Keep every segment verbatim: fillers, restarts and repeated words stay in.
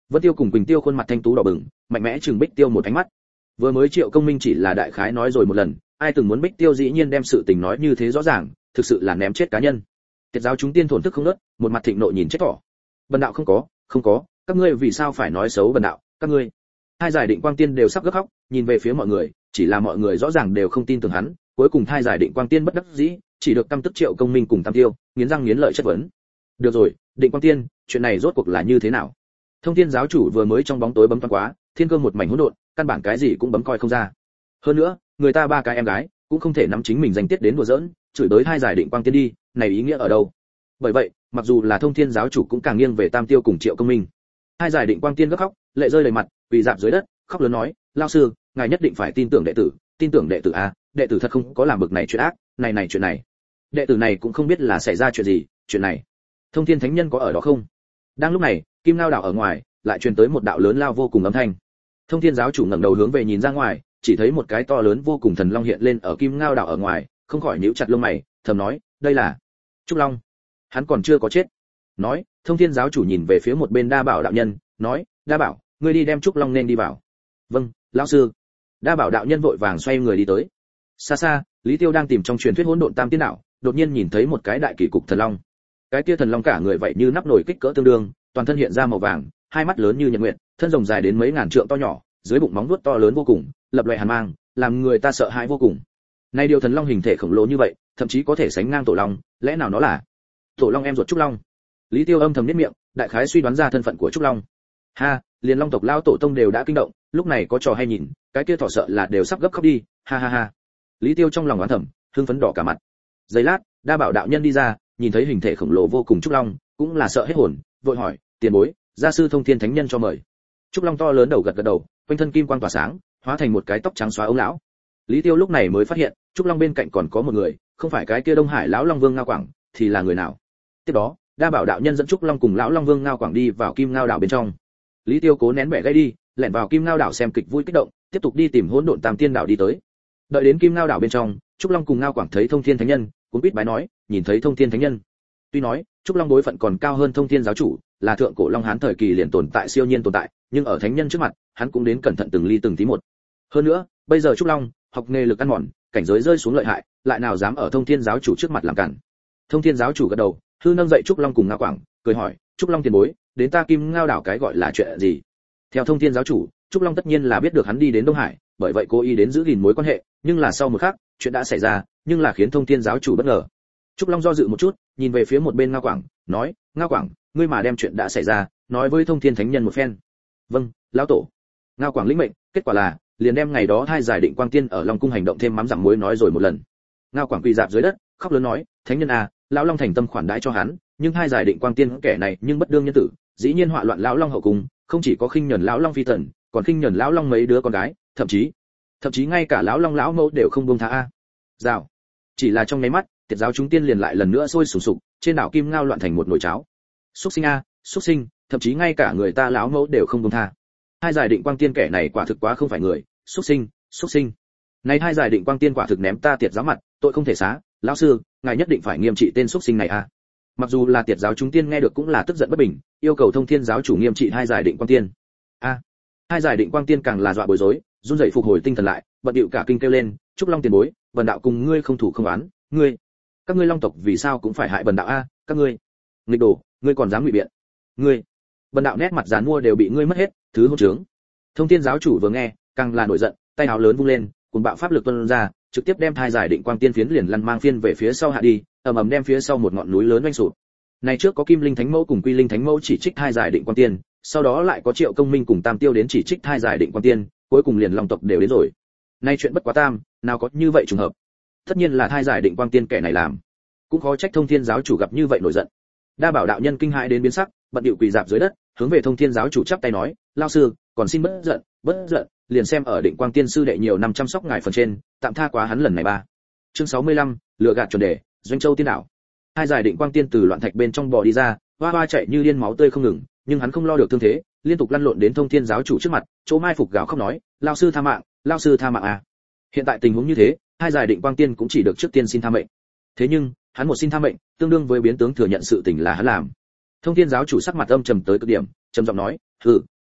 Vân Tiêu cùng Quỳnh Tiêu khuôn mặt thanh tú đỏ bừng, mạnh mẽ trừng Bích Tiêu một ánh mắt. Vừa mới Triệu Công Minh chỉ là đại khái nói rồi một lần, ai từng muốn Bích Tiêu dĩ nhiên đem sự tình nói như thế rõ ràng, thực sự là ném chết cá nhân. Tiệt giáo chúng tiên thổn thức không ngớt, một mặt thịnh nộ nhìn chết thỏ. Bần đạo không có, không có, các ngươi vì sao phải nói xấu bần đạo, các ngươi. Hai giải định quang tiên đều sắp gấp khóc, nhìn về phía mọi người, chỉ là mọi người rõ ràng đều không tin tưởng hắn, cuối cùng hai giải định quang tiên bất đắc dĩ, chỉ được căm tức Triệu Công Minh cùng Tam Tiêu, nghiến răng nghiến lợi chất vấn. Được rồi, định quang tiên, chuyện này rốt cuộc là như thế nào? Thông Thiên giáo chủ vừa mới trong bóng tối bấm toán quá, thiên cơ một mảnh hỗn độn, căn bản cái gì cũng bấm coi không ra. Hơn nữa, người ta ba cái em gái, cũng không thể nắm chính mình danh tiết đến đùa giỡn, chửi tới hai giải định quang tiên đi, này ý nghĩa ở đâu? Bởi vậy, mặc dù là Thông Thiên giáo chủ cũng càng nghiêng về Tam Tiêu cùng Triệu Công Minh. Hai giải định quang tiên gấp khóc, lệ rơi đầy mặt, quỳ rạp dưới đất, khóc lớn nói, lão sư, ngài nhất định phải tin tưởng đệ tử, tin tưởng đệ tử a, đệ tử thật không có làm bực này chuyện ác, này này chuyện này. Đệ tử này cũng không biết là xảy ra chuyện gì, chuyện này. Thông Thiên thánh nhân có ở đó không? Đang lúc này, Kim Ngao đảo ở ngoài, lại truyền tới một đạo lớn lao vô cùng âm thanh. Thông Thiên giáo chủ ngẩng đầu hướng về nhìn ra ngoài, chỉ thấy một cái to lớn vô cùng thần long hiện lên ở Kim Ngao đảo ở ngoài, không khỏi nhíu chặt lông mày, thầm nói, đây là Trúc Long. Hắn còn chưa có chết. Nói, Thông Thiên giáo chủ nhìn về phía một bên Đa Bảo đạo nhân, nói, Đa Bảo, ngươi đi đem Trúc Long nên đi vào. Vâng, lão sư. Đa Bảo đạo nhân vội vàng xoay người đi tới. Xa xa, Lý Tiêu đang tìm trong truyền thuyết hỗn độn tam tiên đảo, đột nhiên nhìn thấy một cái đại kỳ cục thần long. Cái kia thần long cả người vậy như nắp nồi kích cỡ tương đương, toàn thân hiện ra màu vàng, hai mắt lớn như nhật nguyệt, thân rồng dài đến mấy ngàn trượng to nhỏ, dưới bụng móng vuốt to lớn vô cùng, lập loè hàn mang, làm người ta sợ hãi vô cùng. Nay điều thần long hình thể khổng lồ như vậy, thậm chí có thể sánh ngang tổ long, lẽ nào nó là tổ long em ruột Trúc Long? Lý Tiêu âm thầm niết miệng, đại khái suy đoán ra thân phận của Trúc Long. Ha, liền Long tộc lao tổ tông đều đã kinh động, lúc này có trò hay nhìn, cái kia thỏ sợ là đều sắp gấp khóc đi, ha ha ha. Lý Tiêu trong lòng oán thầm, hưng phấn đỏ cả mặt. Giây lát, Đa Bảo đạo nhân đi ra, nhìn thấy hình thể khổng lồ vô cùng Trúc Long, cũng là sợ hết hồn, vội hỏi, tiền bối, gia sư Thông Thiên thánh nhân cho mời. Trúc Long to lớn đầu gật gật đầu, quanh thân kim quang tỏa sáng, hóa thành một cái tóc trắng xóa ông lão. Lý Tiêu lúc này mới phát hiện, Trúc Long bên cạnh còn có một người, không phải cái kia Đông Hải lão Long Vương Ngao Quảng, thì là người nào? Tiếp đó, Đa Bảo đạo nhân dẫn Trúc Long cùng lão Long Vương Ngao Quảng đi vào Kim Ngao đảo bên trong. Lý Tiêu cố nén bẻ gây đi, lẻn vào Kim Ngao đảo xem kịch vui kích động, tiếp tục đi tìm hỗn độn tam tiên đảo đi tới. Đợi đến Kim Ngao đảo bên trong, Trúc Long cùng Ngao Quảng thấy Thông Thiên thánh nhân, cũng biết bái nói, nhìn thấy Thông Thiên thánh nhân. Tuy nói, Trúc Long đối phận còn cao hơn Thông Thiên giáo chủ, là thượng cổ Long Hán thời kỳ liền tồn tại siêu nhiên tồn tại, nhưng ở thánh nhân trước mặt, hắn cũng đến cẩn thận từng ly từng tí một. Hơn nữa, bây giờ Trúc Long, học nghề lực ăn mòn, cảnh giới rơi xuống lợi hại, lại nào dám ở Thông Thiên giáo chủ trước mặt làm cản. Thông Thiên giáo chủ gật đầu, hư nâng dậy Trúc Long cùng Ngao Quảng, cười hỏi, Trúc Long tiền bối, đến ta Kim Ngao đảo cái gọi là chuyện gì? Theo Thông Thiên giáo chủ, Trúc Long tất nhiên là biết được hắn đi đến Đông Hải, bởi vậy cố ý đến giữ gìn mối quan hệ, nhưng là sau một khắc, chuyện đã xảy ra, nhưng là khiến Thông Thiên giáo chủ bất ngờ. Trúc Long do dự một chút, nhìn về phía một bên Ngao Quảng, nói, Ngao Quảng, ngươi mà đem chuyện đã xảy ra, nói với Thông Thiên thánh nhân một phen. Vâng, lão tổ. Ngao Quảng lĩnh mệnh, kết quả là, liền đem ngày đó hai giải định quang tiên ở Long cung hành động thêm mắm dặm muối nói rồi một lần. Ngao Quảng quỳ dạp dưới đất, khóc lớn nói, thánh nhân à, lão Long thành tâm khoản đãi cho hắn, nhưng hai giải định quang tiên kẻ này nhưng bất đương nhân tử, dĩ nhiên họa loạn lão Long hậu cung, không chỉ có khinh nhẫn lão Long phi tần, còn khinh nhẫn lão Long mấy đứa con gái, thậm chí, thậm chí ngay cả lão Long lão mẫu đều không buông tha a. Rào. Chỉ là trong nháy mắt, tiệt giáo chúng tiên liền lại lần nữa sôi sùng sục, trên đảo Kim Ngao loạn thành một nồi cháo. Súc sinh a, súc sinh, thậm chí ngay cả người ta lão mẫu đều không buông tha. Hai giải định quang tiên kẻ này quả thực quá không phải người, súc sinh, súc sinh. Này hai giải định quang tiên quả thực ném ta tiệt giáo mặt, tội không thể xá, lão sư, ngài nhất định phải nghiêm trị tên súc sinh này a. Mặc dù là tiệt giáo chúng tiên nghe được cũng là tức giận bất bình, yêu cầu Thông Thiên giáo chủ nghiêm trị hai giải định quang tiên. A. Hai giải định quang tiên càng là dọa bối rối, run rẩy phục hồi tinh thần lại, bận điệu cả kinh kêu lên, Trúc Long tiền bối, bần đạo cùng ngươi không thủ không oán, ngươi, các ngươi Long tộc vì sao cũng phải hại bần đạo a, các ngươi, nghịch đồ, ngươi còn dám ngụy biện, ngươi, bần đạo nét mặt giàn mua đều bị ngươi mất hết, thứ hỗn trướng. Thông Thiên giáo chủ vừa nghe, càng là nổi giận, tay áo lớn vung lên, cùng bạo pháp lực tuôn ra, trực tiếp đem hai giải định quang tiên phiến liền lăn mang phiên về phía sau hạ đi, ầm ầm đem phía sau một ngọn núi lớn vanh sụp. Này trước có Kim Linh Thánh Mẫu cùng Quy Linh Thánh Mẫu chỉ trích hai giải định quang tiên, sau đó lại có Triệu Công Minh cùng Tam Tiêu đến chỉ trích hai giải định quang tiên, cuối cùng liền Long tộc đều đến rồi. Nay chuyện bất quá tam, nào có như vậy trùng hợp. Tất nhiên là hai giải định quang tiên kẻ này làm. Cũng khó trách Thông Thiên giáo chủ gặp như vậy nổi giận. Đa Bảo đạo nhân kinh hãi đến biến sắc, bận điệu quỳ dạp dưới đất, hướng về Thông Thiên giáo chủ chắp tay nói, lão sư, còn xin bất giận, bất giận, liền xem ở định quang tiên sư đệ nhiều năm chăm sóc ngài phần trên, tạm tha quá hắn lần này ba. Chương sáu mươi lăm, lừa gạt chuẩn đề, Doanh Châu tiên đảo. Hai giải định quang tiên từ loạn thạch bên trong bò đi ra, hoa hoa chạy như điên máu tươi không ngừng, nhưng hắn không lo được thương thế, liên tục lăn lộn đến Thông Thiên giáo chủ trước mặt, chỗ mai phục gào khóc nói, lão sư tha mạng, lão sư tha mạng à. Hiện tại tình huống như thế, hai giải định quang tiên cũng chỉ được trước tiên xin tha mệnh. Thế nhưng, hắn một xin tha mệnh, tương đương với biến tướng thừa nhận sự tình là hắn làm. Thông Thiên giáo chủ sắc mặt âm trầm tới cực điểm, trầm giọng nói, "Hừ,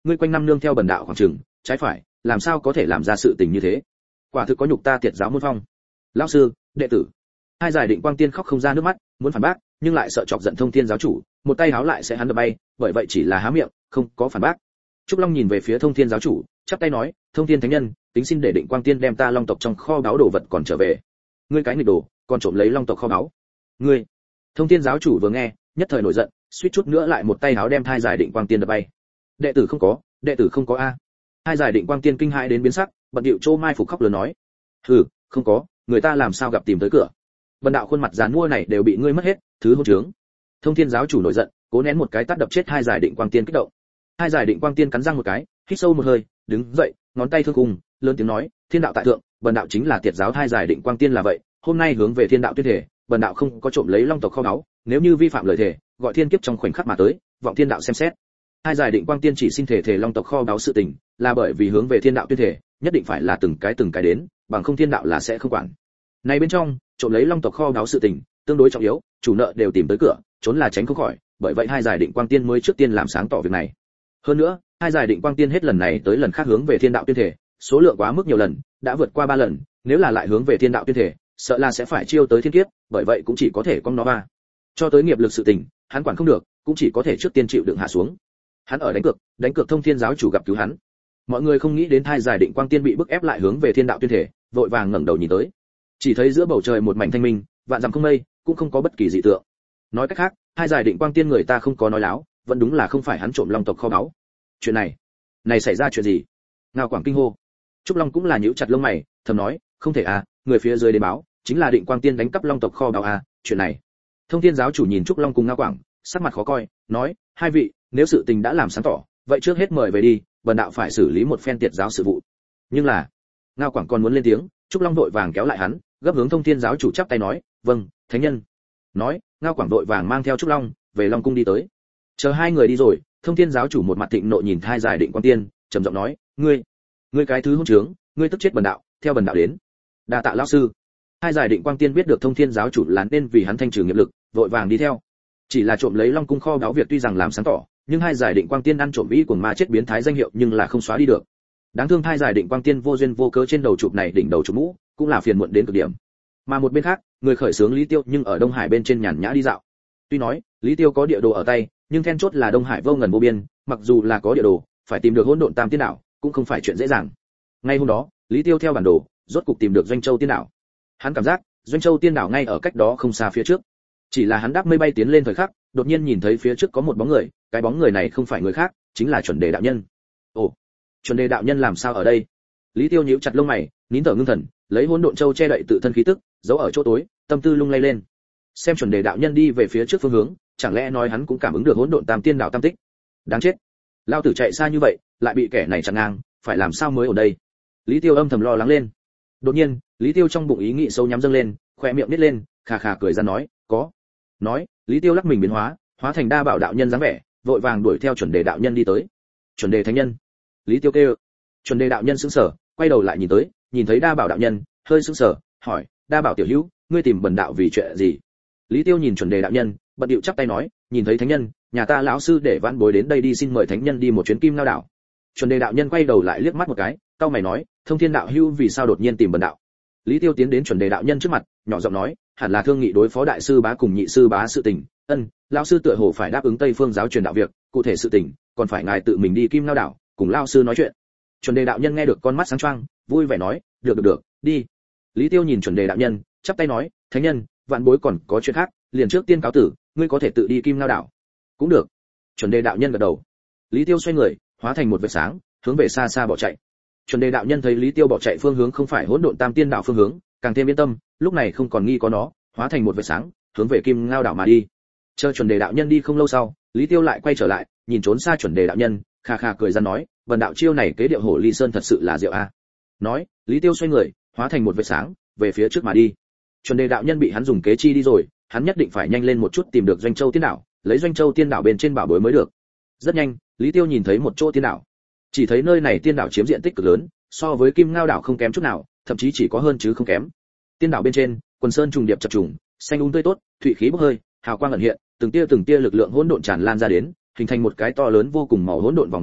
ngươi quanh năm nương theo bần đạo khoảng trường, trái phải, làm sao có thể làm ra sự tình như thế? Quả thực có nhục ta Tiệt giáo môn phong. Lão sư, đệ tử. Hai giải Định Quang Tiên khóc không ra nước mắt, muốn phản bác, nhưng lại sợ chọc giận Thông Thiên giáo chủ, một tay háo lại sẽ hắn đập bay, bởi vậy chỉ là há miệng, không có phản bác. Trúc Long nhìn về phía Thông Thiên giáo chủ, chắp tay nói, Thông Thiên thánh nhân, tính xin để Định Quang Tiên đem ta Long tộc trong kho báu đồ vật còn trở về. Ngươi cái nghịch đồ, còn trộm lấy Long tộc kho báu. Ngươi. Thông Thiên giáo chủ vừa nghe, nhất thời nổi giận, suýt chút nữa lại một tay háo đem hai giải Định Quang Tiên đập bay. Đệ tử không có, đệ tử không có a. Hai giải Định Quang Tiên kinh hãi đến biến sắc, bận điệu trô mai phục khóc lớn nói, hừ, không có, người ta làm sao gặp tìm tới cửa. Bần đạo khuôn mặt giàn mua này đều bị ngươi mất hết, thứ hỗn trướng. Thông Thiên giáo chủ nổi giận, cố nén một cái tát đập chết hai giải Định Quang Tiên kích động. Hai giải Định Quang Tiên cắn răng một cái, hít sâu một hơi, đứng dậy, ngón tay thương cùng, lớn tiếng nói, thiên đạo tại thượng, bần đạo chính là Tiệt giáo hai giải Định Quang Tiên là vậy, hôm nay hướng về thiên đạo tuyên thể, bần đạo không có trộm lấy Long tộc kho báu, nếu như vi phạm lời thể, gọi thiên kiếp trong khoảnh khắc mà tới, vọng thiên đạo xem xét. Hai giải Định Quang Tiên chỉ xin thể thể Long tộc kho báu sự tình, là bởi vì hướng về thiên đạo tuyên thể, nhất định phải là từng cái từng cái đến, bằng không thiên đạo là sẽ không quản. Này bên trong, trộm lấy Long tộc kho báu sự tình, tương đối trọng yếu, chủ nợ đều tìm tới cửa, trốn là tránh không khỏi, bởi vậy hai giải Định Quang Tiên mới trước tiên làm sáng tỏ việc này. Hơn nữa, hai giải Định Quang Tiên hết lần này tới lần khác hướng về thiên đạo tuyên thể, số lượng quá mức nhiều lần, đã vượt qua ba lần, nếu là lại hướng về thiên đạo tuyên thể, sợ là sẽ phải chiêu tới thiên kiếp, bởi vậy cũng chỉ có thể con nó va. Cho tới nghiệp lực sự tình, hắn quản không được, cũng chỉ có thể trước tiên chịu đựng hạ xuống. Hắn ở đánh cược, đánh cược Thông Thiên giáo chủ gặp cứu hắn. Mọi người không nghĩ đến hai giải Định Quang Tiên bị bức ép lại hướng về thiên đạo tuyên thể, vội vàng ngẩng đầu nhìn tới. Chỉ thấy giữa bầu trời một mảnh thanh minh, vạn dặm không mây, cũng không có bất kỳ dị tượng. Nói cách khác, hai giải Định Quang Tiên người ta không có nói láo, vẫn đúng là không phải hắn trộm Long tộc kho báu. Chuyện này, này xảy ra chuyện gì? Ngao Quảng kinh hô. Trúc Long cũng là nhíu chặt lông mày, thầm nói, không thể à, người phía dưới đến báo, chính là Định Quang Tiên đánh cắp Long tộc kho báu à, chuyện này. Thông Thiên giáo chủ nhìn Trúc Long cùng Ngao Quảng, sắc mặt khó coi, nói, hai vị, nếu sự tình đã làm sáng tỏ, vậy trước hết mời về đi, bần đạo phải xử lý một phen Tiệt giáo sự vụ. Nhưng là, Ngao Quảng còn muốn lên tiếng, Trúc Long vội vàng kéo lại hắn, gấp hướng Thông Thiên giáo chủ chắp tay nói, vâng, thánh nhân. Nói, Ngao Quảng vội vàng mang theo Trúc Long về Long cung đi tới. Chờ hai người đi rồi, Thông Thiên giáo chủ một mặt thịnh nộ nhìn hai giải Định Quang Tiên, trầm giọng nói, ngươi, ngươi cái thứ hỗn trướng, ngươi tức chết bần đạo, theo bần đạo đến. Đa tạ lão sư. Hai giải Định Quang Tiên biết được Thông Thiên giáo chủ là nên vì hắn thanh trừ nghiệp lực, vội vàng đi theo. Chỉ là trộm lấy Long cung kho báu việc tuy rằng làm sáng tỏ, nhưng hai giải Định Quang Tiên ăn trộm ý của ma chết biến thái danh hiệu nhưng là không xóa đi được. Đáng thương hai giải Định Quang Tiên vô duyên vô cớ trên đầu chụp này đỉnh đầu chụp mũ, cũng là phiền muộn đến cực điểm. Mà một bên khác, người khởi xướng Lý Tiêu nhưng ở Đông Hải bên trên nhàn nhã đi dạo. Tuy nói, Lý Tiêu có địa đồ ở tay, nhưng then chốt là Đông Hải vô ngần vô biên, mặc dù là có địa đồ, phải tìm được hỗn độn tam tiên đảo, cũng không phải chuyện dễ dàng. Ngay hôm đó, Lý Tiêu theo bản đồ, rốt cục tìm được Doanh Châu tiên đảo. Hắn cảm giác, Doanh Châu tiên đảo ngay ở cách đó không xa phía trước. Chỉ là hắn đáp mây bay tiến lên thời khắc, đột nhiên nhìn thấy phía trước có một bóng người, cái bóng người này không phải người khác, chính là Chuẩn Đề đạo nhân. Ồ, Chuẩn Đề đạo nhân làm sao ở đây? Lý Tiêu nhíu chặt lông mày, nín thở ngưng thần, lấy hỗn độn châu che đậy tự thân khí tức, giấu ở chỗ tối, tâm tư lung lay lên. Xem Chuẩn Đề đạo nhân đi về phía trước phương hướng, chẳng lẽ nói hắn cũng cảm ứng được hỗn độn tam tiên đảo tam tích? Đáng chết, lao tử chạy xa như vậy, lại bị kẻ này chặn ngang, phải làm sao mới ở đây? Lý Tiêu âm thầm lo lắng lên. Đột nhiên, Lý Tiêu trong bụng ý nghĩ sâu nhắm dâng lên, khóe miệng nít lên, khà khà cười ra nói, có. Nói, Lý Tiêu lắc mình biến hóa, hóa thành Đa Bảo đạo nhân dáng vẻ, vội vàng đuổi theo Chuẩn Đề đạo nhân đi tới. Chuẩn Đề thánh nhân. Lý Tiêu kêu. Chuẩn Đề đạo nhân sững sờ, quay đầu lại nhìn tới, nhìn thấy Đa Bảo đạo nhân, hơi sững sờ, hỏi, Đa Bảo tiểu hữu, ngươi tìm bần đạo vì chuyện gì? Lý Tiêu nhìn Chuẩn Đề đạo nhân, bận điệu chắp tay nói, nhìn thấy thánh nhân, nhà ta lão sư để vãn bối đến đây đi xin mời thánh nhân đi một chuyến Kim Ngao đảo. Chuẩn Đề đạo nhân quay đầu lại liếc mắt một cái, cau mày nói, Thông Thiên đạo hữu vì sao đột nhiên tìm bần đạo? Lý Tiêu tiến đến Chuẩn Đề đạo nhân trước mặt, nhỏ giọng nói, hẳn là thương nghị đối phó đại sư bá cùng nhị sư bá sự tình, ân, lão sư tựa hồ phải đáp ứng Tây Phương giáo truyền đạo việc, cụ thể sự tình, còn phải ngài tự mình đi Kim Ngao đảo, cùng lão sư nói chuyện. Chuẩn Đề đạo nhân nghe được con mắt sáng choang, vui vẻ nói, được được được, đi. Lý Tiêu nhìn Chuẩn Đề đạo nhân, chắp tay nói, thánh nhân, vạn bối còn có chuyện khác, liền trước tiên cáo tử, ngươi có thể tự đi Kim Ngao đảo. Cũng được. Chuẩn Đề đạo nhân gật đầu. Lý Tiêu xoay người, hóa thành một vệt sáng, hướng về xa xa bỏ chạy. Chuẩn Đề đạo nhân thấy Lý Tiêu bỏ chạy phương hướng không phải hỗn độn tam tiên đảo phương hướng, càng thêm yên tâm, lúc này không còn nghi có nó, hóa thành một vệt sáng, hướng về Kim Ngao đảo mà đi. Chờ Chuẩn Đề đạo nhân đi không lâu sau, Lý Tiêu lại quay trở lại, nhìn trốn xa Chuẩn Đề đạo nhân, kha kha cười ra nói, vần đạo chiêu này kế điệu hổ ly sơn thật sự là diệu a. Nói, Lý Tiêu xoay người, hóa thành một vệt sáng, về phía trước mà đi. Chuẩn Đề đạo nhân bị hắn dùng kế chi đi rồi, hắn nhất định phải nhanh lên một chút tìm được Doanh Châu tiên đảo, lấy Doanh Châu tiên đảo bên trên bảo bối mới được. Rất nhanh, Lý Tiêu nhìn thấy một chỗ tiên đảo. Chỉ thấy nơi này tiên đảo chiếm diện tích cực lớn, so với Kim Ngao đảo không kém chút nào, thậm chí chỉ có hơn chứ không kém. Tiên đảo bên trên, quần sơn trùng điệp chập trùng, xanh um tươi tốt, thủy khí bốc hơi, hào quang ẩn hiện, từng tia từng tia lực lượng hỗn độn tràn lan ra đến, hình thành một cái to lớn vô cùng màu hỗn độn vòng bảo vệ,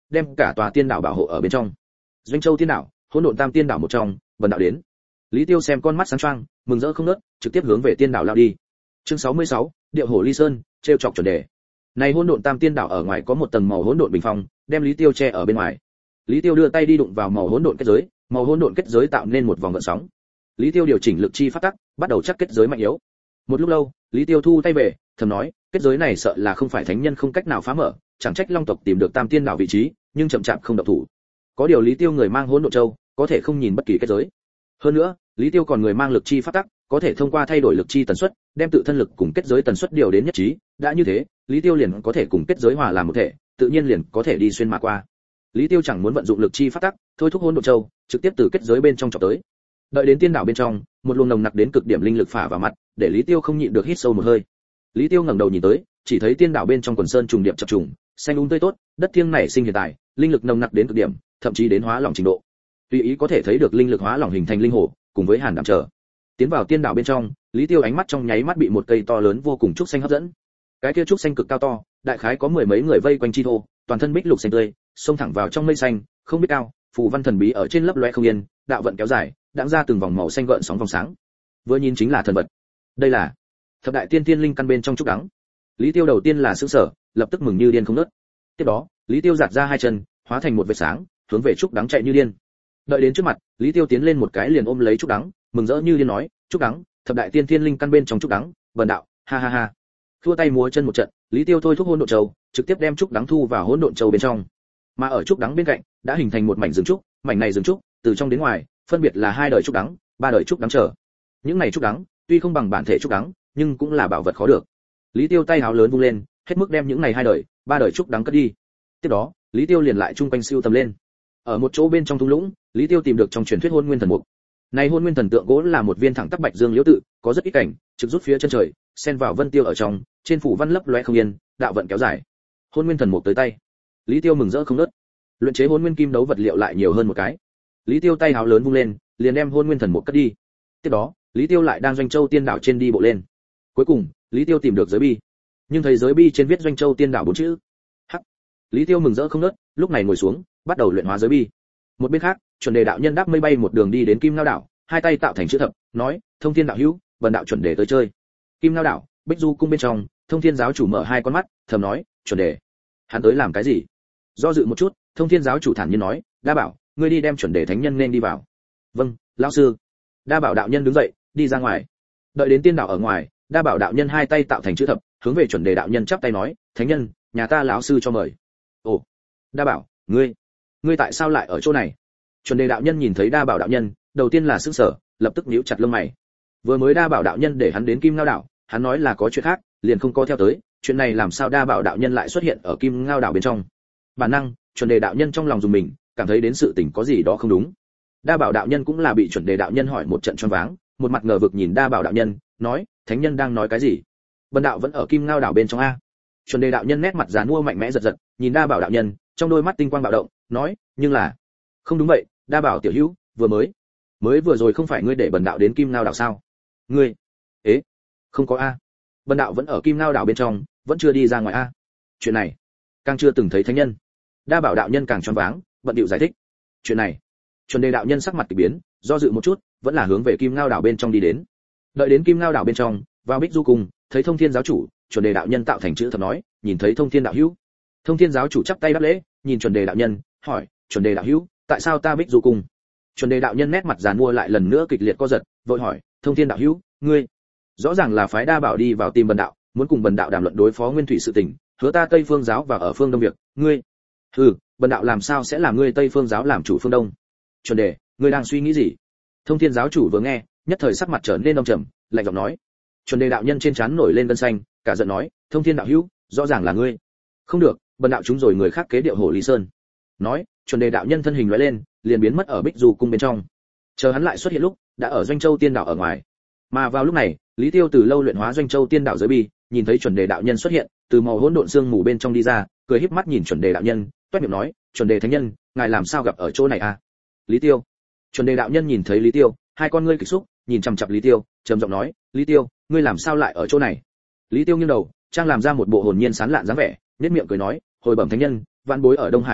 đem cả tòa tiên đảo bảo hộ ở bên trong. Doanh Châu tiên đảo, hỗn độn tam tiên đảo một trong, Vân đạo đến. Lý Tiêu xem con mắt sáng choang, mừng rỡ không ngớt, trực tiếp hướng về tiên đảo lao đi. Chương sáu mươi sáu, Điệu Hổ Ly Sơn, trêu chọc chuẩn đề. Này hỗn độn tam tiên đảo ở ngoài có một tầng màu hỗn độn bình phong, đem Lý Tiêu che ở bên ngoài. Lý Tiêu đưa tay đi đụng vào màu hỗn độn kết giới, màu hỗn độn kết giới tạo nên một vòng gợn sóng. Lý Tiêu điều chỉnh lực chi phát tắc, bắt đầu chắc kết giới mạnh yếu. Một lúc lâu, Lý Tiêu thu tay về, thầm nói, kết giới này sợ là không phải thánh nhân không cách nào phá mở, chẳng trách Long tộc tìm được Tam Tiên đảo vị trí, nhưng chậm chạp không động thủ. Có điều Lý Tiêu người mang hỗn độn châu, có thể không nhìn bất kỳ kết giới. Hơn nữa, Lý Tiêu còn người mang lực chi phát tắc, có thể thông qua thay đổi lực chi tần suất, đem tự thân lực cùng kết giới tần suất điều đến nhất trí, đã như thế, Lý Tiêu liền có thể cùng kết giới hòa làm một thể, tự nhiên liền có thể đi xuyên mà qua. Lý Tiêu chẳng muốn vận dụng lực chi phát tắc, thôi thúc hỗn độn châu, trực tiếp từ kết giới bên trong chọc tới. Đợi đến tiên đảo bên trong, một luồng nồng nặc đến cực điểm linh lực phả vào mặt, để Lý Tiêu không nhịn được hít sâu một hơi. Lý Tiêu ngẩng đầu nhìn tới, chỉ thấy tiên đảo bên trong quần sơn trùng điệp chập trùng, xanh um tươi tốt, đất thiêng nảy sinh hiện tại, linh lực nồng nặc đến cực điểm, thậm chí đến hóa lỏng trình độ. Tùy ý có thể thấy được linh lực hóa lỏng hình thành linh hồ, cùng với hàn đảm trở. Tiến vào tiên đảo bên trong, Lý Tiêu ánh mắt trong nháy mắt bị một cây to lớn vô cùng trúc xanh hấp dẫn. Cái kia trúc xanh cực cao to, đại khái có mười mấy người vây quanh chi thô, toàn thân bích lục xanh tươi, xông thẳng vào trong mây xanh, không biết cao, phù văn thần bí ở trên lấp loé không yên, đạo vận kéo dài, đãng ra từng vòng màu xanh gợn sóng vòng sáng. Vừa nhìn chính là thần vật. Đây là thập đại tiên tiên linh căn bên trong trúc đắng. Lý Tiêu đầu tiên là sửng sở, lập tức mừng như điên không ngớt. Tiếp đó, Lý Tiêu giạt ra hai chân, hóa thành một vệt sáng, hướng về trúc đắng chạy như điên. Đợi đến trước mặt, Lý Tiêu tiến lên một cái liền ôm lấy trúc đắng, mừng rỡ như điên nói, "Trúc đắng, thập đại tiên tiên linh căn bên trong trúc đắng, Vân đạo, ha ha ha." Thua tay múa chân một trận, Lý Tiêu thôi thúc hỗn độn châu, trực tiếp đem trúc đắng thu vào hỗn độn châu bên trong. Mà ở trúc đắng bên cạnh, đã hình thành một mảnh rừng trúc, mảnh này rừng trúc, từ trong đến ngoài, phân biệt là hai đời trúc đắng, ba đời trúc đắng trở. Những này trúc đắng, tuy không bằng bản thể trúc đắng, nhưng cũng là bảo vật khó được. Lý Tiêu tay háo lớn vung lên, hết mức đem những này hai đời, ba đời trúc đắng cất đi. Tiếp đó, Lý Tiêu liền lại trung quanh siêu tầm lên. Ở một chỗ bên trong thung lũng, Lý Tiêu tìm được trong truyền thuyết Hôn Nguyên Thần Mục. Này Hôn Nguyên Thần tượng gỗ là một viên thẳng tắp bạch dương liễu tự, có rất ít cảnh, trực rút phía chân trời, xen vào vân tiêu ở trong, trên phủ văn lấp loé không yên, đạo vận kéo dài. Hôn Nguyên Thần Mục tới tay. Lý Tiêu mừng rỡ không ngớt. Luyện chế Hôn Nguyên Kim đấu vật liệu lại nhiều hơn một cái. Lý Tiêu tay háo lớn vung lên, liền đem Hôn Nguyên Thần Mục cất đi. Tiếp đó, Lý Tiêu lại đang Doanh Châu Tiên đảo trên đi bộ lên. Cuối cùng, Lý Tiêu tìm được giới bi. Nhưng thấy giới bi trên viết Doanh Châu Tiên đảo bốn chữ. Hắc. Lý Tiêu mừng rỡ không ngớt, lúc này ngồi xuống, bắt đầu luyện hóa giới bi. Một bên khác, chuẩn đề đạo nhân đáp mây bay một đường đi đến Kim Ngao đảo, hai tay tạo thành chữ thập, nói, "Thông Thiên đạo hữu, Vân đạo chuẩn đề tới chơi." Kim Ngao đảo, Bích Du cung bên trong, Thông Thiên giáo chủ mở hai con mắt, thầm nói, "Chuẩn đề, hắn tới làm cái gì?" Do dự một chút, Thông Thiên giáo chủ thản nhiên nói, "Đa bảo, ngươi đi đem chuẩn đề thánh nhân nên đi vào." "Vâng, lão sư." Đa bảo đạo nhân đứng dậy, đi ra ngoài. Đợi đến tiên đảo ở ngoài, Đa bảo đạo nhân hai tay tạo thành chữ thập, hướng về chuẩn đề đạo nhân chắp tay nói, "Thánh nhân, nhà ta lão sư cho mời." "Ồ, Đa bảo, ngươi, ngươi tại sao lại ở chỗ này?" Chuẩn đề đạo nhân nhìn thấy Đa bảo đạo nhân, đầu tiên là sửng sở, lập tức nhíu chặt lông mày. Vừa mới Đa bảo đạo nhân để hắn đến Kim Ngao đảo, hắn nói là có chuyện khác, liền không có theo tới, chuyện này làm sao Đa bảo đạo nhân lại xuất hiện ở Kim Ngao đảo bên trong? Bản năng, chuẩn đề đạo nhân trong lòng dùng mình, cảm thấy đến sự tình có gì đó không đúng. Đa bảo đạo nhân cũng là bị chuẩn đề đạo nhân hỏi một trận choáng váng, một mặt ngờ vực nhìn Đa bảo đạo nhân, nói, "Thánh nhân đang nói cái gì? Bần đạo vẫn ở Kim Ngao đảo bên trong a." Chuẩn đề đạo nhân nét mặt giàn mua mạnh mẽ giật giật, nhìn Đa bảo đạo nhân, trong đôi mắt tinh quang bạo động, nói, "Nhưng là, không đúng vậy, Đa bảo tiểu hữu, vừa mới, mới vừa rồi không phải ngươi để bần đạo đến Kim Ngao đảo sao?" "Ngươi? Ế, không có a. Bần đạo vẫn ở Kim Ngao đảo bên trong, vẫn chưa đi ra ngoài a." "Chuyện này, càng chưa từng thấy thánh nhân." Đa bảo đạo nhân càng choáng váng, bận điệu giải thích. "Chuyện này." Chuẩn đề đạo nhân sắc mặt kỳ biến, do dự một chút, vẫn là hướng về Kim Ngao đảo bên trong đi đến. Đợi đến Kim Ngao đảo bên trong, vào Bích Du cung, thấy Thông Thiên giáo chủ, chuẩn đề đạo nhân tạo thành chữ thập nói, nhìn thấy Thông Thiên đạo hữu. Thông Thiên giáo chủ chắp tay đáp lễ, nhìn chuẩn đề đạo nhân, hỏi, "Chuẩn đề đạo hữu, tại sao ta Bích Du cung?" Chuẩn đề đạo nhân nét mặt giàn mua lại lần nữa kịch liệt co giật, vội hỏi, "Thông Thiên đạo hữu, ngươi rõ ràng là phái Đa bảo đi vào tìm bần đạo, muốn cùng bần đạo đàm luận đối phó Nguyên Thủy sự tình, hứa ta Tây Phương giáo và ở phương Đông việc, ngươi?" "Hừ, bần đạo làm sao sẽ làm ngươi Tây Phương giáo làm chủ phương Đông?" "Chuẩn đề, ngươi đang suy nghĩ gì?" Thông Thiên giáo chủ vừa nghe, nhất thời sắc mặt trở nên đông trầm, lạnh giọng nói. Chuẩn đề đạo nhân trên trán nổi lên gân xanh, cả giận nói, "Thông Thiên đạo hữu, rõ ràng là ngươi." "Không được, bần đạo chúng rồi người khác kế điệu Hổ Ly Sơn." Nói, chuẩn đề đạo nhân thân hình lóe lên, liền biến mất ở Bích Du cung bên trong. Chờ hắn lại xuất hiện lúc, đã ở Doanh Châu Tiên đảo ở ngoài. Mà vào lúc này, Lý Tiêu từ lâu luyện hóa Doanh Châu Tiên đảo giới bi, nhìn thấy chuẩn đề đạo nhân xuất hiện, từ màu hỗn độn xương mù bên trong đi ra, cười híp mắt nhìn chuẩn đề đạo nhân, toét miệng nói, "Chuẩn đề thánh nhân, ngài làm sao gặp ở chỗ này a?" "Lý Tiêu." Chuẩn đề đạo nhân nhìn thấy Lý Tiêu, hai con ngươi kịch xúc, nhìn chằm chằm Lý Tiêu, trầm giọng nói, "Lý Tiêu, ngươi làm sao lại ở chỗ này?" Lý Tiêu nghiêng đầu, trang làm ra một bộ hồn nhiên sán lạn dáng vẻ, nhếch miệng cười nói, "Hồi bẩm thánh nhân, vạn bối ở Đông Hải du lịch,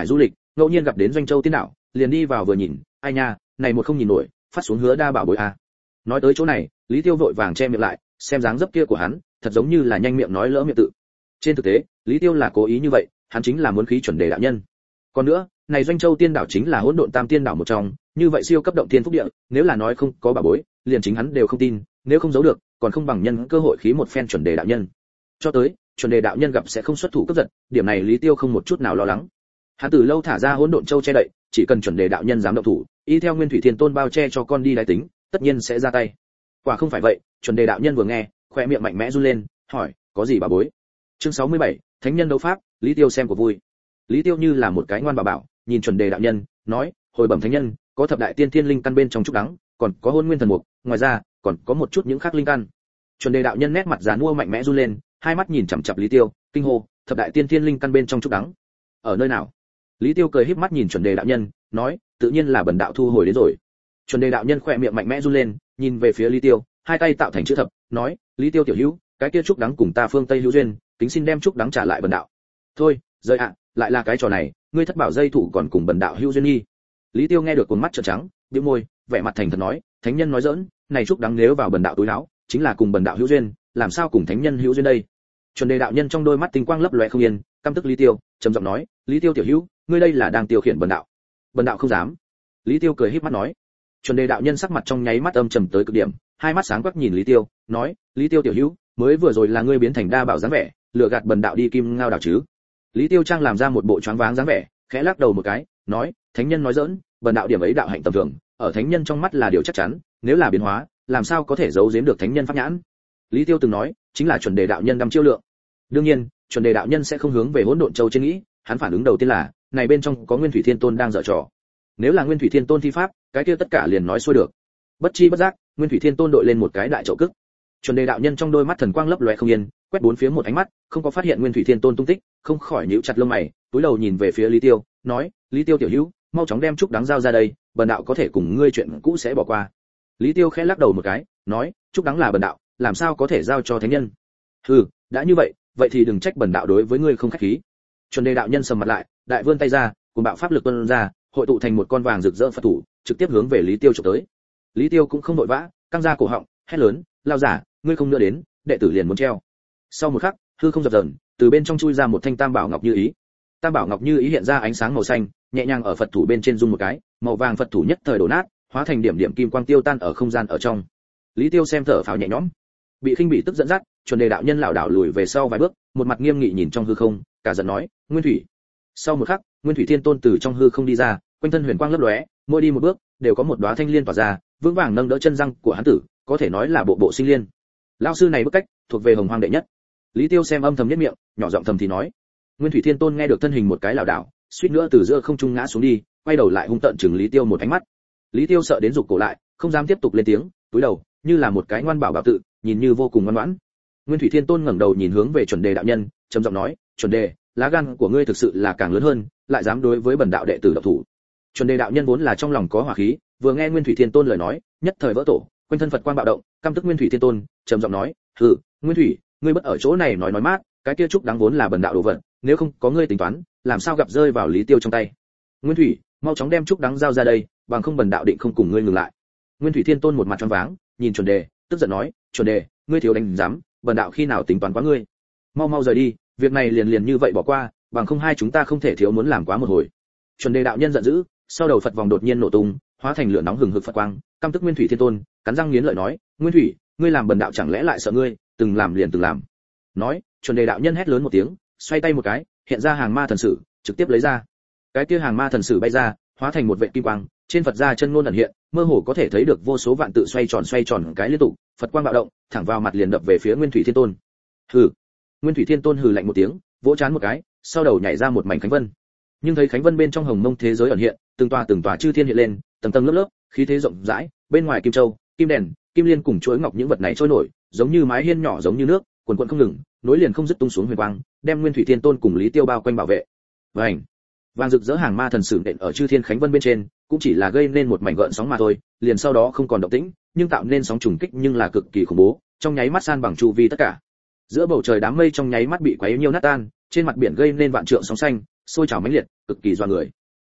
ngẫu nhiên gặp đến Doanh Châu Tiên đảo, liền đi vào vừa nhìn, ai nha, này một không nhìn nổi, phát xuống hứa đa bảo bối a. Nói tới chỗ này, Lý Tiêu vội vàng che miệng lại, xem dáng dấp kia của hắn, thật giống như là nhanh miệng nói lỡ miệng tự. Trên thực tế, Lý Tiêu là cố ý như vậy, hắn chính là muốn khí chuẩn đề đạo nhân. Còn nữa, này Doanh Châu Tiên đảo chính là hỗn độn tam tiên đảo một trong, như vậy siêu cấp động thiên phúc địa, nếu là nói không có bảo bối, liền chính hắn đều không tin, nếu không giấu được, còn không bằng nhân cơ hội khí một phen chuẩn đề đạo nhân. Cho tới, chuẩn đề đạo nhân gặp sẽ không xuất thủ cướp giật, điểm này Lý Tiêu không một chút nào lo lắng. Hắn từ lâu thả ra hỗn độn châu che đậy, chỉ cần chuẩn đề đạo nhân dám động thủ, y theo Nguyên Thủy Thiên Tôn bao che cho con đi đái tính, tất nhiên sẽ ra tay. Quả không phải vậy, chuẩn đề đạo nhân vừa nghe, khóe miệng mạnh mẽ run lên, hỏi, có gì bảo bối? Chương sáu mươi bảy, Thánh nhân đấu pháp, Lý Tiêu xem của vui. Lý Tiêu như là một cái ngoan bà bảo, nhìn chuẩn đề đạo nhân, nói, hồi bẩm thánh nhân, có thập đại tiên thiên linh căn bên trong trúc đắng, còn có hôn nguyên thần mục, ngoài ra, còn có một chút những khác linh căn. Chuẩn đề đạo nhân nét mặt già nua mạnh mẽ run lên, hai mắt nhìn chằm chằm Lý Tiêu, kinh hô, thập đại tiên thiên linh căn bên trong trúc đắng. Ở nơi nào? Lý Tiêu cười híp mắt nhìn chuẩn đề đạo nhân, nói, tự nhiên là bần đạo thu hồi đến rồi. Chuẩn đề đạo nhân khỏe miệng mạnh mẽ run lên, nhìn về phía Lý Tiêu, hai tay tạo thành chữ thập, nói, Lý Tiêu tiểu hữu, cái kia trúc đắng cùng ta phương Tây hữu duyên, kính xin đem trúc đắng trả lại bần đạo. Thôi, rời ạ, lại là cái trò này, ngươi thất bảo dây thủ còn cùng bần đạo hữu duyên nghi. Lý Tiêu nghe được cuốn mắt trợn trắng, bĩu môi, vẻ mặt thành thật nói, thánh nhân nói giỡn, này trúc đắng nếu vào bần đạo túi áo, chính là cùng bần đạo hữu duyên, làm sao cùng thánh nhân hữu duyên đây? Chuẩn đề đạo nhân trong đôi mắt tinh quang lấp lóe không yên, căm tức Lý Tiêu, trầm giọng nói, Lý Tiêu tiểu hữu, ngươi đây là đang tiêu khiển bần đạo. Bần đạo không dám. Lý Tiêu cười híp mắt nói. Chuẩn đề đạo nhân sắc mặt trong nháy mắt âm trầm tới cực điểm, hai mắt sáng quắc nhìn Lý Tiêu, nói, Lý Tiêu tiểu hữu, mới vừa rồi là ngươi biến thành đa bảo dáng vẻ, lừa gạt bần đạo đi kim ngao đảo chứ? Lý Tiêu trang làm ra một bộ choáng váng dáng vẻ, khẽ lắc đầu một cái, nói, thánh nhân nói giỡn, bần đạo điểm ấy đạo hạnh tầm thường, ở thánh nhân trong mắt là điều chắc chắn, nếu là biến hóa, làm sao có thể giấu giếm được thánh nhân pháp nhãn? Lý Tiêu từng nói, chính là chuẩn đề đạo nhân đăm chiêu lượng. Đương nhiên, chuẩn đề đạo nhân sẽ không hướng về hỗn độn châu trên nghĩ, hắn phản ứng đầu tiên là, này bên trong có Nguyên Thủy Thiên Tôn đang giở trò. Nếu là Nguyên Thủy Thiên Tôn thi pháp, cái kia tất cả liền nói xuôi được. Bất chi bất giác, Nguyên Thủy Thiên Tôn đội lên một cái đại chậu cức. Chuẩn đề đạo nhân trong đôi mắt thần quang lấp lóe không yên, quét bốn phía một ánh mắt, không có phát hiện Nguyên Thủy Thiên Tôn tung tích, không khỏi nhíu chặt lông mày, cúi đầu nhìn về phía Lý Tiêu, nói, Lý Tiêu tiểu hữu, mau chóng đem trúc đắng giao ra đây, bần đạo có thể cùng ngươi chuyện cũ sẽ bỏ qua. Lý Tiêu khẽ lắc đầu một cái, nói, trúc đắng là bần đạo, làm sao có thể giao cho thánh nhân? Hừ, đã như vậy, vậy thì đừng trách bần đạo đối với ngươi không khách khí. Chuẩn đề đạo nhân sầm mặt lại, đại vươn tay ra, cùng bạo pháp lực tuôn ra, hội tụ thành một con vàng rực rỡ Phật thủ, trực tiếp hướng về Lý Tiêu chụp tới. Lý Tiêu cũng không vội vã, căng ra cổ họng, hét lớn, lao giả, ngươi không nữa đến, đệ tử liền muốn treo. Sau một khắc, hư không dập dờn, từ bên trong chui ra một thanh tam bảo ngọc như ý. Tam bảo ngọc như ý hiện ra ánh sáng màu xanh, nhẹ nhàng ở Phật thủ bên trên rung một cái, màu vàng Phật thủ nhất thời đổ nát, hóa thành điểm điểm kim quang tiêu tan ở không gian ở trong. Lý Tiêu xem thở phào nhẹ nhõm. Bị khinh bị tức dẫn dắt, chuẩn đề đạo nhân lảo đảo lùi về sau vài bước, một mặt nghiêm nghị nhìn trong hư không, cả giận nói, Nguyên Thủy. Sau một khắc, Nguyên Thủy Thiên Tôn từ trong hư không đi ra, quanh thân huyền quang lấp lóe, mỗi đi một bước, đều có một đóa thanh liên tỏa ra, vững vàng nâng đỡ chân răng của hắn tử, có thể nói là bộ bộ sinh liên. Lão sư này bức cách, thuộc về hồng hoang đệ nhất. Lý Tiêu xem âm thầm nhất miệng, nhỏ giọng thầm thì nói. Nguyên Thủy Thiên Tôn nghe được thân hình một cái lảo đảo, suýt nữa từ giữa không trung ngã xuống đi, quay đầu lại hung tợn chừng Lý Tiêu một ánh mắt. Lý Tiêu sợ đến rụt cổ lại, không dám tiếp tục lên tiếng, cúi đầu, như là một cái ngoan bảo bảo tự, nhìn như vô cùng ngoan ngoãn. Nguyên Thủy Thiên Tôn ngẩng đầu nhìn hướng về chuẩn đề đạo nhân, trầm giọng nói, chuẩn đề, lá gan của ngươi thực sự là càng lớn hơn, lại dám đối với bần đạo đệ tử độc thủ. Chuẩn đề đạo nhân vốn là trong lòng có hỏa khí, vừa nghe Nguyên Thủy Thiên Tôn lời nói, nhất thời vỡ tổ, quanh thân Phật quang bạo động, căm tức Nguyên Thủy Thiên Tôn, trầm giọng nói, hừ, Nguyên Thủy, ngươi bất ở chỗ này nói nói mát, cái kia trúc đáng vốn là bần đạo đồ vật, nếu không có ngươi tính toán, làm sao gặp rơi vào Lý Tiêu trong tay. Nguyên Thủy, mau chóng đem trúc đáng giao ra đây, bằng không bần đạo định không cùng ngươi ngừng lại. Nguyên Thủy Thiên Tôn một mặt choáng váng, nhìn chuẩn đề, tức giận nói, chuẩn đề, ngươi thiếu đánh dám, bần đạo khi nào tính toán quá ngươi? Mau mau rời đi, việc này liền liền như vậy bỏ qua, bằng không hai chúng ta không thể thiếu muốn làm quá một hồi. Chuẩn đề đạo nhân giận dữ, sau đầu Phật vòng đột nhiên nổ tung, hóa thành lửa nóng hừng hực Phật quang, căm tức Nguyên Thủy Thiên Tôn, cắn răng nghiến lợi nói, Nguyên Thủy, ngươi làm bần đạo chẳng lẽ lại sợ ngươi, từng làm liền từng làm. Nói, chuẩn đề đạo nhân hét lớn một tiếng, xoay tay một cái, hiện ra hàng ma thần sử, trực tiếp lấy ra. Cái kia hàng ma thần sử bay ra, hóa thành một vệt kim quang, trên Phật gia chân ngôn ẩn hiện, mơ hồ có thể thấy được vô số vạn tự xoay tròn xoay tròn cái liên tục, Phật quang bạo động, thẳng vào mặt liền đập về phía Nguyên Thủy Thiên Tôn. Hừ. Nguyên Thủy Thiên Tôn hừ lạnh một tiếng, vỗ trán một cái, sau đầu nhảy ra một mảnh khánh vân. Nhưng thấy khánh vân bên trong hồng mông thế giới ẩn hiện, từng tòa từng tòa chư thiên hiện lên, tầng tầng lớp lớp, khí thế rộng rãi, bên ngoài kim châu, kim đèn, kim liên cùng chuỗi ngọc những vật này trôi nổi, giống như mái hiên nhỏ giống như nước, cuồn cuộn không ngừng, nối liền không dứt tung xuống huyền quang, đem Nguyên Thủy Thiên Tôn cùng Lý Tiêu bao quanh bảo vệ. Vành. Vàng rực rỡ hàng ma thần sử nện ở chư thiên khánh vân bên trên, cũng chỉ là gây nên một mảnh gợn sóng mà thôi, liền sau đó không còn động tĩnh, nhưng tạo nên sóng trùng kích nhưng là cực kỳ khủng bố, trong nháy mắt san bằng chu vi tất cả. Giữa bầu trời đám mây trong nháy mắt bị quấy nhiêu nát tan, trên mặt biển gây nên vạn trượng sóng xanh, sôi trào mãnh liệt, cực kỳ doa người.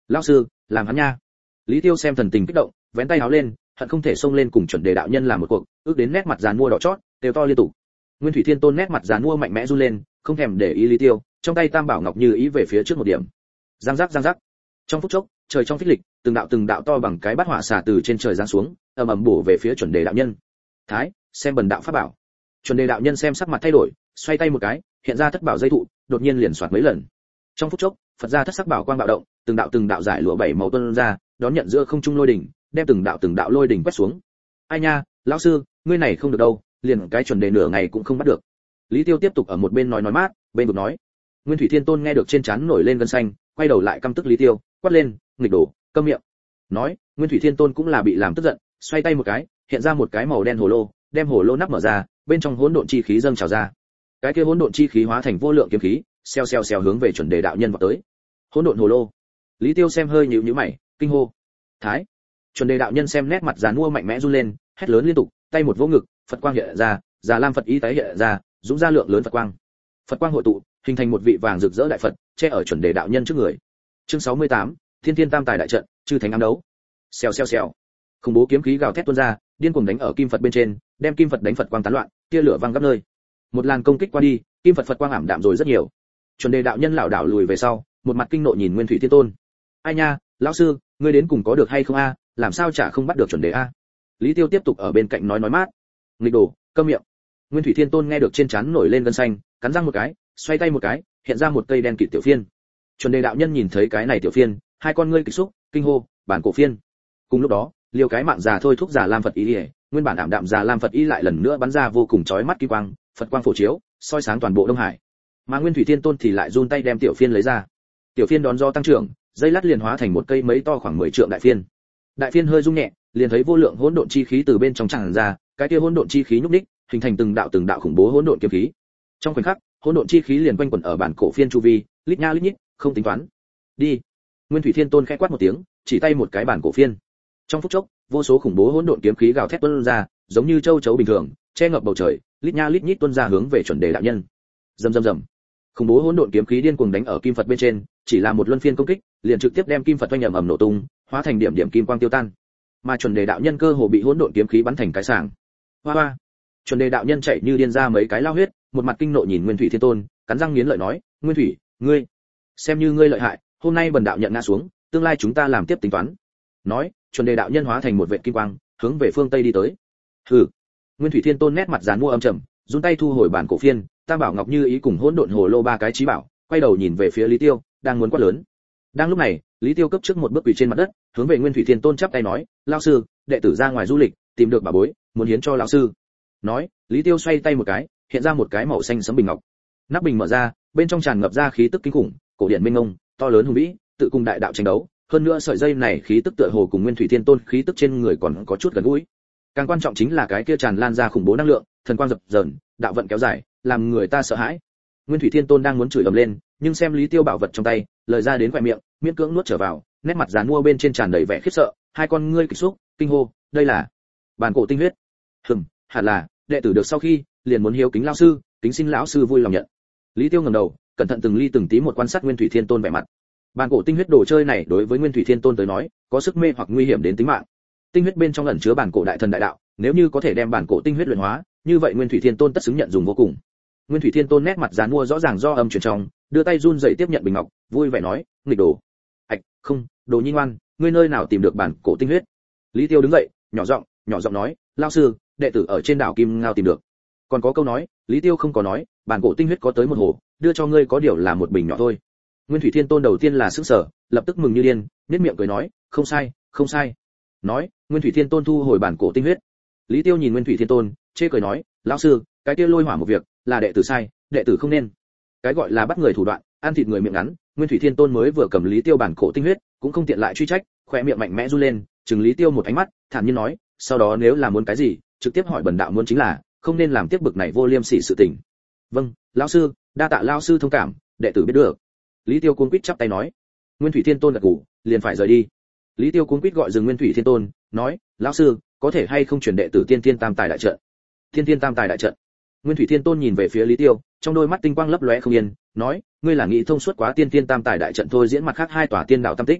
Lão sư, làm hắn nha. Lý Tiêu xem thần tình kích động, vén tay áo lên, hận không thể xông lên cùng chuẩn đề đạo nhân làm một cuộc, ước đến nét mặt giàn mua đỏ chót, đều to liên tục. Nguyên Thủy Thiên Tôn nét mặt giàn mua mạnh mẽ run lên, không thèm để ý Lý Tiêu, trong tay Tam Bảo Ngọc Như ý về phía trước một điểm. Giang giác giang giác. Trong phút chốc, trời trong phích lịch, từng đạo từng đạo to bằng cái bát hỏa xả từ trên trời giáng xuống, ầm ầm bổ về phía chuẩn đề đạo nhân. Thái, xem bần đạo pháp bảo. Chuẩn đề đạo nhân xem sắc mặt thay đổi, xoay tay một cái, hiện ra thất bảo dây thụ, đột nhiên liền xoạt mấy lần. Trong phút chốc, Phật gia thất sắc bảo quang bạo động, từng đạo từng đạo giải lụa bảy màu tuôn ra, đón nhận giữa không trung lôi đỉnh, đem từng đạo từng đạo lôi đỉnh quét xuống. Ai nha, lão sư, ngươi này không được đâu, liền cái chuẩn đề nửa ngày cũng không bắt được. Lý Tiêu tiếp tục ở một bên nói nói mát, bên vực nói. Nguyên Thủy Thiên Tôn nghe được trên trán nổi lên gân xanh, quay đầu lại căm tức Lý Tiêu, quát lên, nghịch đồ, câm miệng. Nói, Nguyên Thủy Thiên Tôn cũng là bị làm tức giận, xoay tay một cái, hiện ra một cái màu đen hồ lô, đem hồ lô nắp mở ra, bên trong hỗn độn chi khí dâng trào ra. Cái kia hỗn độn chi khí hóa thành vô lượng kiếm khí, xèo xèo xèo hướng về chuẩn đề đạo nhân vọt tới. Hỗn độn hồ lô. Lý Tiêu xem hơi nhíu nhíu mày, kinh hô. Thái. Chuẩn đề đạo nhân xem nét mặt giàn mua mạnh mẽ run lên, hét lớn liên tục, tay một vỗ ngực, Phật quang hiện ra, Già Lam Phật ý tái hiện ra, dũng ra lượng lớn Phật quang. Phật quang hội tụ, hình thành một vị vàng rực rỡ đại Phật, che ở chuẩn đề đạo nhân trước người. Chương sáu mươi tám, Thiên Thiên Tam Tài đại trận, chư thánh ám đấu. Xèo xèo xèo. Khủng bố kiếm khí gào thét tuôn ra, điên cuồng đánh ở kim Phật bên trên, đem kim Phật đánh Phật quang tán loạn, tia lửa văng khắp nơi. Một làn công kích qua đi, kim Phật Phật quang ảm đạm rồi rất nhiều. Chuẩn đề đạo nhân lảo đảo lùi về sau, một mặt kinh nộ nhìn Nguyên Thủy Thiên Tôn. Ai nha, lão sư, ngươi đến cùng có được hay không a? Làm sao chả không bắt được chuẩn đề a? Lý Tiêu tiếp tục ở bên cạnh nói nói mát. Nghịch đồ, câm miệng. Nguyên Thủy Thiên Tôn nghe được trên trán nổi lên gân xanh, cắn răng một cái, xoay tay một cái, hiện ra một cây đen kịt tiểu phiên. Chuẩn đề đạo nhân nhìn thấy cái này tiểu phiên, hai con ngươi kịch xúc, kinh hô, bản cổ phiên. Cùng lúc đó, liều cái mạng già thôi thúc Già Lam Phật ý, nguyên bản ảm đạm Già Lam Phật ý lại lần nữa bắn ra vô cùng chói mắt kim quang, Phật quang phổ chiếu, soi sáng toàn bộ Đông Hải. Mà Nguyên Thủy Thiên Tôn thì lại run tay đem tiểu phiên lấy ra. Tiểu phiên đón gió tăng trưởng, dây lát liền hóa thành một cây mấy to khoảng mười trượng đại phiên. Đại phiên hơi rung nhẹ, liền thấy vô lượng hỗn độn chi khí từ bên trong tràn ra, cái kia hỗn độn chi khí nhúc nhích, hình thành từng đạo từng đạo khủng bố hỗn độn kiếm khí. Trong khoảnh khắc, hỗn độn chi khí liền quanh quẩn ở bản cổ phiên chu vi, lít nha lít nhít, không tính toán. Đi. Nguyên Thủy Thiên Tôn khẽ quát một tiếng, chỉ tay một cái bản cổ phiên. Trong phút chốc, vô số khủng bố hỗn độn kiếm khí gào thét tuôn ra, giống như châu chấu bình thường, che ngập bầu trời, lít nha lít nhít tuôn ra hướng về chuẩn đề đạo nhân. Rầm rầm rầm. Khủng bố hỗn độn kiếm khí điên cuồng đánh ở kim Phật bên trên, chỉ là một luân phiên công kích, liền trực tiếp đem kim Phật oanh ầm ầm nổ tung, hóa thành điểm điểm kim quang tiêu tan. Mà chuẩn đề đạo nhân cơ hồ bị hỗn độn kiếm khí bắn thành cái sàng. Hoa hoa. Chuẩn đề đạo nhân chạy như điên ra mấy cái lao huyết, một mặt kinh nộ nhìn Nguyên Thủy Thiên Tôn, cắn răng nghiến lợi nói, Nguyên Thủy, ngươi, xem như ngươi lợi hại, hôm nay bần đạo nhận ngã xuống, tương lai chúng ta làm tiếp tính toán. Nói, chuẩn đề đạo nhân hóa thành một vệt kim quang, hướng về phương tây đi tới. Hừ. Nguyên Thủy Thiên Tôn nét mặt giàn mua âm trầm, run tay thu hồi bản cổ phiên, Tam Bảo Ngọc Như ý cùng hỗn độn hồ lô ba cái chí bảo, quay đầu nhìn về phía Lý Tiêu, đang muốn quát lớn. Đang lúc này, Lý Tiêu cấp trước một bước quỳ trên mặt đất, hướng về Nguyên Thủy Thiên Tôn chắp tay nói, lão sư, đệ tử ra ngoài du lịch, tìm được bảo bối, muốn hiến cho lão sư. Nói, Lý Tiêu xoay tay một cái, hiện ra một cái màu xanh sẫm bình ngọc. Nắp bình mở ra, bên trong tràn ngập ra khí tức kinh khủng, cổ điển minh ngông, to lớn hùng vĩ, tự cùng đại đạo tranh đấu, hơn nữa sợi dây này khí tức tựa hồ cùng Nguyên Thủy Thiên Tôn khí tức trên người còn có chút gần gũi. Càng quan trọng chính là cái kia tràn lan ra khủng bố năng lượng, thần quang dập dờn, đạo vận kéo dài, làm người ta sợ hãi. Nguyên Thủy Thiên Tôn đang muốn chửi ầm lên, nhưng xem Lý Tiêu bảo vật trong tay, lời ra đến quẹt miệng, miễn cưỡng nuốt trở vào, nét mặt giàn mua bên trên tràn đầy vẻ khiếp sợ, hai con ngươi kịch xúc, kinh hô, đây là bản cổ tinh huyết. Hừm, hẳn là, đệ tử được sau khi, liền muốn hiếu kính lão sư, kính xin lão sư vui lòng nhận. Lý Tiêu ngẩng đầu, cẩn thận từng ly từng tí một quan sát Nguyên Thủy Thiên Tôn vẻ mặt. Bản cổ tinh huyết đồ chơi này đối với Nguyên Thủy Thiên Tôn tới nói, có sức mê hoặc nguy hiểm đến tính mạng. Tinh huyết bên trong ẩn chứa bản cổ đại thần đại đạo, nếu như có thể đem bản cổ tinh huyết luyện hóa, như vậy Nguyên Thủy Thiên Tôn tất xứng nhận dùng vô cùng. Nguyên Thủy Thiên Tôn nét mặt giàn mua rõ ràng do âm truyền trong, đưa tay run rẩy tiếp nhận bình ngọc, vui vẻ nói, nghịch đồ. Ảch, không, đồ nhi ngoan, ngươi nơi nào tìm được bản cổ tinh huyết? Lý Tiêu đứng dậy, nhỏ giọng, nhỏ giọng nói, lão sư, đệ tử ở trên đảo Kim Ngao tìm được. Còn có câu nói, Lý Tiêu không có nói, bản cổ tinh huyết có tới một hồ, đưa cho ngươi có điều là một bình nhỏ thôi. Nguyên Thủy Thiên Tôn đầu tiên là sững sờ, lập tức mừng như điên, nhếch miệng cười nói, không sai, không sai. Nói, Nguyên Thủy Thiên Tôn thu hồi bản cổ tinh huyết. Lý Tiêu nhìn Nguyên Thủy Thiên Tôn, chê cười nói, lão sư, cái kia lôi hỏa một việc, là đệ tử sai, đệ tử không nên. Cái gọi là bắt người thủ đoạn, ăn thịt người miệng ngắn, Nguyên Thủy Thiên Tôn mới vừa cầm Lý Tiêu bản cổ tinh huyết, cũng không tiện lại truy trách, khóe miệng mạnh mẽ run lên, trừng Lý Tiêu một ánh mắt, thản nhiên nói, sau đó nếu là muốn cái gì, trực tiếp hỏi bần đạo muốn chính là, không nên làm tiếp bực này vô liêm sỉ sự tình. Vâng, lão sư, đa tạ lão sư thông cảm, đệ tử biết được. Lý Tiêu cuống quýt chắp tay nói. Nguyên Thủy Thiên Tôn gật gù, liền phải rời đi. Lý Tiêu cuống quýt gọi dừng Nguyên Thủy Thiên Tôn, nói, lão sư, có thể hay không truyền đệ tử Tiên Tiên Tam Tài đại trận? Tiên Tiên Tam Tài đại trận. Nguyên Thủy Thiên Tôn nhìn về phía Lý Tiêu, trong đôi mắt tinh quang lấp lóe không yên, nói, ngươi là nghĩ thông suốt quá Tiên Tiên Tam Tài đại trận thôi diễn mặt khác hai tòa tiên đạo tam tích.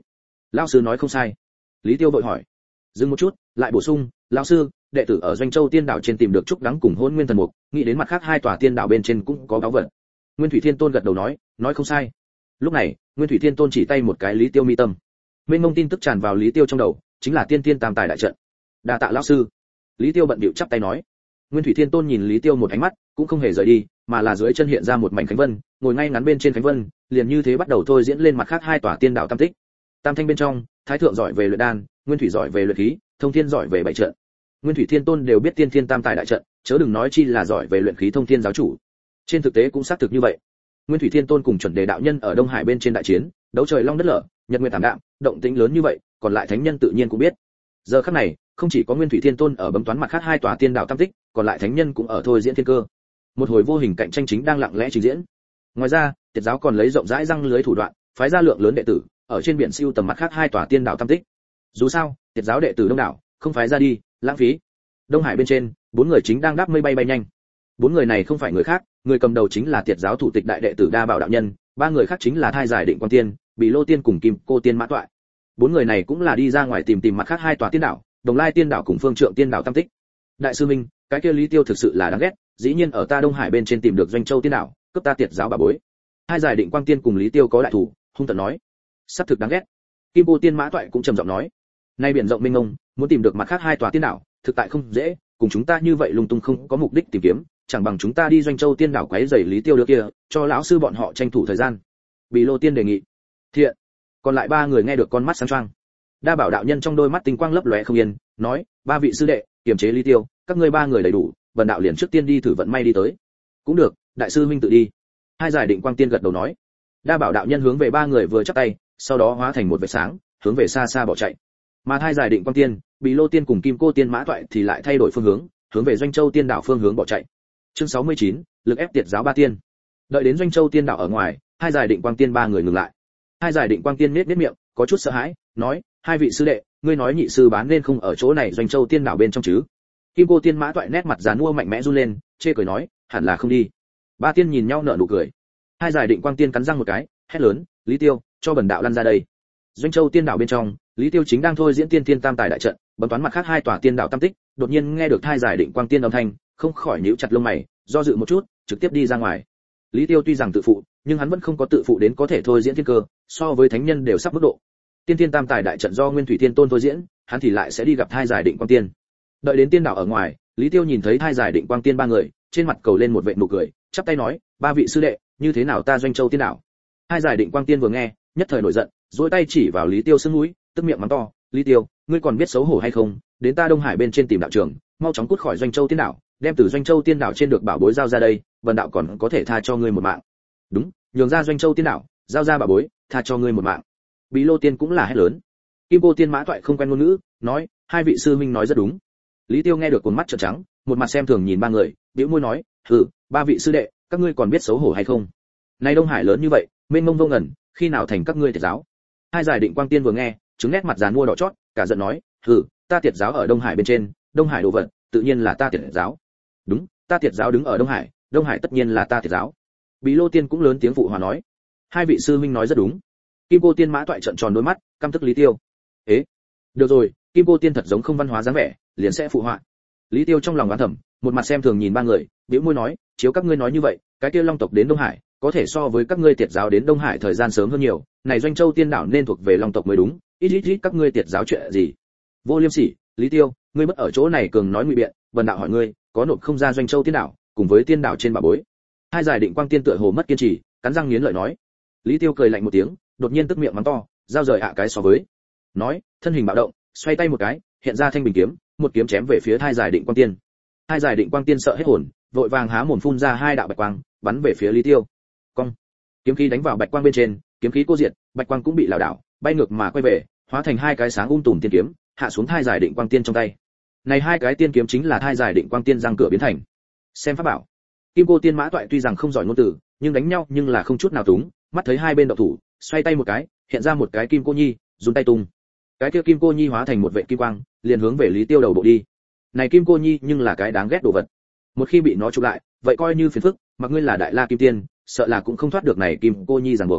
Lão sư nói không sai. Lý Tiêu vội hỏi. Dừng một chút, lại bổ sung, lão sư, đệ tử ở Doanh Châu Tiên đảo trên tìm được trúc đắng cùng Hôn Nguyên thần mục, nghĩ đến mặt khác hai tòa tiên đảo bên trên cũng có báu vật. Nguyên Thủy Thiên Tôn gật đầu nói, nói không sai. Lúc này, Nguyên Thủy Thiên Tôn chỉ tay một cái Lý Tiêu mi tâm. Mênh mông tin tức tràn vào Lý Tiêu trong đầu, chính là tiên tiên tam tài đại trận. Đa tạ lão sư. Lý Tiêu bận bịu chắp tay nói. Nguyên Thủy Thiên Tôn nhìn Lý Tiêu một ánh mắt, cũng không hề rời đi, mà là dưới chân hiện ra một mảnh khánh vân, ngồi ngay ngắn bên trên khánh vân, liền như thế bắt đầu thôi diễn lên mặt khác hai tòa tiên đạo tam tích. Tam thanh bên trong, Thái thượng giỏi về luyện đan, Nguyên Thủy giỏi về luyện khí, Thông Thiên giỏi về bảy trận. Nguyên Thủy Thiên Tôn đều biết tiên thiên tam tài đại trận, chớ đừng nói chi là giỏi về luyện khí Thông Thiên giáo chủ. Trên thực tế cũng xác thực như vậy. Nguyên Thủy Thiên Tôn cùng chuẩn đề đạo nhân ở Đông Hải bên trên đại chiến, đấu trời long đất lở, nhật nguyệt tảm đạm, động tĩnh lớn như vậy, còn lại thánh nhân tự nhiên cũng biết. Giờ khắc này, không chỉ có Nguyên Thủy Thiên Tôn ở bấm toán mặt khác hai tòa tiên đạo tam tích, còn lại thánh nhân cũng ở thôi diễn thiên cơ. Một hồi vô hình cạnh tranh chính đang lặng lẽ trình diễn. Ngoài ra, Tiệt giáo còn lấy rộng rãi răng lưới thủ đoạn, phái ra lượng lớn đệ tử, ở trên biển siêu tầm mặt khác hai tòa tiên đạo tam tích. Dù sao, Tiệt giáo đệ tử đông đảo, không phái ra đi, lãng phí. Đông Hải bên trên, bốn người chính đang đáp mây bay bay nhanh. Bốn người này không phải người khác, người cầm đầu chính là Tiệt giáo thủ tịch đại đệ tử Đa Bảo đạo nhân, ba người khác chính là Thai Giải Định Quan Tiên, Bị Lô Tiên cùng Kim Cô Tiên Mã Toại. Bốn người này cũng là đi ra ngoài tìm tìm mặt khác hai tòa tiên đảo, Đồng Lai Tiên đảo cùng Phương Trượng Tiên đảo tam tích. Đại sư Minh, cái kia Lý Tiêu thực sự là đáng ghét, dĩ nhiên ở ta Đông Hải bên trên tìm được Doanh Châu Tiên đảo, cướp ta Tiệt giáo bà bối. Hai Giải Định Quang Tiên cùng Lý Tiêu có đại thủ, hung tợn nói. Sắp thực đáng ghét. Kim Cô Tiên Mã Toại cũng trầm giọng nói. Nay biển rộng mênh mông, muốn tìm được mặt khác hai tòa tiên đảo, thực tại không dễ, cùng chúng ta như vậy lung tung không có mục đích tìm kiếm, chẳng bằng chúng ta đi Doanh Châu Tiên đảo quấy rầy Lý Tiêu đưa kia, cho lão sư bọn họ tranh thủ thời gian. Bì Lô Tiên đề nghị. Thiện. Còn lại ba người nghe được con mắt sáng choang. Đa Bảo đạo nhân trong đôi mắt tinh quang lấp lóe không yên, nói, ba vị sư đệ, kiềm chế Lý Tiêu, các ngươi ba người đầy đủ, bần đạo liền trước tiên đi thử vận may đi tới. Cũng được, đại sư huynh tự đi. Hai Giải Định Quang Tiên gật đầu nói. Đa Bảo đạo nhân hướng về ba người vừa chắp tay, sau đó hóa thành một vệt sáng, hướng về xa xa bỏ chạy. Mà Hai Giải Định Quang Tiên, Bị Lô Tiên cùng Kim Cô Tiên Mã Toại thì lại thay đổi phương hướng, hướng về Doanh Châu Tiên đảo phương hướng bỏ chạy. Chương sáu mươi chín, lực ép Tiệt giáo ba tiên. Đợi đến Doanh Châu Tiên đảo ở ngoài, Hai Giải Định Quang Tiên ba người ngừng lại. Hai Giải Định Quang Tiên nhếch nhếch miệng, có chút sợ hãi, nói, hai vị sư đệ, ngươi nói nhị sư bán nên không ở chỗ này Doanh Châu Tiên đảo bên trong chứ? Kim Cô Tiên Mã Toại nét mặt giàn mua mạnh mẽ run lên, chê cười nói, hẳn là không đi. Ba tiên nhìn nhau nở nụ cười. Hai Giải Định Quang Tiên cắn răng một cái, hét lớn, Lý Tiêu, cho bần đạo lăn ra đây. Doanh Châu Tiên đảo bên trong, Lý Tiêu chính đang thôi diễn tiên tiên tam tài đại trận, bấm toán mặt khác hai tòa tiên đảo tam tích, đột nhiên nghe được Hai Giải Định Quang Tiên âm thanh, không khỏi nhíu chặt lông mày, do dự một chút, trực tiếp đi ra ngoài. Lý Tiêu tuy rằng tự phụ, nhưng hắn vẫn không có tự phụ đến có thể thôi diễn thiên cơ, so với thánh nhân đều sắp mức độ. Tiên tiên tam tài đại trận do Nguyên Thủy Thiên Tôn thôi diễn, hắn thì lại sẽ đi gặp Hai Giải Định Quang Tiên. Đợi đến tiên đảo ở ngoài, Lý Tiêu nhìn thấy Hai Giải Định Quang Tiên ba người, trên mặt cầu lên một vệt nụ cười, chắp tay nói, ba vị sư đệ, như thế nào ta Doanh Châu Tiên đảo? Hai Giải Định Quang Tiên vừa nghe, nhất thời nổi giận, duỗi tay chỉ vào Lý Tiêu sưng mũi, tức miệng mắng to, Lý Tiêu, ngươi còn biết xấu hổ hay không? Đến ta Đông Hải bên trên tìm đạo trưởng, mau chóng cút khỏi Doanh Châu Tiên đảo, đem từ Doanh Châu Tiên đảo trên được bảo bối giao ra đây, vần đạo còn có thể tha cho ngươi một mạng. Đúng, nhường ra Doanh Châu Tiên đảo, giao ra bảo bối, tha cho ngươi một mạng. Bí Lô Tiên cũng là hét lớn. Kim Cô Tiên Mã Toại không quen ngôn ngữ, nói, hai vị sư huynh nói rất đúng. Lý Tiêu nghe được cuốn mắt trợn trắng, một mặt xem thường nhìn ba người, bĩu môi nói, hừ, ba vị sư đệ, các ngươi còn biết xấu hổ hay không? Nay Đông Hải lớn như vậy, mênh mông vô ngần, khi nào thành các ngươi Tiệt giáo? Hai Giải Định Quang Tiên vừa nghe, chứng nét mặt giàn mua đỏ chót, cả giận nói, hừ, ta Tiệt giáo ở Đông Hải bên trên, Đông Hải đồ vật, tự nhiên là ta Tiệt giáo. Đúng, ta Tiệt giáo đứng ở Đông Hải, Đông Hải tất nhiên là ta Tiệt giáo. Bí Lô Tiên cũng lớn tiếng phụ hòa nói, hai vị sư huynh nói rất đúng. Kim Cô Tiên Mã Toại trợn tròn đôi mắt, căm tức Lý Tiêu. Ế, được rồi, Kim Cô Tiên thật giống không văn hóa dáng vẻ, liền sẽ phụ họa. Lý Tiêu trong lòng oán thầm, một mặt xem thường nhìn ba người, bĩu môi nói, chiếu các ngươi nói như vậy, cái kia Long tộc đến Đông Hải, có thể so với các ngươi Tiệt giáo đến Đông Hải thời gian sớm hơn nhiều, này Doanh Châu Tiên đảo nên thuộc về Long tộc mới đúng, ít ít ít các ngươi Tiệt giáo chuyện gì? Vô Liêm Sỉ, Lý Tiêu, ngươi mất ở chỗ này cường nói ngụy biện, vần đạo hỏi ngươi, có nộp không ra Doanh Châu Tiên đảo, cùng với tiên đảo trên bà bối? Hai Giải Định Quang Tiên tựa hồ mất kiên trì, cắn răng nghiến lợi nói. Lý Tiêu cười lạnh một tiếng, đột nhiên tức miệng mắng to, giao rời ạ cái so với. Nói, thân hình bạo động, xoay tay một cái, hiện ra thanh bình kiếm, một kiếm chém về phía Hai Giải Định Quang Tiên. Hai Giải Định Quang Tiên sợ hết hồn, vội vàng há mồm phun ra hai đạo bạch quang, bắn về phía Lý Tiêu. Cong, kiếm khí đánh vào bạch quang bên trên, kiếm khí cô diệt, bạch quang cũng bị lảo đảo, bay ngược mà quay về, hóa thành hai cái sáng um tùm tiên kiếm, hạ xuống Hai Giải Định Quang Tiên trong tay. Này hai cái tiên kiếm chính là Hai Giải Định Quang Tiên răng cửa biến thành. Xem pháp bảo. Kim Cô Tiên Mã Toại tuy rằng không giỏi ngôn từ, nhưng đánh nhau nhưng là không chút nào túng, mắt thấy hai bên động thủ, xoay tay một cái, hiện ra một cái kim cô nhi, dùng tay tung. Cái kia kim cô nhi hóa thành một vệt kim quang, liền hướng về Lý Tiêu đầu bộ đi. Này kim cô nhi nhưng là cái đáng ghét đồ vật. Một khi bị nó chụp lại, vậy coi như phiền phức, mặc ngươi là đại la kim tiên, sợ là cũng không thoát được này kim cô nhi ràng buộc.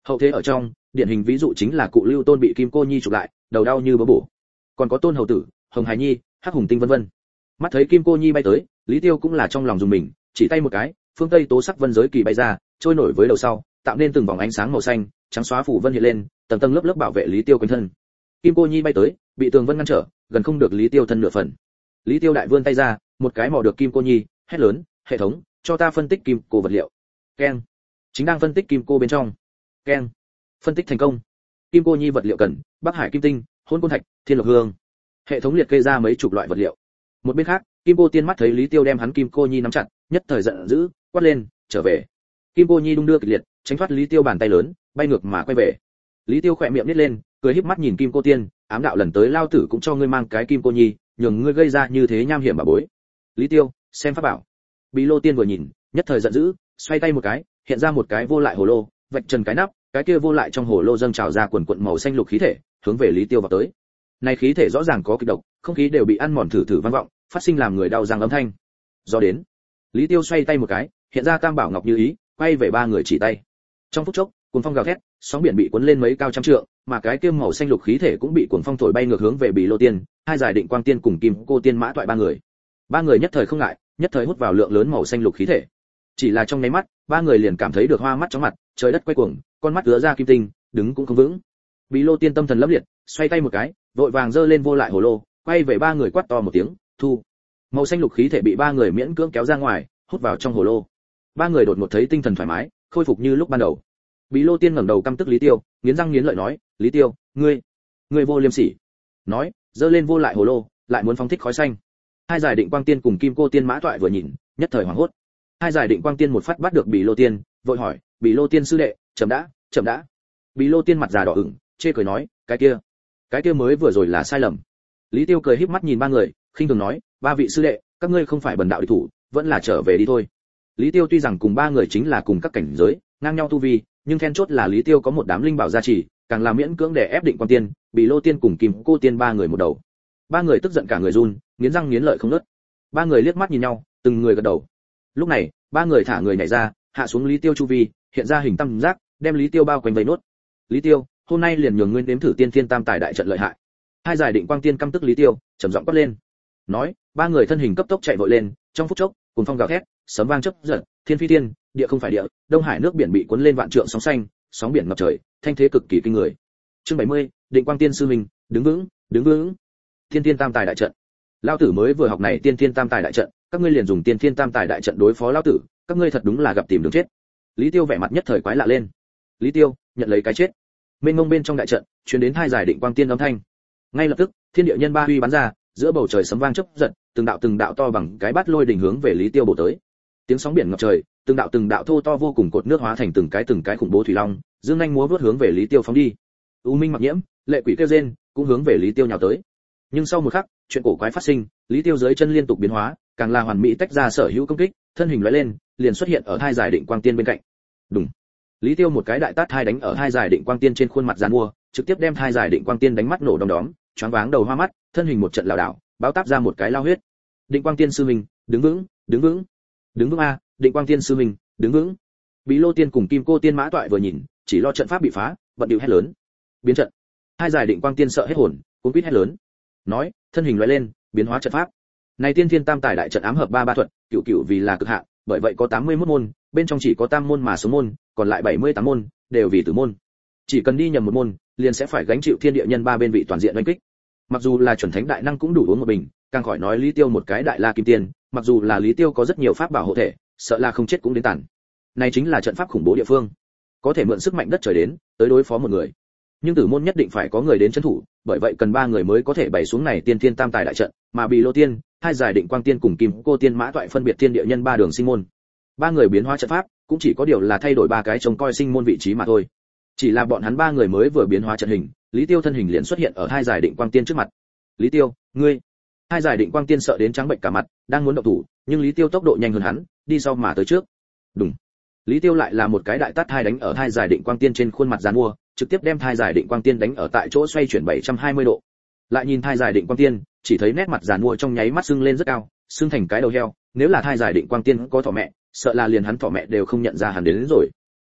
Hậu thế ở trong, điển hình ví dụ chính là cụ Lưu Tôn bị Kim Cô Nhi chụp lại, đầu đau như bớ bổ. Còn có Tôn hầu tử, Hồng Hải Nhi, Hắc Hùng Tinh vân vân. Mắt thấy Kim Cô Nhi bay tới, Lý Tiêu cũng là trong lòng dùng mình, chỉ tay một cái, phương Tây tố sắc vân giới kỳ bay ra, trôi nổi với đầu sau, tạo nên từng vòng ánh sáng màu xanh, trắng xóa phủ vân hiện lên, tầng tầng lớp lớp bảo vệ Lý Tiêu quanh thân. Kim Cô Nhi bay tới, bị tường vân ngăn trở, gần không được Lý Tiêu thân nửa phần. Lý Tiêu đại vươn tay ra, một cái mò được Kim Cô Nhi, hét lớn, hệ thống, cho ta phân tích kim cô vật liệu. Keng. Chính đang phân tích kim cô bên trong. Keng. Phân tích thành công. Kim Cô Nhi vật liệu cần, Bắc Hải kim tinh, Hỗn Côn thạch, Thiên Lộc hương. Hệ thống liệt kê ra mấy chục loại vật liệu. Một bên khác, Kim Cô Tiên mắt thấy Lý Tiêu đem hắn Kim Cô Nhi nắm chặt, nhất thời giận dữ, quát lên, trở về. Kim Cô Nhi đung đưa kịch liệt, tránh thoát Lý Tiêu bàn tay lớn, bay ngược mà quay về. Lý Tiêu khỏe miệng nhếch lên, cười híp mắt nhìn Kim Cô Tiên, ám đạo lần tới lao tử cũng cho ngươi mang cái Kim Cô Nhi, nhường ngươi gây ra như thế nham hiểm bà bối. Lý Tiêu, xem pháp bảo. Bí Lô Tiên vừa nhìn, nhất thời giận dữ, xoay tay một cái, hiện ra một cái vô lại hồ lô, vạch trần cái nắp, cái kia vô lại trong hồ lô dâng trào ra quần quần màu xanh lục khí thể, hướng về Lý Tiêu vào tới. Này khí thể rõ ràng có kịch độc, không khí đều bị ăn mòn thử thử vang vọng, phát sinh làm người đau răng âm thanh. Do đến, Lý Tiêu xoay tay một cái, hiện ra tam bảo ngọc như ý, quay về ba người chỉ tay. Trong phút chốc, cuồng phong gào thét, sóng biển bị cuốn lên mấy cao trăm trượng, mà cái kia màu xanh lục khí thể cũng bị cuồng phong thổi bay ngược hướng về Bì Lô Tiên, hai giải Định Quang Tiên cùng Kim Cô Tiên mã toại ba người. Ba người nhất thời không ngại, nhất thời hút vào lượng lớn màu xanh lục khí thể. Chỉ là trong nháy mắt, ba người liền cảm thấy được hoa mắt chóng mặt, trời đất quay cuồng, con mắt ứa ra kim tinh, đứng cũng không vững. Bì Lô Tiên tâm thần lấp liệt, xoay tay một cái, vội vàng giơ lên vô lại hồ lô, quay về ba người quát to một tiếng, thu. Màu xanh lục khí thể bị ba người miễn cưỡng kéo ra ngoài, hút vào trong hồ lô. Ba người đột ngột thấy tinh thần thoải mái, khôi phục như lúc ban đầu. Bí Lô Tiên ngẩng đầu căm tức Lý Tiêu, nghiến răng nghiến lợi nói, Lý Tiêu, ngươi, ngươi vô liêm sỉ. Nói, giơ lên vô lại hồ lô, lại muốn phóng thích khói xanh. Hai giải Định Quang Tiên cùng Kim Cô Tiên mã toại vừa nhìn, nhất thời hoảng hốt. Hai giải Định Quang Tiên một phát bắt được Bí Lô Tiên, vội hỏi, Bí Lô Tiên sư đệ, chậm đã, chậm đã. Bí Lô Tiên mặt già đỏ ửng, chê cười nói, cái kia, cái kia mới vừa rồi là sai lầm. Lý Tiêu cười híp mắt nhìn ba người, khinh thường nói, ba vị sư đệ, các ngươi không phải bần đạo địch thủ, vẫn là trở về đi thôi. Lý Tiêu tuy rằng cùng ba người chính là cùng các cảnh giới, ngang nhau tu vi, nhưng then chốt là Lý Tiêu có một đám linh bảo gia trì, càng làm miễn cưỡng để ép Định Quang Tiên, Bì Lô Tiên cùng Kim Cô Tiên ba người một đầu. Ba người tức giận cả người run, nghiến răng nghiến lợi không ngớt. Ba người liếc mắt nhìn nhau, từng người gật đầu. Lúc này, ba người thả người nhảy ra, hạ xuống Lý Tiêu chu vi, hiện ra hình tam giác, đem Lý Tiêu bao quanh vây nốt. Lý Tiêu, hôm nay liền nhường ngươi nếm thử Tiên Thiên Tam Tài đại trận lợi hại. Hai giải Định Quang Tiên căm tức Lý Tiêu, trầm giọng quát lên. Nói, ba người thân hình cấp tốc chạy vội lên, trong phút chốc, cùng phong gào thét, sấm vang chớp giật, thiên phi thiên, địa không phải địa, đông hải nước biển bị cuốn lên vạn trượng sóng xanh, sóng biển ngập trời, thanh thế cực kỳ kinh người. Chương bảy mươi, Định Quang Tiên sư mình, đứng vững, đứng vững. Tiên Thiên Tam Tài đại trận. Lão tử mới vừa học này Tiên Thiên Tam Tài đại trận, các ngươi liền dùng Tiên Thiên Tam Tài đại trận đối phó lão tử, các ngươi thật đúng là gặp tìm đường chết. Lý Tiêu vẻ mặt nhất thời quái lạ lên. Lý Tiêu, nhận lấy cái chết. Mênh mông bên trong đại trận, truyền đến hai giải Định Quang Tiên âm thanh. Ngay lập tức, thiên địa nhân ba huy bắn ra, giữa bầu trời sấm vang chớp giật, từng đạo từng đạo to bằng cái bát lôi đỉnh hướng về Lý Tiêu bổ tới. Tiếng sóng biển ngập trời, từng đạo từng đạo thô to vô cùng cột nước hóa thành từng cái từng cái khủng bố thủy long, dương nhanh múa vút hướng về Lý Tiêu phóng đi. U Minh Mặc Nhiễm, Lệ Quỷ kêu rên, cũng hướng về Lý Tiêu nhào tới. Nhưng sau một khắc, chuyện cổ quái phát sinh, Lý Tiêu dưới chân liên tục biến hóa, càng là hoàn mỹ tách ra sở hữu công kích, thân hình lóe lên, liền xuất hiện ở hai giải Định Quang Tiên bên cạnh. Đùng. Lý Tiêu một cái đại tát hai đánh ở hai giải Định Quang Tiên trên khuôn mặt giàn mua, trực tiếp đem hai giải Định Quang Tiên đánh mắt nổ đom đóm, choáng váng đầu hoa mắt, thân hình một trận lảo đảo, báo táp ra một cái lao huyết. Định Quang Tiên sư mình, đứng vững, đứng vững. Đứng vững a, Định Quang Tiên sư mình, đứng vững. Bí Lô Tiên cùng Kim Cô Tiên mã toại vừa nhìn, chỉ lo trận pháp bị phá, bận điệu hét lớn. Biến trận. Hai giải Định Quang Tiên sợ hết hồn, cuống quýt hét lớn. Nói, thân hình lóe lên, biến hóa trận pháp. Này Tiên Thiên Tam Tài đại trận ám hợp ba ba thuật, cửu cửu vì là cực hạn, bởi vậy có tám mươi mốt môn, bên trong chỉ có tam môn mà số môn, còn lại bảy mươi tám môn đều vì tử môn. Chỉ cần đi nhầm một môn, liền sẽ phải gánh chịu thiên địa nhân ba bên vị toàn diện đánh kích. Mặc dù là chuẩn thánh đại năng cũng đủ uống một bình, càng khỏi nói Lý Tiêu một cái đại la kim tiên, mặc dù là Lý Tiêu có rất nhiều pháp bảo hộ thể, sợ là không chết cũng đến tàn. Này chính là trận pháp khủng bố địa phương, có thể mượn sức mạnh đất trời đến, tới đối phó một người. Nhưng tử môn nhất định phải có người đến trấn thủ, bởi vậy cần ba người mới có thể bày xuống này Tiên Thiên Tam Tài đại trận, mà Bì Lô Tiên, hai giải Định Quang Tiên cùng Kim Cô Tiên mã toại phân biệt thiên địa nhân ba đường sinh môn. Ba người biến hóa trận pháp, cũng chỉ có điều là thay đổi ba cái trông coi sinh môn vị trí mà thôi. Chỉ là bọn hắn ba người mới vừa biến hóa trận hình, Lý Tiêu thân hình liền xuất hiện ở hai giải Định Quang Tiên trước mặt. Lý Tiêu, ngươi. Hai giải Định Quang Tiên sợ đến trắng bệnh cả mặt, đang muốn động thủ, nhưng Lý Tiêu tốc độ nhanh hơn hắn, đi sau mà tới trước. Đùng. Lý Tiêu lại là một cái đại tát hai đánh ở hai giải Định Quang Tiên trên khuôn mặt giàn mua, trực tiếp đem hai giải Định Quang Tiên đánh ở tại chỗ xoay chuyển bảy trăm hai mươi độ. Lại nhìn hai giải Định Quang Tiên, chỉ thấy nét mặt giàn mua trong nháy mắt sưng lên rất cao, sưng thành cái đầu heo, nếu là hai giải Định Quang Tiên có thỏ mẹ, sợ là liền hắn thỏ mẹ đều không nhận ra hắn đến, đến rồi.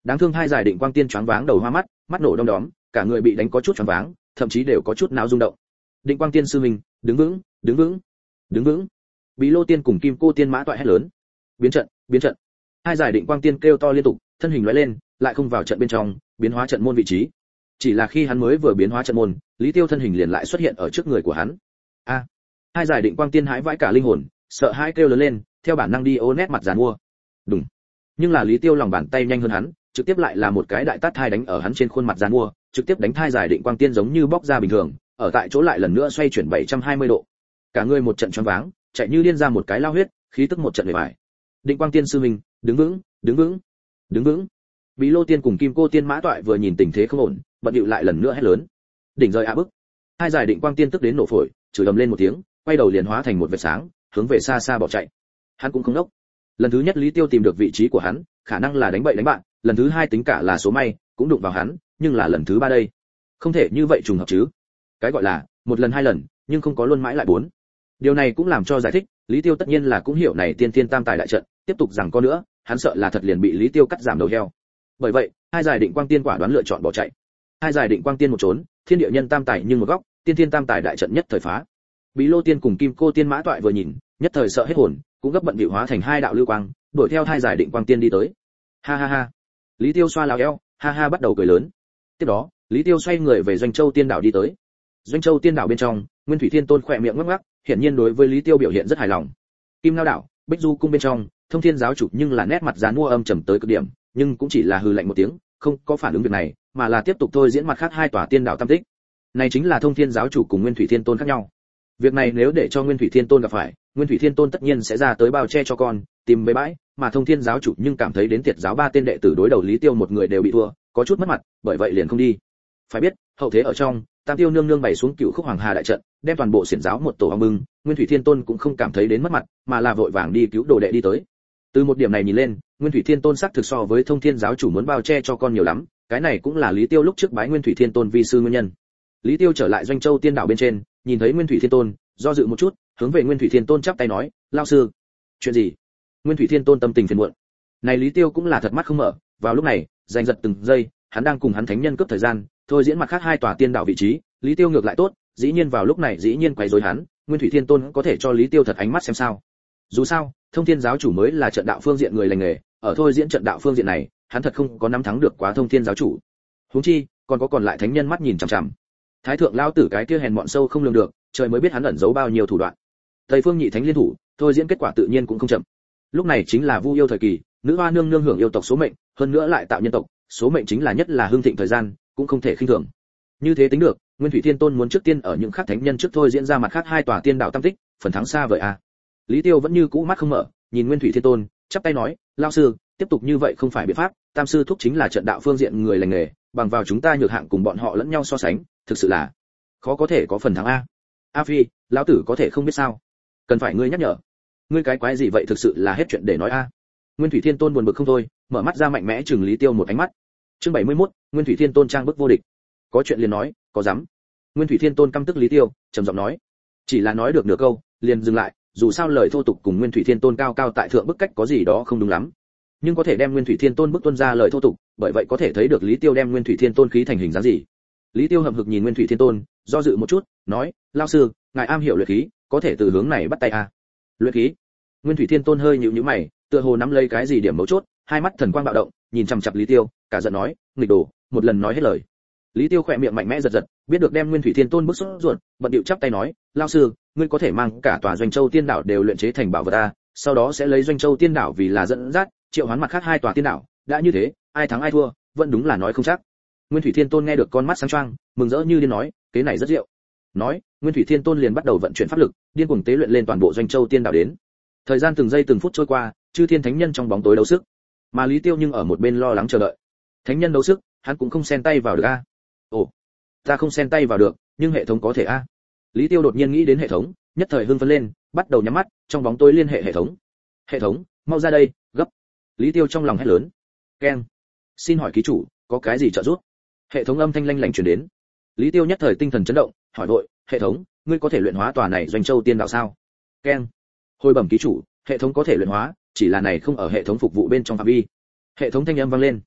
Đáng thương hai giải định quang tiên choáng váng đầu hoa mắt, mắt nổ đom đóm, cả người bị đánh có chút choáng váng, thậm chí đều có chút não rung động. Định quang tiên sư mình, đứng vững, đứng vững, đứng vững. Bí lô tiên cùng kim cô tiên mã toại hét lớn. Biến trận, biến trận. Hai giải định quang tiên kêu to liên tục, thân hình lóe lên, lại không vào trận bên trong, biến hóa trận môn vị trí. Chỉ là khi hắn mới vừa biến hóa trận môn, Lý Tiêu thân hình liền lại xuất hiện ở trước người của hắn. A! Hai giải định quang tiên hãi vãi cả linh hồn, sợ hãi kêu lớn lên, theo bản năng đi ô nét mặt giàn mua. Đùng. Nhưng là Lý Tiêu lòng bàn tay nhanh hơn hắn, trực tiếp lại là một cái đại tát thai đánh ở hắn trên khuôn mặt giàn mua, trực tiếp đánh thai giải định quang tiên giống như bóc ra bình thường, ở tại chỗ lại lần nữa xoay chuyển bảy trăm hai mươi độ. Cả người một trận choáng váng, chạy như điên ra một cái lao huyết, khí tức một trận bề bại. Định quang tiên sư mình, đứng vững, đứng vững, đứng vững. Bí lô tiên cùng kim cô tiên mã toại vừa nhìn tình thế không ổn, bận điệu lại lần nữa hét lớn. Đỉnh rơi a bức. Hai giải định quang tiên tức đến nổ phổi, chửi ầm lên một tiếng, quay đầu liền hóa thành một vệt sáng, hướng về xa xa bỏ chạy. Hắn cũng không đốc. Lần thứ nhất Lý Tiêu tìm được vị trí của hắn, khả năng là đánh bậy đánh bạn, lần thứ hai tính cả là số may, cũng đụng vào hắn, nhưng là lần thứ ba đây, không thể như vậy trùng hợp chứ. Cái gọi là một lần hai lần, nhưng không có luôn mãi lại bốn. Điều này cũng làm cho giải thích, Lý Tiêu tất nhiên là cũng hiểu này tiên tiên tam tài đại trận, tiếp tục rằng có nữa, hắn sợ là thật liền bị Lý Tiêu cắt giảm đầu heo. Bởi vậy, hai giải định quang tiên quả đoán lựa chọn bỏ chạy. Hai giải định quang tiên một trốn, thiên địa nhân tam tài nhưng một góc, tiên tiên tam tài đại trận nhất thời phá. Bí lô tiên cùng kim cô tiên mã toại vừa nhìn, nhất thời sợ hết hồn, cũng gấp bận bịu hóa thành hai đạo lưu quang, đuổi theo hai giải định quang tiên đi tới. Ha ha ha. Lý Tiêu xoa láo eo, ha ha bắt đầu cười lớn. Tiếp đó, Lý Tiêu xoay người về Doanh Châu Tiên đảo đi tới. Doanh Châu Tiên đảo bên trong, Nguyên Thủy Thiên Tôn khỏe miệng ngắc ngắc, hiển nhiên đối với Lý Tiêu biểu hiện rất hài lòng. Kim Ngao đảo, Bích Du cung bên trong, Thông Thiên giáo chủ nhưng là nét mặt giàn mua âm trầm tới cực điểm, nhưng cũng chỉ là hừ lạnh một tiếng, không có phản ứng việc này, mà là tiếp tục thôi diễn mặt khác hai tòa tiên đảo tam tích. Này chính là Thông Thiên giáo chủ cùng Nguyên Thủy Thiên Tôn khác nhau. Việc này nếu để cho Nguyên Thủy Thiên Tôn gặp phải, Nguyên Thủy Thiên Tôn tất nhiên sẽ ra tới bao che cho con, tìm bế bãi, mà Thông Thiên giáo chủ nhưng cảm thấy đến Tiệt giáo ba tên đệ tử đối đầu Lý Tiêu một người đều bị thua, có chút mất mặt, bởi vậy liền không đi. Phải biết, hậu thế ở trong, Tam Tiêu nương nương bày xuống Cửu Khúc Hoàng Hà đại trận, đem toàn bộ xiển giáo một tổ ong bưng, Nguyên Thủy Thiên Tôn cũng không cảm thấy đến mất mặt, mà là vội vàng đi cứu đồ đệ đi tới. Từ một điểm này nhìn lên, Nguyên Thủy Thiên Tôn sắc thực so với Thông Thiên giáo chủ muốn bao che cho con nhiều lắm, cái này cũng là Lý Tiêu lúc trước bái Nguyên Thủy Thiên Tôn vi sư nguyên nhân. Lý Tiêu trở lại Doanh Châu Tiên đảo bên trên, nhìn thấy Nguyên Thủy Thiên Tôn, do dự một chút, hướng về Nguyên Thủy Thiên Tôn chắp tay nói, "Lão sư." "Chuyện gì?" Nguyên Thủy Thiên Tôn tâm tình phiền muộn. Này Lý Tiêu cũng là thật mắt không mở, vào lúc này, giành giật từng giây, hắn đang cùng hắn thánh nhân cướp thời gian, thôi diễn mặt khác hai tòa tiên đảo vị trí, Lý Tiêu ngược lại tốt, dĩ nhiên vào lúc này dĩ nhiên quấy rối hắn, Nguyên Thủy Thiên Tôn có thể cho Lý Tiêu thật ánh mắt xem sao. Dù sao, Thông Thiên giáo chủ mới là trận đạo phương diện người lành nghề, ở thôi diễn trận đạo phương diện này, hắn thật không có nắm thắng được quá Thông Thiên giáo chủ. Huống chi, còn có còn lại thánh nhân mắt nhìn chằm chằm. Thái thượng lão tử cái kia hèn mọn sâu không lường được, trời mới biết hắn ẩn giấu bao nhiêu thủ đoạn. Tây Phương Nhị Thánh liên thủ, thôi diễn kết quả tự nhiên cũng không chậm. Lúc này chính là Vu yêu thời kỳ, nữ hoa nương nương hưởng yêu tộc số mệnh, hơn nữa lại tạo nhân tộc, số mệnh chính là nhất là hưng thịnh thời gian, cũng không thể khinh thường. Như thế tính được, Nguyên Thủy Thiên Tôn muốn trước tiên ở những khác thánh nhân trước thôi diễn ra mặt khác hai tòa tiên đạo tam tích, phần thắng xa vời a. À. Lý Tiêu vẫn như cũ mắt không mở, nhìn Nguyên Thủy Thiên Tôn, chắp tay nói, "Lão sư, tiếp tục như vậy không phải biện pháp, Tam sư thúc chính là trận đạo phương diện người lành nghề, bằng vào chúng ta nhược hạng cùng bọn họ lẫn nhau so sánh, thực sự là khó có thể có phần thắng a." "A Phi, lão tử có thể không biết sao? Cần phải ngươi nhắc nhở. Ngươi cái quái gì vậy, thực sự là hết chuyện để nói a." Nguyên Thủy Thiên Tôn buồn bực không thôi, mở mắt ra mạnh mẽ chừng Lý Tiêu một ánh mắt. Chương bảy mươi mốt, Nguyên Thủy Thiên Tôn trang bức vô địch. Có chuyện liền nói, có dám. Nguyên Thủy Thiên Tôn căm tức Lý Tiêu, trầm giọng nói. Chỉ là nói được nửa câu, liền dừng lại, dù sao lời thô tục cùng Nguyên Thủy Thiên Tôn cao cao tại thượng bức cách có gì đó không đúng lắm. Nhưng có thể đem Nguyên Thủy Thiên Tôn bức tuôn ra lời thô tục, bởi vậy có thể thấy được Lý Tiêu đem Nguyên Thủy Thiên Tôn khí thành hình dáng gì. Lý Tiêu hậm hực nhìn Nguyên Thủy Thiên Tôn, do dự một chút, nói, "Lão sư, ngài am hiểu luyện khí, có thể từ hướng này bắt tay a." "Luyện khí?" Nguyên Thủy Thiên Tôn hơi nhíu nhíu mày, tựa hồ nắm lấy cái gì điểm mấu chốt, hai mắt thần quang bạo động, nhìn chằm chằm Lý Tiêu, cả giận nói, "Nghịch đồ, một lần nói hết lời." Lý Tiêu khỏe miệng mạnh mẽ giật giật, biết được đem Nguyên Thủy Thiên Tôn bức sốt ruột, bận điệu chắp tay nói, "Lão sư, ngươi có thể mang cả tòa Doanh Châu Tiên đảo đều luyện chế thành bảo vật a, sau đó sẽ lấy Doanh Châu Tiên đảo vì là dẫn dắt, triệu hoán mặt khác hai tòa tiên đảo, đã như thế, ai thắng ai thua, vẫn đúng là nói không chắc." Nguyên Thủy Thiên Tôn nghe được con mắt sáng choang, mừng rỡ như điên nói, "Cái này rất diệu." Nói, Nguyên Thủy Thiên Tôn liền bắt đầu vận chuyển pháp lực, điên cuồng tế luyện lên toàn bộ Doanh Châu Tiên đảo đến. Thời gian từng giây từng phút trôi qua, chư thiên thánh nhân trong bóng tối đấu sức, mà Lý Tiêu nhưng ở một bên lo lắng chờ đợi. Thánh nhân đấu sức, hắn cũng không xen tay vào được a. Ồ, ta không xen tay vào được, nhưng hệ thống có thể a. Lý Tiêu đột nhiên nghĩ đến hệ thống, nhất thời hưng phấn lên, bắt đầu nhắm mắt, trong bóng tối liên hệ hệ thống. "Hệ thống, mau ra đây, gấp." Lý Tiêu trong lòng hét lớn. "Keng, xin hỏi ký chủ, có cái gì trợ giúp?" Hệ thống âm thanh lanh lảnh truyền đến. Lý Tiêu nhất thời tinh thần chấn động, hỏi vội, "Hệ thống, ngươi có thể luyện hóa tòa này Doanh Châu Tiên đạo sao?" "Keng, hồi bẩm ký chủ, hệ thống có thể luyện hóa, chỉ là này không ở hệ thống phục vụ bên trong phạm vi." Hệ thống thanh âm vang lên.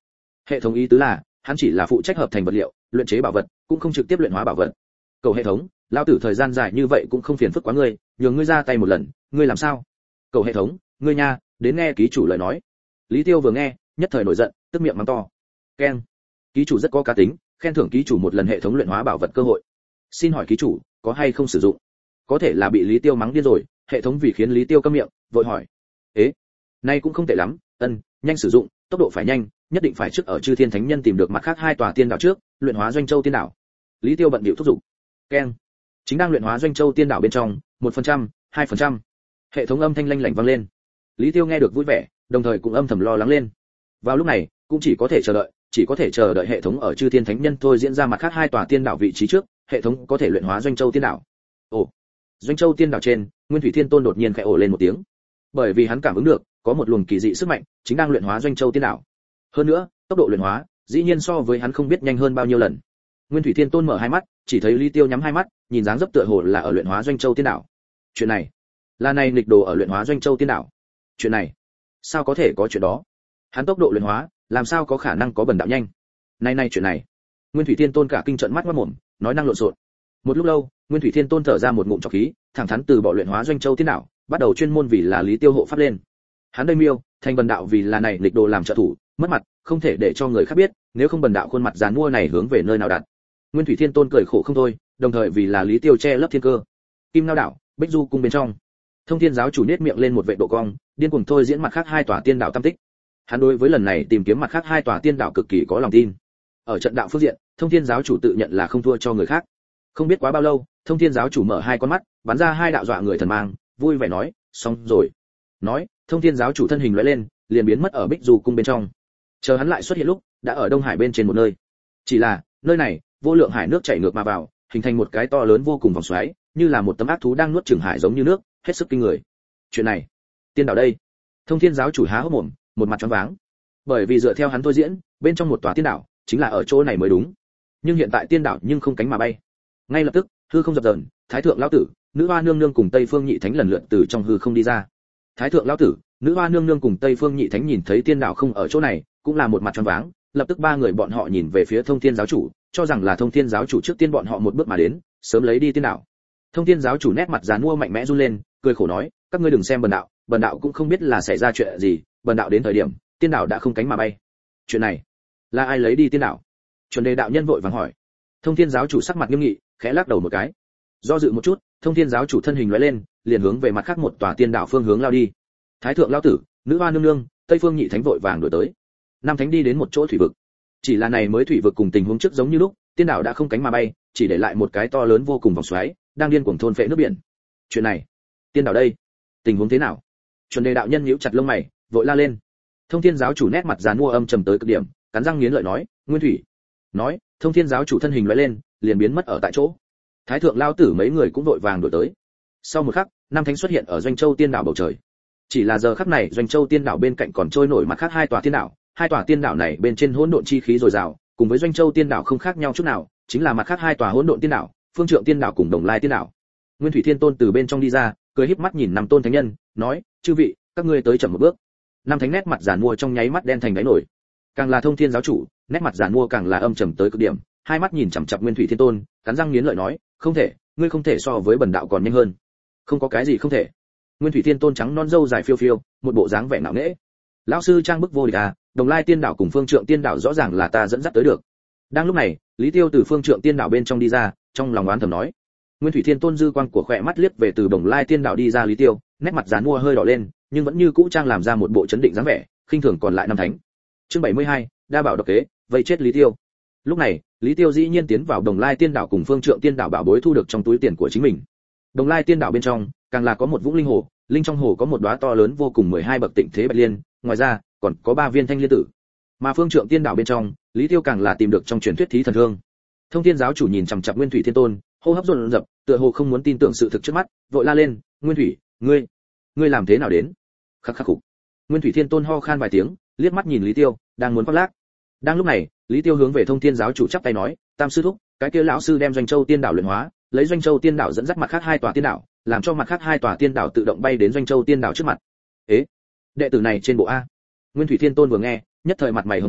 Hệ thống ý tứ là hắn chỉ là phụ trách hợp thành vật liệu, luyện chế bảo vật, cũng không trực tiếp luyện hóa bảo vật. Cầu hệ thống, lao tử thời gian dài như vậy cũng không phiền phức quá ngươi, nhường ngươi ra tay một lần, ngươi làm sao? Cầu hệ thống, ngươi nha, đến nghe ký chủ lời nói. Lý Tiêu vừa nghe, nhất thời nổi giận, tức miệng mắng to. Keng. Ký chủ rất có cá tính, khen thưởng ký chủ một lần hệ thống luyện hóa bảo vật cơ hội. Xin hỏi ký chủ, có hay không sử dụng? Có thể là bị Lý Tiêu mắng điên rồi, hệ thống vì khiến Lý Tiêu câm miệng, vội hỏi. Ế, nay cũng không tệ lắm, ân, nhanh sử dụng, tốc độ phải nhanh, nhất định phải trước ở Chư Thiên Thánh Nhân tìm được mặt khác hai tòa tiên đảo trước, luyện hóa Doanh Châu tiên đảo. Lý Tiêu bận bịu thúc giục. Keng. Chính đang luyện hóa Doanh Châu tiên đảo bên trong, một phần trăm, hai phần trăm. Hệ thống âm thanh lanh lảnh vang lên. Lý Tiêu nghe được vui vẻ, đồng thời cũng âm thầm lo lắng lên. Vào lúc này, cũng chỉ có thể chờ đợi, chỉ có thể chờ đợi hệ thống ở Chư Thiên Thánh Nhân thôi diễn ra mặt khác hai tòa tiên đảo vị trí trước, hệ thống có thể luyện hóa Doanh Châu tiên đảo. Ồ. Doanh Châu tiên đảo trên, Nguyên Thủy Thiên Tôn đột nhiên khẽ ồ lên một tiếng. Bởi vì hắn cảm ứng được, có một luồng kỳ dị sức mạnh chính đang luyện hóa Doanh Châu tiên đảo. Hơn nữa, tốc độ luyện hóa, dĩ nhiên so với hắn không biết nhanh hơn bao nhiêu lần. Nguyên Thủy Thiên Tôn mở hai mắt, chỉ thấy Lý Tiêu nhắm hai mắt, nhìn dáng dấp tựa hồ là ở luyện hóa Doanh Châu tiên đảo. Chuyện này, là này nghịch đồ ở luyện hóa Doanh Châu tiên đảo. Chuyện này, sao có thể có chuyện đó? Hắn tốc độ luyện hóa, làm sao có khả năng có bần đạo nhanh? Này này chuyện này. Nguyên Thủy Thiên Tôn cả kinh trợn mắt ngoác mồm, nói năng lộn xộn. Một lúc lâu, Nguyên Thủy Thiên Tôn thở ra một ngụm trọc khí, thẳng thắn từ bỏ luyện hóa Doanh Châu tiên đảo, bắt đầu chuyên môn vì là Lý Tiêu hộ pháp lên. Hắn đây miêu, thành bần đạo vì là này nghịch đồ làm trợ thủ, mất mặt, không thể để cho người khác biết, nếu không bần đạo khuôn mặt giàn mua này hướng về nơi nào đặt. Nguyên Thủy Thiên Tôn cười khổ không thôi, đồng thời vì là Lý Tiêu che lấp thiên cơ. Kim Ngao đảo, Bích Du cung bên trong, Thông Thiên giáo chủ nhếch miệng lên một vệ độ cong, điên cuồng thôi diễn mặt khác hai tòa tiên đảo tam tích. Hắn đối với lần này tìm kiếm mặt khác hai tòa tiên đảo cực kỳ có lòng tin. Ở trận đạo phương diện, Thông Thiên giáo chủ tự nhận là không thua cho người khác. Không biết quá bao lâu, Thông Thiên giáo chủ mở hai con mắt, bắn ra hai đạo dọa người thần mang, vui vẻ nói, xong rồi. Nói, Thông Thiên giáo chủ thân hình lóe lên, liền biến mất ở Bích Du cung bên trong. Chờ hắn lại xuất hiện lúc, đã ở Đông Hải bên trên một nơi. Chỉ là, nơi này, vô lượng hải nước chảy ngược mà vào, hình thành một cái to lớn vô cùng vòng xoáy, như là một tấm ác thú đang nuốt chửng hải giống như nước, hết sức kinh người. Chuyện này, tiên đảo đây. Thông Thiên giáo chủ há hốc mồm, một mặt choáng váng. Bởi vì dựa theo hắn thôi diễn, bên trong một tòa tiên đảo, chính là ở chỗ này mới đúng. Nhưng hiện tại tiên đảo nhưng không cánh mà bay. Ngay lập tức, hư không dập dờn, Thái thượng lão tử, Nữ Hoa nương nương cùng Tây Phương Nhị Thánh lần lượt từ trong hư không đi ra. Thái thượng lão tử, Nữ Hoa nương nương cùng Tây Phương Nhị Thánh nhìn thấy tiên đảo không ở chỗ này, cũng là một mặt choáng váng, lập tức ba người bọn họ nhìn về phía Thông Thiên giáo chủ, cho rằng là Thông Thiên giáo chủ trước tiên bọn họ một bước mà đến, sớm lấy đi tiên đảo. Thông Thiên giáo chủ nét mặt giàn mua mạnh mẽ run lên, cười khổ nói, các ngươi đừng xem bần đạo, bần đạo cũng không biết là xảy ra chuyện gì, bần đạo đến thời điểm, tiên đảo đã không cánh mà bay. Chuyện này, là ai lấy đi tiên đảo? Chuẩn Đề đạo nhân vội vàng hỏi. Thông Thiên giáo chủ sắc mặt nghiêm nghị, khẽ lắc đầu một cái. Do dự một chút, Thông Thiên giáo chủ thân hình lóe lên, liền hướng về mặt khác một tòa tiên đảo phương hướng lao đi. Thái thượng lão tử, Nữ Hoa nương nương, Tây Phương Nhị Thánh vội vàng đuổi tới. Năm thánh đi đến một chỗ thủy vực. Chỉ là này mới thủy vực cùng tình huống trước giống như lúc, tiên đảo đã không cánh mà bay, chỉ để lại một cái to lớn vô cùng vòng xoáy, đang điên cuồng thôn phệ nước biển. Chuyện này, tiên đảo đây, tình huống thế nào? Chuẩn Đề đạo nhân nhíu chặt lông mày, vội la lên. Thông Thiên giáo chủ nét mặt giàn mua âm trầm tới cực điểm, cắn răng nghiến lợi nói, Nguyên Thủy. Nói, Thông Thiên giáo chủ thân hình lóe lên, liền biến mất ở tại chỗ. Thái thượng lão tử mấy người cũng vội vàng đuổi tới. Sau một khắc, năm thánh xuất hiện ở Doanh Châu tiên đảo bầu trời. Chỉ là giờ khắc này, Doanh Châu tiên đảo bên cạnh còn trôi nổi mặt khác hai tòa tiên đảo, hai tòa tiên đảo này bên trên hỗn độn chi khí dồi dào, cùng với Doanh Châu tiên đảo không khác nhau chút nào, chính là mặt khác hai tòa hỗn độn tiên đảo, Phương Trượng tiên đảo cùng Đồng Lai tiên đảo. Nguyên Thủy Thiên Tôn từ bên trong đi ra, cười híp mắt nhìn năm tôn thánh nhân, nói, chư vị, các ngươi tới chậm một bước. Năm thánh nét mặt giàn mua trong nháy mắt đen thành đáy nổi. Càng là Thông Thiên giáo chủ, nét mặt giàn mua càng là âm trầm tới cực điểm, hai mắt nhìn chằm chằm Nguyên Thủy Thiên Tôn, cắn răng nghiến lợi nói, không thể, ngươi không thể so với bần đạo còn nhanh hơn. Không có cái gì không thể. Nguyên Thủy Thiên Tôn trắng non râu dài phiêu phiêu, một bộ dáng vẻ nạo nễ. Lão sư trang bức vô địch à, Đồng Lai tiên đảo cùng Phương Trượng tiên đảo rõ ràng là ta dẫn dắt tới được. Đang lúc này, Lý Tiêu từ Phương Trượng tiên đảo bên trong đi ra, trong lòng oán thầm nói. Nguyên Thủy Thiên Tôn dư quang của khỏe mắt liếc về từ Đồng Lai tiên đảo đi ra Lý Tiêu, nét mặt giàn mua hơi đỏ lên, nhưng vẫn như cũ trang làm ra một bộ chấn định dáng vẻ, khinh thường còn lại năm thánh. Chương bảy mươi hai, đa bảo độc kế, vây chết Lý Tiêu. Lúc này, Lý Tiêu dĩ nhiên tiến vào Đồng Lai tiên đảo cùng Phương Trượng tiên đảo bảo bối thu được trong túi tiền của chính mình. Đồng Lai tiên đảo bên trong, càng là có một vũng linh hồ, linh trong hồ có một đóa to lớn vô cùng mười hai bậc tịnh thế bạch liên, ngoài ra, còn có ba viên thanh liên tử. Mà Phương Trượng tiên đảo bên trong, Lý Tiêu càng là tìm được trong truyền thuyết thí thần thương. Thông Thiên giáo chủ nhìn chằm chằm Nguyên Thủy Thiên Tôn, hô hấp dồn dập, tựa hồ không muốn tin tưởng sự thực trước mắt, vội la lên, "Nguyên Thủy, ngươi, ngươi làm thế nào đến?" Khắc khắc khục. Nguyên Thủy Thiên Tôn ho khan vài tiếng, liếc mắt nhìn Lý Tiêu, đang muốn khoác lác. Đang lúc này, Lý Tiêu hướng về Thông Thiên giáo chủ chắp tay nói, "Tam sư thúc, cái kia lão sư đem Doanh Châu tiên đảo luyện hóa, lấy Doanh Châu tiên đảo dẫn dắt mặt khác hai tòa tiên đảo, làm cho mặt khác hai tòa tiên đảo tự động bay đến Doanh Châu tiên đảo trước mặt." Ế, đệ tử này trên bộ a. Nguyên Thủy Thiên Tôn vừa nghe, nhất thời mặt mày hường hào,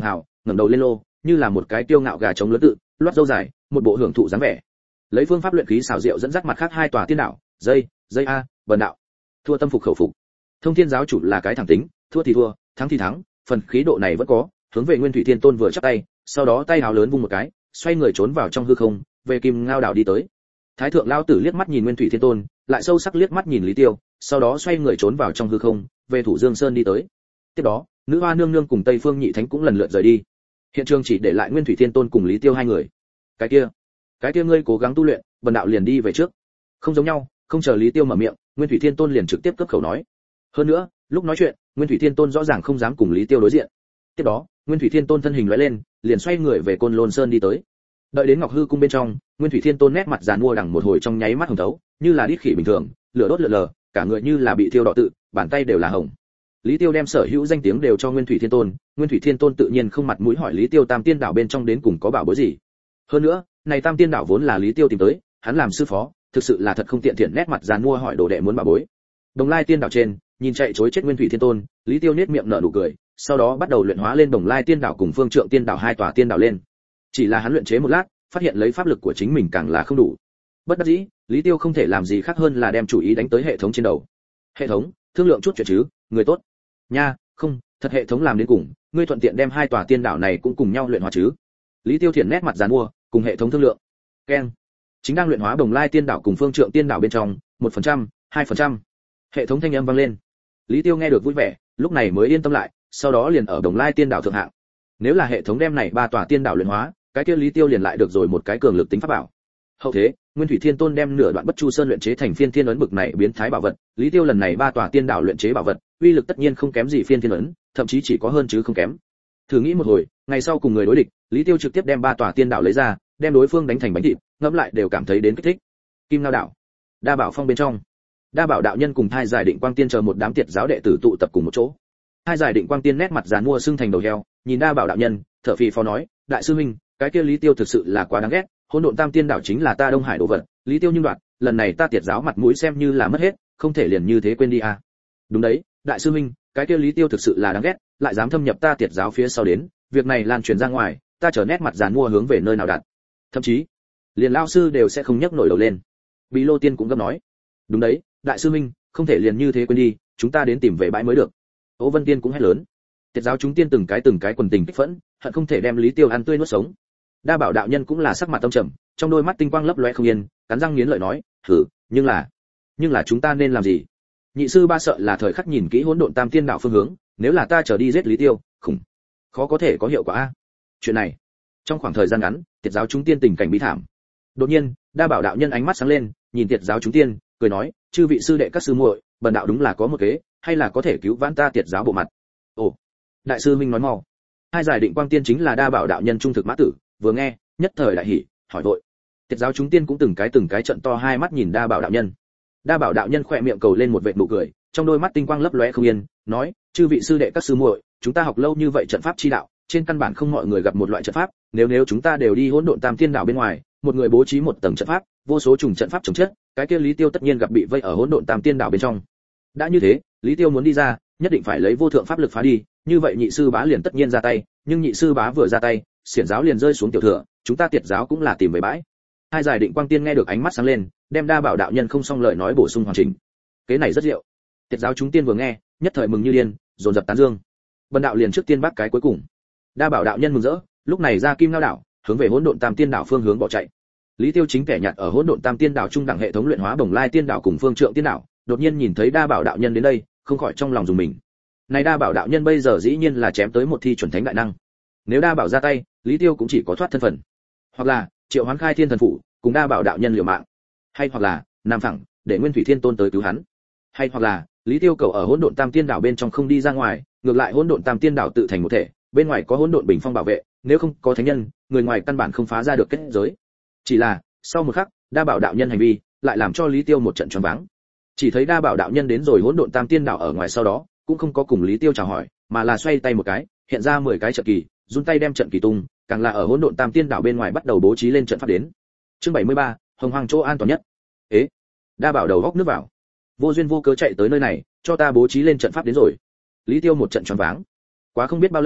ngẩng đầu lên lô, như là một cái tiêu ngạo gà trống lớn tự, loát râu dài, một bộ hưởng thụ dáng vẻ. Lấy phương pháp luyện khí xảo diệu dẫn dắt mặt khác hai tòa tiên đạo, dây, dây a, bần đạo. Thua tâm phục khẩu phục. Thông Thiên giáo chủ là cái thẳng tính, thua thì thua, thắng thì thắng, phần khí độ này vẫn có, hướng về Nguyên Thủy Thiên Tôn vừa chắp tay, sau đó tay hào lớn vung một cái, xoay người trốn vào trong hư không, về Kim Ngao đảo đi tới. Thái thượng lao tử liếc mắt nhìn Nguyên Thủy Thiên Tôn, lại sâu sắc liếc mắt nhìn Lý Tiêu, sau đó xoay người trốn vào trong hư không, về Thủ Dương Sơn đi tới. Tiếp đó, Nữ Hoa nương nương cùng Tây Phương Nhị Thánh cũng lần lượt rời đi. Hiện trường chỉ để lại Nguyên Thủy Thiên Tôn cùng Lý Tiêu hai người. Cái kia, cái kia ngươi cố gắng tu luyện, bần đạo liền đi về trước. Không giống nhau, không chờ Lý Tiêu mở miệng, Nguyên Thủy Thiên Tôn liền trực tiếp cướp khẩu nói. Hơn nữa, lúc nói chuyện, Nguyên Thủy Thiên Tôn rõ ràng không dám cùng Lý Tiêu đối diện. Tiếp đó, Nguyên Thủy Thiên Tôn thân hình lóe lên, liền xoay người về Côn Lôn Sơn đi tới. Đợi đến Ngọc Hư cung bên trong, Nguyên Thủy Thiên Tôn nét mặt giàn mua đằng một hồi trong nháy mắt hồng thấu, như là đít khỉ bình thường, lửa đốt lượn lờ, cả người như là bị thiêu đỏ tự, bàn tay đều là hồng. Lý Tiêu đem sở hữu danh tiếng đều cho Nguyên Thủy Thiên Tôn, Nguyên Thủy Thiên Tôn tự nhiên không mặt mũi hỏi Lý Tiêu Tam Tiên đảo bên trong đến cùng có bảo bối gì. Hơn nữa, này Tam Tiên đảo vốn là Lý Tiêu tìm tới, hắn làm sư phó, thực sự là thật không tiện thiện, nét mặt giàn mua hỏi đồ đệ muốn bảo bối. Đồng Lai Tiên đảo trên, nhìn chạy trối chết Nguyên Thủy Thiên Tôn, Lý Tiêu nhếch miệng nở nụ cười, sau đó bắt đầu luyện hóa lên Đồng Lai Tiên đảo cùng Phương Trượng Tiên đảo hai tòa tiên đảo lên. Chỉ là hắn luyện chế một lát, phát hiện lấy pháp lực của chính mình càng là không đủ. Bất đắc dĩ, Lý Tiêu không thể làm gì khác hơn là đem chủ ý đánh tới hệ thống trên đầu. Hệ thống, thương lượng chút chuyện chứ, người tốt. Nha, không, thật hệ thống làm đến cùng, ngươi thuận tiện đem hai tòa tiên đảo này cũng cùng nhau luyện hóa chứ. Lý Tiêu thiện nét mặt giàn mua, cùng hệ thống thương lượng. Keng. Chính đang luyện hóa Đồng Lai Tiên đảo cùng Phương Trượng Tiên đảo bên trong, một phần trăm, hai phần trăm. Hệ thống thanh âm vang lên. Lý Tiêu nghe được vui vẻ, lúc này mới yên tâm lại, sau đó liền ở Đồng Lai Tiên đảo thượng hạng. Nếu là hệ thống đem này ba tòa tiên đảo luyện hóa, cái kia Lý Tiêu liền lại được rồi một cái cường lực tính pháp bảo. Hậu thế, Nguyên Thủy Thiên Tôn đem nửa đoạn Bất Chu Sơn luyện chế thành Phiên Thiên ấn bực này biến thái bảo vật, Lý Tiêu lần này ba tòa tiên đảo luyện chế bảo vật, uy lực tất nhiên không kém gì Phiên Thiên ấn, thậm chí chỉ có hơn chứ không kém. Thử nghĩ một hồi, ngày sau cùng người đối địch, Lý Tiêu trực tiếp đem ba tòa tiên đảo lấy ra, đem đối phương đánh thành bánh thịt, ngẫm lại đều cảm thấy đến kích thích. Kim Ngao đảo, Đa Bảo Phong bên trong, Đa Bảo đạo nhân cùng Thai Giải Định Quang Tiên chờ một đám tiệt giáo đệ tử tụ tập cùng một chỗ. Thai Giải Định Quang Tiên nét mặt giàn mua sưng thành đầu heo, nhìn Đa Bảo đạo nhân, thở phì phò nói, đại sư huynh, cái kia Lý Tiêu thực sự là quá đáng ghét, Hỗn Độn Tam Tiên đảo chính là ta Đông Hải đồ vật, Lý Tiêu nhưng đoạt, lần này ta tiệt giáo mặt mũi xem như là mất hết, không thể liền như thế quên đi à. Đúng đấy, đại sư huynh, cái kia Lý Tiêu thực sự là đáng ghét, lại dám thâm nhập ta tiệt giáo phía sau đến, việc này lan truyền ra ngoài, ta trở nét mặt giàn mua hướng về nơi nào đặt. Thậm chí, liền lao sư đều sẽ không nhấc nổi đầu lên. Bí Lô Tiên cũng gấp nói, đúng đấy, đại sư huynh, không thể liền như thế quên đi, chúng ta đến tìm về bãi mới được. Ô Vân Tiên cũng hét lớn. Tiệt giáo chúng tiên từng cái từng cái quần tình kích phẫn, hận không thể đem Lý Tiêu ăn tươi nuốt sống. Đa Bảo đạo nhân cũng là sắc mặt tâm trầm, trong đôi mắt tinh quang lấp lóe không yên, cắn răng nghiến lợi nói, "Thử, nhưng là, nhưng là chúng ta nên làm gì?" Nhị sư ba sợ là thời khắc nhìn kỹ Hỗn Độn Tam Tiên đảo phương hướng, nếu là ta trở đi giết Lý Tiêu, khủng, khó có thể có hiệu quả a. Chuyện này, trong khoảng thời gian ngắn, tiệt giáo chúng tiên tình cảnh bí thảm. Đột nhiên, Đa Bảo đạo nhân ánh mắt sáng lên, nhìn tiệt giáo chúng tiên, cười nói, "Chư vị sư đệ các sư muội, bần đạo đúng là có một kế, hay là có thể cứu vãn ta tiệt giáo bộ mặt." Ồ, đại sư minh nói mau. Hai Giải Định Quang Tiên chính là Đa Bảo đạo nhân trung thực mã tử, vừa nghe, nhất thời đại hỉ, hỏi vội. Tiệt giáo chúng tiên cũng từng cái từng cái trận to hai mắt nhìn Đa Bảo đạo nhân. Đa Bảo đạo nhân khỏe miệng cầu lên một vệt nụ cười, trong đôi mắt tinh quang lấp lóe không yên, nói, "Chư vị sư đệ các sư muội, chúng ta học lâu như vậy trận pháp chi đạo, trên căn bản không mọi người gặp một loại trận pháp, nếu nếu chúng ta đều đi Hỗn Độn Tam Tiên đảo bên ngoài, một người bố trí một tầng trận pháp, vô số trùng trận pháp chống chết, cái kia Lý Tiêu tất nhiên gặp bị vây ở Hỗn Độn Tam Tiên đảo bên trong. Đã như thế, Lý Tiêu muốn đi ra, nhất định phải lấy vô thượng pháp lực phá đi, như vậy nhị sư bá liền tất nhiên ra tay, nhưng nhị sư bá vừa ra tay, xiển giáo liền rơi xuống tiểu thừa, chúng ta tiệt giáo cũng là tìm về bãi." Hai Giải Định Quang Tiên nghe được ánh mắt sáng lên, đem Đa Bảo đạo nhân không xong lời nói bổ sung hoàn chỉnh. Cái này rất diệu. Tiệt giáo chúng tiên vừa nghe, nhất thời mừng như điên, dồn dập tán dương. Bần đạo liền trước tiên bắt cái cuối cùng. Đa Bảo đạo nhân mừng rỡ, lúc này ra Kim Ngao đảo, hướng về Hỗn Độn Tam Tiên đảo phương hướng bỏ chạy. Lý Tiêu chính kẻ nhặt ở Hỗn Độn Tam Tiên đảo trung đẳng hệ thống luyện hóa Bồng Lai Tiên đảo cùng Phương Trượng Tiên đảo, đột nhiên nhìn thấy Đa Bảo đạo nhân đến đây, không khỏi trong lòng dùng mình. Này Đa Bảo đạo nhân bây giờ dĩ nhiên là chém tới một thi chuẩn thánh đại năng. Nếu Đa Bảo ra tay, Lý Tiêu cũng chỉ có thoát thân phận. Hoặc là triệu hoán khai thiên thần phủ, cùng Đa Bảo đạo nhân liều mạng. Hay hoặc là nằm phẳng, để Nguyên Thủy Thiên Tôn tới cứu hắn. Hay hoặc là Lý Tiêu cầu ở Hỗn Độn Tam Tiên đảo bên trong không đi ra ngoài, ngược lại Hỗn Độn Tam Tiên đảo tự thành một thể, bên ngoài có Hỗn Độn Bình Phong bảo vệ, nếu không có thánh nhân, người ngoài căn bản không phá ra được kết giới. Chỉ là, sau một khắc, Đa Bảo đạo nhân hành vi lại làm cho Lý Tiêu một trận choáng váng. Chỉ thấy Đa Bảo đạo nhân đến rồi Hỗn Độn Tam Tiên đảo ở ngoài sau đó, cũng không có cùng Lý Tiêu chào hỏi, mà là xoay tay một cái, hiện ra mười cái trận kỳ, run tay đem trận kỳ tung, càng là ở Hỗn Độn Tam Tiên đảo bên ngoài bắt đầu bố trí lên trận pháp đến. Chương bảy mươi ba, Hồng Hoàng chỗ an toàn nhất. Ế, Đa Bảo đầu góc nước vào. Vô duyên vô cớ chạy tới nơi này, cho ta bố trí lên trận pháp đến rồi. Lý Tiêu một trận choáng váng. Quá không biết bao lâu,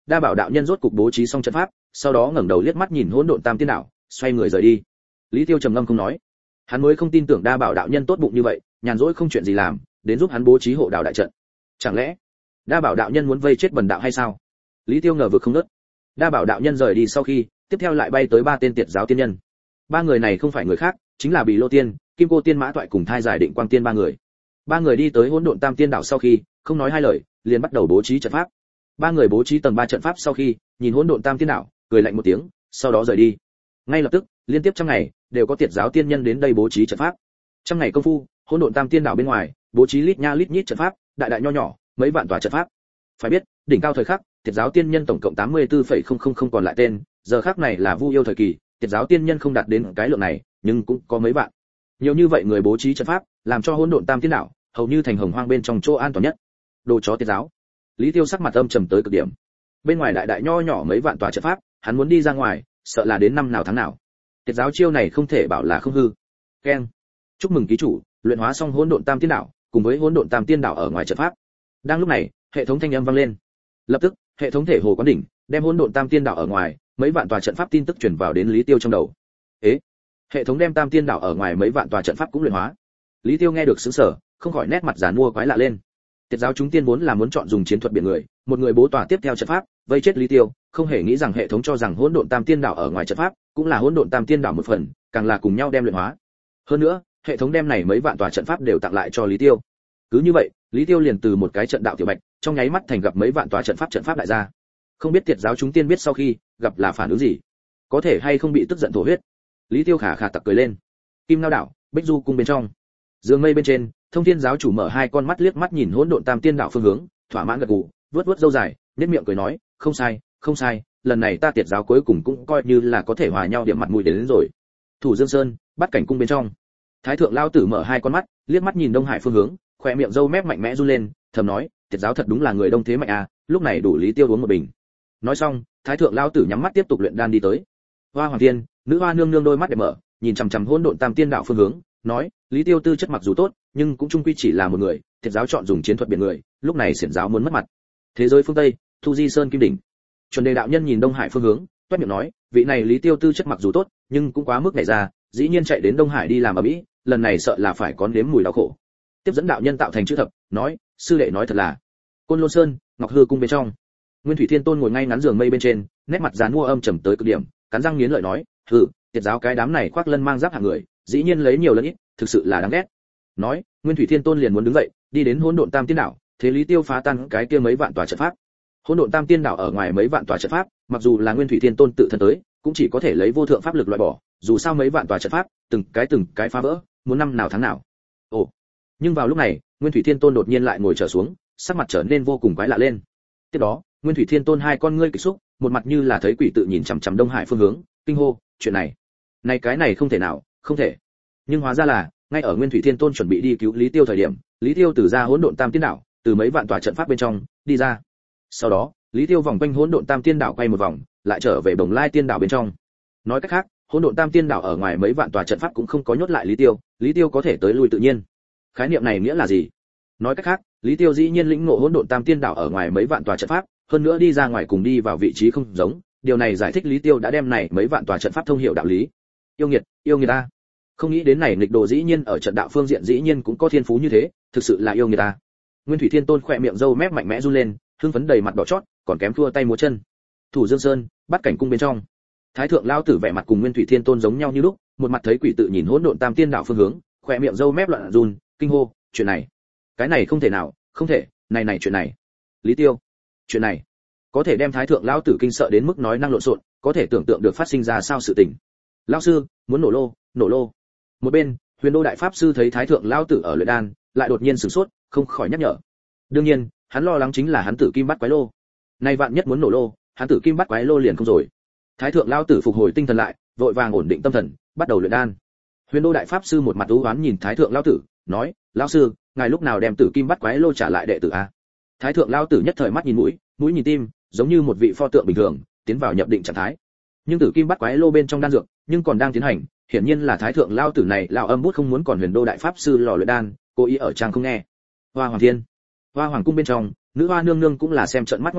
Đa Bảo đạo nhân rốt cục bố trí xong trận pháp, sau đó ngẩng đầu liếc mắt nhìn hỗn độn tam tiên đảo, xoay người rời đi. Lý Tiêu trầm ngâm không nói. Hắn mới không tin tưởng Đa Bảo đạo nhân tốt bụng như vậy, nhàn rỗi không chuyện gì làm, đến giúp hắn bố trí hộ đạo đại trận. Chẳng lẽ Đa Bảo đạo nhân muốn vây chết Bần đạo hay sao? Lý Tiêu ngờ vực không ngớt. Đa Bảo đạo nhân rời đi sau khi, tiếp theo lại bay tới ba tên tiệt giáo tiên nhân. Ba người này không phải người khác, chính là Bì Lô Tiên, Kim Cô Tiên Mã Toại cùng Thai Giải Định Quang Tiên ba người. Ba người đi tới hỗn độn tam tiên đảo sau khi, không nói hai lời, liền bắt đầu bố trí trận pháp. Ba người bố trí tầng ba trận pháp sau khi, nhìn hỗn độn tam tiên đảo, cười lạnh một tiếng, sau đó rời đi. Ngay lập tức, liên tiếp trăm ngày, đều có tiệt giáo tiên nhân đến đây bố trí trận pháp. Trăm ngày công phu, hỗn độn tam tiên đảo bên ngoài, bố trí lít nha lít nhít trận pháp, đại đại nho nhỏ, mấy vạn tòa trận pháp. Phải biết, đỉnh cao thời khắc, tiệt giáo tiên nhân tổng cộng tám mươi tư phẩy không không không còn lại tên, giờ khắc này là Vu yêu thời kỳ, tiệt giáo tiên nhân không đạt đến cái lượng này, nhưng cũng có mấy vạn. Nhiều như vậy người bố trí trận pháp, làm cho hỗn độn tam tiên đảo hầu như thành hồng hoang bên trong chỗ an toàn nhất. Đồ chó tiệt giáo. Lý Tiêu sắc mặt âm trầm tới cực điểm. Bên ngoài đại đại nho nhỏ mấy vạn tòa trận pháp, hắn muốn đi ra ngoài, sợ là đến năm nào tháng nào. Tiệt giáo chiêu này không thể bảo là không hư. Keng. Chúc mừng ký chủ, luyện hóa xong hỗn độn tam tiên đảo, cùng với hỗn độn tam tiên đảo ở ngoài trận pháp. Đang lúc này, hệ thống thanh âm vang lên. Lập tức, hệ thống thể hồ quán đỉnh, đem hỗn độn tam tiên đảo ở ngoài, mấy vạn tòa trận pháp tin tức truyền vào đến Lý Tiêu trong đầu. Ế, hệ thống đem tam tiên đảo ở ngoài mấy vạn tòa trận pháp cũng luyện hóa. Lý Tiêu nghe được sững sờ, không khỏi nét mặt giàn mua quái lạ lên. Tiệt giáo chúng tiên vốn là muốn chọn dùng chiến thuật biển người, một người bố tòa tiếp theo trận pháp, vây chết Lý Tiêu, không hề nghĩ rằng hệ thống cho rằng hỗn độn tam tiên đảo ở ngoài trận pháp, cũng là hỗn độn tam tiên đảo một phần, càng là cùng nhau đem luyện hóa. Hơn nữa, hệ thống đem này mấy vạn tòa trận pháp đều tặng lại cho Lý Tiêu. Cứ như vậy, Lý Tiêu liền từ một cái trận đạo tiểu bạch, trong nháy mắt thành gặp mấy vạn tòa trận pháp trận pháp đại gia. Không biết tiệt giáo chúng tiên biết sau khi gặp là phản ứng gì, có thể hay không bị tức giận thổ huyết. Lý Tiêu khả khả tặc cười lên. Kim Ngao đảo, Bích Du cung bên trong, giường mây bên trên, Thông Thiên giáo chủ mở hai con mắt liếc mắt nhìn hỗn độn tam tiên đảo phương hướng, thỏa mãn gật gù, vuốt vuốt râu dài, nhếch miệng cười nói, không sai, không sai, lần này ta tiệt giáo cuối cùng cũng coi như là có thể hòa nhau điểm mặt mũi đến, đến rồi. Thủ Dương Sơn, Bát Cảnh cung bên trong, Thái thượng lão tử mở hai con mắt, liếc mắt nhìn Đông Hải phương hướng, khóe miệng râu mép mạnh mẽ run lên, thầm nói, tiệt giáo thật đúng là người đông thế mạnh à, lúc này đủ Lý Tiêu uống một bình. Nói xong, Thái thượng lão tử nhắm mắt tiếp tục luyện đan đi tới. Hoa Hoàng Tiên, nữ hoa nương nương đôi mắt đẹp mở, nhìn chằm chằm hỗn độn tam tiên đảo phương hướng, nói, Lý Tiêu tư chất mặc dù tốt, nhưng cũng chung quy chỉ là một người, tiệt giáo chọn dùng chiến thuật biển người, lúc này xiển giáo muốn mất mặt. Thế giới phương Tây, Thu Di Sơn Kim đỉnh. Chuẩn Đề đạo nhân nhìn Đông Hải phương hướng, toét miệng nói, vị này Lý Tiêu tư chất mặc dù tốt, nhưng cũng quá mức nhảy ra, dĩ nhiên chạy đến Đông Hải đi làm ở mỹ, lần này sợ là phải có nếm mùi đau khổ. Tiếp dẫn đạo nhân tạo thành chữ thập, nói, sư đệ nói thật là. Côn Lôn Sơn, Ngọc Hư cung bên trong, Nguyên Thủy Thiên Tôn ngồi ngay ngắn giường mây bên trên, nét mặt giàn mua âm trầm tới cực điểm, cắn răng nghiến lợi nói, hừ, tiệt giáo cái đám này khoác lân mang giáp hạng người, dĩ nhiên lấy nhiều lẫn ít, thực sự là đáng ghét. Nói, Nguyên Thủy Thiên Tôn liền muốn đứng dậy, đi đến hỗn độn tam tiên đảo, thế Lý Tiêu phá tan cái kia mấy vạn tòa trận pháp. Hỗn độn tam tiên đảo ở ngoài mấy vạn tòa trận pháp, mặc dù là Nguyên Thủy Thiên Tôn tự thân tới, cũng chỉ có thể lấy vô thượng pháp lực loại bỏ, dù sao mấy vạn tòa trận pháp, từng cái từng cái phá vỡ, muốn năm nào tháng nào. Ồ. Nhưng vào lúc này, Nguyên Thủy Thiên Tôn đột nhiên lại ngồi trở xuống, sắc mặt trở nên vô cùng quái lạ lên. Tiếp đó, Nguyên Thủy Thiên Tôn hai con ngươi kịch xúc, một mặt như là thấy quỷ tự nhìn chằm chằm Đông Hải phương hướng, kinh hô, chuyện này, này cái này không thể nào, không thể. Nhưng hóa ra là, ngay ở Nguyên Thủy Thiên Tôn chuẩn bị đi cứu Lý Tiêu thời điểm, Lý Tiêu từ ra hỗn độn tam tiên đảo, từ mấy vạn tòa trận pháp bên trong đi ra. Sau đó, Lý Tiêu vòng quanh hỗn độn tam tiên đảo quay một vòng, lại trở về Bồng Lai tiên đảo bên trong. Nói cách khác, hỗn độn tam tiên đảo ở ngoài mấy vạn tòa trận pháp cũng không có nhốt lại Lý Tiêu, Lý Tiêu có thể tới lui tự nhiên. Khái niệm này nghĩa là gì? Nói cách khác, Lý Tiêu dĩ nhiên lĩnh ngộ hỗn độn tam tiên đảo ở ngoài mấy vạn tòa trận pháp, hơn nữa đi ra ngoài cùng đi vào vị trí không giống, điều này giải thích Lý Tiêu đã đem này mấy vạn tòa trận pháp thông hiểu đạo lý. Yêu nghiệt, yêu nghiệt ta. Không nghĩ đến này nghịch đồ dĩ nhiên ở trận đạo phương diện dĩ nhiên cũng có thiên phú như thế, thực sự là yêu nghiệt ta. Nguyên Thủy Thiên Tôn khỏe miệng râu mép mạnh mẽ run lên, hưng phấn đầy mặt đỏ chót, còn kém thua tay múa chân. Thủ Dương Sơn, Bát Cảnh cung bên trong, Thái thượng lão tử vẻ mặt cùng Nguyên Thủy Thiên Tôn giống nhau như lúc, một mặt thấy quỷ tự nhìn hỗn độn tam tiên đảo phương hướng, khỏe miệng râu mép loạn run, kinh hô, chuyện này, cái này không thể nào, không thể, này này chuyện này, Lý Tiêu, chuyện này, có thể đem Thái thượng lão tử kinh sợ đến mức nói năng lộn xộn, có thể tưởng tượng được phát sinh ra sao sự tình. Lão sư, muốn nổ lô, nổ lô. Một bên, Huyền Đô đại pháp sư thấy Thái thượng lão tử ở luyện đan, lại đột nhiên sửng sốt, không khỏi nhắc nhở. Đương nhiên, hắn lo lắng chính là hắn tử kim bắt quái lô. Nay vạn nhất muốn nổ lô, hắn tử kim bắt quái lô liền không rồi. Thái thượng lão tử phục hồi tinh thần lại, vội vàng ổn định tâm thần, bắt đầu luyện đan. Huyền Đô đại pháp sư một mặt u uất nhìn Thái thượng lão tử, nói: "Lão sư, ngài lúc nào đem tử kim bắt quái lô trả lại đệ tử a?" Thái thượng lão tử nhất thời mắt nhìn mũi, mũi nhìn tim, giống như một vị pho tượng bình thường, tiến vào nhập định trạng thái. Nhưng tử kim bắt quái lô bên trong đan dược, nhưng còn đang tiến hành, hiển nhiên là Thái thượng lão tử này lão âm bút không muốn còn Huyền Đô đại pháp sư lò luyện đan, cố ý ở trang không nghe. Hoa Hoàng Thiên, Hoa Hoàng cung bên trong, nữ hoa nương nương cũng là xem trợn mắt ngoác mồm,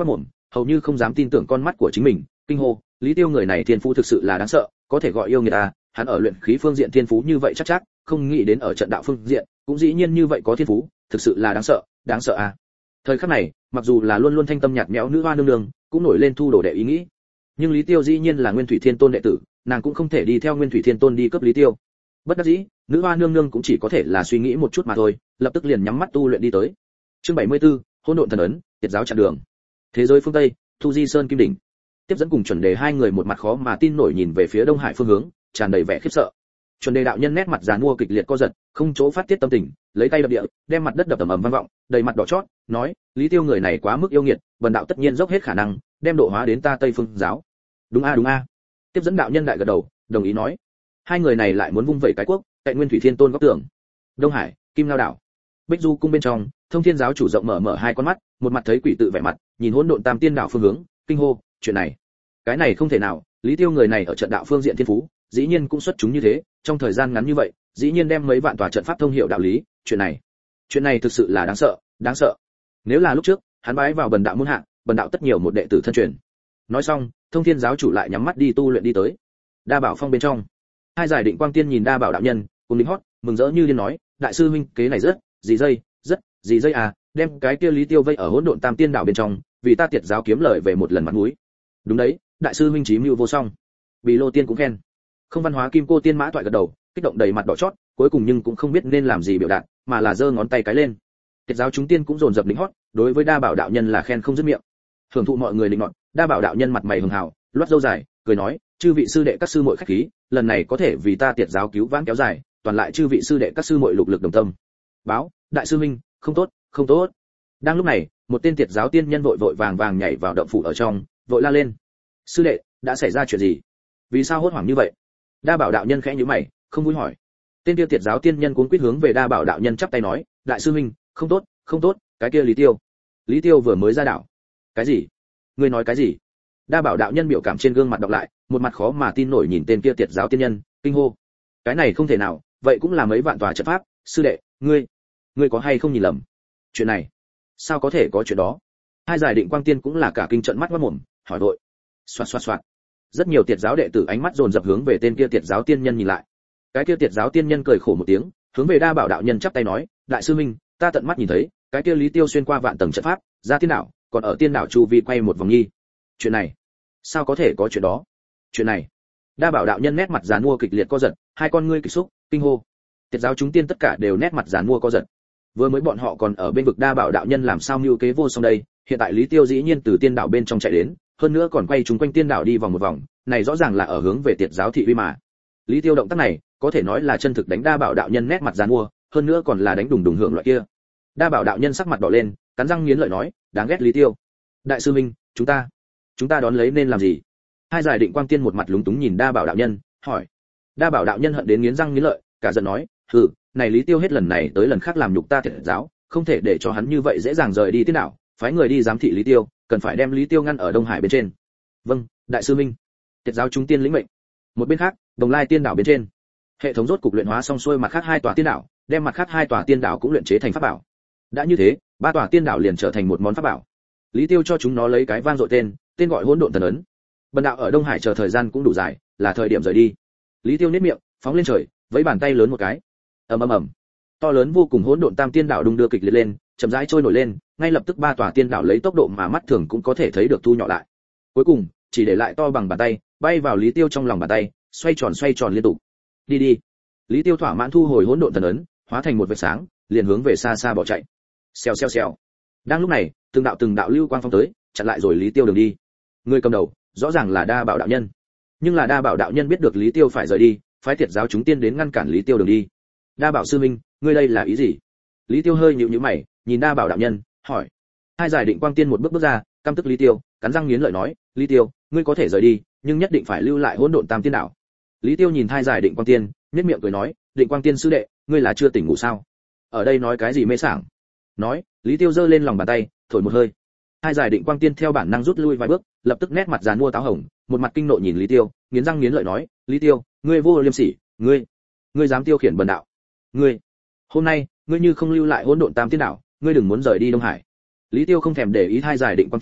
hầu như không dám tin tưởng con mắt của chính mình, kinh hô, Lý Tiêu người này thiên phú thực sự là đáng sợ, có thể gọi yêu người ta, hắn ở luyện khí phương diện thiên phú như vậy chắc chắc, không nghĩ đến ở trận đạo phương diện, cũng dĩ nhiên như vậy có thiên phú, thực sự là đáng sợ, đáng sợ à. Thời khắc này, mặc dù là luôn luôn thanh tâm nhạt nhẽo nữ hoa nương nương, cũng nổi lên thu đồ đệ ý nghĩ. Nhưng Lý Tiêu dĩ nhiên là Nguyên Thủy Thiên Tôn đệ tử, nàng cũng không thể đi theo Nguyên Thủy Thiên Tôn đi cướp Lý Tiêu. Bất đắc dĩ, nữ hoa nương nương cũng chỉ có thể là suy nghĩ một chút mà thôi, lập tức liền nhắm mắt tu luyện đi tới. Chương bảy mươi tư, Hỗn độn thần ấn, Tiệt giáo chặn đường. Thế giới phương Tây, Thu Di Sơn Kim đỉnh. Tiếp dẫn cùng chuẩn đề hai người một mặt khó mà tin nổi nhìn về phía Đông Hải phương hướng, tràn đầy vẻ khiếp sợ. Chuẩn đề đạo nhân nét mặt giàn mua kịch liệt co giật, không chỗ phát tiết tâm tình, lấy tay đập địa, đem mặt đất đập ầm ầm vang vọng, đầy mặt đỏ chót, nói, Lý Tiêu người này quá mức yêu nghiệt, bần đạo tất nhiên dốc hết khả năng, đem độ hóa đến ta Tây Phương giáo. Đúng a đúng a. Tiếp dẫn đạo nhân đại gật đầu, đồng ý nói. Hai người này lại muốn vung vẩy cái quốc, tại Nguyên Thủy Thiên Tôn góc tường. Đông Hải, Kim Lao đảo. Bích Du cung bên trong, Thông Thiên giáo chủ rộng mở mở hai con mắt, một mặt thấy quỷ tự vẻ mặt, nhìn hỗn độn tam tiên đảo phương hướng, kinh hô, chuyện này, cái này không thể nào, Lý Tiêu người này ở trận đạo phương diện thiên phú, dĩ nhiên cũng xuất chúng như thế, trong thời gian ngắn như vậy, dĩ nhiên đem mấy vạn tòa trận pháp thông hiểu đạo lý, chuyện này, chuyện này thực sự là đáng sợ, đáng sợ. Nếu là lúc trước, hắn bái vào bần đạo môn hạ, bần đạo tất nhiều một đệ tử thân truyền. Nói xong, Thông Thiên giáo chủ lại nhắm mắt đi tu luyện đi tới. Đa Bảo Phong bên trong, hai giải định quang tiên nhìn Đa Bảo đạo nhân, cùng lính hót, mừng rỡ như điên nói, đại sư huynh, kế này rất, gì dây, rất, gì dây à, đem cái kia Lý Tiêu vây ở hỗn độn tam tiên đảo bên trong, vì ta Tiệt giáo kiếm lời về một lần mặt mũi. Đúng đấy, đại sư huynh chí mưu vô song. Bì Lô tiên cũng khen. Không Văn Hóa Kim Cô tiên mã toại gật đầu, kích động đầy mặt đỏ chót, cuối cùng nhưng cũng không biết nên làm gì biểu đạt, mà là giơ ngón tay cái lên. Tiệt giáo chúng tiên cũng dồn dập lính hót, đối với Đa Bảo đạo nhân là khen không dứt miệng. Thưởng thụ mọi người định nọt, Đa Bảo đạo nhân mặt mày hường hào, loát râu dài, cười nói, chư vị sư đệ các sư muội khách khí, lần này có thể vì ta Tiệt giáo cứu vãn kéo dài, toàn lại chư vị sư đệ các sư muội lục lực đồng tâm. Báo, đại sư huynh, không tốt, không tốt. Đang lúc này, một tên Tiệt giáo tiên nhân vội vội vàng vàng nhảy vào động phủ ở trong, vội la lên. Sư đệ, đã xảy ra chuyện gì? Vì sao hốt hoảng như vậy? Đa Bảo đạo nhân khẽ nhíu mày, không vui hỏi. Tên kia Tiệt giáo tiên nhân cuống quýt hướng về Đa Bảo đạo nhân chắp tay nói, đại sư huynh, không tốt, không tốt, cái kia Lý Tiêu. Lý Tiêu vừa mới ra đảo. Cái gì? Ngươi nói cái gì? Đa Bảo đạo nhân biểu cảm trên gương mặt đọc lại, một mặt khó mà tin nổi nhìn tên kia Tiệt giáo tiên nhân, kinh hô. Cái này không thể nào, vậy cũng là mấy vạn tòa trận pháp, sư đệ, ngươi, ngươi có hay không nhìn lầm? Chuyện này, sao có thể có chuyện đó? Hai giải định quang tiên cũng là cả kinh trận mắt mắt mồm, hỏi vội. Xoạt xoạt xoạt. Rất nhiều Tiệt giáo đệ tử ánh mắt dồn dập hướng về tên kia Tiệt giáo tiên nhân nhìn lại. Cái kia Tiệt giáo tiên nhân cười khổ một tiếng, hướng về Đa Bảo đạo nhân chắp tay nói, đại sư minh, ta tận mắt nhìn thấy, cái kia Lý Tiêu xuyên qua vạn tầng trận pháp, ra tiên đảo, còn ở tiên đảo chu vi quay một vòng nhi. Chuyện này, sao có thể có chuyện đó? Chuyện này. Đa Bảo đạo nhân nét mặt giàn mua kịch liệt co giật, hai con ngươi kịch xúc, kinh hô. Tiệt giáo chúng tiên tất cả đều nét mặt giàn mua co giật. Vừa mới bọn họ còn ở bên vực Đa Bảo đạo nhân làm sao mưu kế vô song đây, hiện tại Lý Tiêu dĩ nhiên từ tiên đảo bên trong chạy đến, hơn nữa còn quay chúng quanh tiên đảo đi vòng một vòng, này rõ ràng là ở hướng về Tiệt giáo thị uy mà. Lý Tiêu động tác này, có thể nói là chân thực đánh Đa Bảo đạo nhân nét mặt giàn mua, hơn nữa còn là đánh đùng đùng hưởng loại kia. Đa Bảo đạo nhân sắc mặt đỏ lên, cắn răng nghiến lợi nói, đáng ghét Lý Tiêu. Đại sư minh, chúng ta, chúng ta đón lấy nên làm gì? Hai giải định quang tiên một mặt lúng túng nhìn Đa Bảo đạo nhân, hỏi. Đa Bảo đạo nhân hận đến nghiến răng nghiến lợi, cả giận nói, hừ, này Lý Tiêu hết lần này tới lần khác làm nhục ta Tiệt giáo, không thể để cho hắn như vậy dễ dàng rời đi tiên đảo, phái người đi giám thị Lý Tiêu, cần phải đem Lý Tiêu ngăn ở Đông Hải bên trên. Vâng, đại sư minh. Tiệt giáo chúng tiên lĩnh mệnh. Một bên khác, Đồng Lai tiên đảo bên trên, hệ thống rốt cục luyện hóa xong xuôi mặt khác hai tòa tiên đảo, đem mặt khác hai tòa tiên đảo cũng luyện chế thành pháp bảo. Đã như thế, ba tòa tiên đảo liền trở thành một món pháp bảo. Lý Tiêu cho chúng nó lấy cái vang dội tên, tên gọi Hỗn Độn Thần Ấn. Bần đạo ở Đông Hải chờ thời gian cũng đủ dài, là thời điểm rời đi. Lý Tiêu nhếch miệng, phóng lên trời, vẫy bàn tay lớn một cái. Ầm ầm ầm. To lớn vô cùng hỗn độn tam tiên đảo đung đưa kịch liệt lên, chậm rãi trôi nổi lên, ngay lập tức ba tòa tiên đảo lấy tốc độ mà mắt thường cũng có thể thấy được thu nhỏ lại. Cuối cùng, chỉ để lại to bằng bàn tay, bay vào Lý Tiêu trong lòng bàn tay, xoay tròn xoay tròn liên tục. Đi đi. Lý Tiêu thỏa mãn thu hồi Hỗn Độn Thần Ấn, hóa thành một vệt sáng, liền hướng về xa xa bỏ chạy. Xèo xèo xèo. Đang lúc này, từng đạo từng đạo lưu quang phong tới, chặn lại rồi Lý Tiêu đường đi. Người cầm đầu, rõ ràng là Đa Bảo đạo nhân. Nhưng là Đa Bảo đạo nhân biết được Lý Tiêu phải rời đi, phái Tiệt giáo chúng tiên đến ngăn cản Lý Tiêu đường đi. Đa Bảo sư minh, ngươi đây là ý gì? Lý Tiêu hơi nhíu nhíu mày, nhìn Đa Bảo đạo nhân, hỏi. Hai giải định quang tiên một bước bước ra, căm tức Lý Tiêu, cắn răng nghiến lợi nói, Lý Tiêu, ngươi có thể rời đi, nhưng nhất định phải lưu lại hỗn độn tam tiên đảo. Lý Tiêu nhìn hai giải định quang tiên, nhếch miệng cười nói, định quang tiên sư đệ, ngươi là chưa tỉnh ngủ sao? Ở đây nói cái gì mê sảng? Nói, Lý Tiêu giơ lên lòng bàn tay, thổi một hơi. Hai giải định quang tiên theo bản năng rút lui vài bước, lập tức nét mặt giàn mua táo hồng, một mặt kinh nộ nhìn Lý Tiêu, nghiến răng nghiến lợi nói, Lý Tiêu, ngươi vô liêm sỉ, ngươi, ngươi dám tiêu khiển bần đạo, ngươi, hôm nay, ngươi như không lưu lại hỗn độn tam tiên đảo, ngươi đừng muốn rời đi Đông Hải. Lý Tiêu không thèm để ý hai giải định quang tiên,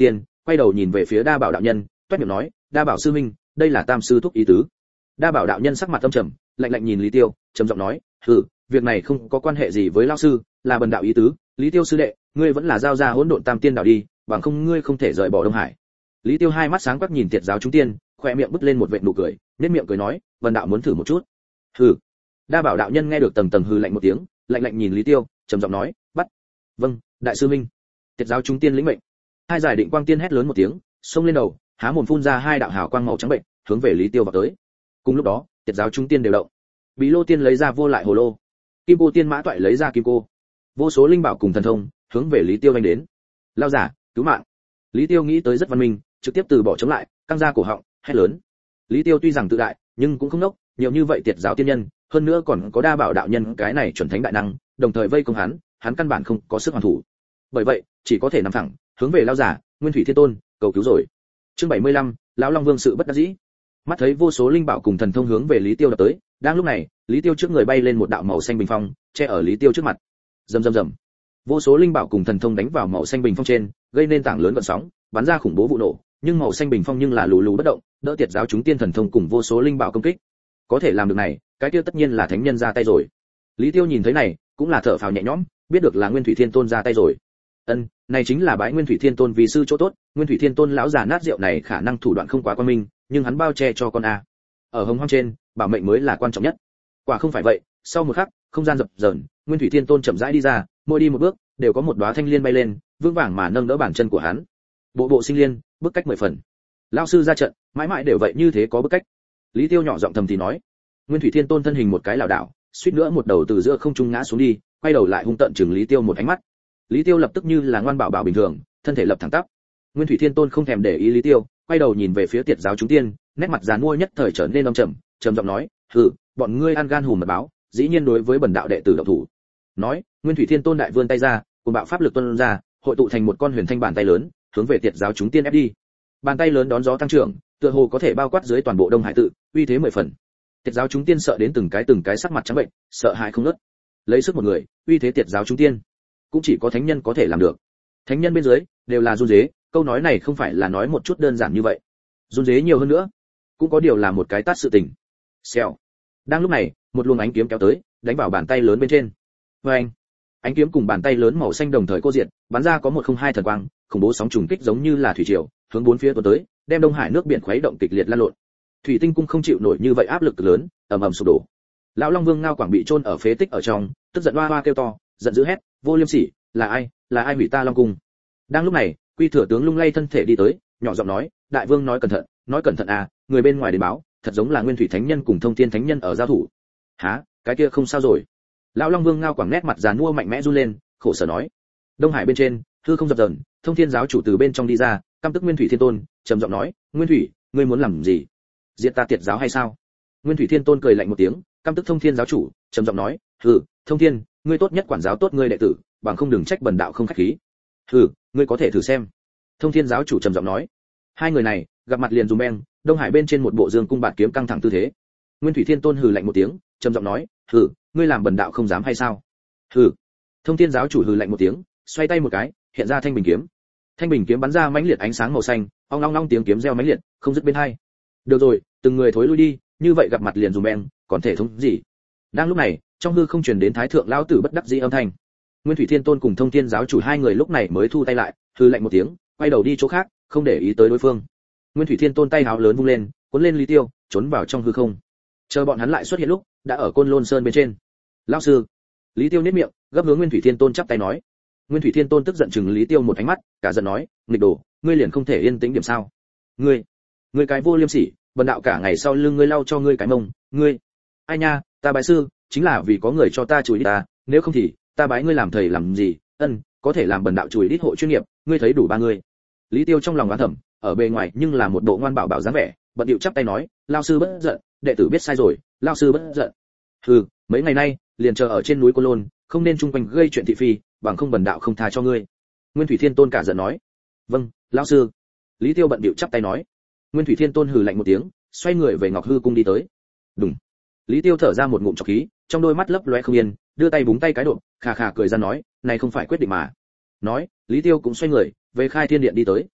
quay đầu nhìn về phía Đa Bảo đạo nhân, toét miệng nói, "Đa Bảo sư huynh, đây là Tam sư thúc ý tứ." Đa Bảo đạo nhân sắc mặt âm trầm, lạnh lạnh nhìn Lý Tiêu, trầm giọng nói, "Hừ, việc này không có quan hệ gì với lão sư, là bần đạo ý tứ, Lý Tiêu sư đệ, ngươi vẫn là giao ra hỗn độn tam tiên đạo đi, bằng không ngươi không thể rời bỏ Đông Hải." Lý Tiêu hai mắt sáng quắc nhìn Tiệt giáo chúng tiên, khóe miệng bứt lên một vệt nụ cười, nhếch miệng cười nói, "Bần đạo muốn thử một chút." "Hừ." Đa Bảo đạo nhân nghe được tầng tầng hừ lạnh một tiếng, lạnh lạnh nhìn Lý Tiêu, trầm giọng nói, "Bắt." "Vâng, đại sư minh." Tiệt giáo chúng tiên lĩnh mệnh. Hai giải định quang tiên hét lớn một tiếng, xông lên đầu, há mồm phun ra hai đạo hào quang màu trắng bệnh, hướng về Lý Tiêu vào tới. Cùng lúc đó, Tiệt giáo chúng tiên đều động. Bí Lô tiên lấy ra vô lại hồ lô, Kim Cô tiên mã toại lấy ra kim cô, vô số linh bảo cùng thần thông hướng về Lý Tiêu vây đến. "Lao giả, cứu mạng!" Lý Tiêu nghĩ tới rất văn minh, trực tiếp từ bỏ chống lại, căng ra cổ họng, hét lớn. Lý Tiêu tuy rằng tự đại, nhưng cũng không nốc, nhiều như vậy Tiệt giáo tiên nhân, hơn nữa còn có Đa Bảo đạo nhân cái này chuẩn thánh đại năng, đồng thời vây công hắn, hắn căn bản không có sức hoàn thủ. Bởi vậy, chỉ có thể nằm thẳng, hướng về Lao giả, Nguyên Thủy Thiên Tôn, cầu cứu rồi. Chương bảy mươi lăm, lão Long Vương sự bất đắc dĩ. Mắt thấy vô số linh bảo cùng thần thông hướng về Lý Tiêu đập tới, đang lúc này, Lý Tiêu trước người bay lên một đạo màu xanh bình phong, che ở Lý Tiêu trước mặt. Rầm rầm rầm. Vô số linh bảo cùng thần thông đánh vào màu xanh bình phong trên, gây nên tảng lớn gợn sóng, bắn ra khủng bố vụ nổ, nhưng màu xanh bình phong nhưng là lù lù bất động, đỡ Tiệt giáo chúng tiên thần thông cùng vô số linh bảo công kích. Có thể làm được này, cái kia tất nhiên là thánh nhân ra tay rồi. Lý Tiêu nhìn thấy này, cũng là thở phào nhẹ nhõm, biết được là Nguyên Thủy Thiên Tôn ra tay rồi. Ân, này chính là bái Nguyên Thủy Thiên Tôn vì sư chỗ tốt, Nguyên Thủy Thiên Tôn lão già nát rượu này khả năng thủ đoạn không quá quan minh, nhưng hắn bao che cho con a. Ở hồng hoang trên, bảo mệnh mới là quan trọng nhất. Quả không phải vậy, sau một khắc, không gian dập dờn, Nguyên Thủy Thiên Tôn chậm rãi đi ra, mỗi đi một bước, đều có một đóa thanh liên bay lên, vững vàng mà nâng đỡ bàn chân của hắn. Bộ bộ sinh liên, bước cách mười phần. Lão sư ra trận, mãi mãi đều vậy như thế có bước cách. Lý Tiêu nhỏ giọng thầm thì nói. Nguyên Thủy Thiên Tôn thân hình một cái lảo đảo, suýt nữa một đầu từ giữa không trung ngã xuống đi, quay đầu lại hung tợn chừng Lý Tiêu một ánh mắt. Lý Tiêu lập tức như là ngoan bảo bảo bình thường, thân thể lập thẳng tắp. Nguyên Thủy Thiên Tôn không thèm để ý Lý Tiêu, quay đầu nhìn về phía Tiệt giáo chúng tiên, nét mặt giàn mua nhất thời trở nên âm trầm, trầm giọng nói, "Hừ, bọn ngươi ăn gan hùm mật báo, dĩ nhiên đối với bần đạo đệ tử động thủ." Nói, Nguyên Thủy Thiên Tôn đại vươn tay ra, cùng bạo pháp lực tuôn ra, hội tụ thành một con huyền thanh bàn tay lớn, hướng về Tiệt giáo chúng tiên ép đi. Bàn tay lớn đón gió tăng trưởng, tựa hồ có thể bao quát dưới toàn bộ Đông Hải tự, uy thế mười phần. Tiệt giáo chúng tiên sợ đến từng cái từng cái sắc mặt trắng bệnh, sợ hãi không ngớt. Lấy sức một người, uy thế Tiệt giáo chúng tiên, cũng chỉ có thánh nhân có thể làm được. Thánh nhân bên dưới đều là run rế, câu nói này không phải là nói một chút đơn giản như vậy. Run rế nhiều hơn nữa, cũng có điều là một cái tát sự tình. Xèo. Đang lúc này, một luồng ánh kiếm kéo tới, đánh vào bàn tay lớn bên trên. Oeng. Ánh kiếm cùng bàn tay lớn màu xanh đồng thời cô diện, bắn ra có một không hai thần quang, khủng bố sóng trùng kích giống như là thủy triều, hướng bốn phía tuôn tới, đem Đông Hải nước biển khuấy động kịch liệt lan lộn. Thủy Tinh cung không chịu nổi như vậy áp lực lớn, ầm ầm sụp đổ. Lão Long Vương Ngao Quảng bị chôn ở phế tích ở trong, tức giận oa oa kêu to, giận dữ hét, "Vô Liêm Sỉ, là ai, là ai hủy ta Long cung?" Đang lúc này, Quy Thừa tướng lung lay thân thể đi tới, nhỏ giọng nói, "Đại vương nói cẩn thận, nói cẩn thận à, người bên ngoài đến báo, thật giống là Nguyên Thủy Thánh Nhân cùng Thông Thiên Thánh Nhân ở giao thủ." "Hả, cái kia không sao rồi." Lão Long Vương Ngao Quảng nét mặt giàn mua mạnh mẽ run lên, khổ sở nói. Đông Hải bên trên, hư không dập dờn, Thông Thiên giáo chủ từ bên trong đi ra, căm tức Nguyên Thủy Thiên Tôn, trầm giọng nói, "Nguyên Thủy, ngươi muốn làm gì? Diệt ta Tiệt giáo hay sao?" Nguyên Thủy Thiên Tôn cười lạnh một tiếng, căm tức Thông Thiên giáo chủ, trầm giọng nói, "Hừ, Thông Thiên, ngươi tốt nhất quản giáo tốt ngươi đệ tử, bằng không đừng trách bần đạo không khách khí." "Hừ, ngươi có thể thử xem." Thông Thiên giáo chủ trầm giọng nói. Hai người này gặp mặt liền dùng beng, Đông Hải bên trên một bộ dương cung bạt kiếm căng thẳng tư thế. Nguyên Thủy Thiên Tôn hừ lạnh một tiếng, trầm giọng nói, "Hừ, ngươi làm bần đạo không dám hay sao?" "Hừ." Thông Thiên giáo chủ hừ lạnh một tiếng, xoay tay một cái, hiện ra thanh bình kiếm. Thanh bình kiếm bắn ra mãnh liệt ánh sáng màu xanh, ong ong ong tiếng kiếm reo mãnh liệt, không dứt bên hai. "Được rồi, từng người thối lui đi, như vậy gặp mặt liền dùng beng, còn thể thống gì?" Đang lúc này, trong hư không truyền đến Thái thượng lão tử bất đắc dĩ âm thanh. Nguyên Thủy Thiên Tôn cùng Thông Thiên giáo chủ hai người lúc này mới thu tay lại, hừ lạnh một tiếng, quay đầu đi chỗ khác, không để ý tới đối phương. Nguyên Thủy Thiên Tôn tay háo lớn vung lên, cuốn lên Lý Tiêu, trốn vào trong hư không. Chờ bọn hắn lại xuất hiện lúc, đã ở Côn Lôn Sơn bên trên. "Lão sư." Lý Tiêu nhếch miệng, gấp hướng Nguyên Thủy Thiên Tôn chắp tay nói. Nguyên Thủy Thiên Tôn tức giận chừng Lý Tiêu một ánh mắt, cả giận nói, "Nghịch đồ, ngươi liền không thể yên tĩnh điểm sao? Ngươi, ngươi cái vô liêm sỉ, bần đạo cả ngày sau lưng ngươi lau cho ngươi cái mông, ngươi." "Ai nha, ta bái sư, chính là vì có người cho ta chùi đi ta, nếu không thì ta bái ngươi làm thầy làm gì? Ân, có thể làm bần đạo chùi đít hộ chuyên nghiệp, ngươi thấy đủ ba người." Lý Tiêu trong lòng oán thầm, ở bề ngoài nhưng là một bộ ngoan bảo bảo dáng vẻ, bận điệu chắp tay nói, "Lão sư bất giận, đệ tử biết sai rồi, lão sư bất giận." "Hừ, mấy ngày nay liền chờ ở trên núi Côn Lôn, không nên chung quanh gây chuyện thị phi, bằng không bần đạo không tha cho ngươi." Nguyên Thủy Thiên Tôn cả giận nói. "Vâng, lão sư." Lý Tiêu bận điệu chắp tay nói. Nguyên Thủy Thiên Tôn hừ lạnh một tiếng, xoay người về Ngọc Hư cung đi tới. Đùng. Lý Tiêu thở ra một ngụm trọc khí, trong đôi mắt lấp lóe không yên, đưa tay búng tay cái độ, khà khà cười ra nói, "Này không phải quyết định mà." Nói, Lý Tiêu cũng xoay người, về Khai Thiên Điện đi tới.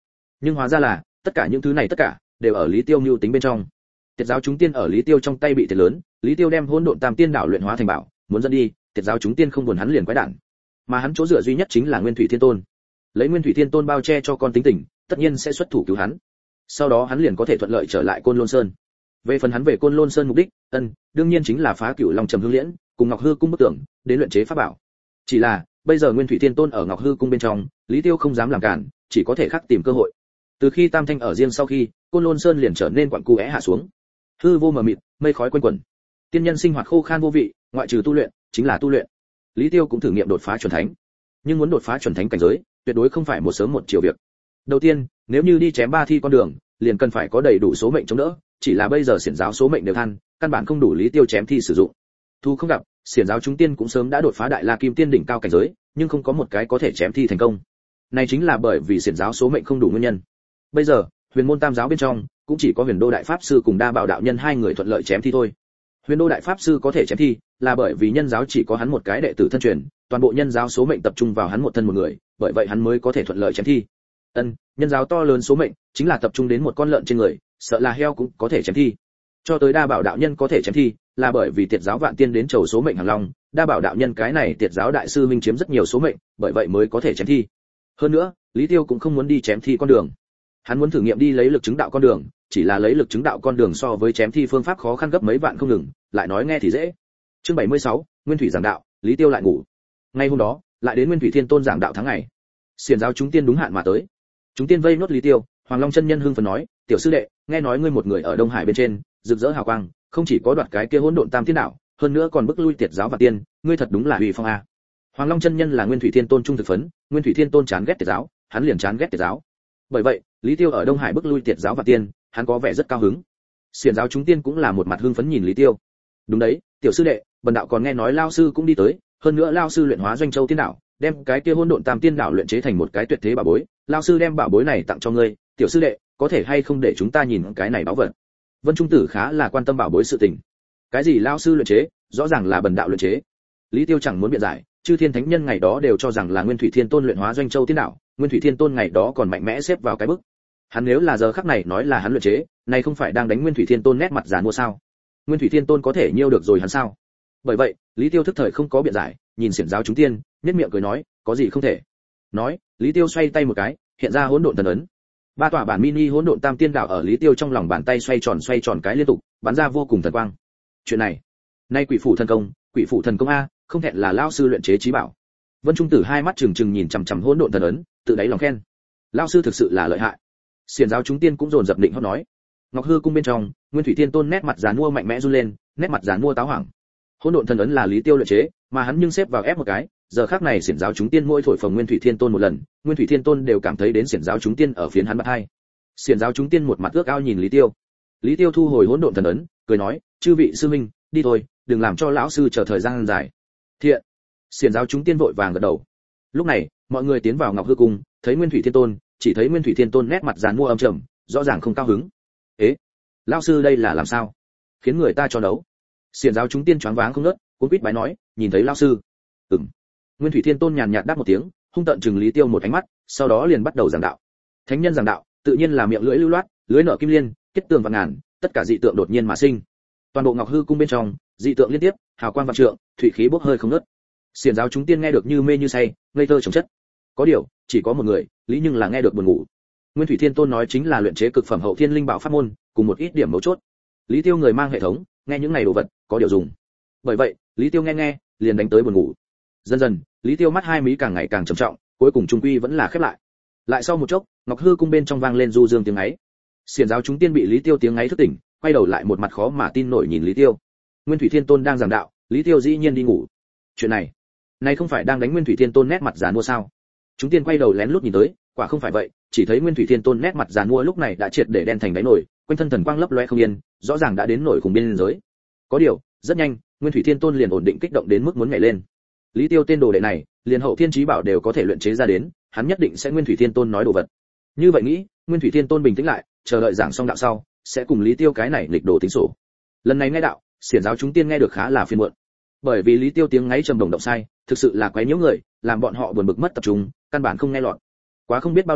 Nhưng hóa ra là tất cả những thứ này tất cả đều ở Lý Tiêu mưu tính bên trong. Tiệt giáo chúng tiên ở Lý Tiêu trong tay bị thiệt lớn, Lý Tiêu đem hỗn độn tam tiên đảo luyện hóa thành bảo, muốn dẫn đi, Tiệt giáo chúng tiên không buồn hắn liền quái đản. Mà hắn chỗ dựa duy nhất chính là Nguyên Thủy Thiên Tôn. Lấy Nguyên Thủy Thiên Tôn bao che cho con tính tình, tất nhiên sẽ xuất thủ cứu hắn. Sau đó hắn liền có thể thuận lợi trở lại Côn Lôn Sơn. Về phần hắn về Côn Lôn Sơn mục đích, ân, đương nhiên chính là phá Cửu Long Trầm Hương Liễn, cùng Ngọc Hư cung bức tưởng, đến luyện chế pháp bảo. Chỉ là, bây giờ Nguyên Thủy Thiên Tôn ở Ngọc Hư cung bên trong, Lý Tiêu không dám làm cản, chỉ có thể khắc tìm cơ hội. Từ khi Tam Thanh ở riêng sau khi, Côn Lôn Sơn liền trở nên quặn cu é hạ xuống. Hư vô mờ mịt, mây khói quanh quẩn. Tiên nhân sinh hoạt khô khan vô vị, ngoại trừ tu luyện, chính là tu luyện. Lý Tiêu cũng thử nghiệm đột phá chuẩn thánh, nhưng muốn đột phá chuẩn thánh cảnh giới, tuyệt đối không phải một sớm một chiều việc. Đầu tiên, nếu như đi chém ba thi con đường, liền cần phải có đầy đủ số mệnh chống đỡ, chỉ là bây giờ xiển giáo số mệnh đều than, căn bản không đủ Lý Tiêu chém thi sử dụng. Thu không gặp, xiển giáo chúng tiên cũng sớm đã đột phá đại la kim tiên đỉnh cao cảnh giới, nhưng không có một cái có thể chém thi thành công. Này chính là bởi vì xiển giáo số mệnh không đủ nguyên nhân. Bây giờ, huyền môn tam giáo bên trong, cũng chỉ có huyền đô đại pháp sư cùng đa bảo đạo nhân hai người thuận lợi chém thi thôi. Huyền đô đại pháp sư có thể chém thi, là bởi vì nhân giáo chỉ có hắn một cái đệ tử thân truyền, toàn bộ nhân giáo số mệnh tập trung vào hắn một thân một người, bởi vậy hắn mới có thể thuận lợi chém thi. Ân, nhân giáo to lớn số mệnh, chính là tập trung đến một con lợn trên người, sợ là heo cũng có thể chém thi. Cho tới đa bảo đạo nhân có thể chém thi, là bởi vì tiệt giáo vạn tiên đến chầu số mệnh hàng long, đa bảo đạo nhân cái này tiệt giáo đại sư minh chiếm rất nhiều số mệnh, bởi vậy mới có thể chém thi. Hơn nữa, Lý Tiêu cũng không muốn đi chém thi con đường. Hắn muốn thử nghiệm đi lấy lực chứng đạo con đường, chỉ là lấy lực chứng đạo con đường so với chém thi phương pháp khó khăn gấp mấy vạn không ngừng, lại nói nghe thì dễ. Chương bảy mươi sáu, Nguyên Thủy giảng đạo, Lý Tiêu lại ngủ. Ngay hôm đó, lại đến Nguyên Thủy Thiên Tôn giảng đạo tháng ngày. Xiển giáo chúng tiên đúng hạn mà tới. Chúng tiên vây nốt Lý Tiêu, Hoàng Long chân nhân hưng phấn nói, "Tiểu sư đệ, nghe nói ngươi một người ở Đông Hải bên trên, rực rỡ hào quang, không chỉ có đoạt cái kia hỗn độn tam tiên đạo, hơn nữa còn bức lui tiệt giáo và tiên, ngươi thật đúng là uy phong a." Hoàng Long chân nhân là Nguyên Thủy Thiên Tôn trung thực phấn, Nguyên Thủy Thiên Tôn chán ghét tiệt giáo, hắn liền chán ghét tiệt giáo. Bởi vậy, Lý Tiêu ở Đông Hải bức lui tiệt giáo và tiên, hắn có vẻ rất cao hứng. Xiển giáo chúng tiên cũng là một mặt hưng phấn nhìn Lý Tiêu. "Đúng đấy, tiểu sư đệ, bần đạo còn nghe nói lão sư cũng đi tới, hơn nữa lão sư luyện hóa Doanh Châu tiên đạo, đem cái kia hỗn độn tam tiên đạo luyện chế thành một cái tuyệt thế bảo bối, lão sư đem bảo bối này tặng cho ngươi, tiểu sư đệ, có thể hay không để chúng ta nhìn cái này bảo vật?" Vân Trung Tử khá là quan tâm bảo bối sự tình. Cái gì lão sư luyện chế, rõ ràng là bần đạo luyện chế. Lý Tiêu chẳng muốn biện giải, chư thiên thánh nhân ngày đó đều cho rằng là Nguyên Thủy Thiên Tôn luyện hóa Doanh Châu tiên đạo, Nguyên Thủy Thiên Tôn ngày đó còn mạnh mẽ xếp vào cái bức. Hắn nếu là giờ khắc này nói là hắn luyện chế, này không phải đang đánh Nguyên Thủy Thiên Tôn nét mặt giàn mua sao? Nguyên Thủy Thiên Tôn có thể nhiêu được rồi hắn sao? Bởi vậy, Lý Tiêu thức thời không có biện giải, nhìn xiển giáo chúng tiên, nhếch miệng cười nói, có gì không thể. Nói, Lý Tiêu xoay tay một cái, hiện ra hỗn độn thần ấn. Ba tòa bản mini hỗn độn tam tiên đạo ở Lý Tiêu trong lòng bàn tay xoay tròn xoay tròn cái liên tục, bắn ra vô cùng thần quang. Chuyện này, nay quỷ phủ thần công, quỷ phủ thần công a, không thẹn là lão sư luyện chế chí bảo. Vân Trung Tử hai mắt trừng trừng nhìn chằm chằm hỗn độn thần ấn, tự đáy lòng khen. Lão sư thực sự là lợi hại. Xiển giáo chúng tiên cũng dồn dập định hót nói. Ngọc Hư cung bên trong, Nguyên Thủy Thiên Tôn nét mặt giàn mua mạnh mẽ run lên, nét mặt giàn mua táo hoảng. Hỗn độn thần ấn là Lý Tiêu luyện chế, mà hắn nhưng xếp vào ép một cái, giờ khắc này xiển giáo chúng tiên mỗi thổi phồng Nguyên Thủy Thiên Tôn một lần, Nguyên Thủy Thiên Tôn đều cảm thấy đến xiển giáo chúng tiên ở phiến hắn bạt hai. Xiển giáo chúng tiên một mặt ước ao nhìn Lý Tiêu. Lý Tiêu thu hồi hỗn độn thần ấn, cười nói, chư vị sư minh, đi thôi, đừng làm cho lão sư chờ thời gian dài. Thiện. Xiển giáo chúng tiên vội vàng gật đầu. Lúc này, mọi người tiến vào Ngọc Hư cung, thấy Nguyên Thủy Thiên Tôn, chỉ thấy Nguyên Thủy Thiên Tôn nét mặt giàn mua âm trầm, rõ ràng không cao hứng. Ế, lão sư đây là làm sao? Khiến người ta cho đấu. Xiển giáo chúng tiên choáng váng không ngớt, cuống quýt bái nói, nhìn thấy lão sư. Ừm. Nguyên Thủy Thiên Tôn nhàn nhạt đáp một tiếng, hung tợn trừng Lý Tiêu một ánh mắt, sau đó liền bắt đầu giảng đạo. Thánh nhân giảng đạo, tự nhiên là miệng lưỡi lưu loát, lưới nở kim liên, kết tường vạn ngàn, tất cả dị tượng đột nhiên mà sinh. Toàn bộ Ngọc Hư cung bên trong, dị tượng liên tiếp, hào quang vạn trượng, thủy khí bốc hơi không ngớt. Xiển giáo chúng tiên nghe được như mê như say, ngây thơ chồng chất. Có điều, chỉ có một người, Lý nhưng là nghe được buồn ngủ. Nguyên Thủy Thiên Tôn nói chính là luyện chế cực phẩm hậu thiên linh bảo pháp môn, cùng một ít điểm mấu chốt. Lý Tiêu người mang hệ thống, nghe những này đồ vật, có điều dùng. Bởi vậy, Lý Tiêu nghe nghe, liền đánh tới buồn ngủ. Dần dần, Lý Tiêu mắt hai mí càng ngày càng trầm trọng, cuối cùng trung quy vẫn là khép lại. Lại sau một chốc, Ngọc Hư cung bên trong vang lên du dương tiếng ấy. Xiển giáo chúng tiên bị Lý Tiêu tiếng ấy thức tỉnh, quay đầu lại một mặt khó mà tin nổi nhìn Lý Tiêu. Nguyên Thủy Thiên Tôn đang giảng đạo, Lý Tiêu dĩ nhiên đi ngủ. Chuyện này, này không phải đang đánh Nguyên Thủy Thiên Tôn nét mặt giàn mua sao? Chúng tiên quay đầu lén lút nhìn tới, quả không phải vậy, chỉ thấy Nguyên Thủy Thiên Tôn nét mặt giàn mua lúc này đã triệt để đen thành đáy nổi, quanh thân thần quang lấp loe không yên, rõ ràng đã đến nổi cùng biên giới. Có điều, rất nhanh, Nguyên Thủy Thiên Tôn liền ổn định kích động đến mức muốn nhảy lên. Lý Tiêu tên đồ đệ này, liền hậu thiên chí bảo đều có thể luyện chế ra đến, hắn nhất định sẽ Nguyên Thủy Thiên Tôn nói đồ vật. Như vậy nghĩ, Nguyên Thủy Thiên Tôn bình tĩnh lại, chờ đợi giảng xong đạo sau, sẽ cùng Lý Tiêu cái này nghịch đồ tính sổ. Lần này nghe đạo, xiển giáo chúng tiên nghe được khá là phiền muộn. Bởi vì Lý Tiêu tiếng ngáy trầm đồng động sai, thực sự là quấy nhiễu người, làm bọn họ buồn bực mất tập trung, căn bản không nghe lọt. Quá không biết bao lâu,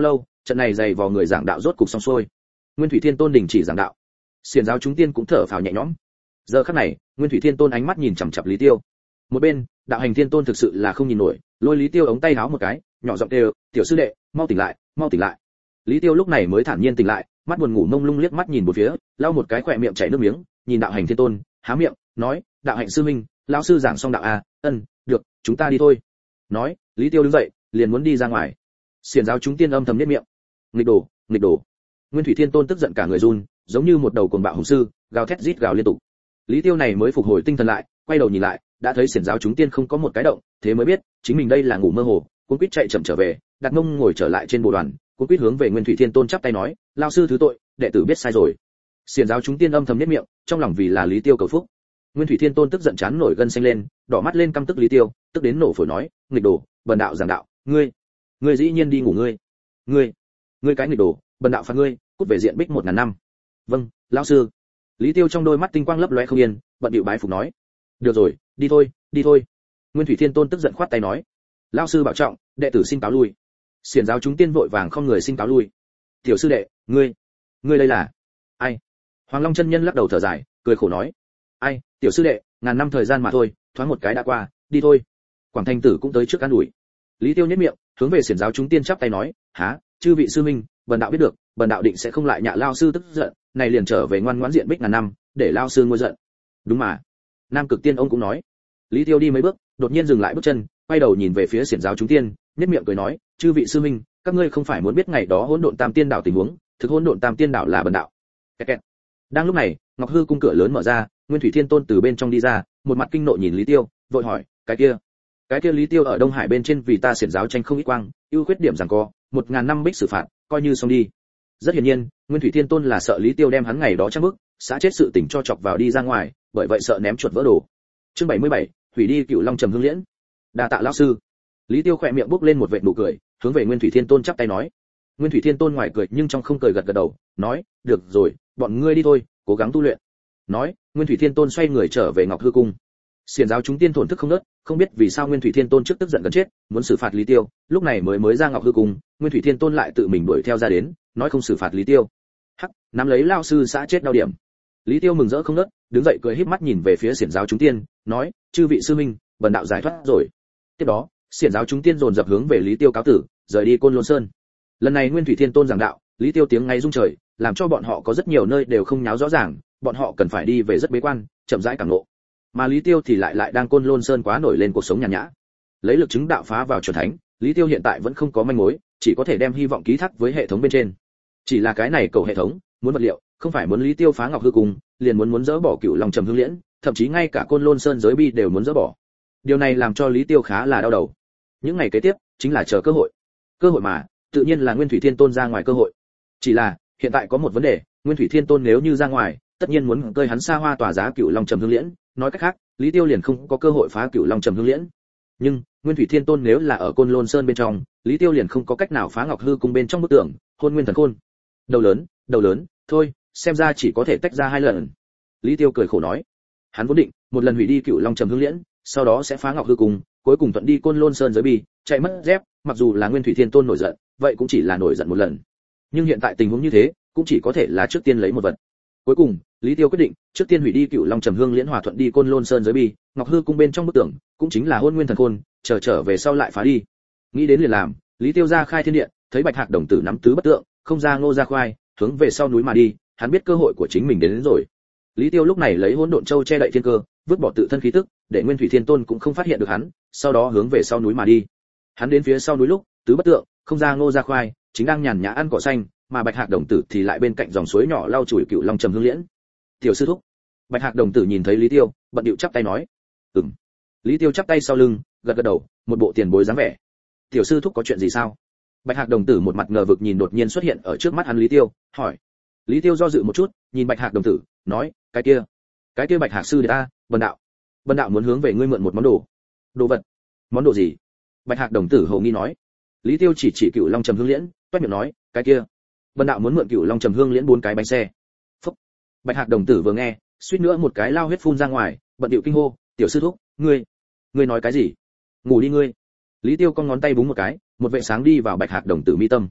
trận này dày vò người giảng đạo rốt cục xong xuôi. Nguyên Thủy Thiên Tôn đình chỉ giảng đạo. Xiển giáo chúng tiên cũng thở phào nhẹ nhõm. Giờ khắc này, Nguyên Thủy Thiên Tôn ánh mắt nhìn chằm chằm Lý Tiêu. Một bên, Đạo Hành Thiên Tôn thực sự là không nhìn nổi, lôi Lý Tiêu ống tay áo một cái, nhỏ giọng kêu, "Tiểu sư đệ, mau tỉnh lại, mau tỉnh lại." Lý Tiêu lúc này mới thản nhiên tỉnh lại, mắt buồn ngủ mông lung liếc mắt nhìn một phía, lau một cái khỏe miệng chảy nước miếng, nhìn Đạo Hành Thiên Tôn, há miệng, nói, "Đạo Hạnh sư minh, lão sư giảng xong đạo a, ân, được, chúng ta đi thôi." Nói, Lý Tiêu đứng dậy, liền muốn đi ra ngoài. Xiển giáo chúng tiên âm thầm niết miệng. Nghịch đồ, nghịch đồ. Nguyên Thủy Thiên Tôn tức giận cả người run, giống như một đầu cuồng bạo hùng sư, gào thét rít gào liên tục. Lý Tiêu này mới phục hồi tinh thần lại, quay đầu nhìn lại, đã thấy xiển giáo chúng tiên không có một cái động, thế mới biết, chính mình đây là ngủ mơ hồ, cuống quýt chạy chậm trở về, đặt mông ngồi trở lại trên bồ đoàn, cuống quýt hướng về Nguyên Thủy Thiên Tôn chắp tay nói, "Lão sư thứ tội, đệ tử biết sai rồi." Xiển giáo chúng tiên âm thầm niết miệng, trong lòng vì là Lý Tiêu cầu phúc. Nguyên Thủy Thiên Tôn tức giận chán nổi gân xanh lên, đỏ mắt lên căm tức Lý Tiêu, tức đến nổ phổi nói, "Nghịch đồ, bần đạo giảng đạo, ngươi, ngươi dĩ nhiên đi ngủ ngươi, ngươi, ngươi cái nghịch đồ, bần đạo phạt ngươi, cút về diện bích một ngàn năm." "Vâng, lão sư." Lý Tiêu trong đôi mắt tinh quang lấp lóe không yên, bận bịu bái phục nói, "Được rồi, đi thôi, đi thôi." Nguyên Thủy Thiên Tôn tức giận khoát tay nói, "Lão sư bảo trọng, đệ tử xin cáo lui." Xiển giáo chúng tiên vội vàng không người xin cáo lui. "Tiểu sư đệ, ngươi, ngươi đây là ai?" Hoàng Long chân nhân lắc đầu thở dài, cười khổ nói, "Ai, tiểu sư đệ, ngàn năm thời gian mà thôi, thoáng một cái đã qua, đi thôi." Quảng Thanh Tử cũng tới trước an ủi. Lý Tiêu nhếch miệng, hướng về xiển giáo chúng tiên chắp tay nói, "Hả, chư vị sư minh, bần đạo biết được, bần đạo định sẽ không lại nhạ lao sư tức giận, này liền trở về ngoan ngoãn diện bích ngàn năm, để lao sư nguôi giận." "Đúng mà." Nam Cực Tiên ông cũng nói. Lý Tiêu đi mấy bước, đột nhiên dừng lại bước chân, quay đầu nhìn về phía xiển giáo chúng tiên, nhếch miệng cười nói, "Chư vị sư minh, các ngươi không phải muốn biết ngày đó hỗn độn tam tiên đảo tình huống, thực hỗn độn tam tiên đảo là bần đạo." Kẹt kẹt. Đang lúc này, Ngọc Hư cung cửa lớn mở ra, Nguyên Thủy Thiên Tôn từ bên trong đi ra, một mặt kinh nộ nhìn Lý Tiêu, vội hỏi, "Cái kia, cái kia Lý Tiêu ở Đông Hải bên trên vì ta xiển giáo tranh không ít quang, ưu khuyết điểm rằng co, một ngàn năm bích xử phạt, coi như xong đi." Rất hiển nhiên, Nguyên Thủy Thiên Tôn là sợ Lý Tiêu đem hắn ngày đó chắc bức, xã chết sự tình cho chọc vào đi ra ngoài, bởi vậy sợ ném chuột vỡ đồ. Chương bảy mươi bảy, hủy đi Cửu Long Trầm Hương Liễn. "Đa tạ lão sư." Lý Tiêu khỏe miệng bốc lên một vệt nụ cười, hướng về Nguyên Thủy Thiên Tôn chắp tay nói. Nguyên Thủy Thiên Tôn ngoài cười nhưng trong không cười gật gật đầu, nói, "Được rồi, bọn ngươi đi thôi, cố gắng tu luyện." Nói, Nguyên Thủy Thiên Tôn xoay người trở về Ngọc Hư cung. Xiển giáo chúng tiên thổn thức không ngớt, không biết vì sao Nguyên Thủy Thiên Tôn trước tức giận gần chết, muốn xử phạt Lý Tiêu, lúc này mới mới ra Ngọc Hư cung, Nguyên Thủy Thiên Tôn lại tự mình đuổi theo ra đến, nói không xử phạt Lý Tiêu. Hắc, nắm lấy lao sư xã chết đau điểm. Lý Tiêu mừng rỡ không ngớt, đứng dậy cười híp mắt nhìn về phía xiển giáo chúng tiên, nói, "Chư vị sư minh, bần đạo giải thoát rồi." Tiếp đó, xiển giáo chúng tiên dồn dập hướng về Lý Tiêu cáo tử, rời đi Côn Lôn Sơn. Lần này Nguyên Thủy Thiên Tôn giảng đạo, Lý Tiêu tiếng ngay rung trời, làm cho bọn họ có rất nhiều nơi đều không nháo rõ ràng, bọn họ cần phải đi về rất bế quan, chậm rãi cảm ngộ. Mà Lý Tiêu thì lại lại đang Côn Lôn Sơn quá nổi lên cuộc sống nhàn nhã. Lấy lực chứng đạo phá vào chuẩn thánh, Lý Tiêu hiện tại vẫn không có manh mối, chỉ có thể đem hy vọng ký thác với hệ thống bên trên. Chỉ là cái này cầu hệ thống, muốn vật liệu, không phải muốn Lý Tiêu phá Ngọc Hư cung, liền muốn muốn dỡ bỏ Cửu Long Trầm Hương Liễn, thậm chí ngay cả Côn Lôn Sơn giới bi đều muốn dỡ bỏ. Điều này làm cho Lý Tiêu khá là đau đầu. Những ngày kế tiếp, chính là chờ cơ hội. Cơ hội mà, tự nhiên là Nguyên Thủy Thiên Tôn ra ngoài cơ hội. Chỉ là, hiện tại có một vấn đề, Nguyên Thủy Thiên Tôn nếu như ra ngoài, tất nhiên muốn cơi hắn xa hoa tỏa giá Cửu Long Trầm Hương Liễn, nói cách khác, Lý Tiêu liền không có cơ hội phá Cửu Long Trầm Hương Liễn. Nhưng, Nguyên Thủy Thiên Tôn nếu là ở Côn Lôn Sơn bên trong, Lý Tiêu liền không có cách nào phá Ngọc Hư cung bên trong bức tường, Hôn Nguyên Thần Khôn. Đầu lớn, đầu lớn, thôi, xem ra chỉ có thể tách ra hai lần. Lý Tiêu cười khổ nói, hắn vốn định một lần hủy đi Cửu Long Trầm Hương Liễn, sau đó sẽ phá Ngọc Hư cung, cuối cùng thuận đi Côn Lôn Sơn giới bi, chạy mất dép, mặc dù là Nguyên Thủy Thiên Tôn nổi giận, vậy cũng chỉ là nổi giận một lần. Nhưng hiện tại tình huống như thế, cũng chỉ có thể là trước tiên lấy một vật. Cuối cùng, Lý Tiêu quyết định, trước tiên hủy đi Cửu Long Trầm Hương Liễn, hòa thuận đi Côn Lôn Sơn giới bi, Ngọc Hư cung bên trong bức tường, cũng chính là Hôn Nguyên Thần Khôn, chờ trở về sau lại phá đi. Nghĩ đến liền làm, Lý Tiêu ra khai thiên điện, thấy Bạch Hạc đồng tử nắm tứ bất tượng, không ra ngô ra khoai, hướng về sau núi mà đi, hắn biết cơ hội của chính mình đến, đến rồi. Lý Tiêu lúc này lấy Hỗn Độn Châu che đậy thiên cơ, vứt bỏ tự thân khí tức, để Nguyên Thủy Thiên Tôn cũng không phát hiện được hắn, sau đó hướng về sau núi mà đi. Hắn đến phía sau núi lúc, tứ bất tượng, không ra ngô ra khoai, chính đang nhàn nhã ăn cỏ xanh, mà Bạch Hạc đồng tử thì lại bên cạnh dòng suối nhỏ lau chùi Cửu Long Trầm Hương Liễn. "Tiểu sư thúc." Bạch Hạc đồng tử nhìn thấy Lý Tiêu, bận điệu chắp tay nói, "Ừm." Lý Tiêu chắp tay sau lưng, gật gật đầu, một bộ tiền bối dáng vẻ. "Tiểu sư thúc có chuyện gì sao?" Bạch Hạc đồng tử một mặt ngờ vực nhìn đột nhiên xuất hiện ở trước mắt hắn Lý Tiêu, hỏi. Lý Tiêu do dự một chút, nhìn Bạch Hạc đồng tử, nói, "Cái kia, cái kia Bạch Hạc sư đệ a, Bần đạo, Bần đạo muốn hướng về ngươi mượn một món đồ." "Đồ vật? Món đồ gì?" Bạch Hạc đồng tử hồ nghi nói. Lý Tiêu chỉ chỉ Cửu Long Trầm Hương Liễn, toét miệng nói, "Cái kia, Bần đạo muốn mượn Cửu Long Trầm Hương Liễn bốn cái bánh xe." Phúc. Bạch Hạc đồng tử vừa nghe, suýt nữa một cái lao huyết phun ra ngoài, bận điệu kinh hô, "Tiểu sư thúc, ngươi, ngươi nói cái gì? Ngủ đi ngươi." Lý Tiêu cong ngón tay búng một cái, một vệ sáng đi vào Bạch Hạc đồng tử mi tâm.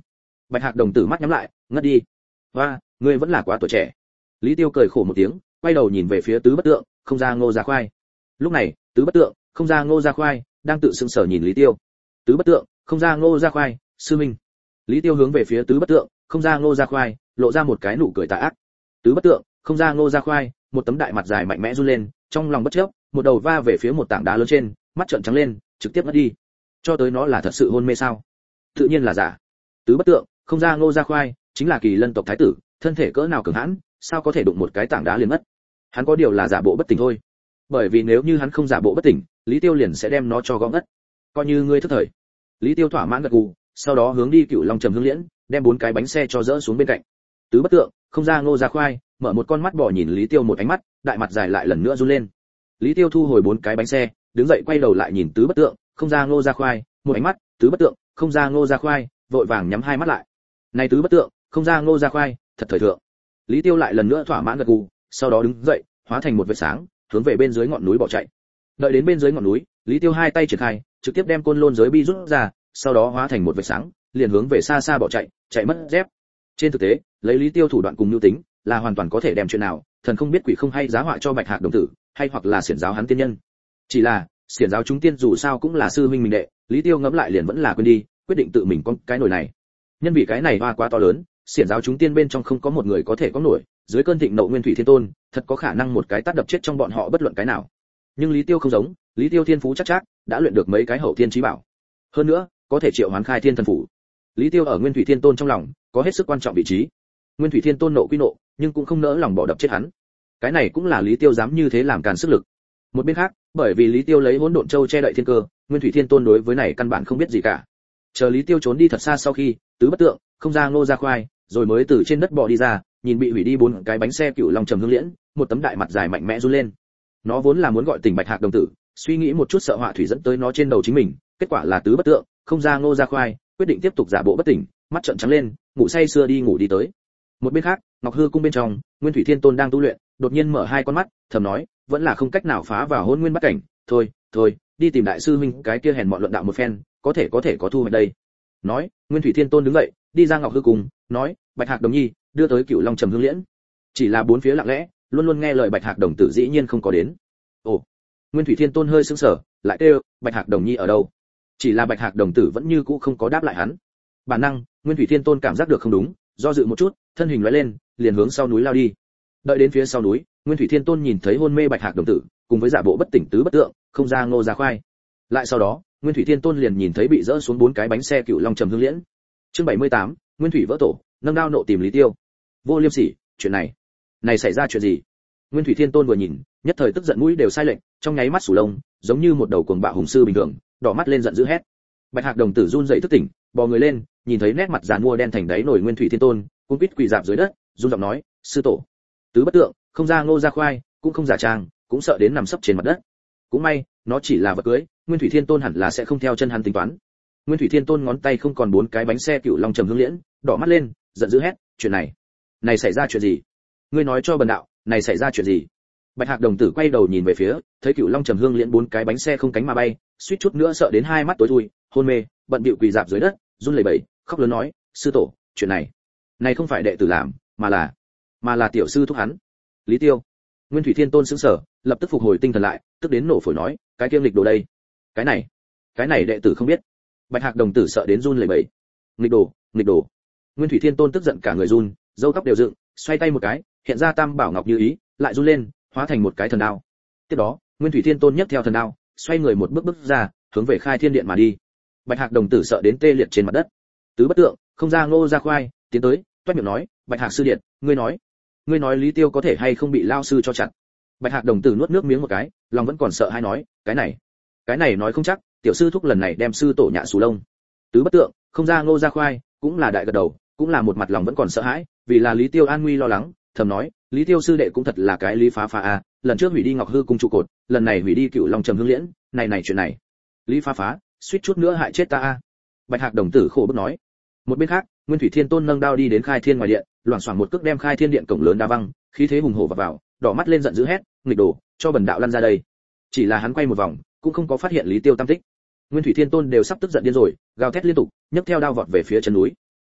Bạch Hạc đồng tử mắt nhắm lại, ngất đi. Và, ngươi vẫn là quá tuổi trẻ. Lý Tiêu cười khổ một tiếng, quay đầu nhìn về phía Tứ Bất Tượng, không ra Ngô Gia Khoai. Lúc này, Tứ Bất Tượng, không ra Ngô Gia Khoai, đang tự sững sờ nhìn Lý Tiêu. Tứ Bất Tượng, không ra Ngô Gia Khoai, sư minh. Lý Tiêu hướng về phía Tứ Bất Tượng, không ra Ngô Gia Khoai, lộ ra một cái nụ cười tà ác. Tứ Bất Tượng, không ra Ngô Gia Khoai, một tấm đại mặt dài mạnh mẽ run lên, trong lòng bất chấp, một đầu va về phía một tảng đá lớn trên, mắt trợn trắng lên, trực tiếp ngất đi. Cho tới nó là thật sự hôn mê sao? Tự nhiên là giả. Tứ Bất Tượng, không ra Ngô Gia Khoai, chính là Kỳ Lân tộc thái tử, thân thể cỡ nào cường hãn, sao có thể đụng một cái tảng đá liền mất? Hắn có điều là giả bộ bất tỉnh thôi. Bởi vì nếu như hắn không giả bộ bất tỉnh, Lý Tiêu liền sẽ đem nó cho gõ ngất. Coi như ngươi thức thời. Lý Tiêu thỏa mãn gật gù, sau đó hướng đi Cửu Long Trầm Hương Liễn, đem bốn cái bánh xe cho dỡ xuống bên cạnh. Tứ Bất Tượng, không ra Ngô Gia Khoai, mở một con mắt bò nhìn Lý Tiêu một ánh mắt, đại mặt dài lại lần nữa run lên. Lý Tiêu thu hồi bốn cái bánh xe, đứng dậy quay đầu lại nhìn Tứ Bất Tượng, không ra Ngô Gia Khoai, một ánh mắt, Tứ Bất Tượng, không ra Ngô Gia Khoai, vội vàng nhắm hai mắt lại. Này Tứ Bất Tượng, không ra Ngô Gia Khoai, thật thời thượng. Lý Tiêu lại lần nữa thỏa mãn gật gù, sau đó đứng dậy, hóa thành một vệt sáng, hướng về bên dưới ngọn núi bỏ chạy. Đợi đến bên dưới ngọn núi, Lý Tiêu hai tay triển khai, trực tiếp đem côn lôn giới bi rút ra, sau đó hóa thành một vệt sáng, liền hướng về xa xa bỏ chạy, chạy mất dép. Trên thực tế, lấy Lý Tiêu thủ đoạn cùng nhu tính, là hoàn toàn có thể đem chuyện nào, thần không biết quỷ không hay giá họa cho Bạch Hạc đồng tử, hay hoặc là xiển giáo hắn tiên nhân. Chỉ là, xiển giáo chúng tiên dù sao cũng là sư huynh mình đệ, Lý Tiêu ngẫm lại liền vẫn là quên đi, quyết định tự mình con cái nổi này. Nhân vì cái này hoa quá to lớn, xiển giáo chúng tiên bên trong không có một người có thể có nổi, dưới cơn thịnh nộ Nguyên Thủy Thiên Tôn, thật có khả năng một cái tát đập chết trong bọn họ bất luận cái nào. Nhưng Lý Tiêu không giống, Lý Tiêu thiên phú chắc chắc, đã luyện được mấy cái hậu thiên chí bảo. Hơn nữa, có thể triệu hoán khai thiên thần phủ. Lý Tiêu ở Nguyên Thủy Thiên Tôn trong lòng, có hết sức quan trọng vị trí. Nguyên Thủy Thiên Tôn nộ quy nộ, nhưng cũng không nỡ lòng bỏ đập chết hắn. Cái này cũng là Lý Tiêu dám như thế làm càn sức lực. Một bên khác, bởi vì Lý Tiêu lấy Hỗn Độn Châu che đậy thiên cơ, Nguyên Thủy Thiên Tôn đối với này căn bản không biết gì cả. Chờ Lý Tiêu trốn đi thật xa sau khi, Tứ Bất Tượng, không ra Ngô Gia Khoai, rồi mới từ trên đất bò đi ra, nhìn bị hủy đi bốn cái bánh xe Cửu Long Trầm Hương Liễn, một tấm đại mặt dài mạnh mẽ run lên. Nó vốn là muốn gọi tỉnh Bạch Hạc đồng tử, suy nghĩ một chút sợ họa thủy dẫn tới nó trên đầu chính mình, kết quả là Tứ Bất Tượng, không ra Ngô Gia Khoai, quyết định tiếp tục giả bộ bất tỉnh, mắt trợn trắng lên, ngủ say sưa đi ngủ đi tới. Một bên khác, Ngọc Hư cung bên trong, Nguyên Thủy Thiên Tôn đang tu luyện, đột nhiên mở hai con mắt, thầm nói, vẫn là không cách nào phá vào Hôn Nguyên Bát Cảnh, thôi, thôi, đi tìm đại sư huynh cái kia hèn mọn luận đạo một phen, có thể có thể có thu hoạch đây. Nói, Nguyên Thủy Thiên Tôn đứng dậy, đi ra Ngọc Hư cung, nói, Bạch Hạc đồng nhi, đưa tới Cửu Long Trầm Hương Liễn. Chỉ là bốn phía lặng lẽ, luôn luôn nghe lời Bạch Hạc đồng tử dĩ nhiên không có đến. Ồ, Nguyên Thủy Thiên Tôn hơi sững sờ, lại kêu, Bạch Hạc đồng nhi ở đâu? Chỉ là Bạch Hạc đồng tử vẫn như cũ không có đáp lại hắn. Bản năng, Nguyên Thủy Thiên Tôn cảm giác được không đúng, do dự một chút, thân hình lóe lên, liền hướng sau núi lao đi. Đợi đến phía sau núi, Nguyên Thủy Thiên Tôn nhìn thấy hôn mê Bạch Hạc đồng tử, cùng với giả bộ bất tỉnh Tứ Bất Tượng, không ra Ngô Gia Khoai. Lại sau đó, Nguyên Thủy Thiên Tôn liền nhìn thấy bị dỡ xuống bốn cái bánh xe Cửu Long Trầm Hương Liễn. Chương bảy mươi tám, Nguyên Thủy vỡ tổ, nâng đao nộ tìm Lý Tiêu. Vô Liêm Sỉ, chuyện này, này xảy ra chuyện gì? Nguyên Thủy Thiên Tôn vừa nhìn, nhất thời tức giận mũi đều sai lệnh, trong nháy mắt sủ lông, giống như một đầu cuồng bạo hùng sư bình thường, đỏ mắt lên giận dữ hét. Bạch Hạc đồng tử run rẩy thức tỉnh, bò người lên, nhìn thấy nét mặt giàn mua đen thành đáy nổi Nguyên Thủy Thiên Tôn, cung quýt quỳ rạp dưới đất, run giọng nói, sư tổ. Tứ Bất Tượng, không ra Ngô Gia Khoai, cũng không giả trang, cũng sợ đến nằm sấp trên mặt đất. Cũng may, nó chỉ là vật cưới, Nguyên Thủy Thiên Tôn hẳn là sẽ không theo chân hắn tính toán. Nguyên Thủy Thiên Tôn ngón tay không còn bốn cái bánh xe Cửu Long Trầm Hương Liễn, đỏ mắt lên, giận dữ hét, chuyện này, này xảy ra chuyện gì? Ngươi nói cho bần đạo, này xảy ra chuyện gì? Bạch Hạc đồng tử quay đầu nhìn về phía, thấy Cửu Long Trầm Hương Liễn bốn cái bánh xe không cánh mà bay, suýt chút nữa sợ đến hai mắt tối thui, hôn mê, bận bịu quỳ rạp dưới đất, run lẩy bẩy, khóc lớn nói, sư tổ, chuyện này, này không phải đệ tử làm, mà là, mà là tiểu sư thúc hắn. Lý Tiêu. Nguyên Thủy Thiên Tôn sững sờ, lập tức phục hồi tinh thần lại, tức đến nổ phổi nói, cái kiêng lịch đồ đây, cái này, cái này đệ tử không biết. Bạch Hạc đồng tử sợ đến run lẩy bẩy. Nghịch đồ, nghịch đồ. Nguyên Thủy Thiên Tôn tức giận cả người run, râu tóc đều dựng, xoay tay một cái, hiện ra Tam Bảo Ngọc như ý, lại run lên, hóa thành một cái thần đao. Tiếp đó, Nguyên Thủy Thiên Tôn nhấc theo thần đao, xoay người một bước bước ra, hướng về Khai Thiên Điện mà đi. Bạch Hạc đồng tử sợ đến tê liệt trên mặt đất. Tứ Bất Tượng, không ra Ngô Gia Khoai, tiến tới, toét miệng nói, Bạch Hạc sư điện, ngươi nói, ngươi nói Lý Tiêu có thể hay không bị lao sư cho chặt. Bạch Hạc đồng tử nuốt nước miếng một cái, lòng vẫn còn sợ hãi nói, cái này, cái này nói không chắc, tiểu sư thúc lần này đem sư tổ nhạ xù lông. Tứ Bất Tượng, không ra Ngô Gia Khoai, cũng là đại gật đầu, cũng là một mặt lòng vẫn còn sợ hãi, vì là Lý Tiêu an nguy lo lắng, thầm nói, Lý Tiêu sư đệ cũng thật là cái lý phá phá a, lần trước hủy đi Ngọc Hư cung trụ cột, lần này hủy đi Cửu Long Trầm Hương Liễn, này này chuyện này, lý phá phá, suýt chút nữa hại chết ta a. Bạch Hạc đồng tử khổ bức nói. Một bên khác, Nguyên Thủy Thiên Tôn nâng đao đi đến Khai Thiên ngoài điện, loảng xoảng một cước đem Khai Thiên điện cổng lớn đá văng, khí thế hùng hổ vào vào, đỏ mắt lên giận dữ hét, nghịch đồ, cho bần đạo lăn ra đây. Chỉ là hắn quay một vòng, cũng không có phát hiện Lý Tiêu tam tích. Nguyên Thủy Thiên Tôn đều sắp tức giận điên rồi, gào thét liên tục, nhấc theo đao vọt về phía chân núi.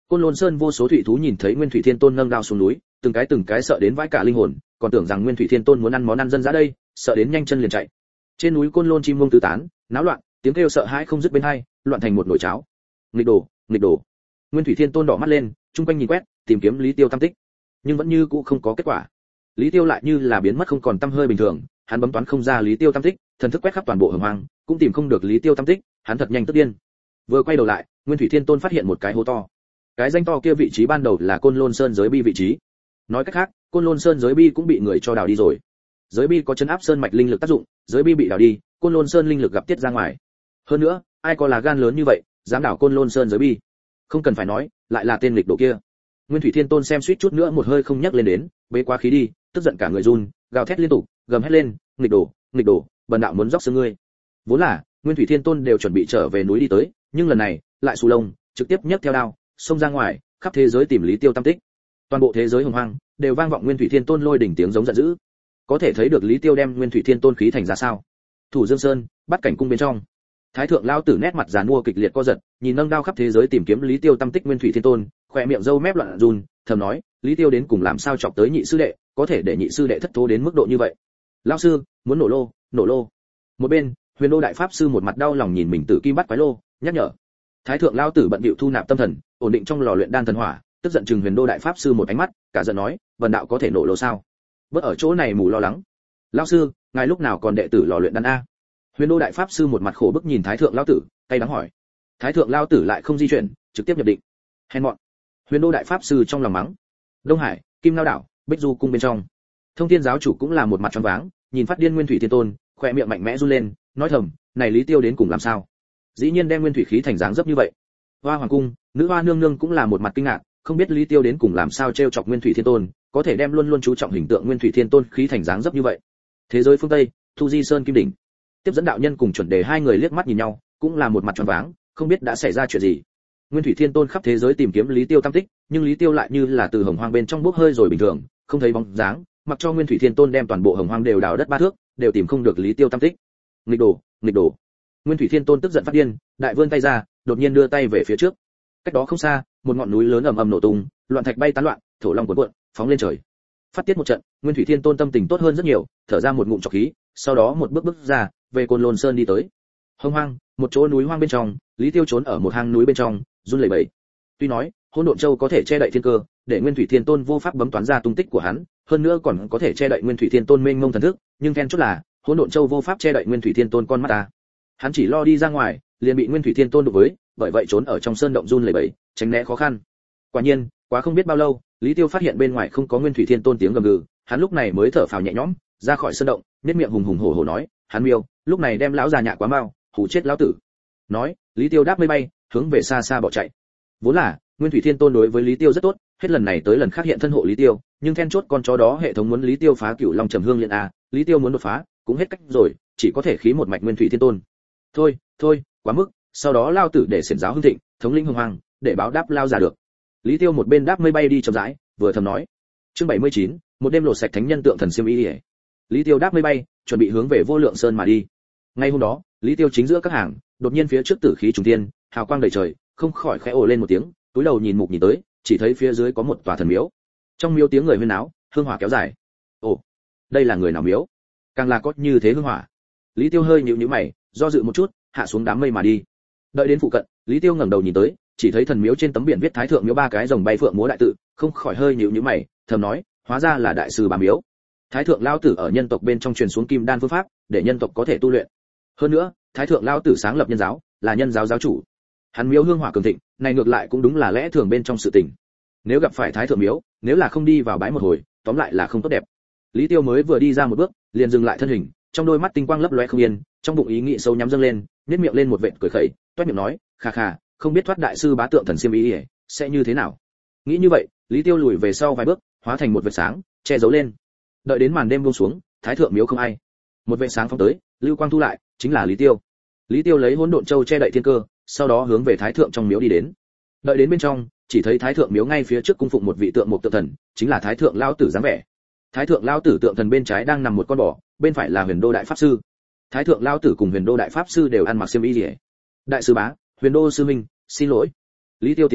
Côn Lôn Sơn vô số thủy thú nhìn thấy Nguyên Thủy Thiên Tôn nâng đao xuống núi, từng cái từng cái sợ đến vãi cả linh hồn, còn tưởng rằng Nguyên Thủy Thiên Tôn muốn ăn món ăn dân dã đây, sợ đến nhanh chân liền chạy. Trên núi Côn Lôn chim muông tứ tán, náo loạn, tiếng kêu sợ hãi không dứt bên hai, loạn thành một nồi cháo. Nghịch đồ, nghịch đồ. Nguyên Thủy Thiên Tôn đỏ mắt lên, chung quanh nhìn quét, tìm kiếm Lý Tiêu tung tích, nhưng vẫn như cũ không có kết quả. Lý Tiêu lại như là biến mất không còn tăm hơi bình thường, hắn bấm toán không ra Lý Tiêu tung tích, thần thức quét khắp toàn bộ hồng hoang, cũng tìm không được Lý Tiêu tung tích, hắn thật nhanh tức điên. Vừa quay đầu lại, Nguyên Thủy Thiên Tôn phát hiện một cái hố to. Cái danh to kia vị trí ban đầu là Côn Lôn Sơn giới bi vị trí. Nói cách khác, Côn Lôn Sơn giới bi cũng bị người cho đào đi rồi. Giới bi có chấn áp sơn mạch linh lực tác dụng, giới bi bị đào đi, Côn Lôn Sơn linh lực gặp tiết ra ngoài. Hơn nữa, ai có là gan lớn như vậy, dám đào Côn Lôn Sơn giới bi? Không cần phải nói, lại là tên lịch độ kia. Nguyên Thủy Thiên Tôn xem suýt chút nữa một hơi không nhắc lên đến, bế quá khí đi, tức giận cả người run, gào thét liên tục, gầm hét lên, nghịch đồ, nghịch đồ, bần đạo muốn róc xương ngươi. Vốn là, Nguyên Thủy Thiên Tôn đều chuẩn bị trở về núi đi tới, nhưng lần này, lại xù lông, trực tiếp nhấc theo đao, xông ra ngoài, khắp thế giới tìm Lý Tiêu tung tích. Toàn bộ thế giới hồng hoang đều vang vọng Nguyên Thủy Thiên Tôn lôi đỉnh tiếng giống giận dữ. Có thể thấy được Lý Tiêu đem Nguyên Thủy Thiên Tôn khí thành ra sao. Thủ Dương Sơn, bắt cảnh cung bên trong. Thái thượng lão tử nét mặt giàn mua kịch liệt co giật, nhìn nâng đao khắp thế giới tìm kiếm Lý Tiêu tung tích Nguyên Thủy Thiên Tôn, khóe miệng râu mép loạn run, thầm nói, Lý Tiêu đến cùng làm sao chọc tới nhị sư đệ, có thể để nhị sư đệ thất thố đến mức độ như vậy. Lão sư, muốn nổ lô, nổ lô. Một bên, Huyền Đô đại pháp sư một mặt đau lòng nhìn mình tử kim bắt quái lô, nhắc nhở. Thái thượng lão tử bận bịu thu nạp tâm thần, ổn định trong lò luyện đan thần hỏa, tức giận chừng Huyền Đô đại pháp sư một ánh mắt, cả giận nói, vần đạo có thể nổ lô sao? Bớt ở chỗ này mù lo lắng. Lão sư, ngài lúc nào còn đệ tử lò luyện đan a? Huyền Đô đại pháp sư một mặt khổ bức nhìn Thái thượng lão tử, cay đắng hỏi. Thái thượng lão tử lại không di chuyển, trực tiếp nhập định. Hèn mọn. Huyền Đô đại pháp sư trong lòng mắng. Đông Hải, Kim Lao đảo, Bích Du cung bên trong. Thông Thiên giáo chủ cũng là một mặt tròn váng, nhìn phát điên Nguyên Thủy Thiên Tôn, khóe miệng mạnh mẽ run lên, nói thầm, này Lý Tiêu đến cùng làm sao? Dĩ nhiên đem Nguyên Thủy khí thành dáng dấp như vậy. Hoa hoàng cung, nữ hoa nương nương cũng là một mặt kinh ngạc, không biết Lý Tiêu đến cùng làm sao trêu chọc Nguyên Thủy Thiên Tôn, có thể đem luôn luôn chú trọng hình tượng Nguyên Thủy Thiên Tôn khí thành dáng dấp như vậy. Thế giới phương Tây, Thu Di Sơn Kim đỉnh. Tiếp dẫn đạo nhân cùng chuẩn đề hai người liếc mắt nhìn nhau, cũng là một mặt tròn váng, không biết đã xảy ra chuyện gì. Nguyên Thủy Thiên Tôn khắp thế giới tìm kiếm Lý Tiêu tung tích, nhưng Lý Tiêu lại như là từ hồng hoang bên trong bốc hơi rồi bình thường, không thấy bóng dáng, mặc cho Nguyên Thủy Thiên Tôn đem toàn bộ hồng hoang đều đào đất ba thước, đều tìm không được Lý Tiêu tung tích. Nghịch đồ, nghịch đồ. Nguyên Thủy Thiên Tôn tức giận phát điên, đại vươn tay ra, đột nhiên đưa tay về phía trước. Cách đó không xa, một ngọn núi lớn ầm ầm nổ tung, loạn thạch bay tán loạn, thổ long cuộn cuộn, phóng lên trời. Phát tiết một trận, Nguyên Thủy Thiên Tôn tâm tình tốt hơn rất nhiều, thở ra một ngụm trọc khí, sau đó một bước bước ra, về Côn Lôn Sơn đi tới. Hông hoang, một chỗ núi hoang bên trong, Lý Tiêu trốn ở một hang núi bên trong, run lẩy bẩy. Tuy nói, Hỗn Độn Châu có thể che đậy thiên cơ, để Nguyên Thủy Thiên Tôn vô pháp bấm toán ra tung tích của hắn, hơn nữa còn có thể che đậy Nguyên Thủy Thiên Tôn mênh mông thần thức, nhưng then chốt là, Hỗn Độn Châu vô pháp che đậy Nguyên Thủy Thiên Tôn con mắt ta. Hắn chỉ lo đi ra ngoài, liền bị Nguyên Thủy Thiên Tôn đụng với, bởi vậy trốn ở trong sơn động run lẩy bẩy, tránh né khó khăn. Quả nhiên, quá không biết bao lâu, Lý Tiêu phát hiện bên ngoài không có Nguyên Thủy Thiên Tôn tiếng gầm gừ, hắn lúc này mới thở phào nhẹ nhõm, ra khỏi sơn động, nhếch miệng hùng hùng hổ hổ nói, hắn miêu, lúc này đem lão già nhạ quá mau, hù chết lão tử. Nói, Lý Tiêu đáp mây bay, hướng về xa xa bỏ chạy. Vốn là, Nguyên Thủy Thiên Tôn đối với Lý Tiêu rất tốt, hết lần này tới lần khác hiện thân hộ Lý Tiêu, nhưng then chốt con chó đó hệ thống muốn Lý Tiêu phá Cửu Long Trầm Hương Liên a, Lý Tiêu muốn đột phá, cũng hết cách rồi, chỉ có thể khí một mạch Nguyên Thủy Thiên Tôn. Thôi, thôi, quá mức, sau đó lao tử để xiển giáo hưng thịnh, thống lĩnh hồng hoàng, để báo đáp lao già được. Lý Tiêu một bên đáp mây bay đi chậm rãi, vừa thầm nói. Chương bảy mươi chín, một đêm lột sạch thánh nhân tượng thần xiêm y. Lý Tiêu đáp mây bay, chuẩn bị hướng về Vô Lượng Sơn mà đi. Ngay hôm đó, Lý Tiêu chính giữa các hàng, đột nhiên phía trước tử khí trùng thiên, hào quang đầy trời, không khỏi khẽ ồ lên một tiếng, túi đầu nhìn mục nhìn tới, chỉ thấy phía dưới có một tòa thần miếu. Trong miếu tiếng người huyên náo, hương hỏa kéo dài. Ồ, đây là người nào miếu? Càng là có như thế hương hỏa. Lý Tiêu hơi nhíu nhíu mày, do dự một chút, hạ xuống đám mây mà đi. Đợi đến phụ cận, Lý Tiêu ngẩng đầu nhìn tới, chỉ thấy thần miếu trên tấm biển viết Thái thượng miếu ba cái rồng bay phượng múa đại tự, không khỏi hơi nhíu nhíu mày, thầm nói, hóa ra là đại sư bá miếu. Thái thượng lão tử ở nhân tộc bên trong truyền xuống kim đan phương pháp, để nhân tộc có thể tu luyện. Hơn nữa, Thái thượng lão tử sáng lập nhân giáo, là nhân giáo giáo chủ. Hắn miếu hương hỏa cường thịnh, này ngược lại cũng đúng là lẽ thường bên trong sự tình. Nếu gặp phải Thái thượng miếu, nếu là không đi vào bái một hồi, tóm lại là không tốt đẹp. Lý Tiêu mới vừa đi ra một bước, liền dừng lại thân hình, trong đôi mắt tinh quang lấp lóe không yên, trong bụng ý nghĩ sâu nhắm dâng lên, nhếch miệng lên một vệt cười khẩy, toét miệng nói, khà khà, không biết thoát đại sư bá tượng thần xiêm y sẽ như thế nào. Nghĩ như vậy, Lý Tiêu lùi về sau vài bước, hóa thành một vệt sáng, che giấu lên. Đợi đến màn đêm buông xuống, Thái thượng miếu không ai. Một vệt sáng phóng tới, lưu quang thu lại, chính là Lý Tiêu. Lý Tiêu lấy Hỗn Độn Châu che đậy thiên cơ, sau đó hướng về Thái thượng trong miếu đi đến. Đợi đến bên trong, chỉ thấy Thái thượng miếu ngay phía trước cung phụng một vị tượng mục tượng thần, chính là Thái thượng lão tử dáng vẻ. Thái thượng lão tử tượng thần bên trái đang nằm một con bò, bên phải là Huyền Đô đại pháp sư. Thái thượng lão tử cùng Huyền Đô đại pháp sư đều ăn mặc xiêm y liễu. Đại sư bá, Huyền Đô sư minh, xin lỗi. Lý Tiêu tiến lên,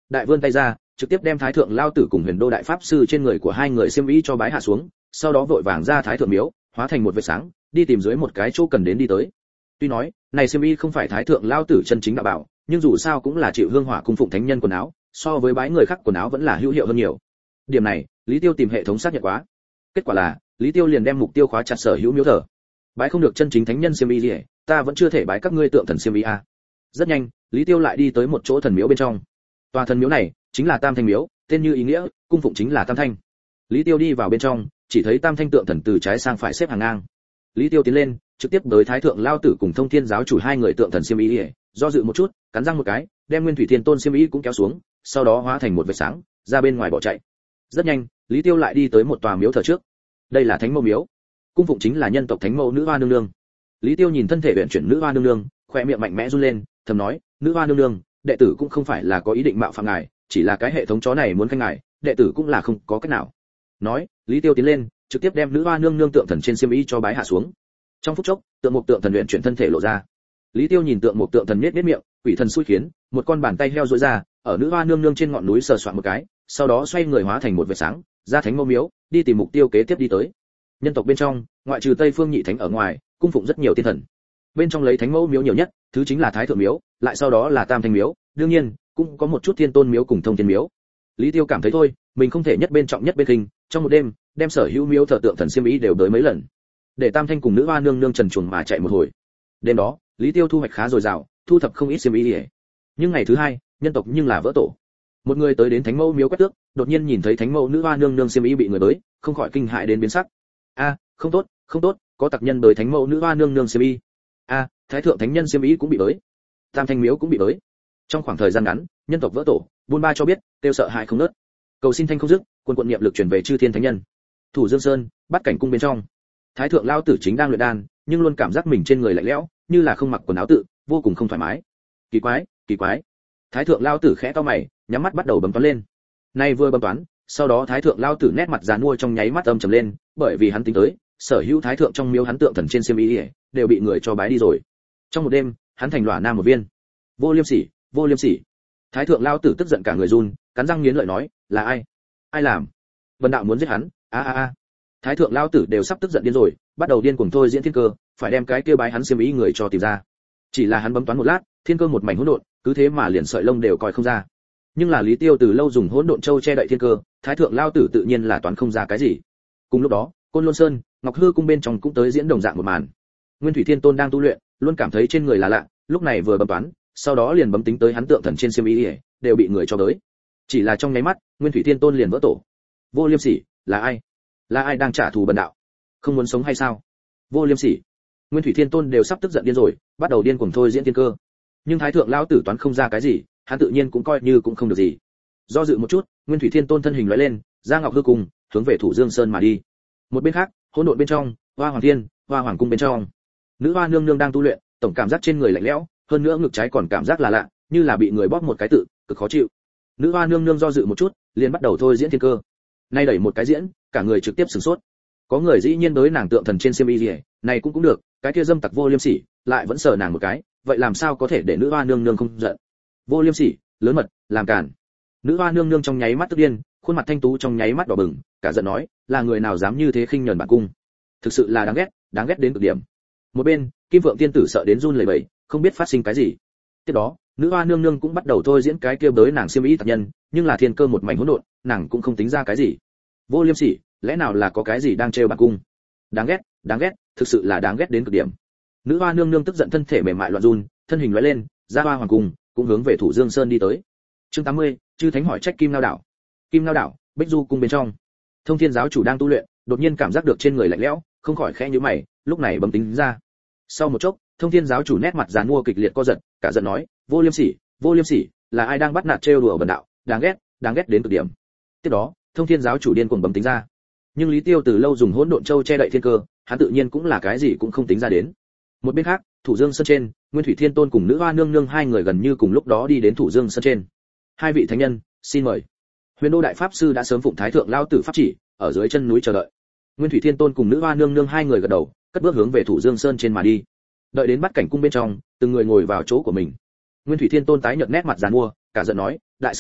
đại vươn tay ra, trực tiếp đem thái thượng lao tử cùng huyền đô đại pháp sư trên người của hai người xiêm y cho bái hạ xuống, sau đó vội vàng ra thái thượng miếu, hóa thành một vệt sáng, đi tìm dưới một cái chỗ cần đến đi tới. Tuy nói, này xiêm y không phải thái thượng lao tử chân chính đạo bảo, nhưng dù sao cũng là chịu hương hỏa cung phụng thánh nhân quần áo, so với bái người khác quần áo vẫn là hữu hiệu hơn nhiều. Điểm này, Lý Tiêu tìm hệ thống xác nhận quá. Kết quả là, Lý Tiêu liền đem mục tiêu khóa chặt sở hữu miếu thờ. Bái không được chân chính thánh nhân xiêm y gì, ta vẫn chưa thể bái các ngươi tượng thần xiêm y a. Rất nhanh, Lý Tiêu lại đi tới một chỗ thần miếu bên trong. Tòa thần miếu này chính là Tam Thanh miếu, tên như ý nghĩa, cung phụng chính là Tam Thanh. Lý Tiêu đi vào bên trong, chỉ thấy Tam Thanh tượng thần từ trái sang phải xếp hàng ngang. Lý Tiêu tiến lên, trực tiếp tới thái thượng lao tử cùng Thông Thiên giáo chủ hai người tượng thần xiêm y, do dự một chút, cắn răng một cái, đem Nguyên Thủy Thiên Tôn xiêm y cũng kéo xuống, sau đó hóa thành một vệt sáng, ra bên ngoài bỏ chạy. Rất nhanh, Lý Tiêu lại đi tới một tòa miếu thờ trước. Đây là Thánh Mẫu miếu, cung phụng chính là nhân tộc Thánh Mẫu Nữ Hoa nương nương. Lý Tiêu nhìn thân thể uyển chuyển Nữ Hoa nương nương, khóe miệng mạnh mẽ run lên, thầm nói, Nữ Hoa nương nương, đệ tử cũng không phải là có ý định mạo phạm ngài, chỉ là cái hệ thống chó này muốn canh ngài, đệ tử cũng là không có cách nào. Nói, Lý Tiêu tiến lên, trực tiếp đem Nữ Hoa nương nương tượng thần trên xiêm y cho bái hạ xuống. Trong phút chốc, tượng mục tượng thần luyện chuyển thân thể lộ ra. Lý Tiêu nhìn tượng mục tượng thần nhếch nhếch miệng, quỷ thần xui khiến, một con bàn tay heo duỗi ra, ở Nữ Hoa nương nương trên ngọn núi sờ soạn một cái, sau đó xoay người hóa thành một vệt sáng, ra Thánh Mẫu miếu, đi tìm mục tiêu kế tiếp đi tới. Nhân tộc bên trong, ngoại trừ Tây Phương Nhị Thánh ở ngoài, cung phụng rất nhiều tiên thần. Bên trong lấy Thánh Mẫu miếu nhiều nhất, thứ chính là Thái Thượng miếu, lại sau đó là Tam Thanh miếu, đương nhiên, cũng có một chút Thiên Tôn miếu cùng Thông Thiên miếu. Lý Tiêu cảm thấy thôi, mình không thể nhất bên trọng nhất bên khinh, trong một đêm, đem sở hữu miếu thờ tượng thần xiêm y đều tới mấy lần. Để Tam Thanh cùng Nữ Hoa nương nương trần truồng mà chạy một hồi. Đêm đó, Lý Tiêu thu hoạch khá dồi dào, thu thập không ít xiêm y. Nhưng ngày thứ hai, nhân tộc nhưng là vỡ tổ. Một người tới đến Thánh Mẫu miếu quét tước, đột nhiên nhìn thấy Thánh Mẫu Nữ Hoa nương nương xiêm y bị người tới, không khỏi kinh hãi đến biến sắc. A, không tốt, không tốt, có tặc nhân tới Thánh Mẫu Nữ Hoa nương nương xiêm y. A, Thái thượng thánh nhân xiêm y cũng bị tới. Tam Thanh miếu cũng bị tới. Trong khoảng thời gian ngắn, nhân tộc vỡ tổ, buôn ba cho biết, tiêu sợ hãi không nớt. Cầu xin thanh không dứt, quân quận niệm lực truyền về chư thiên thánh nhân. Thủ Dương Sơn, Bát Cảnh cung bên trong. Thái thượng lao tử chính đang luyện đan, nhưng luôn cảm giác mình trên người lạnh lẽo, như là không mặc quần áo tự, vô cùng không thoải mái. Kỳ quái, kỳ quái. Thái thượng lao tử khẽ cau mày, nhắm mắt bắt đầu bấm toán lên. Nay vừa bấm toán, sau đó Thái thượng lao tử nét mặt già nua trong nháy mắt âm trầm lên, bởi vì hắn tính tới, sở hữu thái thượng trong miếu hắn tượng thần trên xiêm y đều bị người cho bái đi rồi. Trong một đêm, hắn thành lỏa nam một viên. Vô liêm sỉ, vô liêm sỉ. Thái thượng lao tử tức giận cả người run, cắn răng nghiến lợi nói, là ai? Ai làm? Vân đạo muốn giết hắn. A a a. Thái thượng lao tử đều sắp tức giận điên rồi, bắt đầu điên cuồng thôi diễn thiên cơ, phải đem cái kia bái hắn xiêm y người cho tìm ra. Chỉ là hắn bấm toán một lát, thiên cơ một mảnh hỗn độn, cứ thế mà liền sợi lông đều coi không ra. Nhưng là Lý Tiêu từ lâu dùng hỗn độn châu che đậy thiên cơ, thái thượng lao tử tự nhiên là toán không ra cái gì. Cùng lúc đó, Côn Lôn Sơn, Ngọc Hư cung bên trong cũng tới diễn đồng dạng một màn. Nguyên Thủy Thiên Tôn đang tu luyện, luôn cảm thấy trên người là lạ, lúc này vừa bấm toán, sau đó liền bấm tính tới hắn tượng thần trên xiêm y, đều bị người cho tới. Chỉ là trong nháy mắt, Nguyên Thủy Thiên Tôn liền vỡ tổ. Vô liêm sỉ, là ai? Là ai đang trả thù bần đạo? Không muốn sống hay sao? Vô liêm sỉ. Nguyên Thủy Thiên Tôn đều sắp tức giận điên rồi, bắt đầu điên cuồng thôi diễn thiên cơ. Nhưng thái thượng lão tử toán không ra cái gì, hắn tự nhiên cũng coi như cũng không được gì. Do dự một chút, Nguyên Thủy Thiên Tôn thân hình lóe lên, ra Ngọc Hư cung, hướng về Thủ Dương Sơn mà đi. Một bên khác, hỗn độn bên trong, Hoa Hoàng Thiên, Hoa Hoàng cung bên trong, Nữ Hoa nương nương đang tu luyện, tổng cảm giác trên người lạnh lẽo, hơn nữa ngực trái còn cảm giác là lạ, như là bị người bóp một cái tự, cực khó chịu. Nữ Hoa nương nương do dự một chút, liền bắt đầu thôi diễn thiên cơ. Nay đẩy một cái diễn, cả người trực tiếp sửng sốt. Có người dĩ nhiên đối nàng tượng thần trên xiêm y gì, này cũng cũng được, cái kia dâm tặc vô liêm sỉ, lại vẫn sờ nàng một cái, vậy làm sao có thể để Nữ Hoa nương nương không giận? Vô liêm sỉ, lớn mật, làm cản. Nữ Hoa nương nương trong nháy mắt tức điên, khuôn mặt thanh tú trong nháy mắt đỏ bừng, cả giận nói, là người nào dám như thế khinh nhẫn bản cung? Thực sự là đáng ghét, đáng ghét đến cực điểm. Một bên, Kim Phượng tiên tử sợ đến run lẩy bẩy, không biết phát sinh cái gì. Tiếp đó, Nữ Hoa nương nương cũng bắt đầu thôi diễn cái kia bới nàng xiêm y tạp nhân, nhưng là thiên cơ một mảnh hỗn độn, nàng cũng không tính ra cái gì. Vô liêm sỉ, lẽ nào là có cái gì đang trêu bản cung? Đáng ghét, đáng ghét, thực sự là đáng ghét đến cực điểm. Nữ Hoa nương nương tức giận thân thể mềm mại loạn run, thân hình lóe lên, ra Hoa Hoàng cung, cũng hướng về Thủ Dương Sơn đi tới. Chương tám mươi, chư thánh hỏi trách Kim Lao đảo. Kim Lao đảo, Bích Du cung bên trong. Thông Thiên giáo chủ đang tu luyện, đột nhiên cảm giác được trên người lạnh lẽo, không khỏi khẽ nhíu mày, lúc này bấm tính ra. Sau một chốc, Thông Thiên giáo chủ nét mặt giàn mua kịch liệt co giật, cả giận nói, vô liêm sỉ, vô liêm sỉ, là ai đang bắt nạt trêu đùa bần đạo, đáng ghét, đáng ghét đến cực điểm. Tiếp đó, Thông Thiên giáo chủ điên cuồng bấm tính ra. Nhưng Lý Tiêu từ lâu dùng hỗn độn châu che đậy thiên cơ, hắn tự nhiên cũng là cái gì cũng không tính ra đến. Một bên khác, Thủ Dương Sơn trên, Nguyên Thủy Thiên Tôn cùng Nữ Hoa nương nương hai người gần như cùng lúc đó đi đến Thủ Dương Sơn trên. Hai vị thánh nhân, xin mời. Huyền Đô đại pháp sư đã sớm phụng thái thượng lao tử pháp chỉ, ở dưới chân núi chờ đợi. Nguyên Thủy Thiên Tôn cùng Nữ Hoa nương nương hai người gật đầu, cất bước hướng về Thủ Dương Sơn trên mà đi. Đợi đến Bát Cảnh cung bên trong, từng người ngồi vào chỗ của mình. Nguyên Thủy Thiên Tôn tái nhợt nét mặt giàn mua, cả giận nói, đại sư huynh,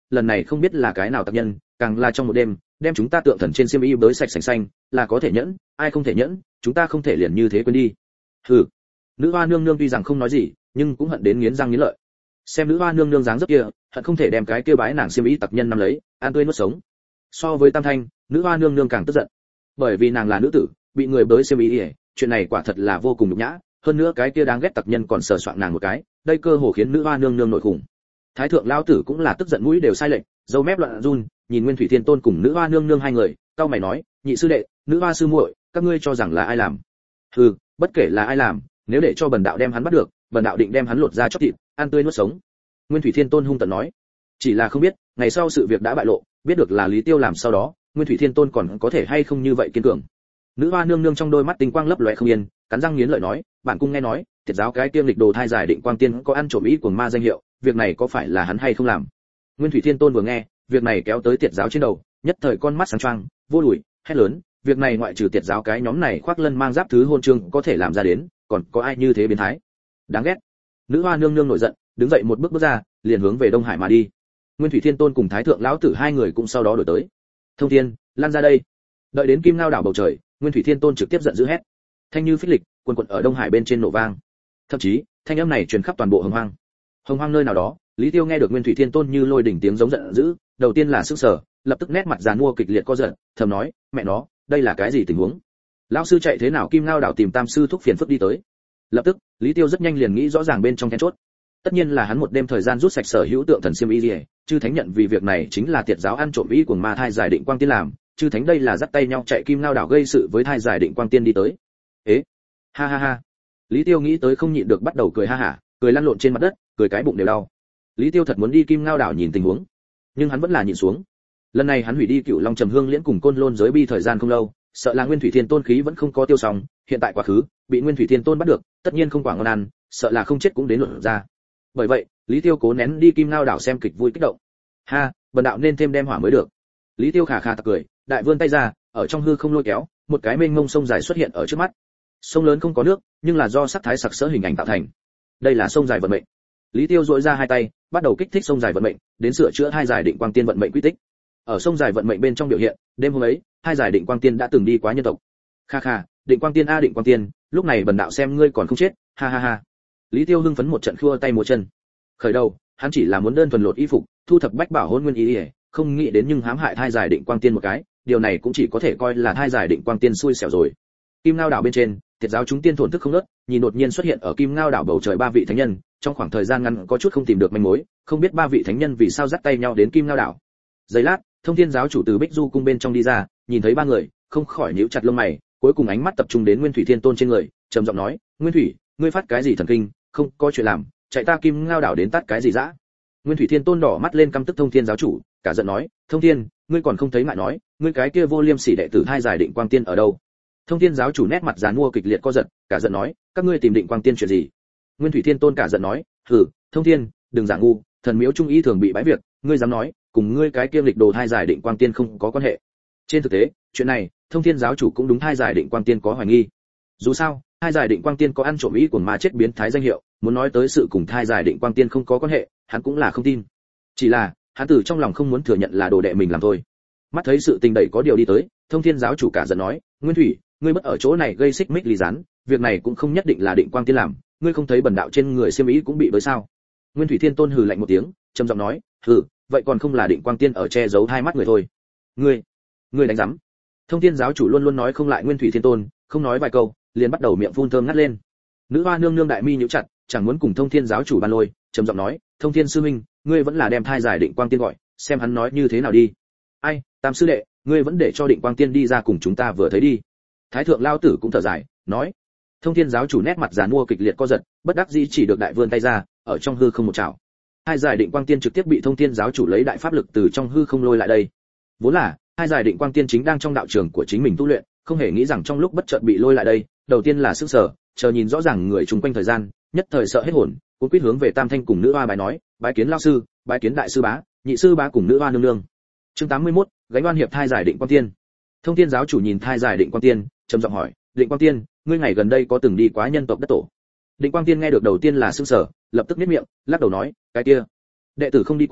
lần này không biết là cái nào tặc nhân, càng là trong một đêm đem chúng ta tượng thần trên xiêm y bới sạch sành xanh, là có thể nhẫn, ai không thể nhẫn, chúng ta không thể liền như thế quên đi. Hừ. Nữ hoa nương nương tuy rằng không nói gì, nhưng cũng hận đến nghiến răng nghiến lợi. Xem nữ hoa nương nương dáng dấp kia, hận không thể đem cái kia bái nàng xiêm y tặc nhân nắm lấy, ăn tươi nuốt sống. So với Tam Thanh, nữ hoa nương nương càng tức giận, bởi vì nàng là nữ tử, bị người bới xiêm y, chuyện này quả thật là vô cùng nhục nhã, hơn nữa cái kia đáng ghét tặc nhân còn sờ soạng nàng một cái, đây cơ hồ khiến nữ hoa nương nương nổi khủng. Thái thượng lão tử cũng là tức giận mũi đều sai lệch, râu mép loạn run, nhìn Nguyên Thủy Thiên Tôn cùng nữ hoa nương nương hai người, cau mày nói, nhị sư đệ, nữ hoa sư muội, các ngươi cho rằng là ai làm? Hừ, bất kể là ai làm, nếu để cho bần đạo đem hắn bắt được, bần đạo định đem hắn lột ra chóc thịt, ăn tươi nuốt sống. Nguyên Thủy Thiên Tôn hung tợn nói. Chỉ là không biết, ngày sau sự việc đã bại lộ, biết được là Lý Tiêu làm sau đó, Nguyên Thủy Thiên Tôn còn có thể hay không như vậy kiên cường. Nữ hoa nương nương trong đôi mắt tinh quang lấp lóe không yên, cắn răng nghiến lợi nói, bạn cung nghe nói, Tiệt giáo cái tiêm lịch đồ thai giải định quang tiên có ăn trộm ý của ma danh hiệu, việc này có phải là hắn hay không làm? Nguyên Thủy Thiên Tôn vừa nghe, việc này kéo tới Tiệt giáo trên đầu, nhất thời con mắt sáng choang, vô đùi, hét lớn, việc này ngoại trừ Tiệt giáo cái nhóm này khoác lân mang giáp thứ hôn chương có thể làm ra đến, còn có ai như thế biến thái? Đáng ghét. Nữ hoa nương nương nổi giận, đứng dậy một bước bước ra, liền hướng về Đông Hải mà đi. Nguyên Thủy Thiên Tôn cùng Thái thượng lão tử hai người cũng sau đó đổi tới. Thông Thiên, lan ra đây. Đợi đến Kim Ngao đảo bầu trời, Nguyên Thủy Thiên Tôn trực tiếp giận dữ hét. Thanh như phích lịch, quần quần ở Đông Hải bên trên nổ vang. Thậm chí, thanh âm này truyền khắp toàn bộ Hồng Hoang. Hồng Hoang nơi nào đó, Lý Tiêu nghe được Nguyên Thủy Thiên Tôn như lôi đỉnh tiếng giống giận dữ, đầu tiên là sửng sở, lập tức nét mặt giàn mua kịch liệt co giật, thầm nói, mẹ nó, đây là cái gì tình huống? Lão sư chạy thế nào Kim Ngao đảo tìm Tam sư thúc phiền phức đi tới. Lập tức, Lý Tiêu rất nhanh liền nghĩ rõ ràng bên trong then chốt. Tất nhiên là hắn một đêm thời gian rút sạch sở hữu tượng thần xiêm y liễu, chư thánh nhận vì việc này chính là Tiệt giáo ăn trộm ý của ma thai giải định quang tiên làm, chư thánh đây là dắt tay nhau chạy Kim Ngao đảo gây sự với thai giải định quang tiên đi tới. Ế, ha ha ha. Lý Tiêu nghĩ tới không nhịn được bắt đầu cười ha hả, cười lăn lộn trên mặt đất, cười cái bụng đều đau. Lý Tiêu thật muốn đi Kim Ngao đảo nhìn tình huống, nhưng hắn vẫn là nhịn xuống. Lần này hắn hủy đi Cựu Long Trầm Hương Liễn cùng Côn Lôn giới bi thời gian không lâu, sợ là Nguyên Thủy Thiên Tôn khí vẫn không có tiêu xong, hiện tại quá khứ, bị Nguyên Thủy Thiên Tôn bắt được, tất nhiên không quả ngon ăn, sợ là không chết cũng đến luận ra. Bởi vậy, Lý Tiêu cố nén đi Kim Ngao đảo xem kịch vui kích động. Ha, bần đạo nên thêm đem hỏa mới được. Lý Tiêu khà khà tặc cười, đại vươn tay ra, ở trong hư không lôi kéo, một cái mênh mông sông dài xuất hiện ở trước mắt. Sông lớn không có nước, nhưng là do sắc thái sặc sỡ hình ảnh tạo thành. Đây là sông dài vận mệnh. Lý Tiêu duỗi ra hai tay, bắt đầu kích thích sông dài vận mệnh, đến sửa chữa hai giải định quang tiên vận mệnh quy tích. Ở sông dài vận mệnh bên trong biểu hiện, đêm hôm ấy, hai giải định quang tiên đã từng đi quá nhân tộc. Kha kha, định quang tiên a định quang tiên, lúc này bần đạo xem ngươi còn không chết, ha ha ha. Lý Tiêu hưng phấn một trận khua tay múa chân. Khởi đầu, hắn chỉ là muốn đơn thuần lột y phục, thu thập bách bảo hôn nguyên ý, ý không nghĩ đến nhưng hãm hại thai giải định quang tiên một cái, điều này cũng chỉ có thể coi là thai giải định quang tiên xui xẻo rồi. Kim Ngao đảo bên trên, Tiệt giáo chúng tiên thổn thức không ngớt, nhìn đột nhiên xuất hiện ở Kim Ngao đảo bầu trời ba vị thánh nhân, trong khoảng thời gian ngắn có chút không tìm được manh mối, không biết ba vị thánh nhân vì sao dắt tay nhau đến Kim Ngao đảo. Giây lát, Thông Thiên giáo chủ từ Bích Du cung bên trong đi ra, nhìn thấy ba người, không khỏi nhíu chặt lông mày, cuối cùng ánh mắt tập trung đến Nguyên Thủy Thiên Tôn trên người, trầm giọng nói, "Nguyên Thủy, ngươi phát cái gì thần kinh, không có chuyện làm, chạy ta Kim Ngao đảo đến tát cái gì dã?" Nguyên Thủy Thiên Tôn đỏ mắt lên căm tức Thông Thiên giáo chủ, cả giận nói, "Thông Thiên, ngươi còn không thấy ngại nói, ngươi cái kia vô liêm sỉ đệ tử hai giải định quang tiên ở đâu?" Thông Thiên giáo chủ nét mặt giàn mua kịch liệt co giật, cả giận nói, "Các ngươi tìm định quang tiên chuyện gì?" Nguyên Thủy Thiên Tôn cả giận nói, "Hừ, Thông Thiên, đừng giả ngu, thần miếu trung ý thường bị bãi việc, ngươi dám nói, cùng ngươi cái kia lịch đồ hai giải định quang tiên không có quan hệ." Trên thực tế, chuyện này, Thông Thiên giáo chủ cũng đúng hai giải định quang tiên có hoài nghi. Dù sao, hai giải định quang tiên có ăn trộm ý của ma chết biến thái danh hiệu, muốn nói tới sự cùng hai giải định quang tiên không có quan hệ, hắn cũng là không tin. Chỉ là, hắn từ trong lòng không muốn thừa nhận là đồ đệ mình làm thôi. Mắt thấy sự tình đẩy có điều đi tới, Thông Thiên giáo chủ cả giận nói, "Nguyên Thủy, ngươi bất ở chỗ này gây xích mích lý gián, việc này cũng không nhất định là định quang tiên làm, ngươi không thấy bần đạo trên người xiêm ý cũng bị bới sao?" Nguyên Thủy Thiên Tôn hừ lạnh một tiếng, trầm giọng nói, "Hừ, vậy còn không là định quang tiên ở che giấu hai mắt người thôi." "Ngươi, ngươi đánh rắm." Thông Thiên giáo chủ luôn luôn nói không lại Nguyên Thủy Thiên Tôn, không nói vài câu, liền bắt đầu miệng phun thơm ngắt lên. Nữ hoa nương nương đại mi nhíu chặt, chẳng muốn cùng Thông Thiên giáo chủ ban lôi, trầm giọng nói, "Thông Thiên sư huynh, ngươi vẫn là đem thai giải định quang tiên gọi, xem hắn nói như thế nào đi." "Ai, Tam sư đệ, ngươi vẫn để cho định quang tiên đi ra cùng chúng ta vừa thấy đi." Thái thượng lao tử cũng thở dài, nói. Thông Thiên giáo chủ nét mặt giàn mua kịch liệt co giật, bất đắc dĩ chỉ được đại vươn tay ra, ở trong hư không một chảo. Hai giải định quang tiên trực tiếp bị Thông Thiên giáo chủ lấy đại pháp lực từ trong hư không lôi lại đây. Vốn là, hai giải định quang tiên chính đang trong đạo trường của chính mình tu luyện, không hề nghĩ rằng trong lúc bất chợt bị lôi lại đây, đầu tiên là sửng sở, chờ nhìn rõ ràng người chung quanh thời gian, nhất thời sợ hết hồn, cuống quýt hướng về Tam Thanh cùng nữ hoa bái nói, "Bái kiến lão sư, bái kiến đại sư bá, nhị sư bá cùng nữ hoa nương nương." Chương tám mươi mốt, gánh oan hiệp thai giải định quang tiên. Thông Thiên giáo chủ nhìn thai giải định quang tiên, trầm giọng hỏi, "Định quang tiên, ngươi ngày gần đây có từng đi quá nhân tộc đất tổ?" Định quang tiên nghe được đầu tiên là sửng sở, lập tức nhếch miệng, lắc đầu nói, "Cái kia, đệ tử không đi qua,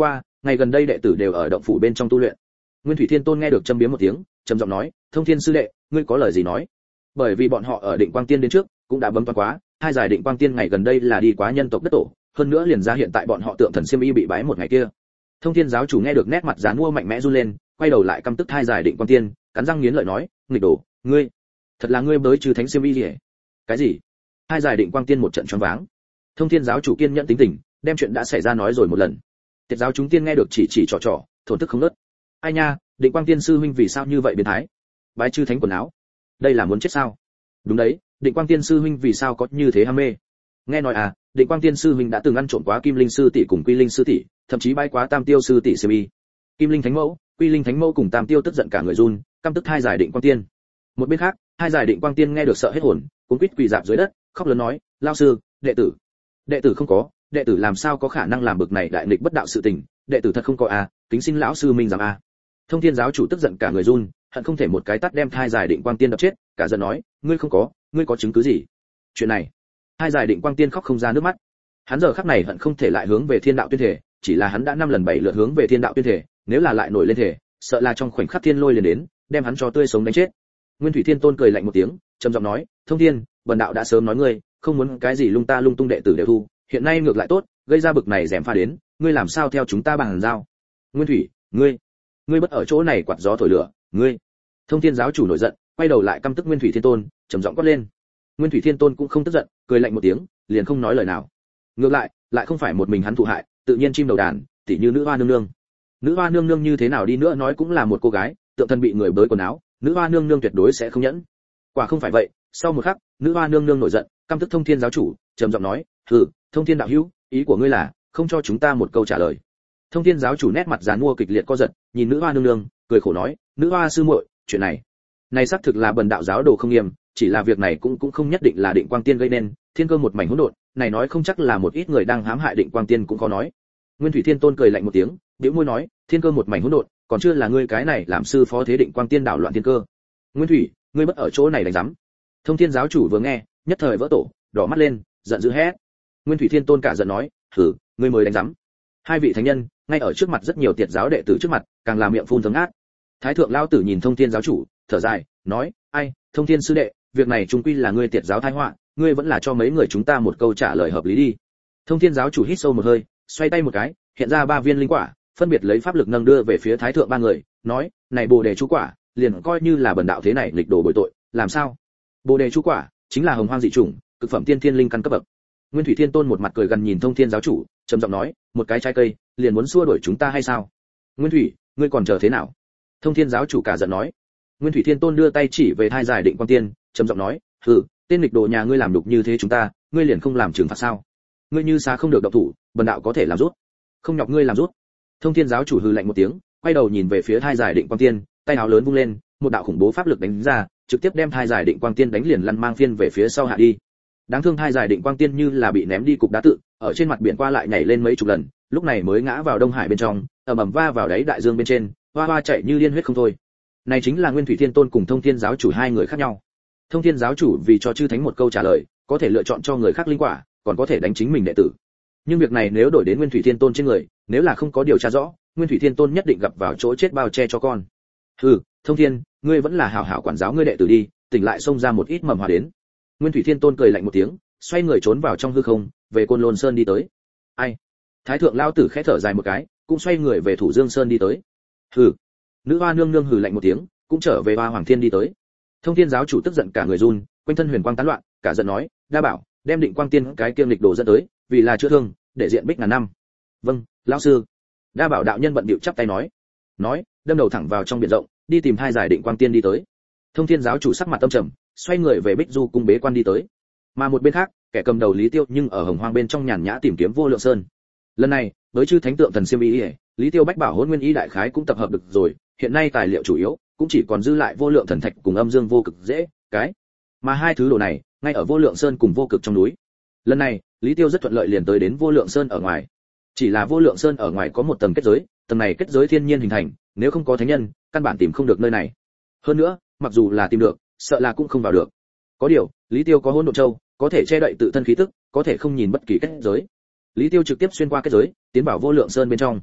ngày gần đây đệ tử đều ở động phủ bên trong tu luyện. Nguyên Thủy Thiên Tôn nghe được châm biếm một tiếng, trầm giọng nói, Thông Thiên sư đệ, ngươi có lời gì nói? Bởi vì bọn họ ở Định Quang Tiên đến trước, cũng đã bấm toán quá, hai giải Định Quang Tiên ngày gần đây là đi quá nhân tộc đất tổ, hơn nữa liền ra hiện tại bọn họ tượng thần Xiêm Y bị bái một ngày kia. Thông Thiên giáo chủ nghe được nét mặt giàn mua mạnh mẽ run lên, quay đầu lại căm tức hai giải Định Quang Tiên, cắn răng nghiến lợi nói, nghịch đồ, ngươi, thật là ngươi bới trừ thánh Xiêm Y gì? Cái gì? Hai giải Định Quang Tiên một trận choáng váng. Thông Thiên giáo chủ kiên nhẫn tính tình, đem chuyện đã xảy ra nói rồi một lần. Tiệt giáo chúng tiên nghe được chỉ chỉ trò trò, thổn thức không ngớt. Ai nha, Định Quang Tiên sư huynh vì sao như vậy biến thái? Bái chư thánh quần áo, đây là muốn chết sao? Đúng đấy, Định Quang Tiên sư huynh vì sao có như thế ham mê? Nghe nói à, Định Quang Tiên sư huynh đã từng ăn trộm quá Kim Linh sư tỷ cùng Quy Linh sư tỷ, thậm chí bái quá Tam Tiêu sư tỷ Xiêm Y. Kim Linh thánh mẫu, Quy Linh thánh mẫu cùng Tam Tiêu tức giận cả người run, căm tức hai giải Định Quang Tiên. Một bên khác, hai giải Định Quang Tiên nghe được sợ hết hồn, cuống quýt quỳ rạp dưới đất, khóc lớn nói, lão sư, đệ tử, đệ tử không có, đệ tử làm sao có khả năng làm bực này đại nghịch bất đạo sự tình, đệ tử thật không có à, kính xin lão sư minh giám a. Thông Thiên giáo chủ tức giận cả người run, hận không thể một cái tát đem hai giải Định Quang Tiên đập chết, cả giận nói, ngươi không có, ngươi có chứng cứ gì? Chuyện này, hai giải Định Quang Tiên khóc không ra nước mắt. Hắn giờ khắc này hận không thể lại hướng về Thiên đạo tuyên thể, chỉ là hắn đã năm lần bảy lượt hướng về Thiên đạo tuyên thể, nếu là lại nổi lên thể, sợ là trong khoảnh khắc thiên lôi liền đến, đem hắn cho tươi sống đánh chết. Nguyên Thủy Thiên Tôn cười lạnh một tiếng, trầm giọng nói, Thông Thiên, bần đạo đã sớm nói ngươi, không muốn cái gì lung ta lung tung đệ tử đều thu, hiện nay ngược lại tốt, gây ra bực này rèm pha đến, ngươi làm sao theo chúng ta bàn giao? Nguyên Thủy, ngươi, ngươi bất ở chỗ này quạt gió thổi lửa, ngươi. Thông Thiên giáo chủ nổi giận, quay đầu lại căm tức Nguyên Thủy Thiên Tôn, trầm giọng quát lên. Nguyên Thủy Thiên Tôn cũng không tức giận, cười lạnh một tiếng, liền không nói lời nào. Ngược lại, lại không phải một mình hắn thụ hại, tự nhiên chim đầu đàn, tỉ như nữ hoa nương nương. Nữ hoa nương nương như thế nào đi nữa nói cũng là một cô gái, tượng thần bị người bới quần áo, nữ hoa nương nương tuyệt đối sẽ không nhẫn. Quả không phải vậy, sau một khắc, nữ hoa nương nương nổi giận, căm tức Thông Thiên giáo chủ, trầm giọng nói, "Hừ, Thông Thiên đạo hữu, ý của ngươi là không cho chúng ta một câu trả lời?" Thông Thiên giáo chủ nét mặt giàn mua kịch liệt co giật, nhìn nữ hoa nương nương, cười khổ nói, "Nữ hoa sư muội, chuyện này, này xác thực là bần đạo giáo đồ không nghiêm, chỉ là việc này cũng cũng không nhất định là Định Quang Tiên gây nên, thiên cơ một mảnh hỗn độn, này nói không chắc là một ít người đang hãm hại Định Quang Tiên cũng có nói." Nguyên Thủy Thiên Tôn cười lạnh một tiếng, bĩu môi nói, "Thiên cơ một mảnh hỗn độn, còn chưa là ngươi cái này làm sư phó thế Định Quang Tiên đảo loạn thiên cơ. Nguyên Thủy, ngươi bất ở chỗ này đánh rắm." Thông Thiên giáo chủ vừa nghe, nhất thời vỡ tổ, đỏ mắt lên, giận dữ hét. Nguyên Thủy Thiên Tôn cả giận nói, "Hử, ngươi mới đánh rắm?" Hai vị thánh nhân, ngay ở trước mặt rất nhiều tiệt giáo đệ tử trước mặt, càng làm miệng phun thấm át. Thái thượng lão tử nhìn Thông Thiên giáo chủ, thở dài, nói, "Ai, Thông Thiên sư đệ, việc này chung quy là ngươi tiệt giáo tai họa, ngươi vẫn là cho mấy người chúng ta một câu trả lời hợp lý đi." Thông Thiên giáo chủ hít sâu một hơi, xoay tay một cái, hiện ra ba viên linh quả, phân biệt lấy pháp lực nâng đưa về phía thái thượng ba người, nói, "Này Bồ đề chú quả, liền coi như là bần đạo thế này lịch đồ bội tội, làm sao?" Bồ đề chú quả chính là hồng hoang dị chủng, cực phẩm tiên thiên linh căn cấp bậc. Nguyên Thủy Thiên Tôn một mặt cười gần nhìn Thông Thiên giáo chủ, trầm giọng nói, "Một cái trái cây, liền muốn xua đuổi chúng ta hay sao? Nguyên Thủy, ngươi còn chờ thế nào?" Thông Thiên giáo chủ cả giận nói. Nguyên Thủy Thiên Tôn đưa tay chỉ về thai giải Định Quang Tiên, trầm giọng nói, "Hừ, tên nghịch đồ nhà ngươi làm đục như thế chúng ta, ngươi liền không làm trừng phạt sao? Ngươi như xá không được động thủ, bần đạo có thể làm rút, không nhọc ngươi làm rút." Thông Thiên giáo chủ hừ lạnh một tiếng, quay đầu nhìn về phía thai giải Định Quang Tiên, tay áo lớn vung lên, một đạo khủng bố pháp lực đánh ra, trực tiếp đem thai giải Định Quang Tiên đánh liền lăn mang phiên về phía sau hạ đi. Đáng thương thai giải Định Quang Tiên như là bị ném đi cục đá tự, ở trên mặt biển qua lại nhảy lên mấy chục lần, lúc này mới ngã vào Đông Hải bên trong, ầm ầm va vào đáy đại dương bên trên, hoa hoa chạy như liên huyết không thôi. Này chính là Nguyên Thủy Thiên Tôn cùng Thông Thiên giáo chủ hai người khác nhau. Thông Thiên giáo chủ vì cho chư thánh một câu trả lời, có thể lựa chọn cho người khác linh quả, còn có thể đánh chính mình đệ tử. Nhưng việc này nếu đổi đến Nguyên Thủy Thiên Tôn trên người, nếu là không có điều tra rõ, Nguyên Thủy Thiên Tôn nhất định gặp vào chỗ chết bao che cho con. "Hừ, Thông Thiên, ngươi vẫn là hảo hảo quản giáo ngươi đệ tử đi, tỉnh lại xông ra một ít mầm hòa đến." Nguyên Thủy Thiên Tôn cười lạnh một tiếng, xoay người trốn vào trong hư không, về Côn Lôn Sơn đi tới. "Ai?" Thái thượng lão tử khẽ thở dài một cái, cũng xoay người về Thủ Dương Sơn đi tới. "Hừ." Nữ hoa nương nương hừ lạnh một tiếng, cũng trở về Hoa Hoàng Thiên đi tới. Thông Thiên giáo chủ tức giận cả người run, quanh thân huyền quang tán loạn, cả giận nói, "Đa bảo, đem Định Quang Tiên cái kiêm lịch đồ dẫn tới, vì là chữa thương, để diện bích ngàn năm." "Vâng, lão sư." Đa bảo đạo nhân bận bịu chắp tay nói. Nói, đâm đầu thẳng vào trong biển rộng, đi tìm hai giải Định Quang Tiên đi tới. Thông Thiên giáo chủ sắc mặt tâm trầm, xoay người về Bích Du cung bế quan đi tới. Mà một bên khác, kẻ cầm đầu Lý Tiêu nhưng ở Hồng Hoang bên trong nhàn nhã tìm kiếm Vô Lượng Sơn. Lần này, với chư thánh tượng thần Xiêm Y, Lý Tiêu bách bảo hỗn nguyên y đại khái cũng tập hợp được rồi, hiện nay tài liệu chủ yếu cũng chỉ còn dư lại Vô Lượng thần thạch cùng Âm Dương vô cực dễ, cái. Mà hai thứ đồ này, ngay ở Vô Lượng Sơn cùng Vô Cực trong núi. Lần này, Lý Tiêu rất thuận lợi liền tới đến Vô Lượng Sơn ở ngoài. Chỉ là Vô Lượng Sơn ở ngoài có một tầng kết giới, tầng này kết giới thiên nhiên hình thành, nếu không có thánh nhân, căn bản tìm không được nơi này. Hơn nữa, mặc dù là tìm được, sợ là cũng không vào được. Có điều, Lý Tiêu có Hỗn Độn Châu, có thể che đậy tự thân khí tức, có thể không nhìn bất kỳ kết giới. Lý Tiêu trực tiếp xuyên qua kết giới, tiến vào Vô Lượng Sơn bên trong.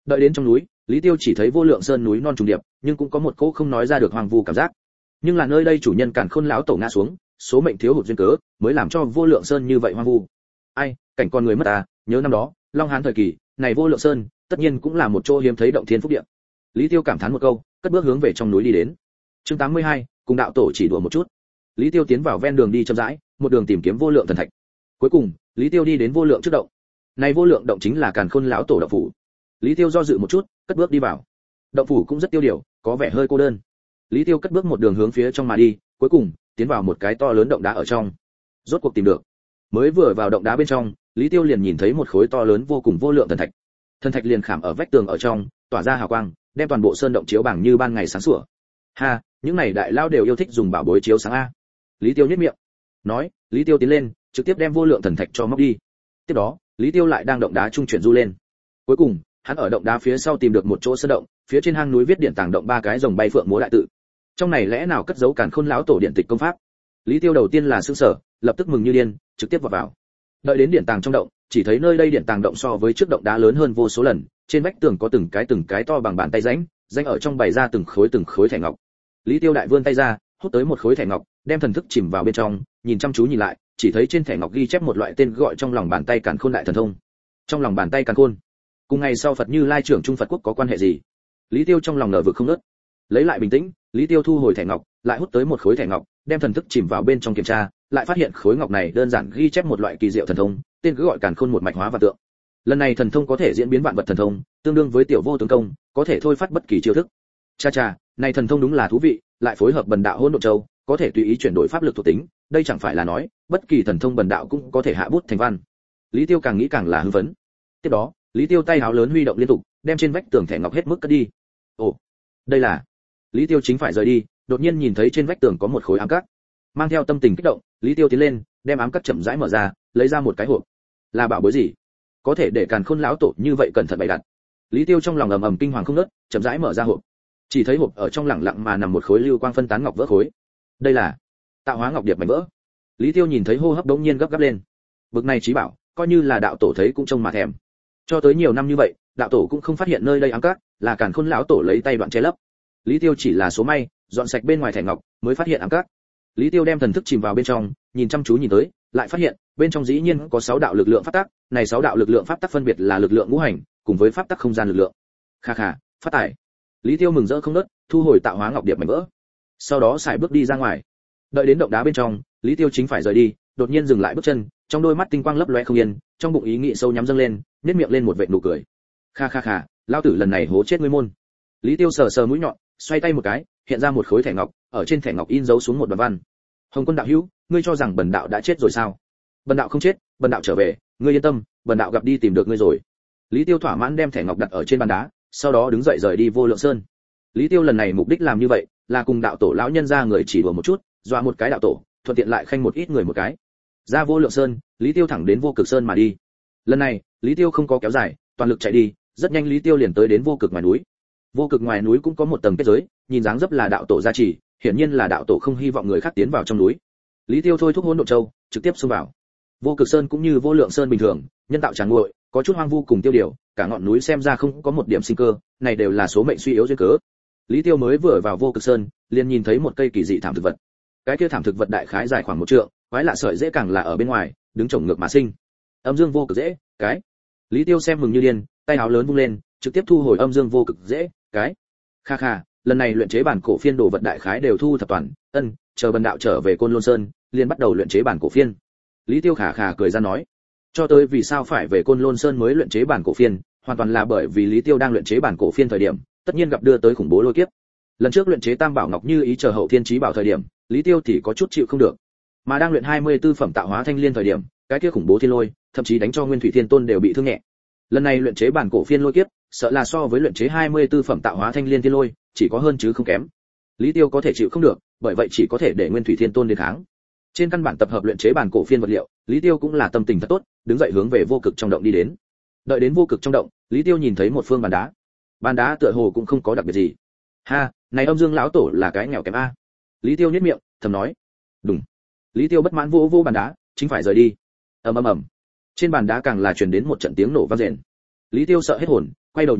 Đợi đến trong núi, Lý Tiêu chỉ thấy vô lượng sơn núi non trùng điệp, nhưng cũng có một cỗ không nói ra được hoang vu cảm giác. Nhưng là nơi đây chủ nhân Càn Khôn lão tổ ngã xuống, số mệnh thiếu hụt duyên cớ, mới làm cho vô lượng sơn như vậy hoang vu. Ai, cảnh con người mất à, nhớ năm đó, Long Hán thời kỳ, này vô lượng sơn, tất nhiên cũng là một chỗ hiếm thấy động thiên phúc địa. Lý Tiêu cảm thán một câu, cất bước hướng về trong núi đi đến. Chương tám mươi hai, cùng đạo tổ chỉ đùa một chút. Lý Tiêu tiến vào ven đường đi chậm rãi, một đường tìm kiếm vô lượng thần thạch. Cuối cùng, Lý Tiêu đi đến vô lượng trước động. Này vô lượng động chính là Càn Khôn lão tổ động phủ. Lý Tiêu do dự một chút, cất bước đi vào. Động phủ cũng rất tiêu điều, có vẻ hơi cô đơn. Lý Tiêu cất bước một đường hướng phía trong mà đi, cuối cùng tiến vào một cái to lớn động đá ở trong. Rốt cuộc tìm được. Mới vừa vào động đá bên trong, Lý Tiêu liền nhìn thấy một khối to lớn vô cùng vô lượng thần thạch. Thần thạch liền khảm ở vách tường ở trong, tỏa ra hào quang, đem toàn bộ sơn động chiếu bằng như ban ngày sáng sủa. Ha, những này đại lao đều yêu thích dùng bảo bối chiếu sáng a. Lý Tiêu nhếch miệng, nói, Lý Tiêu tiến lên, trực tiếp đem vô lượng thần thạch cho móc đi. Tiếp đó, Lý Tiêu lại đang động đá trung chuyển du lên. Cuối cùng, hắn ở động đá phía sau tìm được một chỗ sơn động, phía trên hang núi viết điện tàng động ba cái rồng bay phượng múa đại tự. Trong này lẽ nào cất giấu Càn Khôn lão tổ điện tịch công pháp? Lý Tiêu đầu tiên là sửng sở, lập tức mừng như điên, trực tiếp vào vào. Đợi đến điện tàng trong động, chỉ thấy nơi đây điện tàng động so với trước động đá lớn hơn vô số lần, trên vách tường có từng cái từng cái to bằng bàn tay rãnh, rãnh ở trong bày ra từng khối từng khối thẻ ngọc. Lý Tiêu đại vươn tay ra, hút tới một khối thẻ ngọc, đem thần thức chìm vào bên trong, nhìn chăm chú nhìn lại, chỉ thấy trên thẻ ngọc ghi chép một loại tên gọi trong lòng bàn tay Càn Khôn đại thần thông. Trong lòng bàn tay Càn Khôn, cùng ngày sau Phật Như Lai trưởng trung Phật quốc có quan hệ gì? Lý Tiêu trong lòng nở vực không ngớt. Lấy lại bình tĩnh, Lý Tiêu thu hồi thẻ ngọc, lại hút tới một khối thẻ ngọc, đem thần thức chìm vào bên trong kiểm tra, lại phát hiện khối ngọc này đơn giản ghi chép một loại kỳ diệu thần thông, tên cứ gọi Càn Khôn một mạch hóa và tượng. Lần này thần thông có thể diễn biến vạn vật thần thông, tương đương với tiểu vô tướng công, có thể thôi phát bất kỳ chiêu thức. Cha cha, này thần thông đúng là thú vị, lại phối hợp Bần đạo Hỗn Độn Châu, có thể tùy ý chuyển đổi pháp lực thuộc tính, đây chẳng phải là nói, bất kỳ thần thông Bần đạo cũng có thể hạ bút thành văn. Lý Tiêu càng nghĩ càng là hưng phấn. Tiếp đó, Lý Tiêu tay háo lớn huy động liên tục, đem trên vách tường thẻ ngọc hết mức cất đi. Ồ, đây là. Lý Tiêu chính phải rời đi, đột nhiên nhìn thấy trên vách tường có một khối ám cắt. Mang theo tâm tình kích động, Lý Tiêu tiến lên, đem ám cắt chậm rãi mở ra, lấy ra một cái hộp. Là bảo bối gì? Có thể để Càn Khôn lão tổ như vậy cẩn thận bày đặt. Lý Tiêu trong lòng ầm ầm kinh hoàng không ngớt, chậm rãi mở ra hộp. Chỉ thấy hộp ở trong lẳng lặng mà nằm một khối lưu quang phân tán ngọc vỡ khối. Đây là Tạo Hóa Ngọc Điệp mảnh vỡ. Lý Tiêu nhìn thấy hô hấp đống nhiên gấp gáp lên. Bực này trí bảo, coi như là đạo tổ thấy cũng trông mà thèm. Cho tới nhiều năm như vậy, đạo tổ cũng không phát hiện nơi đây ám cắt, là Càn Khôn lão tổ lấy tay đoạn che lấp. Lý Tiêu chỉ là số may, dọn sạch bên ngoài thẻ ngọc, mới phát hiện ám cắt. Lý Tiêu đem thần thức chìm vào bên trong, nhìn chăm chú nhìn tới, lại phát hiện, bên trong dĩ nhiên có sáu đạo lực lượng pháp tắc, này sáu đạo lực lượng pháp tắc phân biệt là lực lượng ngũ hành, cùng với pháp tắc không gian lực lượng. Kha kha, phát tài. Lý Tiêu mừng rỡ không ngớt, thu hồi Tạo Hóa Ngọc Điệp mảnh vỡ. Sau đó xài bước đi ra ngoài. Đợi đến động đá bên trong, Lý Tiêu chính phải rời đi, đột nhiên dừng lại bước chân, trong đôi mắt tinh quang lấp lóe không yên, trong bụng ý nghĩ sâu nhắm dâng lên, nhếch miệng lên một vệt nụ cười. Kha kha kha, lão tử lần này hố chết ngươi môn. Lý Tiêu sờ sờ mũi nhọn, xoay tay một cái, hiện ra một khối thẻ ngọc, ở trên thẻ ngọc in dấu xuống một đoạn văn. Hồng Quân đạo hữu, ngươi cho rằng Bần đạo đã chết rồi sao? Bần đạo không chết, Bần đạo trở về, ngươi yên tâm, Bần đạo gặp đi tìm được ngươi rồi. Lý Tiêu thỏa mãn đem thẻ ngọc đặt ở trên bàn đá, sau đó đứng dậy rời đi Vô Lượng Sơn. Lý Tiêu lần này mục đích làm như vậy, là cùng đạo tổ lão nhân ra người chỉ đùa một chút, dọa một cái đạo tổ, thuận tiện lại khanh một ít người một cái. Ra Vô Lượng Sơn, Lý Tiêu thẳng đến Vô Cực Sơn mà đi. Lần này, Lý Tiêu không có kéo dài, toàn lực chạy đi, rất nhanh Lý Tiêu liền tới đến Vô Cực ngoài núi. Vô Cực ngoài núi cũng có một tầng kết giới, nhìn dáng dấp là đạo tổ gia trì, hiển nhiên là đạo tổ không hy vọng người khác tiến vào trong núi. Lý Tiêu thôi thúc Hỗn Độn Châu, trực tiếp xông vào. Vô Cực Sơn cũng như Vô Lượng Sơn bình thường, nhân tạo tràn nguội, có chút hoang vu cùng tiêu điều, cả ngọn núi xem ra không có một điểm sinh cơ, này đều là số mệnh suy yếu duyên cớ. Lý Tiêu mới vừa vào Vô Cực Sơn, liền nhìn thấy một cây kỳ dị thảm thực vật. Cái kia thảm thực vật đại khái dài khoảng một trượng, quái lạ sợi rễ càng là ở bên ngoài, đứng chồng ngược mà sinh. Âm dương vô cực rễ, cái. Lý Tiêu xem mừng như điên, tay áo lớn vung lên, trực tiếp thu hồi âm dương vô cực rễ, cái. Kha kha, lần này luyện chế bản cổ phiên đồ vật đại khái đều thu thập toàn, ân, chờ Bần đạo trở về Côn Lôn Sơn, liền bắt đầu luyện chế bản cổ phiên. Lý Tiêu khà khà cười ra nói, cho tới vì sao phải về Côn Lôn Sơn mới luyện chế bản cổ phiên, hoàn toàn là bởi vì Lý Tiêu đang luyện chế bản cổ phiên thời điểm, tất nhiên gặp đưa tới khủng bố lôi kiếp. Lần trước luyện chế Tam Bảo Ngọc Như ý chờ hậu thiên chí bảo thời điểm, Lý Tiêu thì có chút chịu không được. Mà đang luyện hai mươi tư phẩm tạo hóa thanh liên thời điểm, cái kia khủng bố thiên lôi, thậm chí đánh cho Nguyên Thủy Thiên Tôn đều bị thương nhẹ. Lần này luyện chế bản cổ phiên lôi kiếp, sợ là so với luyện chế hai mươi tư phẩm tạo hóa thanh liên thiên lôi, chỉ có hơn chứ không kém. Lý Tiêu có thể chịu không được, bởi vậy chỉ có thể để Nguyên Thủy Thiên Tôn đến kháng. Trên căn bản tập hợp luyện chế bản cổ phiên vật liệu, Lý Tiêu cũng là tâm tình thật tốt, đứng dậy hướng về vô cực trong động đi đến. Đợi đến vô cực trong động, Lý Tiêu nhìn thấy một phương bàn đá. Bàn đá tựa hồ cũng không có đặc biệt gì. Ha, này âm dương lão tổ là cái nghèo kém a. Lý Tiêu nhếch miệng, thầm nói. Đúng. Lý Tiêu bất mãn vô vô bàn đá, chính phải rời đi. Ầm ầm ầm. Trên bàn đá càng là truyền đến một trận tiếng nổ vang rền. Lý Tiêu sợ hết hồn, quay đầu nhìn lại,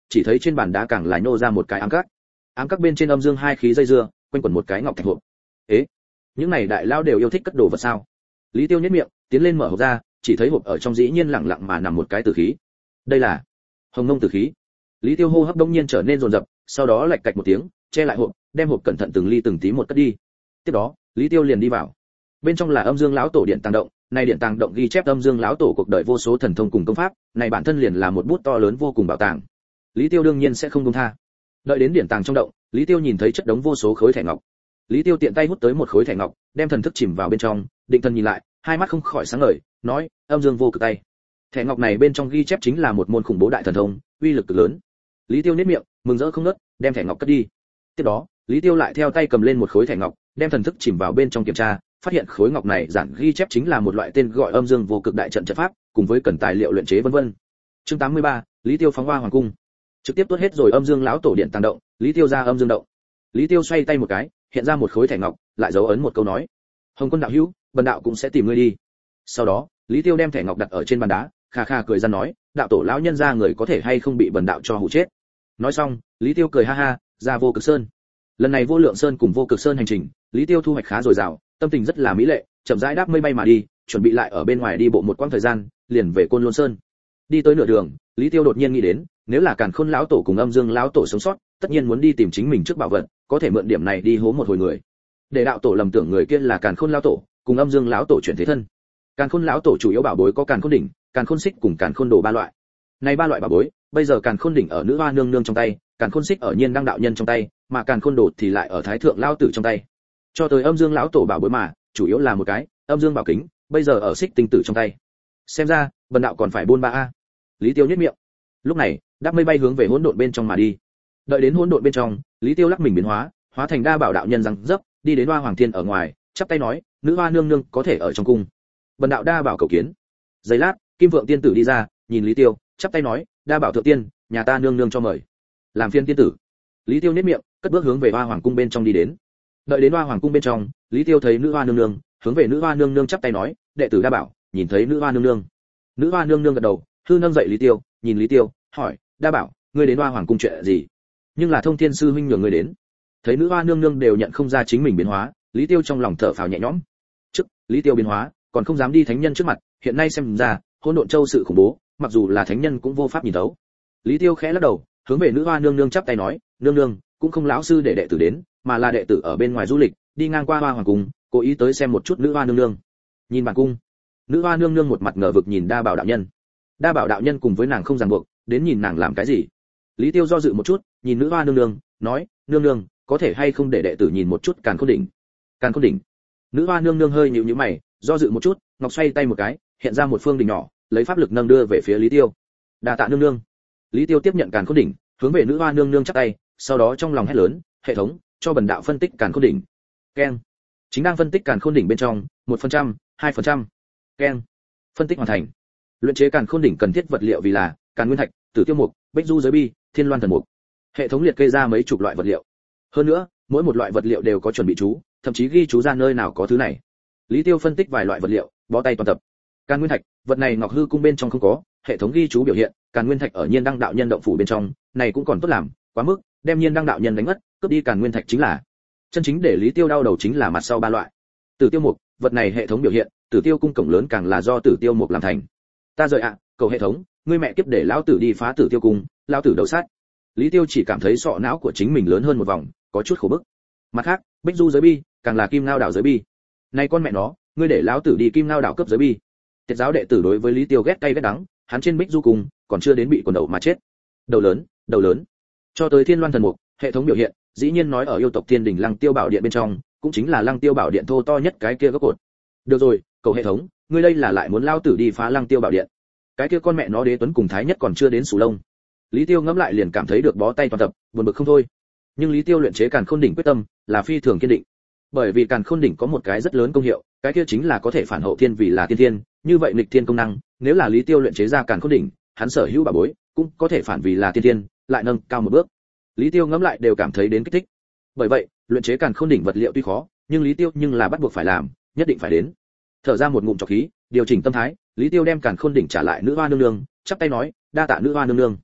chỉ thấy trên bàn đá càng là nhô ra một cái ám các. Ám các bên trên âm dương hai khí dây dưa, quanh quẩn một cái ngọc thạch hộp. Ế, những này đại lao đều yêu thích cất đồ vật sao? Lý Tiêu nhếch miệng, tiến lên mở hộp ra, chỉ thấy hộp ở trong dĩ nhiên lặng lặng mà nằm một cái tử khí. Đây là Hồng Mông tử khí. Lý Tiêu hô hấp đông nhiên trở nên dồn dập, sau đó lạch cạch một tiếng, che lại hộp, đem hộp cẩn thận từng ly từng tí một cất đi. Tiếp đó, Lý Tiêu liền đi vào. Bên trong là âm dương lão tổ điện tàng động, này điện tàng động ghi chép âm dương lão tổ cuộc đời vô số thần thông cùng công pháp, này bản thân liền là một bút to lớn vô cùng bảo tàng. Lý Tiêu đương nhiên sẽ không buông tha. Đợi đến điện tàng trong động, Lý Tiêu nhìn thấy chất đống vô số khối thẻ ngọc. Lý Tiêu tiện tay hút tới một khối thẻ ngọc, đem thần thức chìm vào bên trong, định thần nhìn lại, hai mắt không khỏi sáng ngời, nói: "Âm dương vô cực tay." Thẻ ngọc này bên trong ghi chép chính là một môn khủng bố đại thần thông, uy lực cực lớn. Lý Tiêu nhếch miệng, mừng rỡ không ngớt, đem thẻ ngọc cất đi. Tiếp đó, Lý Tiêu lại theo tay cầm lên một khối thẻ ngọc, đem thần thức chìm vào bên trong kiểm tra, phát hiện khối ngọc này giản ghi chép chính là một loại tên gọi âm dương vô cực đại trận trận pháp, cùng với cần tài liệu luyện chế vân vân. Chương tám mươi ba, Lý Tiêu phóng hoa hoàng cung. Trực tiếp tuốt hết rồi âm dương lão tổ điện tàng động, Lý Tiêu ra âm dương động. Lý Tiêu xoay tay một cái, hiện ra một khối thẻ ngọc, lại dấu ấn một câu nói: "Hồng Quân đạo hữu, bần đạo cũng sẽ tìm ngươi đi." Sau đó, Lý Tiêu đem thẻ ngọc đặt ở trên bàn đá, kha kha cười ra nói: "Đạo tổ lão nhân gia người có thể hay không bị bần đạo cho hù chết." Nói xong, Lý Tiêu cười ha ha, ra Vô Cực Sơn. Lần này Vô Lượng Sơn cùng Vô Cực Sơn hành trình, Lý Tiêu thu hoạch khá dồi dào, tâm tình rất là mỹ lệ, chậm rãi đáp mây bay mà đi, chuẩn bị lại ở bên ngoài đi bộ một quãng thời gian, liền về Côn Lôn Sơn. Đi tới nửa đường, Lý Tiêu đột nhiên nghĩ đến, nếu là Càn Khôn lão tổ cùng Âm Dương lão tổ sống sót, tất nhiên muốn đi tìm chính mình trước bảo vật, có thể mượn điểm này đi hố một hồi người. Để đạo tổ lầm tưởng người kia là Càn Khôn lão tổ, cùng Âm Dương lão tổ chuyển thế thân. Càn Khôn lão tổ chủ yếu bảo bối có Càn Khôn đỉnh, Càn Khôn xích cùng Càn Khôn đồ ba loại. Này ba loại bảo bối, bây giờ Càn Khôn đỉnh ở nữ hoa nương nương trong tay, Càn Khôn xích ở Nhiên Đăng đạo nhân trong tay, mà Càn Khôn đồ thì lại ở Thái thượng lão tử trong tay. Cho tới Âm Dương lão tổ bảo bối mà, chủ yếu là một cái Âm Dương bảo kính, bây giờ ở xích tinh tử trong tay. Xem ra, bần đạo còn phải buôn ba a. Lý Tiêu nhếch miệng. Lúc này, đáp mây bay hướng về hỗn độn bên trong mà đi. Đợi đến hỗn độn bên trong, Lý Tiêu lắc mình biến hóa, hóa thành đa bảo đạo nhân răng dấp, đi đến Hoa Hoàng Thiên ở ngoài, chắp tay nói: "Nữ hoa nương nương có thể ở trong cung." Bần đạo đa bảo cầu kiến. Giây lát, Kim Vượng tiên tử đi ra, nhìn Lý Tiêu, chắp tay nói: "Đa bảo thượng tiên, nhà ta nương nương cho mời." Làm phiên tiên tử. Lý Tiêu nhếch miệng, cất bước hướng về Hoa Hoàng cung bên trong đi đến. Đợi đến Hoa Hoàng cung bên trong, Lý Tiêu thấy nữ hoa nương nương, hướng về nữ hoa nương nương chắp tay nói: "Đệ tử đa bảo, nhìn thấy nữ hoa nương nương." Nữ hoa nương nương gật đầu, hư nâng dậy Lý Tiêu, nhìn Lý Tiêu, hỏi: "Đa bảo, ngươi đến Hoa Hoàng cung chuyện gì?" Nhưng là Thông Thiên sư huynh nhường ngươi đến. Thấy nữ hoa nương nương đều nhận không ra chính mình biến hóa, Lý Tiêu trong lòng thở phào nhẹ nhõm. Trước, Lý Tiêu biến hóa, còn không dám đi thánh nhân trước mặt, hiện nay xem ra, hỗn độn châu sự khủng bố, mặc dù là thánh nhân cũng vô pháp nhìn thấu. Lý Tiêu khẽ lắc đầu, hướng về nữ hoa nương nương chắp tay nói: "Nương nương, cũng không lão sư để đệ tử đến, mà là đệ tử ở bên ngoài du lịch, đi ngang qua Hoa Hoàng cung, cố ý tới xem một chút nữ hoa nương nương." Nhìn bản cung. Nữ hoa nương nương một mặt ngờ vực nhìn Đa Bảo đạo nhân. Đa Bảo đạo nhân cùng với nàng không ràng buộc, đến nhìn nàng làm cái gì? Lý Tiêu do dự một chút, nhìn nữ hoa nương nương, nói: "Nương nương, có thể hay không để đệ tử nhìn một chút Càn Khôn đỉnh?" Càn Khôn đỉnh. Nữ hoa nương nương hơi nhíu nhíu mày, do dự một chút, ngọc xoay tay một cái, hiện ra một phương đỉnh nhỏ, lấy pháp lực nâng đưa về phía Lý Tiêu. "Đa tạ nương nương." Lý Tiêu tiếp nhận Càn Khôn đỉnh, hướng về nữ hoa nương nương chắp tay, sau đó trong lòng hét lớn: "Hệ thống, cho bần đạo phân tích Càn Khôn đỉnh." Keng. Chính đang phân tích Càn Khôn đỉnh bên trong, một phần trăm, hai phần trăm. Keng. Phân tích hoàn thành. Luyện chế Càn Khôn đỉnh cần thiết vật liệu vì là Càn Nguyên thạch, Tử Tiêu mục, Bích Du giới bi, Thiên Loan thần mục. Hệ thống liệt kê ra mấy chục loại vật liệu. Hơn nữa, mỗi một loại vật liệu đều có chuẩn bị chú, thậm chí ghi chú ra nơi nào có thứ này. Lý Tiêu phân tích vài loại vật liệu, bó tay toàn tập. Càn Nguyên thạch, vật này Ngọc Hư cung bên trong không có, hệ thống ghi chú biểu hiện, Càn Nguyên thạch ở Nhiên Đăng đạo nhân động phủ bên trong, này cũng còn tốt làm, quá mức, đem Nhiên Đăng đạo nhân đánh mất, cướp đi Càn Nguyên thạch chính là. Chân chính để Lý Tiêu đau đầu chính là mặt sau ba loại. Tử Tiêu mục, vật này hệ thống biểu hiện, Tử Tiêu cung cổng lớn càng là do Tử Tiêu mục làm thành. Ta rời ạ, cầu hệ thống, ngươi mẹ kiếp để lão tử đi phá Tử Tiêu cung, lão tử đầu sát. Lý Tiêu chỉ cảm thấy sọ não của chính mình lớn hơn một vòng, có chút khổ bức. Mặt khác, Bích Du giới bi, càng là Kim Ngao đảo giới bi. Này con mẹ nó, ngươi để lão tử đi Kim Ngao đảo cướp giới bi. Tiệt giáo đệ tử đối với Lý Tiêu ghét cay ghét đắng, hắn trên Bích Du cung, còn chưa đến bị quần đầu mà chết. Đầu lớn, đầu lớn. Cho tới Thiên Loan thần mục, hệ thống biểu hiện, dĩ nhiên nói ở yêu tộc Thiên đỉnh Lăng Tiêu Bảo Điện bên trong, cũng chính là Lăng Tiêu Bảo Điện thô to nhất cái kia gốc cột. Được rồi, cầu hệ thống, ngươi đây là lại muốn lão tử đi phá Lăng Tiêu Bảo Điện. Cái kia con mẹ nó Đế Tuấn cùng Thái Nhất còn chưa đến Sủ Lông. Lý Tiêu ngẫm lại liền cảm thấy được bó tay toàn tập, buồn bực không thôi. Nhưng Lý Tiêu luyện chế Càn Khôn đỉnh quyết tâm là phi thường kiên định. Bởi vì Càn Khôn đỉnh có một cái rất lớn công hiệu, cái kia chính là có thể phản hậu thiên vì là tiên thiên, như vậy nghịch thiên công năng, nếu là Lý Tiêu luyện chế ra Càn Khôn đỉnh, hắn sở hữu bảo bối cũng có thể phản vì là tiên thiên, lại nâng cao một bước. Lý Tiêu ngẫm lại đều cảm thấy đến kích thích. Bởi vậy, luyện chế Càn Khôn đỉnh vật liệu tuy khó, nhưng Lý Tiêu nhưng là bắt buộc phải làm, nhất định phải đến. Thở ra một ngụm trọc khí, điều chỉnh tâm thái, Lý Tiêu đem Càn Khôn đỉnh trả lại nữ hoa nương nương, chắp tay nói: "Đa tạ nữ hoa nương nương."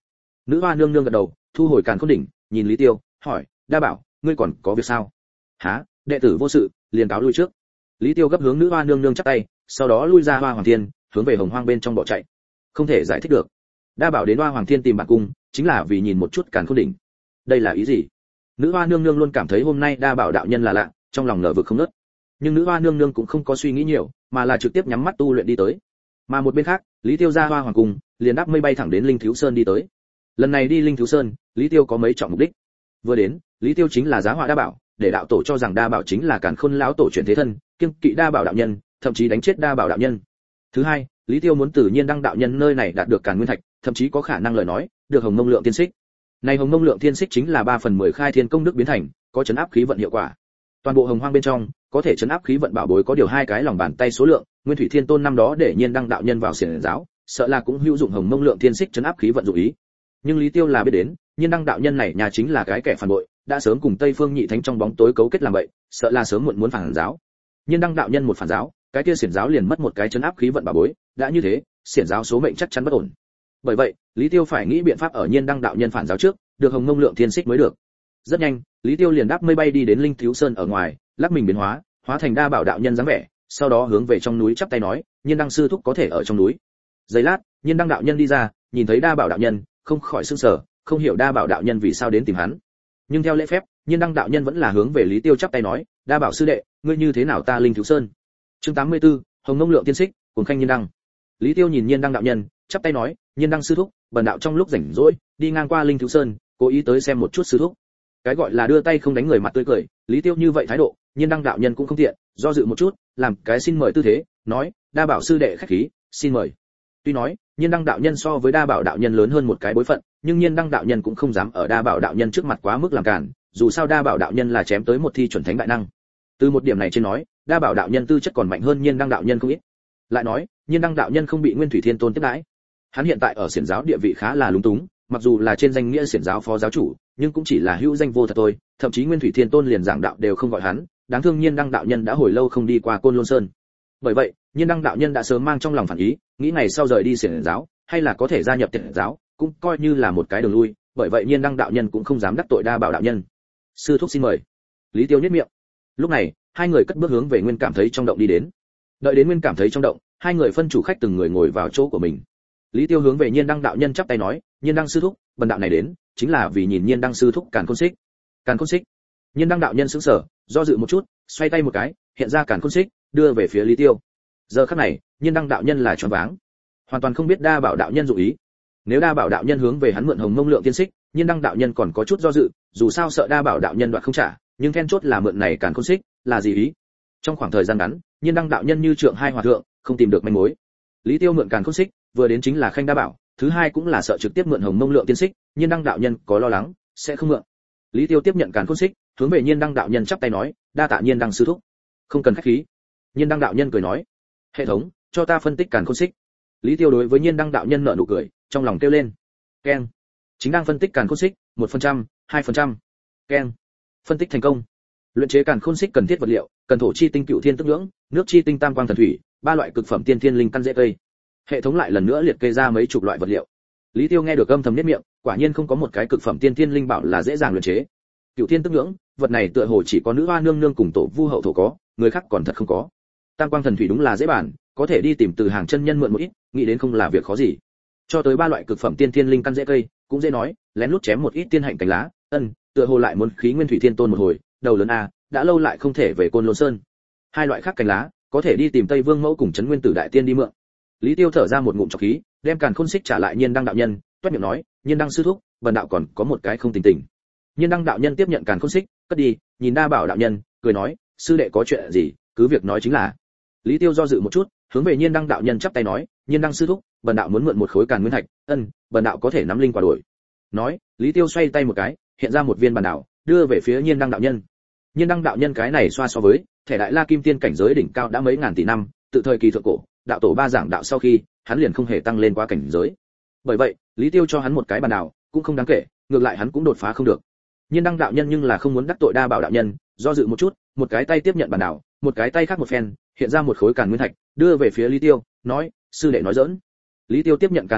Nữ hoa nương nương gật đầu, thu hồi càn khôn đỉnh, nhìn Lý Tiêu, hỏi, đa bảo, ngươi còn có việc sao? Hả, đệ tử vô sự, liền cáo lui trước. Lý Tiêu gấp hướng nữ hoa nương nương chắp tay, sau đó lui ra Hoa Hoàng Thiên, hướng về Hồng Hoang bên trong bỏ chạy. Không thể giải thích được. Đa bảo đến Hoa Hoàng Thiên tìm bản cung, chính là vì nhìn một chút càn khôn đỉnh. Đây là ý gì? Nữ hoa nương nương luôn cảm thấy hôm nay đa bảo đạo nhân là lạ, trong lòng nở vực không ngớt. Nhưng nữ hoa nương nương cũng không có suy nghĩ nhiều, mà là trực tiếp nhắm mắt tu luyện đi tới. Mà một bên khác, Lý Tiêu ra Hoa Hoàng cung, liền đáp mây bay thẳng đến Linh Thiếu Sơn đi tới. Lần này đi Linh Thiếu Sơn, Lý Tiêu có mấy trọng mục đích. Vừa đến, Lý Tiêu chính là giá họa đa bảo, để đạo tổ cho rằng đa bảo chính là càn khôn lão tổ chuyển thế thân, kiêng kỵ đa bảo đạo nhân, thậm chí đánh chết đa bảo đạo nhân. Thứ hai, Lý Tiêu muốn tự nhiên đăng đạo nhân nơi này đạt được càn nguyên thạch, thậm chí có khả năng lời nói, được Hồng Mông Lượng Tiên Xích. Này Hồng Mông Lượng Tiên Xích chính là ba phần mười khai thiên công đức biến thành, có chấn áp khí vận hiệu quả. Toàn bộ Hồng Hoang bên trong, có thể chấn áp khí vận bảo bối có điều hai cái lòng bàn tay số lượng, Nguyên Thủy Thiên Tôn năm đó để nhiên đăng đạo nhân vào xiển giáo, sợ là cũng hữu dụng Hồng Mông Lượng Tiên Xích chấn áp khí vận dụng ý. Nhưng Lý Tiêu là biết đến, nhiên đăng đạo nhân này nhà chính là cái kẻ phản bội, đã sớm cùng Tây Phương Nhị Thánh trong bóng tối cấu kết làm vậy, sợ là sớm muộn muốn phản giáo. Nhiên đăng đạo nhân một phản giáo, cái kia xiển giáo liền mất một cái chấn áp khí vận bảo bối, đã như thế, xiển giáo số mệnh chắc chắn bất ổn. Bởi vậy, Lý Tiêu phải nghĩ biện pháp ở nhiên đăng đạo nhân phản giáo trước, được Hồng Mông Lượng Thiên Xích mới được. Rất nhanh, Lý Tiêu liền đáp mây bay đi đến Linh Thiếu Sơn ở ngoài, lắc mình biến hóa, hóa thành đa bảo đạo nhân dáng vẻ, sau đó hướng về trong núi chắp tay nói, nhiên đăng sư thúc có thể ở trong núi. Giây lát, nhiên đăng đạo nhân đi ra, nhìn thấy đa bảo đạo nhân, không khỏi sửng sở, không hiểu đa bảo đạo nhân vì sao đến tìm hắn. Nhưng theo lễ phép, nhiên đăng đạo nhân vẫn là hướng về Lý Tiêu chắp tay nói, đa bảo sư đệ, ngươi như thế nào ta Linh Thiếu Sơn. Chương tám mươi tư, Hồng Mông Lượng Tiên Xích, cùng khanh nhiên đăng. Lý Tiêu nhìn nhiên đăng đạo nhân, chắp tay nói, nhiên đăng sư thúc, bần đạo trong lúc rảnh rỗi, đi ngang qua Linh Thiếu Sơn, cố ý tới xem một chút sư thúc. Cái gọi là đưa tay không đánh người mặt tươi cười, Lý Tiêu như vậy thái độ, nhiên đăng đạo nhân cũng không tiện, do dự một chút, làm cái xin mời tư thế, nói, đa bảo sư đệ khách khí, xin mời. Tuy nói, nhiên đăng đạo nhân so với đa bảo đạo nhân lớn hơn một cái bối phận, nhưng nhiên đăng đạo nhân cũng không dám ở đa bảo đạo nhân trước mặt quá mức làm cản, dù sao đa bảo đạo nhân là chém tới một thi chuẩn thánh đại năng. Từ một điểm này trên nói, đa bảo đạo nhân tư chất còn mạnh hơn nhiên đăng đạo nhân không ít. Lại nói, nhiên đăng đạo nhân không bị Nguyên Thủy Thiên Tôn tiếp đãi. Hắn hiện tại ở xiển giáo địa vị khá là lúng túng, mặc dù là trên danh nghĩa xiển giáo phó giáo chủ, nhưng cũng chỉ là hữu danh vô thật thôi, thậm chí Nguyên Thủy Thiên Tôn liền giảng đạo đều không gọi hắn, đáng thương nhiên đăng đạo nhân đã hồi lâu không đi qua Côn Lôn Sơn. Bởi vậy, nhiên đăng đạo nhân đã sớm mang trong lòng phản ý, nghĩ ngày sau rời đi xiển giáo, hay là có thể gia nhập tiệt giáo, cũng coi như là một cái đường lui, bởi vậy nhiên đăng đạo nhân cũng không dám đắc tội đa bảo đạo nhân. Sư thúc xin mời. Lý Tiêu nhếch miệng. Lúc này, hai người cất bước hướng về Nguyên Cảm thấy trong động đi đến. Đợi đến Nguyên Cảm thấy trong động, hai người phân chủ khách từng người ngồi vào chỗ của mình. Lý Tiêu hướng về nhiên đăng đạo nhân chắp tay nói, nhiên đăng sư thúc, bần đạo này đến, chính là vì nhìn nhiên đăng sư thúc càn khôn xích. Càn khôn xích. Nhiên đăng đạo nhân sững sờ, do dự một chút, xoay tay một cái, hiện ra càn khôn xích, đưa về phía Lý Tiêu. Giờ khắc này, nhiên đăng đạo nhân là choáng váng, hoàn toàn không biết đa bảo đạo nhân dụng ý. Nếu đa bảo đạo nhân hướng về hắn mượn Hồng Mông Lượng Tiên Xích, nhiên đăng đạo nhân còn có chút do dự, dù sao sợ đa bảo đạo nhân đoạt không trả, nhưng then chốt là mượn này càn khôn xích, là gì ý? Trong khoảng thời gian ngắn, nhiên đăng đạo nhân như trượng hai hòa thượng, không tìm được manh mối. Lý Tiêu mượn càn khôn xích, vừa đến chính là khanh đa bảo, thứ hai cũng là sợ trực tiếp mượn Hồng Mông Lượng Tiên Xích, nhiên đăng đạo nhân có lo lắng, sẽ không mượn. Lý Tiêu tiếp nhận càn khôn xích, hướng về nhiên đăng đạo nhân chắp tay nói, đa tạ nhiên đăng sư thúc. Không cần khách khí. Nhiên đăng đạo nhân cười nói, hệ thống, cho ta phân tích càn khôn xích. Lý Tiêu đối với nhiên đăng đạo nhân nở nụ cười, trong lòng kêu lên, keng. Chính đang phân tích càn khôn xích, một phần trăm, hai phần trăm. Keng. Phân tích thành công. Luyện chế càn khôn xích cần thiết vật liệu, cần thổ chi tinh cựu thiên tức nhưỡng, nước chi tinh tam quang thần thủy, ba loại cực phẩm tiên thiên linh căn dễ cây. Hệ thống lại lần nữa liệt kê ra mấy chục loại vật liệu. Lý Tiêu nghe được âm thầm niết miệng, quả nhiên không có một cái cực phẩm tiên thiên linh bảo là dễ dàng luyện chế. Cựu thiên tức nhưỡng, vật này tựa hồ chỉ có nữ hoa nương nương cùng tổ vu hậu thổ có, người khác còn thật không có. Tam quang thần thủy đúng là dễ bản, có thể đi tìm từ hàng chân nhân mượn một ít, nghĩ đến không là việc khó gì. Cho tới ba loại cực phẩm tiên thiên linh căn dễ cây, cũng dễ nói, lén lút chém một ít tiên hạnh cành lá, ân, tựa hồ lại muốn khí Nguyên Thủy Thiên Tôn một hồi, đầu lớn a, đã lâu lại không thể về Côn Lôn Sơn. Hai loại khác cành lá, có thể đi tìm Tây Vương Mẫu cùng Trấn Nguyên Tử đại tiên đi mượn. Lý Tiêu thở ra một ngụm trọc khí, đem càn khôn xích trả lại Nhiên Đăng đạo nhân, toét miệng nói, Nhiên Đăng sư thúc, bần đạo còn có một cái không tình tình. Nhiên Đăng đạo nhân tiếp nhận càn khôn xích, cất đi, nhìn đa bảo đạo nhân, cười nói, sư đệ có chuyện gì, cứ việc nói chính là. Lý Tiêu do dự một chút, hướng về Nhiên Đăng đạo nhân chắp tay nói, Nhiên Đăng sư thúc, bần đạo muốn mượn một khối càn nguyên thạch, ân, bần đạo có thể nắm linh quả đổi. Nói, Lý Tiêu xoay tay một cái, hiện ra một viên bản đảo, đưa về phía Nhiên Đăng đạo nhân. Nhiên Đăng đạo nhân cái này xoa so với, thể đại la kim tiên cảnh giới đỉnh cao đã mấy ngàn tỷ năm, tự thời kỳ thượng cổ, đạo tổ ba giảng đạo sau khi, hắn liền không hề tăng lên quá cảnh giới. Bởi vậy, Lý Tiêu cho hắn một cái bản đảo, cũng không đáng kể, ngược lại hắn cũng đột phá không được. Nhiên Đăng đạo nhân nhưng là không muốn đắc tội đa bảo đạo nhân, do dự một chút, một cái tay tiếp nhận bản đảo, một cái tay khác một phen, hiện ra một khối càn nguyên thạch, đưa về phía Lý Tiêu, nói, sư đệ nói giỡn. Lý Tiêu tiếp nhận càn nguyên thạch,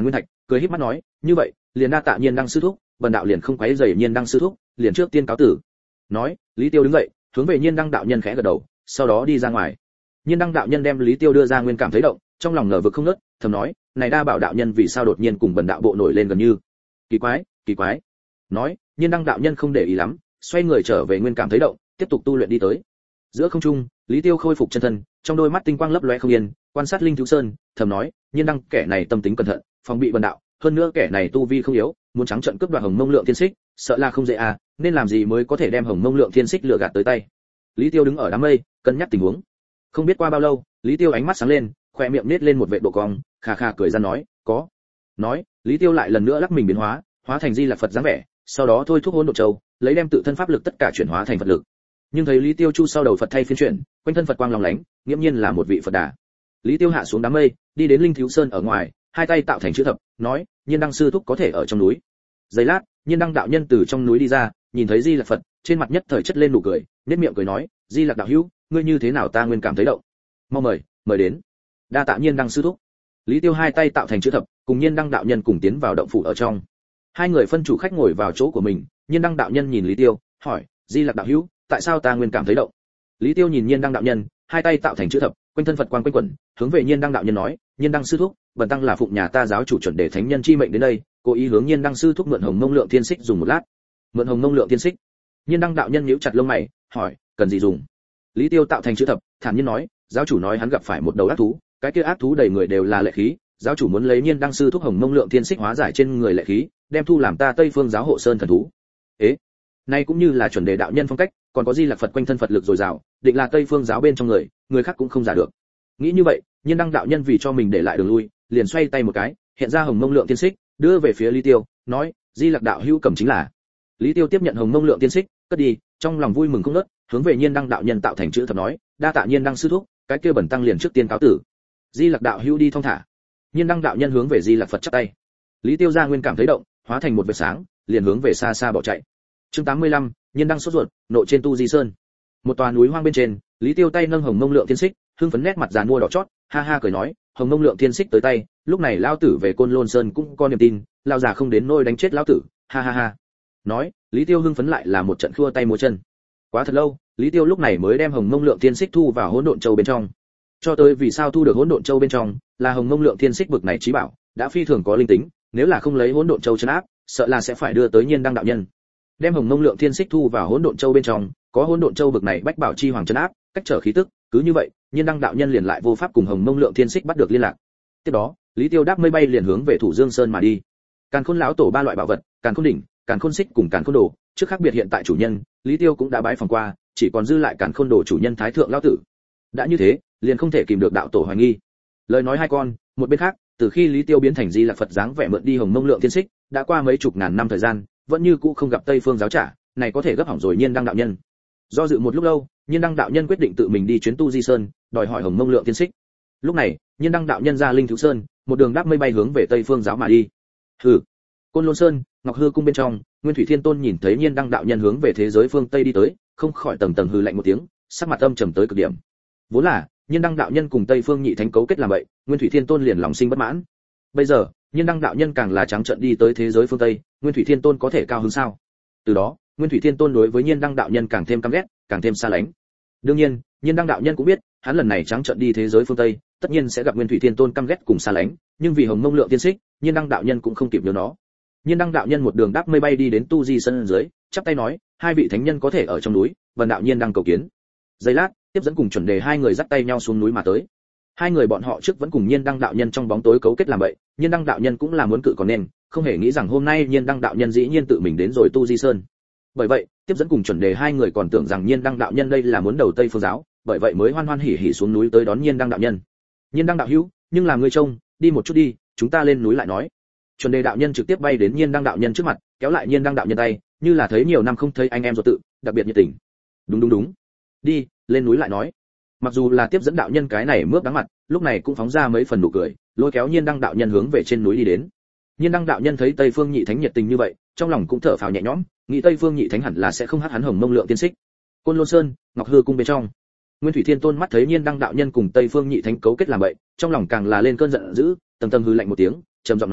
cười híp mắt nói, như vậy, liền đa tạ Nhiên Đăng sư thúc, bần đạo liền không quấy rầy Nhiên Đăng sư thúc, liền trước tiên cáo tử. Nói, Lý Tiêu đứng dậy, hướng về Nhiên Đăng đạo nhân khẽ gật đầu, sau đó đi ra ngoài. Nhiên Đăng đạo nhân đem Lý Tiêu đưa ra nguyên cảm thấy động, trong lòng ngờ vực không ngớt, thầm nói, này đa bảo đạo nhân vì sao đột nhiên cùng bần đạo bộ nổi lên gần như. Kỳ quái, kỳ quái. Nói, Nhiên Đăng đạo nhân không để ý lắm, xoay người trở về nguyên cảm thấy động, tiếp tục tu luyện đi tới. Giữa không trung, Lý Tiêu khôi phục chân thân, trong đôi mắt tinh quang lấp lóe không yên, quan sát Linh Thiếu Sơn, thầm nói, Nhiên Đăng kẻ này tâm tính cẩn thận, phòng bị bần đạo, hơn nữa kẻ này tu vi không yếu, muốn trắng trợn cướp đoạt Hồng Mông Lượng Thiên Xích, sợ là không dễ à, nên làm gì mới có thể đem Hồng Mông Lượng Thiên Xích lừa gạt tới tay. Lý Tiêu đứng ở đám mây, cân nhắc tình huống. Không biết qua bao lâu, Lý Tiêu ánh mắt sáng lên, khóe miệng nết lên một vệt độ cong, khà khà cười ra nói, có. Nói, Lý Tiêu lại lần nữa lắc mình biến hóa, hóa thành Di Lạc Phật dáng vẻ, sau đó thôi thúc hỗn độn châu, lấy đem tự thân pháp lực tất cả chuyển hóa thành Phật lực. Nhưng thấy Lý Tiêu chu sau đầu Phật thay phiên chuyển, quanh thân Phật quang long lánh, nghiễm nhiên là một vị Phật đà. Lý Tiêu hạ xuống đám mây, đi đến Linh Thiếu Sơn ở ngoài, hai tay tạo thành chữ thập, nói, Nhiên Đăng sư thúc có thể ở trong núi. Giây lát, Nhiên Đăng đạo nhân từ trong núi đi ra, nhìn thấy Di Lạc Phật, trên mặt nhất thời chất lên nụ cười, nét miệng cười nói, Di Lạc đạo hữu, ngươi như thế nào ta nguyên cảm thấy động. Mau mời, mời đến. Đa tạ Nhiên Đăng sư thúc. Lý Tiêu hai tay tạo thành chữ thập, cùng Nhiên Đăng đạo nhân cùng tiến vào động phủ ở trong. Hai người phân chủ khách ngồi vào chỗ của mình, Nhiên Đăng đạo nhân nhìn Lý Tiêu, hỏi, Di Lạc đạo hữu, tại sao ta nguyên cảm thấy động? Lý Tiêu nhìn Nhiên Đăng đạo nhân, hai tay tạo thành chữ thập, quanh thân Phật quang quanh quẩn, hướng về Nhiên Đăng đạo nhân nói, Nhiên Đăng sư thúc, bần tăng là phụng nhà ta giáo chủ chuẩn đề thánh nhân chi mệnh đến đây, cố ý hướng Nhiên Đăng sư thúc mượn Hồng Mông Lượng Thiên Xích dùng một lát. Mượn Hồng Mông Lượng Thiên Xích? Nhiên Đăng đạo nhân nhíu chặt lông mày, hỏi, cần gì dùng? Lý Tiêu tạo thành chữ thập, thản nhiên nói, giáo chủ nói hắn gặp phải một đầu ác thú, cái kia ác thú đầy người đều là lệ khí, giáo chủ muốn lấy Nhiên Đăng sư thúc Hồng Mông Lượng Thiên Xích hóa giải trên người lệ khí, đem thu làm ta Tây Phương giáo hộ sơn thần thú. Ế, nay cũng như là chuẩn đề đạo nhân phong cách, còn có Di Lạc Phật quanh thân Phật lực dồi dào, định là Tây Phương giáo bên trong người, người khác cũng không giả được. Nghĩ như vậy, Nhiên Đăng đạo nhân vì cho mình để lại đường lui, liền xoay tay một cái, hiện ra Hồng Mông Lượng Thiên Xích, đưa về phía Lý Tiêu, nói, Di Lạc đạo hữu cầm chính là. Lý Tiêu tiếp nhận Hồng Mông Lượng Thiên Xích, cất đi, trong lòng vui mừng không ngớt, hướng về Nhiên Đăng đạo nhân tạo thành chữ thập nói, đa tạ Nhiên Đăng sư thúc, cái kia bẩn tăng liền trước tiên cáo tử. Di Lạc đạo hữu đi thong thả. Nhiên Đăng đạo nhân hướng về Di Lạc Phật chắp tay. Lý Tiêu ra nguyên cảm thấy động, hóa thành một vệt sáng, liền hướng về xa xa bỏ chạy. Chương tám mươi lăm, Nhiên Đăng sốt ruột, nộ trên Tu Di Sơn. Một tòa núi hoang bên trên, Lý Tiêu tay nâng Hồng Mông Lượng Thiên Xích, hưng phấn nét mặt giàn mua đỏ chót, ha ha cười nói, Hồng Mông Lượng Thiên Xích tới tay, lúc này lão tử về Côn Lôn Sơn cũng có niềm tin, lão già không đến nôi đánh chết lão tử, ha ha ha. Nói, Lý Tiêu hưng phấn lại là một trận khua tay múa chân. Quá thật lâu, Lý Tiêu lúc này mới đem Hồng Mông Lượng Thiên Xích thu vào Hỗn Độn Châu bên trong. Cho tới vì sao thu được Hỗn Độn Châu bên trong, là Hồng Mông Lượng Thiên Xích bực này trí bảo, đã phi thường có linh tính, nếu là không lấy Hỗn Độn Châu trấn áp, sợ là sẽ phải đưa tới Nhiên Đăng đạo nhân. Đem Hồng Mông Lượng Thiên Xích thu vào Hỗn Độn Châu bên trong, có Hỗn Độn Châu bực này bách bảo chi hoàng trấn áp, cách trở khí tức, cứ như vậy, Nhiên Đăng đạo nhân liền lại vô pháp cùng Hồng Mông Lượng Thiên Xích bắt được liên lạc. Tiếp đó, Lý Tiêu đáp mây bay liền hướng về Thủ Dương Sơn mà đi. Càn Khôn lão tổ ba loại bảo vật, Càn Khôn đỉnh, Càn Khôn xích cùng Càn Khôn đồ, trước khác biệt hiện tại chủ nhân, Lý Tiêu cũng đã bái phòng qua, chỉ còn dư lại Càn Khôn đồ chủ nhân Thái thượng lão tử. Đã như thế, liền không thể kìm được đạo tổ hoài nghi. Lời nói hai con, một bên khác, từ khi Lý Tiêu biến thành Di Lạc Phật dáng vẻ mượn đi Hồng Mông Lượng Thiên Xích, đã qua mấy chục ngàn năm thời gian, vẫn như cũ không gặp Tây Phương giáo trả, này có thể gấp hỏng rồi Nhiên Đăng đạo nhân. Do dự một lúc lâu, Nhiên Đăng đạo nhân quyết định tự mình đi chuyến Tu Di Sơn, đòi hỏi Hồng Mông Lượng Thiên Xích. Lúc này, Nhiên Đăng đạo nhân ra Linh Thiếu Sơn, một đường đáp mây bay hướng về Tây Phương giáo mà đi. Hừ. Côn Lôn Sơn, Ngọc Hư cung bên trong, Nguyên Thủy Thiên Tôn nhìn thấy Nhiên Đăng đạo nhân hướng về thế giới phương Tây đi tới, không khỏi tầng tầng hừ lạnh một tiếng, sắc mặt âm trầm tới cực điểm. Vốn là, Nhiên Đăng đạo nhân cùng Tây Phương Nhị Thánh cấu kết làm vậy, Nguyên Thủy Thiên Tôn liền lòng sinh bất mãn. Bây giờ, Nhiên Đăng đạo nhân càng là trắng trợn đi tới thế giới phương Tây, Nguyên Thủy Thiên Tôn có thể cao hứng sao? Từ đó, Nguyên Thủy Thiên Tôn đối với Nhiên Đăng đạo nhân càng thêm căm ghét, càng thêm xa lánh. Đương nhiên, Nhiên Đăng đạo nhân cũng biết, hắn lần này trắng trợn đi thế giới phương Tây, tất nhiên sẽ gặp Nguyên Thủy Thiên Tôn căm ghét cùng xa lánh, nhưng vì Hồng Mông Lượng Thiên Xích, Nhiên Đăng đạo nhân cũng không kịp nhớ nó. Nhiên Đăng đạo nhân một đường đáp mây bay đi đến Tu Di Sơn dưới, chắp tay nói, hai vị thánh nhân có thể ở trong núi, vần đạo Nhiên Đăng cầu kiến. Giây lát, tiếp dẫn cùng chuẩn đề hai người dắt tay nhau xuống núi mà tới. Hai người bọn họ trước vẫn cùng Nhiên Đăng đạo nhân trong bóng tối cấu kết làm vậy, Nhiên Đăng đạo nhân cũng là muốn cự còn nên, không hề nghĩ rằng hôm nay Nhiên Đăng đạo nhân dĩ nhiên tự mình đến rồi Tu Di Sơn. Bởi vậy, tiếp dẫn cùng chuẩn đề hai người còn tưởng rằng Nhiên Đăng đạo nhân đây là muốn đầu Tây Phương giáo, bởi vậy mới hoan hoan hỉ hỉ xuống núi tới đón Nhiên Đăng đạo nhân. Nhiên Đăng đạo hữu, nhưng làm ngươi trông, đi một chút đi, chúng ta lên núi lại nói. Chuẩn đề đạo nhân trực tiếp bay đến Nhiên Đăng đạo nhân trước mặt, kéo lại Nhiên Đăng đạo nhân tay, như là thấy nhiều năm không thấy anh em ruột tự, đặc biệt nhiệt tình. Đúng đúng đúng. Đi, lên núi lại nói. Mặc dù là tiếp dẫn đạo nhân cái này mướp đắng mặt, lúc này cũng phóng ra mấy phần nụ cười, lôi kéo Nhiên Đăng đạo nhân hướng về trên núi đi đến. Nhiên Đăng đạo nhân thấy Tây Phương Nhị Thánh nhiệt tình như vậy, trong lòng cũng thở phào nhẹ nhõm, nghĩ Tây Phương Nhị Thánh hẳn là sẽ không hắt hắn Hồng Mông Lượng Thiên Xích. Côn Lôn Sơn, Ngọc Hư cung bên trong, Nguyên Thủy Thiên Tôn mắt thấy Nhiên Đăng đạo nhân cùng Tây Phương Nhị Thánh cấu kết làm vậy, trong lòng càng là lên cơn giận dữ, tầng tầng hừ lạnh một tiếng, trầm giọng nói,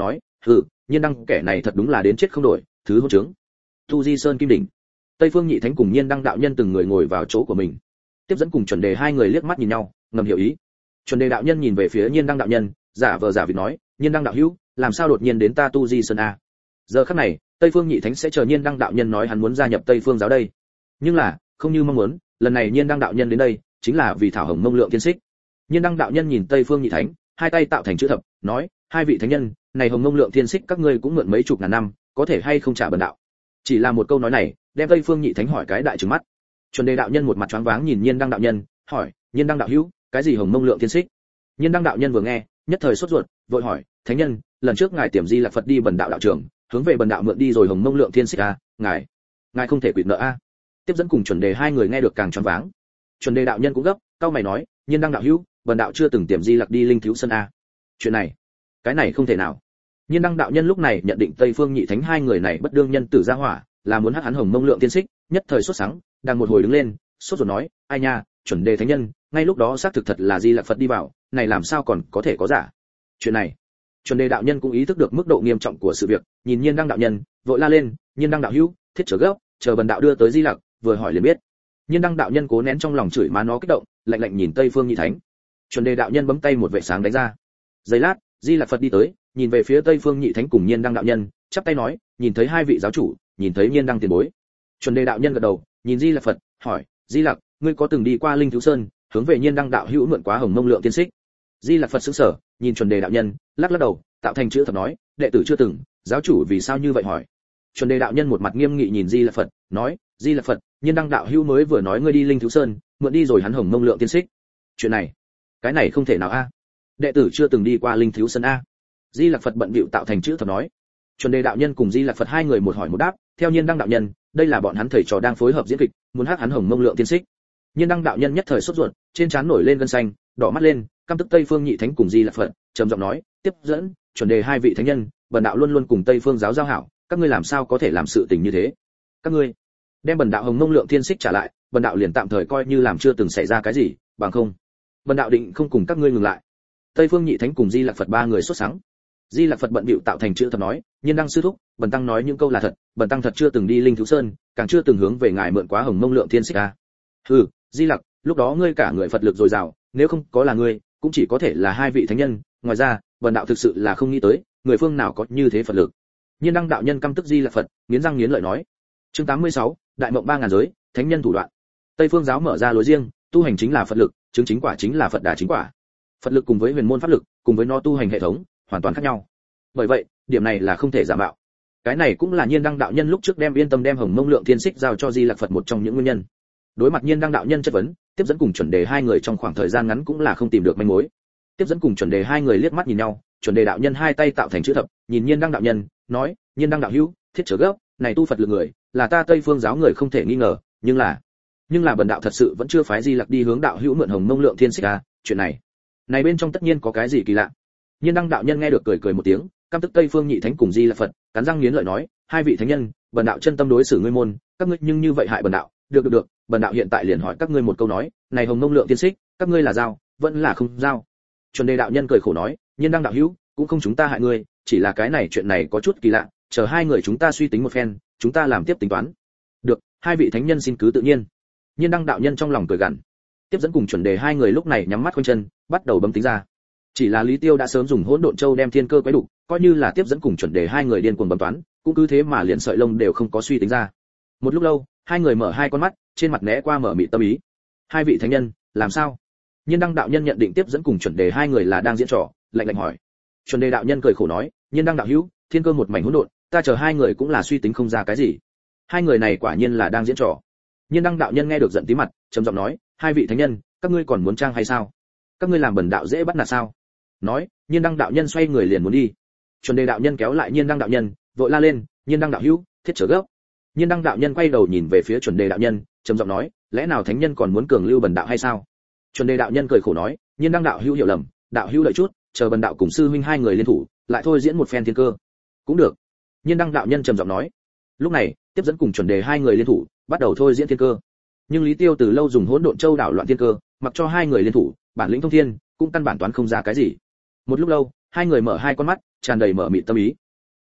hừ, Nhiên Đăng kẻ này thật đúng là đến chết không đổi, thứ hỗn trướng. Tu Di Sơn Kim đỉnh. Tây Phương Nhị Thánh cùng Nhiên Đăng đạo nhân từng người ngồi vào chỗ của mình. Tiếp dẫn cùng chuẩn đề hai người liếc mắt nhìn nhau, ngầm hiểu ý. Chuẩn đề đạo nhân nhìn về phía Nhiên Đăng đạo nhân, giả vờ giả vịt nói, Nhiên Đăng đạo hữu, làm sao đột nhiên đến ta Tu Di Sơn a? Giờ khắc này, Tây Phương Nhị Thánh sẽ chờ Nhiên Đăng đạo nhân nói hắn muốn gia nhập Tây Phương giáo đây. Nhưng là, không như mong muốn, lần này Nhiên Đăng đạo nhân đến đây, chính là vì thảo hồng mông lượng thiên xích. Nhiên Đăng đạo nhân nhìn Tây Phương Nhị Thánh, hai tay tạo thành chữ thập, nói, hai vị thánh nhân, này hồng mông lượng thiên xích các ngươi cũng mượn mấy chục ngàn năm, có thể hay không trả bần đạo? Chỉ là một câu nói này, đem Tây Phương Nhị Thánh hỏi cái đại trừng mắt. Chuẩn đề đạo nhân một mặt choáng váng nhìn Nhiên Đăng đạo nhân, hỏi, Nhiên Đăng đạo hữu, cái gì hồng mông lượng thiên xích? Nhiên Đăng đạo nhân vừa nghe, nhất thời sốt ruột, vội hỏi, thánh nhân, lần trước ngài tiềm di lạc Phật đi bần đạo đạo trưởng, hướng về bần đạo mượn đi rồi hồng mông lượng thiên xích a, ngài, ngài không thể quỵt nợ a. Tiếp dẫn cùng chuẩn đề hai người nghe được càng choáng váng. Chuẩn đề đạo nhân cũng gấp, cao mày nói, Nhiên Đăng đạo hữu, bần đạo chưa từng tiềm di lạc đi linh thiếu sân a. Chuyện này, cái này không thể nào. Nhiên Đăng đạo nhân lúc này nhận định Tây Phương Nhị Thánh hai người này bất đương nhân tử gia hỏa, là muốn hắc hắn hồng mông lượng thiên xích, nhất thời sốt sắng, đang một hồi đứng lên, sốt ruột nói, ai nha, chuẩn đề thánh nhân, ngay lúc đó xác thực thật là di lạc Phật đi vào, này làm sao còn có thể có giả? Chuyện này, chuẩn đề đạo nhân cũng ý thức được mức độ nghiêm trọng của sự việc, nhìn Nhiên Đăng đạo nhân, vội la lên, Nhiên Đăng đạo hữu, thiết trở gấp, chờ bần đạo đưa tới di lạc, vừa hỏi liền biết. Nhiên Đăng đạo nhân cố nén trong lòng chửi má nó kích động, lạnh lạnh nhìn Tây Phương Nhị Thánh. Chuẩn đề đạo nhân bấm tay một vệ sáng đánh ra. Giây lát, di lạc Phật đi tới, nhìn về phía Tây Phương Nhị Thánh cùng Nhiên Đăng đạo nhân, chắp tay nói, nhìn thấy hai vị giáo chủ, nhìn thấy Nhiên Đăng tiền bối. Chuẩn đề đạo nhân gật đầu, nhìn di lạc Phật, hỏi, di lạc, ngươi có từng đi qua linh thiếu sơn, hướng về Nhiên Đăng đạo hữu mượn quá hồng mông lượng tiên xích? Di lạc Phật sững sờ, nhìn chuẩn đề đạo nhân, lắc lắc đầu, tạo thành chữ thập nói, đệ tử chưa từng, giáo chủ vì sao như vậy hỏi? Chuẩn đề đạo nhân một mặt nghiêm nghị nhìn di lạc Phật, nói, di lạc Phật, Nhiên Đăng đạo hữu mới vừa nói ngươi đi linh thiếu sơn, mượn đi rồi hắn hồng mông lượng tiên xích. Chuyện này, cái này không thể nào a. Đệ tử chưa từng đi qua linh thiếu sơn a. Di lạc Phật bận bịu tạo thành chữ thập nói. Chuẩn đề đạo nhân cùng di lạc Phật hai người một hỏi một đáp, theo Nhiên Đăng đạo nhân, đây là bọn hắn thầy trò đang phối hợp diễn kịch, muốn hắc hắn hồng mông lượng tiên xích. Nhiên Đăng đạo nhân nhất thời sốt ruột, trên trán nổi lên gân xanh, đỏ mắt lên, căm tức Tây Phương Nhị Thánh cùng di lạc Phật, trầm giọng nói, tiếp dẫn, chuẩn đề hai vị thánh nhân, bần đạo luôn luôn cùng Tây Phương giáo giao hảo, các ngươi làm sao có thể làm sự tình như thế? Các ngươi đem bần đạo hồng mông lượng thiên xích trả lại, bần đạo liền tạm thời coi như làm chưa từng xảy ra cái gì, bằng không, bần đạo định không cùng các ngươi ngừng lại. Tây Phương Nhị Thánh cùng di lạc Phật ba người sốt sắng. Di lạc Phật bận bịu tạo thành chữ thập nói, Nhiên Đăng sư thúc, bần tăng nói những câu là thật, bần tăng thật chưa từng đi linh thiếu sơn, càng chưa từng hướng về ngài mượn quá hồng mông lượng thiên xích a. Hừ, di lặc, lúc đó ngươi cả người Phật lực dồi dào, nếu không có là ngươi, cũng chỉ có thể là hai vị thánh nhân, ngoài ra, bần đạo thực sự là không nghĩ tới, người phương nào có như thế Phật lực. Nhiên Đăng đạo nhân căm tức di lạc Phật, nghiến răng nghiến lợi nói. Chương tám mươi sáu, đại mộng ba ngàn giới, thánh nhân thủ đoạn. Tây Phương giáo mở ra lối riêng, tu hành chính là Phật lực, chứng chính quả chính là Phật đà chính quả. Phật lực cùng với huyền môn pháp lực, cùng với nó tu hành hệ thống, hoàn toàn khác nhau. Bởi vậy, điểm này là không thể giả mạo. Cái này cũng là Nhiên Đăng đạo nhân lúc trước đem yên tâm đem hồng mông lượng thiên xích giao cho di lạc Phật một trong những nguyên nhân. Đối mặt Nhiên Đăng đạo nhân chất vấn, tiếp dẫn cùng chuẩn đề hai người trong khoảng thời gian ngắn cũng là không tìm được manh mối. Tiếp dẫn cùng chuẩn đề hai người liếc mắt nhìn nhau, chuẩn đề đạo nhân hai tay tạo thành chữ thập, nhìn Nhiên Đăng đạo nhân, nói, Nhiên Đăng đạo hữu, thiết trở gấp, này tu Phật lực người, là ta Tây Phương giáo người không thể nghi ngờ, nhưng là, nhưng là bần đạo thật sự vẫn chưa phái di lạc đi hướng đạo hữu mượn hồng mông lượng thiên xích à, chuyện này, này bên trong tất nhiên có cái gì kỳ lạ. Nhiên Đăng đạo nhân nghe được cười cười một tiếng, căm tức Tây Phương Nhị Thánh cùng di lạc Phật, cắn răng nghiến lợi nói, hai vị thánh nhân, bần đạo chân tâm đối xử ngươi môn, các ngươi nhưng như vậy hại bần đạo, được được được, bần đạo hiện tại liền hỏi các ngươi một câu nói, này hồng mông lượng tiên xích, các ngươi là giao, vẫn là không giao? Chuẩn đề đạo nhân cười khổ nói, Nhiên Đăng đạo hữu, cũng không chúng ta hại ngươi, chỉ là cái này chuyện này có chút kỳ lạ, chờ hai người chúng ta suy tính một phen, chúng ta làm tiếp tính toán. Được, hai vị thánh nhân xin cứ tự nhiên. Nhiên Đăng đạo nhân trong lòng cười gằn. Tiếp dẫn cùng chuẩn đề hai người lúc này nhắm mắt khoanh chân, bắt đầu bấm tính ra. Chỉ là Lý Tiêu đã sớm dùng hỗn độn châu đem thiên cơ quấy đủ, coi như là tiếp dẫn cùng chuẩn đề hai người điên cuồng bấm toán, cũng cứ thế mà liền sợi lông đều không có suy tính ra. Một lúc lâu, hai người mở hai con mắt, trên mặt né qua mở mịt tâm ý. Hai vị thánh nhân, làm sao? Nhiên Đăng đạo nhân nhận định tiếp dẫn cùng chuẩn đề hai người là đang diễn trò, lạnh lạnh hỏi. Chuẩn đề đạo nhân cười khổ nói, Nhiên Đăng đạo hữu, thiên cơ một mảnh hỗn độn, ta chờ hai người cũng là suy tính không ra cái gì. Hai người này quả nhiên là đang diễn trò. Nhiên Đăng đạo nhân nghe được giận tí mặt, trầm giọng nói, hai vị thánh nhân, các ngươi còn muốn trang hay sao? Các ngươi làm bần đạo dễ bắt nạt sao? Nói, Nhiên Đăng đạo nhân xoay người liền muốn đi. Chuẩn đề đạo nhân kéo lại Nhiên Đăng đạo nhân, vội la lên, Nhiên Đăng đạo hữu, thiết trở gấp. Nhiên Đăng đạo nhân quay đầu nhìn về phía chuẩn đề đạo nhân, trầm giọng nói, lẽ nào thánh nhân còn muốn cường lưu bần đạo hay sao? Chuẩn đề đạo nhân cười khổ nói, Nhiên Đăng đạo hữu hiểu lầm, đạo hữu đợi chút, chờ bần đạo cùng sư huynh hai người liên thủ, lại thôi diễn một phen thiên cơ. Cũng được. Nhiên Đăng đạo nhân trầm giọng nói. Lúc này, tiếp dẫn cùng chuẩn đề hai người liên thủ, bắt đầu thôi diễn thiên cơ. Nhưng Lý Tiêu từ lâu dùng hỗn độn châu đảo loạn thiên cơ, mặc cho hai người liên thủ, bản lĩnh thông thiên, cũng căn bản toán không ra cái gì. Một lúc lâu, hai người mở hai con mắt, tràn đầy mở mịt tâm ý.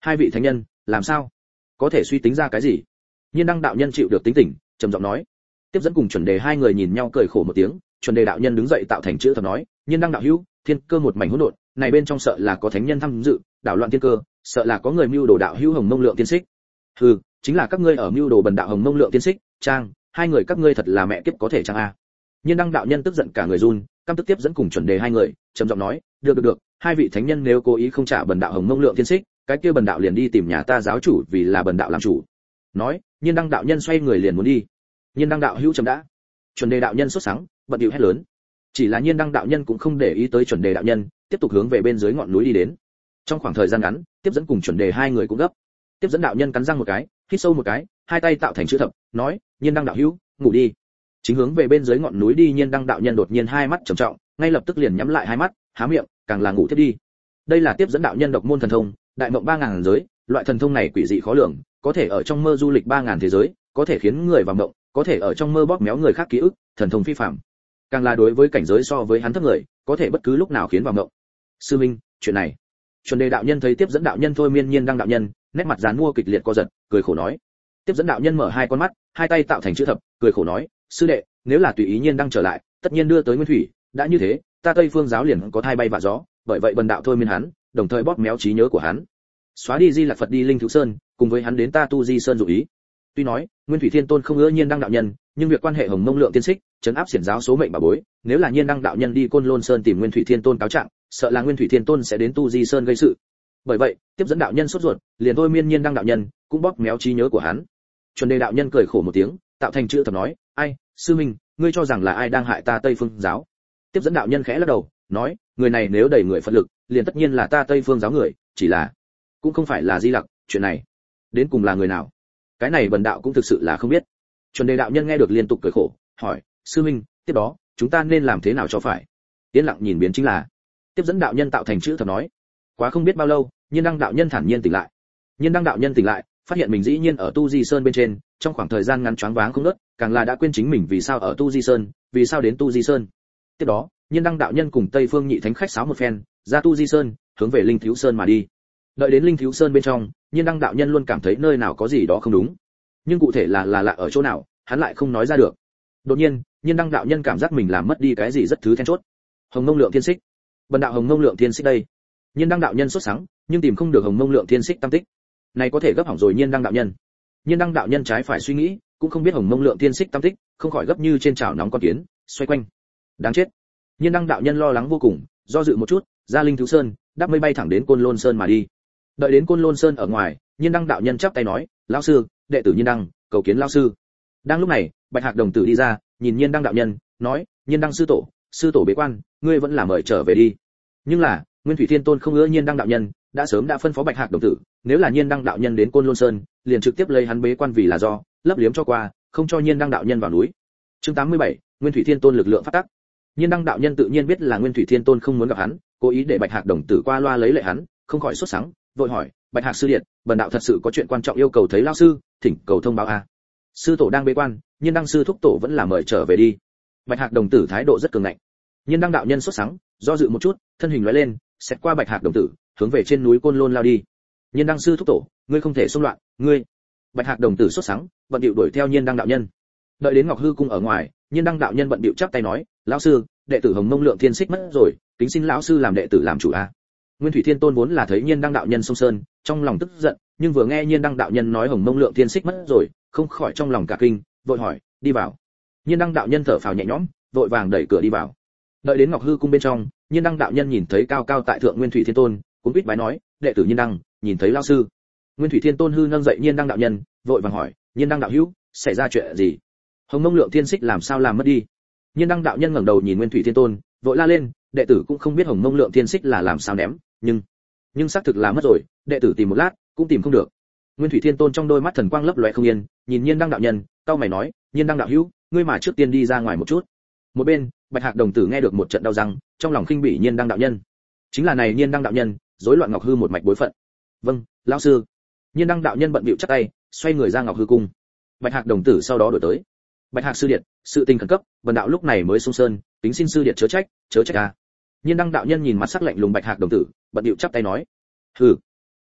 Hai vị thánh nhân, làm sao? Có thể suy tính ra cái gì? Nhiên Đăng đạo nhân chịu được tính tình, trầm giọng nói. Tiếp dẫn cùng chuẩn đề hai người nhìn nhau cười khổ một tiếng, chuẩn đề đạo nhân đứng dậy tạo thành chữ thập nói, Nhiên Đăng đạo hữu, thiên cơ một mảnh hỗn độn, này bên trong sợ là có thánh nhân tham dự, đảo loạn thiên cơ, sợ là có người mưu đồ đạo hữu Hồng Mông Lượng tiên xích. Hừ, chính là các ngươi ở mưu đồ bần đạo Hồng Mông Lượng tiên xích, trang, hai người các ngươi thật là mẹ kiếp có thể trang a. Nhiên Đăng đạo nhân tức giận cả người run, căm tức Tiếp dẫn cùng chuẩn đề hai người, trầm giọng nói, được được được, hai vị thánh nhân nếu cố ý không trả bần đạo Hồng Mông Lượng tiên xích, cái kia bần đạo liền đi tìm nhà ta giáo chủ vì là bần đạo làm chủ. Nói, Nhiên Đăng đạo nhân xoay người liền muốn đi. Nhiên Đăng đạo hữu chậm đã. Chuẩn đề đạo nhân sốt sắng, bận bịu hét lớn. Chỉ là Nhiên Đăng đạo nhân cũng không để ý tới chuẩn đề đạo nhân, tiếp tục hướng về bên dưới ngọn núi đi đến. Trong khoảng thời gian ngắn, Tiếp dẫn cùng chuẩn đề hai người cũng gấp. Tiếp dẫn đạo nhân cắn răng một cái, hít sâu một cái, hai tay tạo thành chữ thập, nói, Nhiên Đăng đạo hữu, ngủ đi. Chính hướng về bên dưới ngọn núi đi, Nhiên Đăng đạo nhân đột nhiên hai mắt trầm trọng, ngay lập tức liền nhắm lại hai mắt, há miệng, càng là ngủ tiếp đi. Đây là Tiếp dẫn đạo nhân độc môn thần thông, đại mộng ba ngàn giới, loại thần thông này quỷ dị khó lường, có thể ở trong mơ du lịch ba ngàn thế giới, có thể khiến người vào mộng, có thể ở trong mơ bóp méo người khác ký ức, thần thông phi phàm. Càng là đối với cảnh giới so với hắn thấp người, có thể bất cứ lúc nào khiến vào mộng. Sư minh, chuyện này. Chuẩn đề đạo nhân thấy Tiếp dẫn đạo nhân thôi miên Nhiên Đăng đạo nhân, nét mặt giàn mua kịch liệt co giật, cười khổ nói. Tiếp dẫn đạo nhân mở hai con mắt, hai tay tạo thành chữ thập, cười khổ nói, sư đệ, nếu là tùy ý Nhiên Đăng trở lại, tất nhiên đưa tới nguyên thủy, đã như thế, ta Tây Phương giáo liền có thai bay vạ gió, bởi vậy bần đạo thôi miên hắn, đồng thời bóp méo trí nhớ của hắn, xóa đi Di Lạc Phật đi Linh Thiếu Sơn, cùng với hắn đến ta tu Di Sơn dụ ý. Tuy nói, Nguyên Thủy Thiên Tôn không ưa Nhiên Đăng đạo nhân, nhưng việc quan hệ Hồng Mông Lượng tiên xích, trấn áp xiển giáo số mệnh bà bối, nếu là Nhiên Đăng đạo nhân đi Côn Lôn Sơn tìm Nguyên Thủy Thiên Tôn cáo trạng, sợ là Nguyên Thủy Thiên Tôn sẽ đến tu Di Sơn gây sự. Bởi vậy, Tiếp dẫn đạo nhân sốt ruột, liền thôi miên Nhiên Đăng đạo nhân, cũng bóp méo trí nhớ của hắn. Chuẩn đề đạo nhân cười khổ một tiếng, tạo thành chữ thập nói, ai, sư minh, ngươi cho rằng là ai đang hại ta Tây Phương giáo? Tiếp dẫn đạo nhân khẽ lắc đầu, nói, người này nếu đầy người Phật lực, liền tất nhiên là ta Tây Phương giáo người, chỉ là cũng không phải là Di Lặc, chuyện này đến cùng là người nào? Cái này bần đạo cũng thực sự là không biết. Chuẩn đề đạo nhân nghe được liên tục cười khổ, hỏi, sư minh, tiếp đó chúng ta nên làm thế nào cho phải? Yên lặng nhìn biến chính là. Tiếp dẫn đạo nhân tạo thành chữ thập nói, quá không biết bao lâu, Nhiên Đăng đạo nhân thản nhiên tỉnh lại. Nhiên Đăng đạo nhân tỉnh lại, phát hiện mình dĩ nhiên ở tu Di Sơn bên trên, trong khoảng thời gian ngắn choáng váng không ngớt, càng là đã quên chính mình vì sao ở tu Di Sơn, vì sao đến tu Di Sơn. Tiếp đó, Nhiên Đăng đạo nhân cùng Tây Phương Nhị Thánh khách sáo một phen, ra tu Di Sơn, hướng về Linh Thiếu Sơn mà đi. Đợi đến Linh Thiếu Sơn bên trong, Nhiên Đăng đạo nhân luôn cảm thấy nơi nào có gì đó không đúng, nhưng cụ thể là là lạ ở chỗ nào, hắn lại không nói ra được. Đột nhiên, Nhiên Đăng đạo nhân cảm giác mình làm mất đi cái gì rất thứ then chốt. Hồng Mông Lượng Thiên Xích. Bần đạo Hồng Mông Lượng Thiên Xích đây. Nhiên Đăng đạo nhân sốt sắng, nhưng tìm không được Hồng Mông Lượng Thiên Xích tam tích. Này có thể gấp hỏng rồi Nhiên Đăng đạo nhân. Nhiên Đăng đạo nhân trái phải suy nghĩ, cũng không biết Hồng Mông Lượng Thiên Xích tam tích, không khỏi gấp như trên chảo nóng con kiến, xoay quanh. Đáng chết. Nhiên Đăng đạo nhân lo lắng vô cùng, do dự một chút, ra Linh Thiếu Sơn, đáp mây bay thẳng đến Côn Lôn Sơn mà đi. Đợi đến Côn Lôn Sơn ở ngoài, Nhiên Đăng đạo nhân chắp tay nói, lão sư, đệ tử Nhiên Đăng, cầu kiến lão sư. Đang lúc này, Bạch Hạc đồng tử đi ra, nhìn Nhiên Đăng đạo nhân, nói, Nhiên Đăng sư tổ, sư tổ bế quan, ngươi vẫn là mời trở về đi. Nhưng là, Nguyên Thủy Thiên Tôn không ưa Nhiên Đăng đạo nhân, đã sớm đã phân phó Bạch Hạc đồng tử, nếu là Nhiên Đăng đạo nhân đến Côn Lôn Sơn, liền trực tiếp lấy hắn bế quan vì là do, lấp liếm cho qua, không cho Nhiên Đăng đạo nhân vào núi. Chương tám mươi bảy, Nguyên Thủy Thiên Tôn lực lượng phát tắc. Nhiên Đăng đạo nhân tự nhiên biết là Nguyên Thủy Thiên Tôn không muốn gặp hắn, cố ý để Bạch Hạc đồng tử qua loa lấy lệ hắn, không khỏi sốt sắng, vội hỏi, Bạch Hạc sư điện, bần đạo thật sự có chuyện quan trọng yêu cầu thấy lão sư, thỉnh cầu thông báo a. Sư tổ đang bế quan, Nhiên Đăng sư thúc tổ vẫn là mời trở về đi. Bạch Hạc đồng tử thái độ rất cường ngạnh. Nhiên Đăng đạo nhân sốt sắng, do dự một chút, thân hình lóe lên, xét qua Bạch Hạc đồng tử, hướng về trên núi Côn Lôn lao đi. Nhiên Đăng sư thúc tổ, ngươi không thể xung loạn, ngươi. Bạch Hạc đồng tử sốt sắng, bận bịu đuổi theo Nhiên Đăng đạo nhân. Đợi đến Ngọc Hư cung ở ngoài, Nhiên Đăng đạo nhân bận bịu chắp tay nói, lão sư, đệ tử Hồng Mông Lượng Thiên Xích mất rồi, kính xin lão sư làm đệ tử làm chủ a. Nguyên Thủy Thiên Tôn vốn là thấy Nhiên Đăng đạo nhân xông sơn, trong lòng tức giận, nhưng vừa nghe Nhiên Đăng đạo nhân nói Hồng Mông Lượng Thiên Xích mất rồi, không khỏi trong lòng cả kinh, vội hỏi, đi vào. Nhiên Đăng đạo nhân thở phào nhẹ nhõm, vội vàng đẩy cửa đi vào. Đợi đến Ngọc Hư cung bên trong, Nhiên Đăng đạo nhân nhìn thấy cao cao tại thượng Nguyên Thủy Thiên Tôn, cũng biết bái nói, đệ tử Nhiên Đăng, nhìn thấy lão sư. Nguyên Thủy Thiên Tôn hư nâng dậy Nhiên Đăng đạo nhân, vội vàng hỏi, Nhiên Đăng đạo hữu, xảy ra chuyện gì? Hồng Mông Lượng Thiên Xích làm sao làm mất đi? Nhiên Đăng đạo nhân ngẩng đầu nhìn Nguyên Thủy Thiên Tôn, vội la lên, đệ tử cũng không biết Hồng Mông Lượng Thiên Xích là làm sao ném, nhưng nhưng xác thực là mất rồi, đệ tử tìm một lát cũng tìm không được. Nguyên Thủy Thiên Tôn trong đôi mắt thần quang lấp lóe không yên, nhìn Nhiên Đăng đạo nhân, cau mày nói, Nhiên Đăng đạo hữu, ngươi mà trước tiên đi ra ngoài một chút. Một bên, Bạch Hạc đồng tử nghe được một trận đau răng, trong lòng khinh bỉ Nhiên Đăng đạo nhân. Chính là này Nhiên Đăng đạo nhân, rối loạn Ngọc Hư một mạch bối phận. Vâng, lão sư. Nhiên Đăng đạo nhân bận bịu chắp tay, xoay người ra Ngọc Hư cung. Bạch Hạc đồng tử sau đó đổi tới. Bạch Hạc sư điện, sự tình khẩn cấp, bần đạo lúc này mới xung sơn, kính xin sư điện chớ trách, chớ trách a. Nhiên Đăng đạo nhân nhìn mặt sắc lạnh lùng Bạch Hạc đồng tử, bận điệu chắp tay nói, hừ.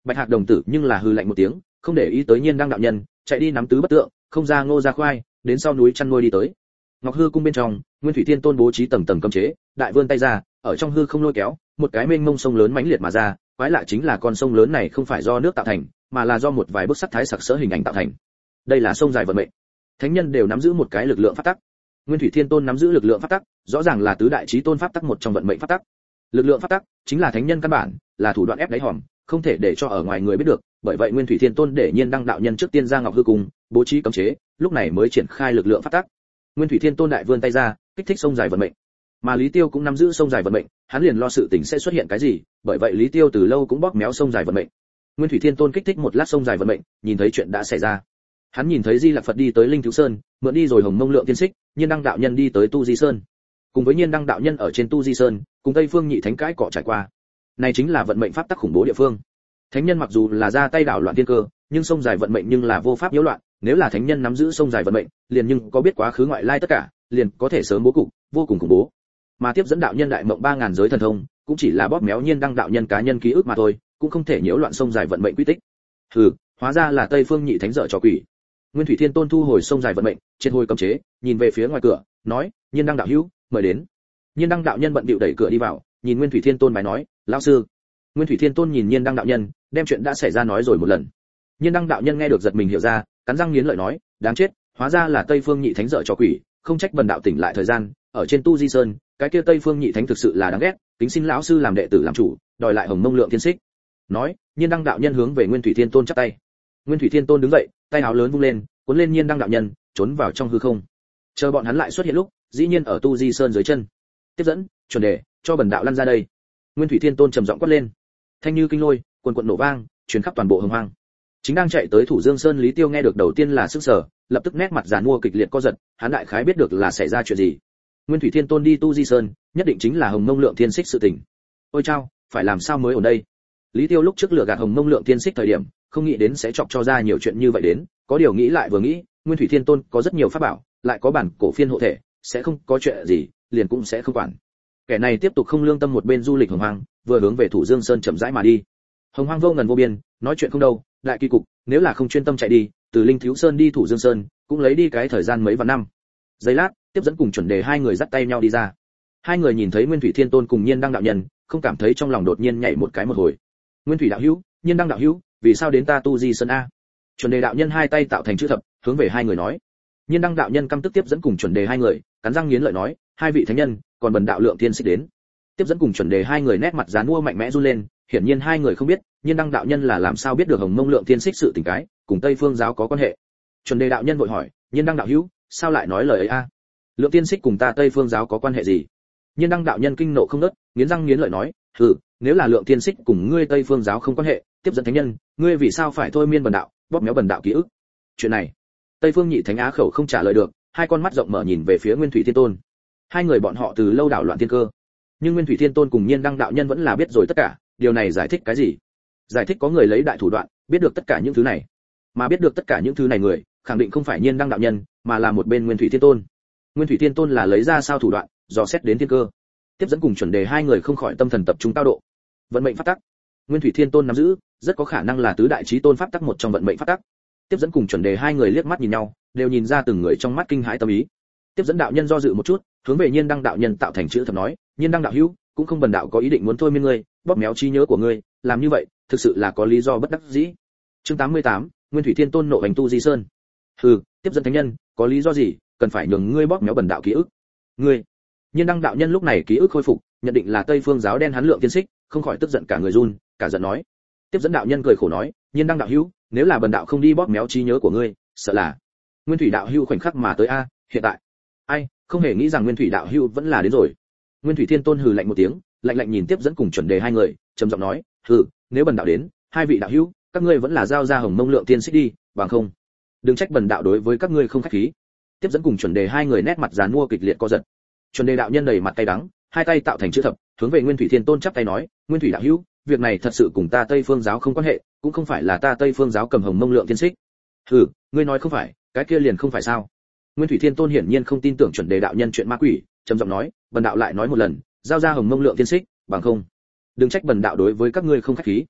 Bạch Hạc đồng tử nhưng là hừ lạnh một tiếng, không để ý tới Nhiên Đăng đạo nhân, chạy đi nắm tứ bất tượng, không ra ngô ra khoai, đến sau núi chăn nuôi đi tới. Ngọc hư cung bên trong, Nguyên Thủy Thiên Tôn bố trí tầng tầng cấm chế, đại vươn tay ra, ở trong hư không lôi kéo, một cái mênh mông sông lớn mãnh liệt mà ra, quái lạ chính là con sông lớn này không phải do nước tạo thành, mà là do một vài bức sắc thái sặc sỡ hình ảnh tạo thành. Đây là sông dài vận mệnh. Thánh nhân đều nắm giữ một cái lực lượng pháp tắc. Nguyên Thủy Thiên Tôn nắm giữ lực lượng pháp tắc, rõ ràng là tứ đại chí tôn pháp tắc một trong vận mệnh pháp tắc. Lực lượng pháp tắc chính là thánh nhân căn bản, là thủ đoạn ép đáy hòm, không thể để cho ở ngoài người biết được, bởi vậy Nguyên Thủy Thiên Tôn để Nhiên Đăng đạo nhân trước tiên ra Ngọc hư cung, bố trí cấm chế, lúc này mới triển khai lực lượng pháp tắc. Nguyên Thủy Thiên Tôn đại vươn tay ra, kích thích sông dài vận mệnh. Mà Lý Tiêu cũng nắm giữ sông dài vận mệnh, hắn liền lo sự tình sẽ xuất hiện cái gì, bởi vậy Lý Tiêu từ lâu cũng bóp méo sông dài vận mệnh. Nguyên Thủy Thiên Tôn kích thích một lát sông dài vận mệnh, nhìn thấy chuyện đã xảy ra. Hắn nhìn thấy Di Lặc Phật đi tới Linh Thiếu Sơn, mượn đi rồi Hồng Mông Lượng Tiên Xích, Nhiên Đăng đạo nhân đi tới Tu Di Sơn. Cùng với Nhiên Đăng đạo nhân ở trên Tu Di Sơn, cùng Tây Phương Nhị Thánh cãi cọ trải qua. Này chính là vận mệnh pháp tắc khủng bố địa phương. Thánh nhân mặc dù là ra tay đảo loạn thiên cơ, nhưng sông dài vận mệnh nhưng là vô pháp nhiễu loạn, nếu là thánh nhân nắm giữ sông dài vận mệnh, liền nhưng có biết quá khứ ngoại lai tất cả, liền có thể sớm bố cục, vô cùng khủng bố. Mà tiếp dẫn đạo nhân đại mộng ba ngàn giới thần thông, cũng chỉ là bóp méo Nhiên Đăng đạo nhân cá nhân ký ức mà thôi, cũng không thể nhiễu loạn sông dài vận mệnh quy tích. Hừ, hóa ra là Tây Phương Nhị Thánh dở trò quỷ. Nguyên Thủy Thiên Tôn thu hồi sông dài vận mệnh, triệt hồi cấm chế, nhìn về phía ngoài cửa, nói: "Nhiên Đăng đạo hữu, mời đến." Nhiên Đăng đạo nhân bận bịu đẩy cửa đi vào, nhìn Nguyên Thủy Thiên Tôn bài nói: "Lão sư." Nguyên Thủy Thiên Tôn nhìn Nhiên Đăng đạo nhân, đem chuyện đã xảy ra nói rồi một lần. Nhiên Đăng đạo nhân nghe được giật mình hiểu ra, cắn răng nghiến lợi nói: "Đáng chết, hóa ra là Tây Phương Nhị Thánh dở trò quỷ, không trách bần đạo tỉnh lại thời gian, ở trên Tu Di Sơn, cái kia Tây Phương Nhị Thánh thực sự là đáng ghét, kính xin lão sư làm đệ tử làm chủ, đòi lại Hồng Mông Lượng Tiên Xích." Nói, Nhiên Đăng đạo nhân hướng về Nguyên Thủy Thiên Tôn chắp tay. Nguyên Thủy Thiên Tôn đứng dậy, tay áo lớn vung lên, cuốn lên Nhiên Đăng đạo nhân, trốn vào trong hư không. Chờ bọn hắn lại xuất hiện lúc, dĩ nhiên ở Tu Di Sơn dưới chân. Tiếp dẫn, chuẩn đề, cho bần đạo lăn ra đây. Nguyên Thủy Thiên Tôn trầm giọng quát lên. Thanh như kinh lôi, quần quần nổ vang, truyền khắp toàn bộ hồng hoang. Chính đang chạy tới Thủ Dương Sơn Lý Tiêu nghe được đầu tiên là sức sở, lập tức nét mặt giàn mua kịch liệt co giật, hắn đại khái biết được là xảy ra chuyện gì. Nguyên Thủy Thiên Tôn đi Tu Di Sơn, nhất định chính là Hồng Mông Lượng Thiên Xích sự tình. Ôi chao, phải làm sao mới ở đây? Lý Tiêu lúc trước lừa gạt Hồng Mông Lượng Thiên Xích thời điểm, không nghĩ đến sẽ chọc cho ra nhiều chuyện như vậy đến, có điều nghĩ lại vừa nghĩ, Nguyên Thủy Thiên Tôn có rất nhiều pháp bảo, lại có bản cổ phiên hộ thể, sẽ không có chuyện gì, liền cũng sẽ không quản. Kẻ này tiếp tục không lương tâm một bên du lịch hồng hoang, vừa hướng về Thủ Dương Sơn chậm rãi mà đi. Hồng hoang vô ngần vô biên, nói chuyện không đâu, đại kỳ cục, nếu là không chuyên tâm chạy đi, từ Linh Thiếu Sơn đi Thủ Dương Sơn, cũng lấy đi cái thời gian mấy vạn năm. Giây lát, tiếp dẫn cùng chuẩn đề hai người dắt tay nhau đi ra. Hai người nhìn thấy Nguyên Thủy Thiên Tôn cùng Nhiên Đăng đạo nhân, không cảm thấy trong lòng đột nhiên nhảy một cái một hồi. Nguyên Thủy đạo hữu, Nhiên Đăng đạo hữu, vì sao đến ta Tu Di Sơn a? Chuẩn đề đạo nhân hai tay tạo thành chữ thập, hướng về hai người nói. Nhiên Đăng đạo nhân căm tức tiếp dẫn cùng chuẩn đề hai người, cắn răng nghiến lợi nói: hai vị thánh nhân, còn bần đạo Lượng Tiên Xích đến. Tiếp dẫn cùng chuẩn đề hai người nét mặt giàn mua mạnh mẽ run lên, hiển nhiên hai người không biết, Nhiên Đăng đạo nhân là làm sao biết được Hồng Mông Lượng Tiên Xích sự tình cái, cùng Tây Phương giáo có quan hệ. Chuẩn đề đạo nhân vội hỏi: Nhiên Đăng đạo hữu, sao lại nói lời ấy a? Lượng Tiên Xích cùng ta Tây Phương giáo có quan hệ gì? Nhiên Đăng đạo nhân kinh nộ không ngớt, nghiến răng nghiến lợi nói: hừ, nếu là Lượng Tiên Xích cùng ngươi Tây Phương giáo không quan hệ, tiếp dẫn thánh nhân, ngươi vì sao phải thôi miên bần đạo, bóp méo bần đạo ký ức? Chuyện này, Tây Phương Nhị Thánh á khẩu không trả lời được, hai con mắt rộng mở nhìn về phía Nguyên Thủy Thiên Tôn. Hai người bọn họ từ lâu đảo loạn thiên cơ, nhưng Nguyên Thủy Thiên Tôn cùng Nhiên Đăng đạo nhân vẫn là biết rồi tất cả, điều này giải thích cái gì? Giải thích có người lấy đại thủ đoạn, biết được tất cả những thứ này. Mà biết được tất cả những thứ này người, khẳng định không phải Nhiên Đăng đạo nhân, mà là một bên Nguyên Thủy Thiên Tôn. Nguyên Thủy Thiên Tôn là lấy ra sao thủ đoạn, dò xét đến thiên cơ. Tiếp dẫn cùng chuẩn đề hai người không khỏi tâm thần tập trung cao độ. Vận mệnh pháp tắc, Nguyên Thủy Thiên Tôn nắm giữ, rất có khả năng là tứ đại chí tôn pháp tắc một trong vận mệnh pháp tắc. Tiếp dẫn cùng chuẩn đề hai người liếc mắt nhìn nhau, đều nhìn ra từng người trong mắt kinh hãi tâm ý. Tiếp dẫn đạo nhân do dự một chút, hướng về Nhiên Đăng đạo nhân tạo thành chữ thập nói: Nhiên Đăng đạo hữu, cũng không bần đạo có ý định muốn thôi miên ngươi, bóp méo trí nhớ của ngươi, làm như vậy, thực sự là có lý do bất đắc dĩ. Chương tám mươi tám, Nguyên Thủy Thiên Tôn nộ hành Tu Di Sơn. Hừ, tiếp dẫn thánh nhân, có lý do gì, cần phải nhường ngươi bóp méo bần đạo ký ức? Ngươi? Nhiên Đăng đạo nhân lúc này ký ức khôi phục, nhận định là Tây Phương giáo đen hắn Lượng Tiên Xích, không khỏi tức giận cả người run, cả giận nói. Tiếp dẫn đạo nhân cười khổ nói: Nhiên Đăng đạo hữu, nếu là bần đạo không đi bóp méo trí nhớ của ngươi, sợ là Nguyên Thủy đạo hữu khoảnh khắc mà tới a, hiện tại. Ai, không hề nghĩ rằng Nguyên Thủy đạo hữu vẫn là đến rồi. Nguyên Thủy Thiên Tôn hừ lạnh một tiếng, lạnh lạnh nhìn tiếp dẫn cùng chuẩn đề hai người, trầm giọng nói: hừ, nếu bần đạo đến, hai vị đạo hữu, các ngươi vẫn là giao ra Hồng Mông Lượng Tiên Xích đi, bằng không, đừng trách bần đạo đối với các ngươi không khách khí. Tiếp dẫn cùng chuẩn đề hai người nét mặt giàn mua kịch liệt co giật. Chuẩn đề đạo nhân đầy mặt cay đắng, hai tay tạo thành chữ thập, hướng về Nguyên Thủy Thiên Tôn chắp tay nói: Nguyên Thủy đạo hữu, việc này thật sự cùng ta Tây Phương giáo không quan hệ, cũng không phải là ta Tây Phương giáo cầm Hồng Mông Lượng Tiên Xích. Hừ, ngươi nói không phải, cái kia liền không phải sao? Nguyên Thủy Thiên Tôn hiển nhiên không tin tưởng chuẩn đề đạo nhân chuyện ma quỷ, trầm giọng nói: bần đạo lại nói một lần, giao ra Hồng Mông Lượng Tiên Xích, bằng không, đừng trách bần đạo đối với các ngươi không khách khí.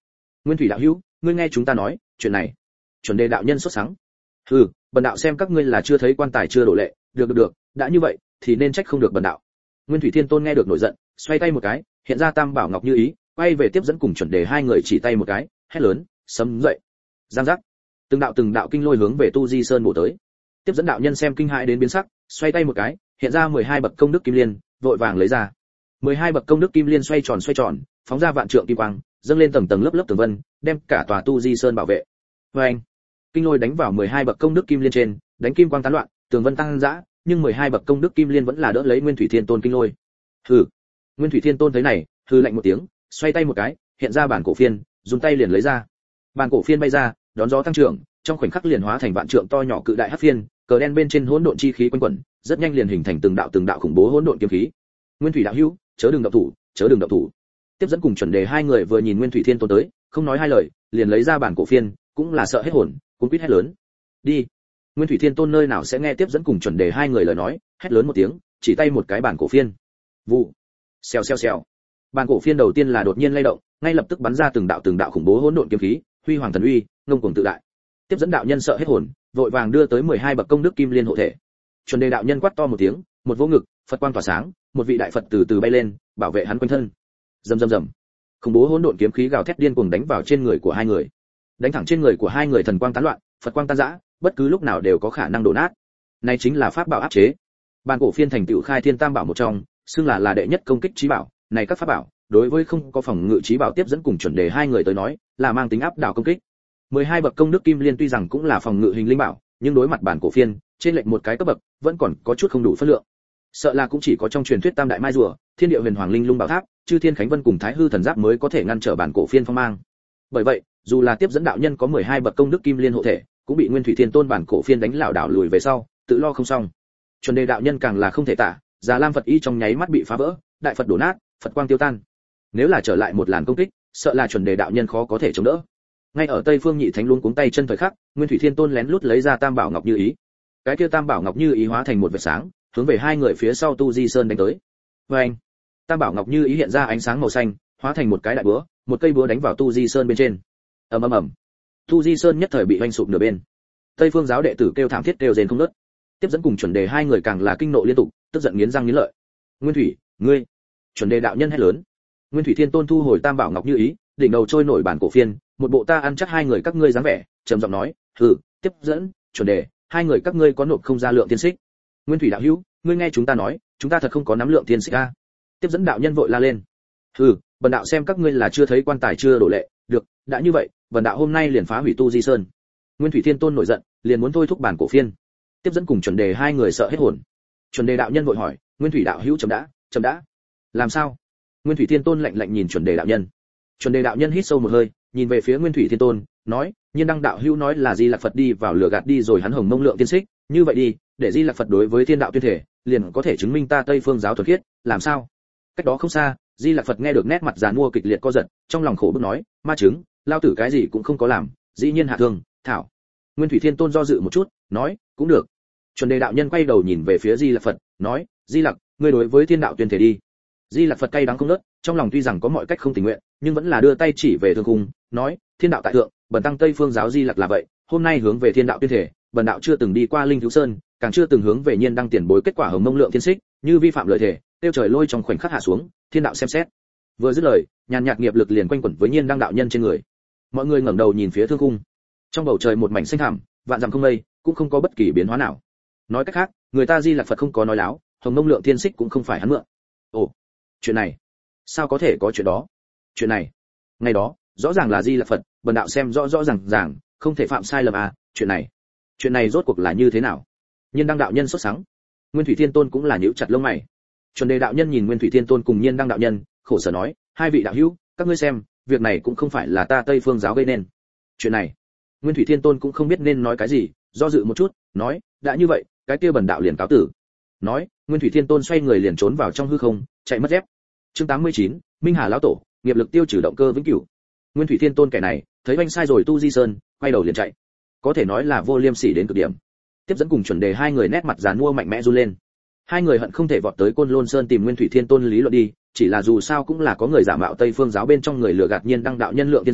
Nguyên Thủy đạo hữu, ngươi nghe chúng ta nói, chuyện này. Chuẩn Đề đạo nhân sốt sắng. Hừ, bần đạo xem các ngươi là chưa thấy quan tài chưa đổ lệ, được được được, đã như vậy thì nên trách không được bần đạo. Nguyên Thủy Thiên Tôn nghe được nổi giận, xoay tay một cái, hiện ra Tam Bảo Ngọc Như Ý, quay về tiếp dẫn cùng Chuẩn Đề hai người chỉ tay một cái, hét lớn, sấm dậy. Giang giác. Từng đạo từng đạo kinh lôi hướng về Tu Di Sơn bổ tới. Tiếp dẫn đạo nhân xem kinh hãi đến biến sắc, xoay tay một cái, hiện ra mười hai bậc công đức kim liên, vội vàng lấy ra. mười hai bậc công đức kim liên xoay tròn xoay tròn, phóng ra vạn trượng kim quang, dâng lên tầng tầng lớp lớp tường vân, đem cả tòa Tu Di Sơn bảo vệ. Oeng! Kinh lôi đánh vào mười hai bậc công đức kim liên trên, đánh kim quang tán loạn, tường vân tăng dã, nhưng mười hai bậc công đức kim liên vẫn là đỡ lấy Nguyên Thủy Thiên Tôn kinh lôi. Hừ. Nguyên Thủy Thiên Tôn thấy này, hừ lạnh một tiếng, xoay tay một cái, hiện ra bản cổ phiên, dùng tay liền lấy ra. Bản cổ phiên bay ra, đón gió tăng trưởng, trong khoảnh khắc liền hóa thành vạn trượng to nhỏ cự đại hắc phiên, cờ đen bên trên hỗn độn chi khí quanh quẩn, rất nhanh liền hình thành từng đạo từng đạo khủng bố hỗn độn kiếm khí. Nguyên Thủy đạo hữu, chớ đừng động thủ, chớ đừng động thủ. Tiếp dẫn cùng Chuẩn Đề hai người vừa nhìn Nguyên Thủy Thiên Tôn tới, không nói hai lời, liền lấy ra bản cổ phiên, cũng là sợ hết hồn, cuống quýt hét lớn. Đi. Nguyên Thủy Thiên Tôn nơi nào sẽ nghe Tiếp dẫn cùng Chuẩn Đề hai người lời nói, hét lớn một tiếng, chỉ tay một cái bản cổ phiên. Vụ. Xèo xèo xèo. Bản cổ phiên đầu tiên là đột nhiên lay động, ngay lập tức bắn ra từng đạo từng đạo khủng bố hỗn độn kiếm khí, huy hoàng thần uy, ngông cuồng tự đại. Tiếp dẫn đạo nhân sợ hết hồn, vội vàng đưa tới mười hai bậc công đức kim liên hộ thể. Chuẩn Đề đạo nhân quát to một tiếng, một vỗ ngực, Phật quang tỏa sáng, một vị đại Phật từ từ bay lên, bảo vệ hắn quanh thân. Rầm rầm rầm. Khủng bố hỗn độn kiếm khí gào thét điên cuồng đánh vào trên người của hai người. Đánh thẳng trên người của hai người, thần quang tán loạn, Phật quang tan rã, bất cứ lúc nào đều có khả năng đổ nát. Này chính là pháp bảo áp chế. Bản cổ phiên thành tựu khai thiên tam bảo một trong, xưng là là đệ nhất công kích chí bảo, này các pháp bảo, đối với không có phòng ngự chí bảo Tiếp dẫn cùng Chuẩn Đề hai người tới nói, là mang tính áp đảo công kích. mười hai bậc công đức kim liên tuy rằng cũng là phòng ngự hình linh bảo, nhưng đối mặt bản cổ phiên, trên lệch một cái cấp bậc, vẫn còn có chút không đủ phân lượng. Sợ là cũng chỉ có trong truyền thuyết Tam Đại Mai rùa, Thiên Địa Huyền Hoàng Linh Lung Bảo Tháp, Chư Thiên Khánh Vân cùng Thái Hư Thần Giáp mới có thể ngăn trở bản cổ phiên phong mang. Bởi vậy, dù là Tiếp dẫn đạo nhân có mười hai bậc công đức kim liên hộ thể, cũng bị Nguyên Thủy Thiên Tôn bản cổ phiên đánh lảo đảo lùi về sau, tự lo không xong. Chuẩn Đề đạo nhân càng là không thể tả, Già Lam Phật y trong nháy mắt bị phá vỡ, đại Phật đổ nát, Phật quang tiêu tan. Nếu là trở lại một làn công kích, sợ là Chuẩn Đề đạo nhân khó có thể chống đỡ. Ngay ở Tây Phương Nhị Thánh luống cuống tay chân thời khắc, Nguyên Thủy Thiên Tôn lén lút lấy ra Tam Bảo Ngọc Như Ý. Cái kia Tam Bảo Ngọc Như Ý hóa thành một vệt sáng, hướng về hai người phía sau Tu Di Sơn đánh tới. Oeng! Tam Bảo Ngọc Như Ý hiện ra ánh sáng màu xanh, hóa thành một cái đại búa, một cây búa đánh vào Tu Di Sơn bên trên. Ầm ầm ầm. Tu Di Sơn nhất thời bị hoành sụp nửa bên. Tây Phương giáo đệ tử kêu thảm thiết kêu rên không ngớt. Tiếp dẫn cùng Chuẩn Đề hai người càng là kinh nộ liên tục, tức giận nghiến răng nghiến lợi. Nguyên Thủy, ngươi! Chuẩn Đề đạo nhân hét lớn. Nguyên Thủy Thiên Tôn thu hồi Tam Bảo Ngọc Như Ý, đỉnh đầu trôi nổi bản cổ phiên, một bộ ta ăn chắc hai người các ngươi dáng vẻ, trầm giọng nói, hừ, Tiếp dẫn, Chuẩn Đề, hai người các ngươi có nộp không ra lượng tiên xích. Nguyên Thủy đạo hữu, ngươi nghe chúng ta nói, chúng ta thật không có nắm lượng tiên xích a. Tiếp dẫn đạo nhân vội la lên. Hừ, bần đạo xem các ngươi là chưa thấy quan tài chưa đổ lệ, được, đã như vậy, bần đạo hôm nay liền phá hủy Tu Di Sơn. Nguyên Thủy Thiên Tôn nổi giận, liền muốn thôi thúc bản cổ phiên. Tiếp dẫn cùng Chuẩn Đề hai người sợ hết hồn. Chuẩn Đề đạo nhân vội hỏi, Nguyên Thủy đạo hữu chấm đã, chấm đã. Làm sao? Nguyên Thủy Thiên Tôn lạnh lạnh nhìn Chuẩn Đề đạo nhân. Chuẩn Đề đạo nhân hít sâu một hơi, nhìn về phía Nguyên Thủy Thiên Tôn, nói, Nhiên Đăng đạo hữu nói là Di Lặc Phật đi vào lửa gạt đi rồi hắn hồng mông lượng tiên xích, như vậy đi, để Di Lặc Phật đối với thiên đạo tuyên thể, liền có thể chứng minh ta Tây Phương giáo thuần khiết, làm sao? Cách đó không xa, Di Lặc Phật nghe được nét mặt giàn mua kịch liệt co giật, trong lòng khổ bức nói, ma chứng, lao tử cái gì cũng không có làm, dĩ nhiên hạ thương, thảo. Nguyên Thủy Thiên Tôn do dự một chút, nói, cũng được. Chuẩn Đề đạo nhân quay đầu nhìn về phía Di Lặc Phật, nói, Di Lặc, ngươi đối với thiên đạo tuyên thể đi. Di Lặc Phật cay đắng không nớt, trong lòng tuy rằng có mọi cách không tình nguyện, nhưng vẫn là đưa tay chỉ về thương khung, nói, thiên đạo tại thượng, bần tăng Tây Phương giáo Di Lặc là vậy, hôm nay hướng về thiên đạo tuyên thể, bần đạo chưa từng đi qua Linh Thiếu Sơn, càng chưa từng hướng về Nhiên Đăng tiền bối kết quả hồng mông lượng thiên xích, như vi phạm lời thể, tiêu trời lôi trong khoảnh khắc hạ xuống, thiên đạo xem xét. Vừa dứt lời, nhàn nhạt nghiệp lực liền quanh quẩn với Nhiên Đăng đạo nhân trên người. Mọi người ngẩng đầu nhìn phía thương khung. Trong bầu trời một mảnh xanh thẳm, vạn dặm không mây, cũng không có bất kỳ biến hóa nào. Nói cách khác, người ta Di Lặc Phật không có nói láo, hồng mông lượng thiên xích cũng không phải hắn mượn. Ồ, chuyện này, sao có thể có chuyện đó? Chuyện này, ngày đó, rõ ràng là Di Lặc Phật, bần đạo xem rõ rõ ràng ràng, không thể phạm sai lầm à, chuyện này, chuyện này rốt cuộc là như thế nào? Nhiên Đăng đạo nhân sốt sắng. Nguyên Thủy Thiên Tôn cũng là nhíu chặt lông mày. Chuẩn Đề đạo nhân nhìn Nguyên Thủy Thiên Tôn cùng Nhiên Đăng đạo nhân, khổ sở nói, hai vị đạo hữu, các ngươi xem, việc này cũng không phải là ta Tây Phương giáo gây nên. Chuyện này, Nguyên Thủy Thiên Tôn cũng không biết nên nói cái gì, do dự một chút, nói, đã như vậy, cái kia bần đạo liền cáo tử. Nói, Nguyên Thủy Thiên Tôn xoay người liền trốn vào trong hư không, chạy mất dép. Chương tám mươi chín, Minh Hà lão tổ, nghiệp lực tiêu trừ động cơ vĩnh cửu. Nguyên Thủy Thiên Tôn kẻ này, thấy oanh sai rồi Tu Di Sơn, quay đầu liền chạy. Có thể nói là vô liêm sỉ đến cực điểm. Tiếp dẫn cùng Chuẩn Đề hai người nét mặt giàn mua mạnh mẽ run lên. Hai người hận không thể vọt tới Côn Lôn Sơn tìm Nguyên Thủy Thiên Tôn lý luận đi, chỉ là dù sao cũng là có người giả mạo Tây Phương giáo bên trong người lừa gạt Nhiên Đăng đạo nhân lượng tiên xích,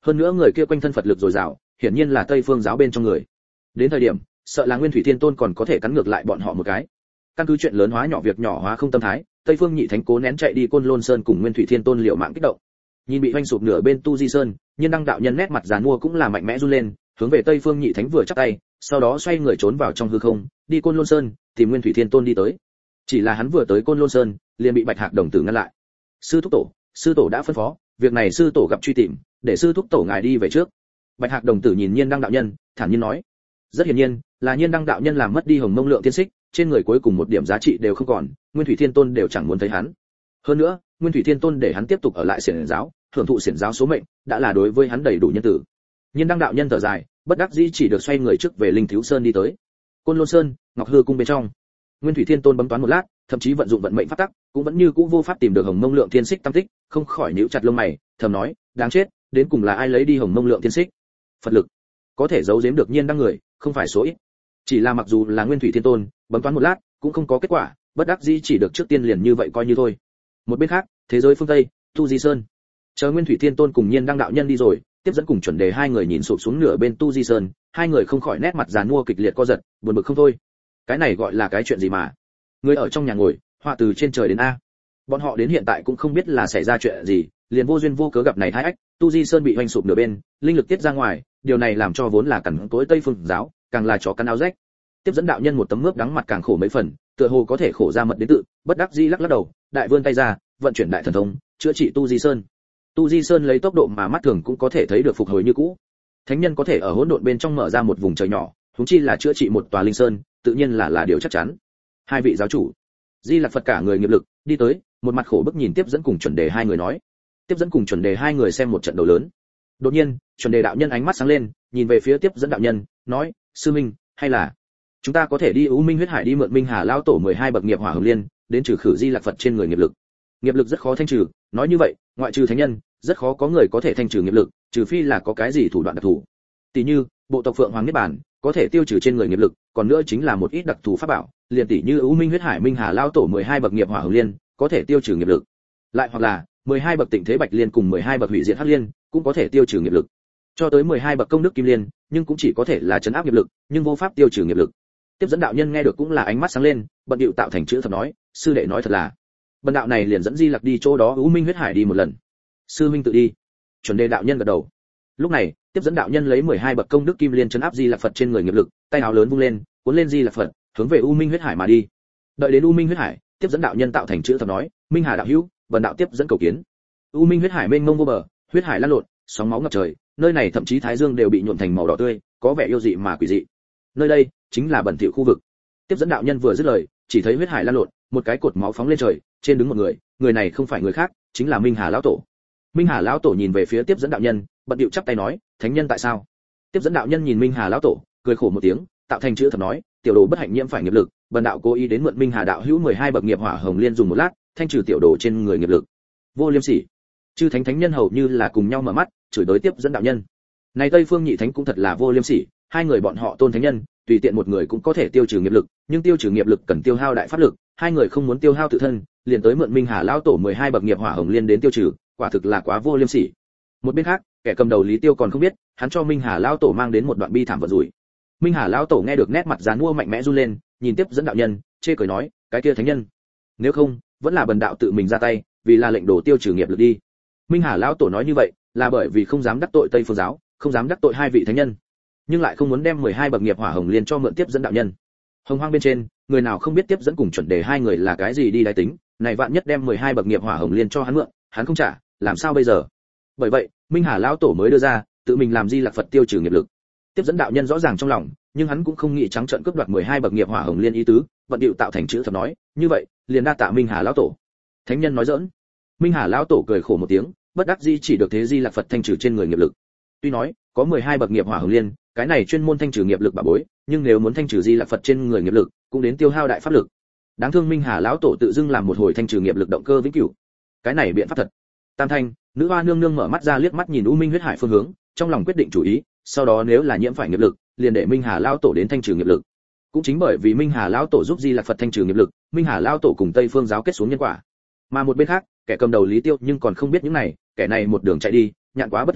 hơn nữa người kia quanh thân Phật lực dồi dào, hiển nhiên là Tây Phương giáo bên trong người. Đến thời điểm, sợ là Nguyên Thủy Thiên Tôn còn có thể cắn ngược lại bọn họ một cái. Căn cứ chuyện lớn hóa nhỏ việc nhỏ hóa không tâm thái, Tây Phương Nhị Thánh cố nén chạy đi Côn Lôn Sơn cùng Nguyên Thủy Thiên Tôn liều mạng kích động. Nhìn bị hoành sụp nửa bên Tu Di Sơn, Nhiên Đăng đạo nhân nét mặt giàn mua cũng là mạnh mẽ run lên, hướng về Tây Phương Nhị Thánh vừa chắp tay, sau đó xoay người trốn vào trong hư không, đi Côn Lôn Sơn, tìm Nguyên Thủy Thiên Tôn đi tới. Chỉ là hắn vừa tới Côn Lôn Sơn, liền bị Bạch Hạc đồng tử ngăn lại. Sư thúc tổ, sư tổ đã phân phó, việc này sư tổ gặp truy tìm, để sư thúc tổ ngài đi về trước. Bạch Hạc đồng tử nhìn Nhiên Đăng đạo nhân, thản nhiên nói. Rất hiển nhiên, là Nhiên Đăng đạo nhân làm mất đi Hồng Mông Lượng Tiên Xích, trên người cuối cùng một điểm giá trị đều không còn, Nguyên Thủy Thiên Tôn đều chẳng muốn thấy hắn. Hơn nữa, Nguyên Thủy Thiên Tôn để hắn tiếp tục ở lại Xiển giáo, hưởng thụ Xiển giáo số mệnh, đã là đối với hắn đầy đủ nhân tử. Nhiên Đăng đạo nhân thở dài, bất đắc dĩ chỉ được xoay người trước về Linh Thiếu Sơn đi tới. Côn Lôn Sơn, Ngọc Hư cung bên trong. Nguyên Thủy Thiên Tôn bấm toán một lát, thậm chí vận dụng vận mệnh pháp tắc, cũng vẫn như cũ vô pháp tìm được Hồng Mông Lượng Tiên Xích tâm tích, không khỏi nhíu chặt lông mày, thầm nói, đáng chết, đến cùng là ai lấy đi Hồng Mông Lượng Tiên Xích? Phật lực có thể giấu giếm được Nhiên Đăng người, không phải số ít. Chỉ là mặc dù là Nguyên Thủy Thiên Tôn, bấm toán một lát, cũng không có kết quả, bất đắc dĩ chỉ được trước tiên liền như vậy coi như thôi. Một bên khác, thế giới phương Tây, Tu Di Sơn. Chờ Nguyên Thủy Thiên Tôn cùng Nhiên Đăng đạo nhân đi rồi, tiếp dẫn cùng chuẩn đề hai người nhìn sụp xuống nửa bên Tu Di Sơn, hai người không khỏi nét mặt giàn mua kịch liệt co giật, buồn bực không thôi. Cái này gọi là cái chuyện gì mà? Người ở trong nhà ngồi, họa từ trên trời đến a. Bọn họ đến hiện tại cũng không biết là xảy ra chuyện gì, liền vô duyên vô cớ gặp này thái ách, Tu Di Sơn bị hoành sụp nửa bên, linh lực tiết ra ngoài, điều này làm cho vốn là cẩn tối Tây Phương giáo, càng là chó cắn áo rách. Tiếp dẫn đạo nhân một tấm mướp đắng mặt càng khổ mấy phần, tựa hồ có thể khổ ra mật đến tự, bất đắc dĩ lắc lắc đầu, đại vươn tay ra, vận chuyển đại thần thông, chữa trị Tu Di Sơn. Tu Di Sơn lấy tốc độ mà mắt thường cũng có thể thấy được phục hồi như cũ. Thánh nhân có thể ở hỗn độn bên trong mở ra một vùng trời nhỏ, huống chi là chữa trị một tòa linh sơn, tự nhiên là là điều chắc chắn. Hai vị giáo chủ, Di Lặc Phật cả người nghiệp lực, đi tới, một mặt khổ bức nhìn tiếp dẫn cùng chuẩn đề hai người nói. Tiếp dẫn cùng chuẩn đề hai người xem một trận đấu lớn. Đột nhiên, chuẩn đề đạo nhân ánh mắt sáng lên, nhìn về phía tiếp dẫn đạo nhân, nói, sư minh, hay là chúng ta có thể đi U Minh huyết hải đi mượn Minh Hà lão tổ mười hai bậc nghiệp hỏa hồng liên, đến trừ khử Di Lặc Phật trên người nghiệp lực. Nghiệp lực rất khó thanh trừ, nói như vậy, ngoại trừ thánh nhân, rất khó có người có thể thanh trừ nghiệp lực, trừ phi là có cái gì thủ đoạn đặc thù. Tỷ như, bộ tộc Phượng Hoàng Niết Bàn, có thể tiêu trừ trên người nghiệp lực, còn nữa chính là một ít đặc thù pháp bảo, liền tỷ như U Minh huyết hải Minh Hà lão tổ mười hai bậc nghiệp hỏa hồng liên, có thể tiêu trừ nghiệp lực. Lại hoặc là, mười hai bậc Tịnh Thế Bạch Liên cùng mười hai bậc Hủy Diệt Hắc Liên, cũng có thể tiêu trừ nghiệp lực. Cho tới mười hai bậc Công Đức Kim Liên, nhưng cũng chỉ có thể là trấn áp nghiệp lực, nhưng vô pháp tiêu trừ nghiệp lực. Tiếp dẫn đạo nhân nghe được cũng là ánh mắt sáng lên, bận điệu tạo thành chữ thập nói, sư đệ nói thật là. Bần đạo này liền dẫn Di Lặc đi chỗ đó U Minh huyết hải đi một lần. Sư huynh tự đi. Chuẩn đề đạo nhân gật đầu. Lúc này, tiếp dẫn đạo nhân lấy mười hai bậc Công Đức Kim Liên trấn áp Di Lặc Phật trên người nghiệp lực, tay áo lớn vung lên, cuốn lên Di Lặc Phật, hướng về U Minh huyết hải mà đi. Đợi đến U Minh huyết hải, tiếp dẫn đạo nhân tạo thành chữ thập nói, Minh Hà đạo hữu, bần đạo tiếp dẫn cầu kiến. U Minh huyết hải mênh mông vô bờ, huyết hải lan lộn, sóng máu ngập trời, nơi này thậm chí thái dương đều bị nhuộm thành màu đỏ tươi, có vẻ yêu dị mà quỷ dị. Nơi đây chính là bẩn thỉu khu vực. Tiếp dẫn đạo nhân vừa dứt lời, chỉ thấy huyết hải lan lộn, một cái cột máu phóng lên trời, trên đứng một người, người này không phải người khác, chính là Minh Hà lão tổ. Minh Hà lão tổ nhìn về phía tiếp dẫn đạo nhân, bận điệu chắp tay nói, thánh nhân tại sao? Tiếp dẫn đạo nhân nhìn Minh Hà lão tổ, cười khổ một tiếng, tạo thành chữ thập nói, tiểu đồ bất hạnh nhiễm phải nghiệp lực, bần đạo cố ý đến mượn Minh Hà đạo hữu mười hai bậc nghiệp hỏa hồng liên dùng một lát, thanh trừ tiểu đồ trên người nghiệp lực. Vô liêm sỉ. Chư thánh thánh nhân hầu như là cùng nhau mở mắt, chửi đối tiếp dẫn đạo nhân. Này Tây Phương Nhị Thánh cũng thật là vô liêm sỉ, hai người bọn họ tôn thánh nhân, tùy tiện một người cũng có thể tiêu trừ nghiệp lực, nhưng tiêu trừ nghiệp lực cần tiêu hao đại pháp lực, hai người không muốn tiêu hao tự thân, liền tới mượn Minh Hà lão tổ mười hai bậc nghiệp hỏa hồng liên đến tiêu trừ, quả thực là quá vô liêm sỉ. Một bên khác, kẻ cầm đầu Lý Tiêu còn không biết, hắn cho Minh Hà lão tổ mang đến một đoạn bi thảm vận rủi. Minh Hà lão tổ nghe được nét mặt giàn mua mạnh mẽ run lên, nhìn tiếp dẫn đạo nhân, chê cười nói, cái kia thánh nhân, nếu không, vẫn là bần đạo tự mình ra tay, vì là lệnh đồ tiêu trừ nghiệp lực đi. Minh Hà lão tổ nói như vậy, là bởi vì không dám đắc tội Tây Phương giáo, không dám đắc tội hai vị thánh nhân, nhưng lại không muốn đem mười hai bậc nghiệp hỏa hồng liên cho mượn tiếp dẫn đạo nhân. Hồng Hoang bên trên, người nào không biết tiếp dẫn cùng chuẩn đề hai người là cái gì đi đái tính, này vạn nhất đem mười hai bậc nghiệp hỏa hồng liên cho hắn mượn, hắn không trả, làm sao bây giờ? Bởi vậy, Minh Hà lão tổ mới đưa ra, tự mình làm Di Lặc Phật tiêu trừ nghiệp lực. Tiếp dẫn đạo nhân rõ ràng trong lòng, nhưng hắn cũng không nghĩ trắng trợn cướp đoạt mười hai bậc nghiệp hỏa hồng liên ý tứ, vận điệu tạo thành chữ thập nói, như vậy, liền đa tạ Minh Hà lão tổ. Thánh nhân nói giỡn. Minh Hà lão tổ cười khổ một tiếng, bất đắc dĩ chỉ được thế Di Lặc Phật thanh trừ trên người nghiệp lực. Tuy nói, có mười hai bậc nghiệp hỏa hồng liên, cái này chuyên môn thanh trừ nghiệp lực bà bối, nhưng nếu muốn thanh trừ Di Lặc Phật trên người nghiệp lực, cũng đến tiêu hao đại pháp lực. Đáng thương Minh Hà lão tổ tự dưng làm một hồi thanh trừ nghiệp lực động cơ vĩnh cửu. Cái này biện pháp thật. Tam Thanh, nữ hoa nương nương mở mắt ra liếc mắt nhìn U Minh huyết hải phương hướng, trong lòng quyết định chủ ý, sau đó nếu là nhiễm phải nghiệp lực, liền để Minh Hà lão tổ đến thanh trừ nghiệp lực. Cũng chính bởi vì Minh Hà lão tổ giúp Di Lặc Phật thanh trừ nghiệp lực, Minh Hà lão tổ cùng Tây Phương giáo kết xuống nhân quả. Mà một bên khác, kẻ cầm đầu Lý Tiêu nhưng còn không biết những này, kẻ này một đường chạy đi, nhạn quá bất lưu mau,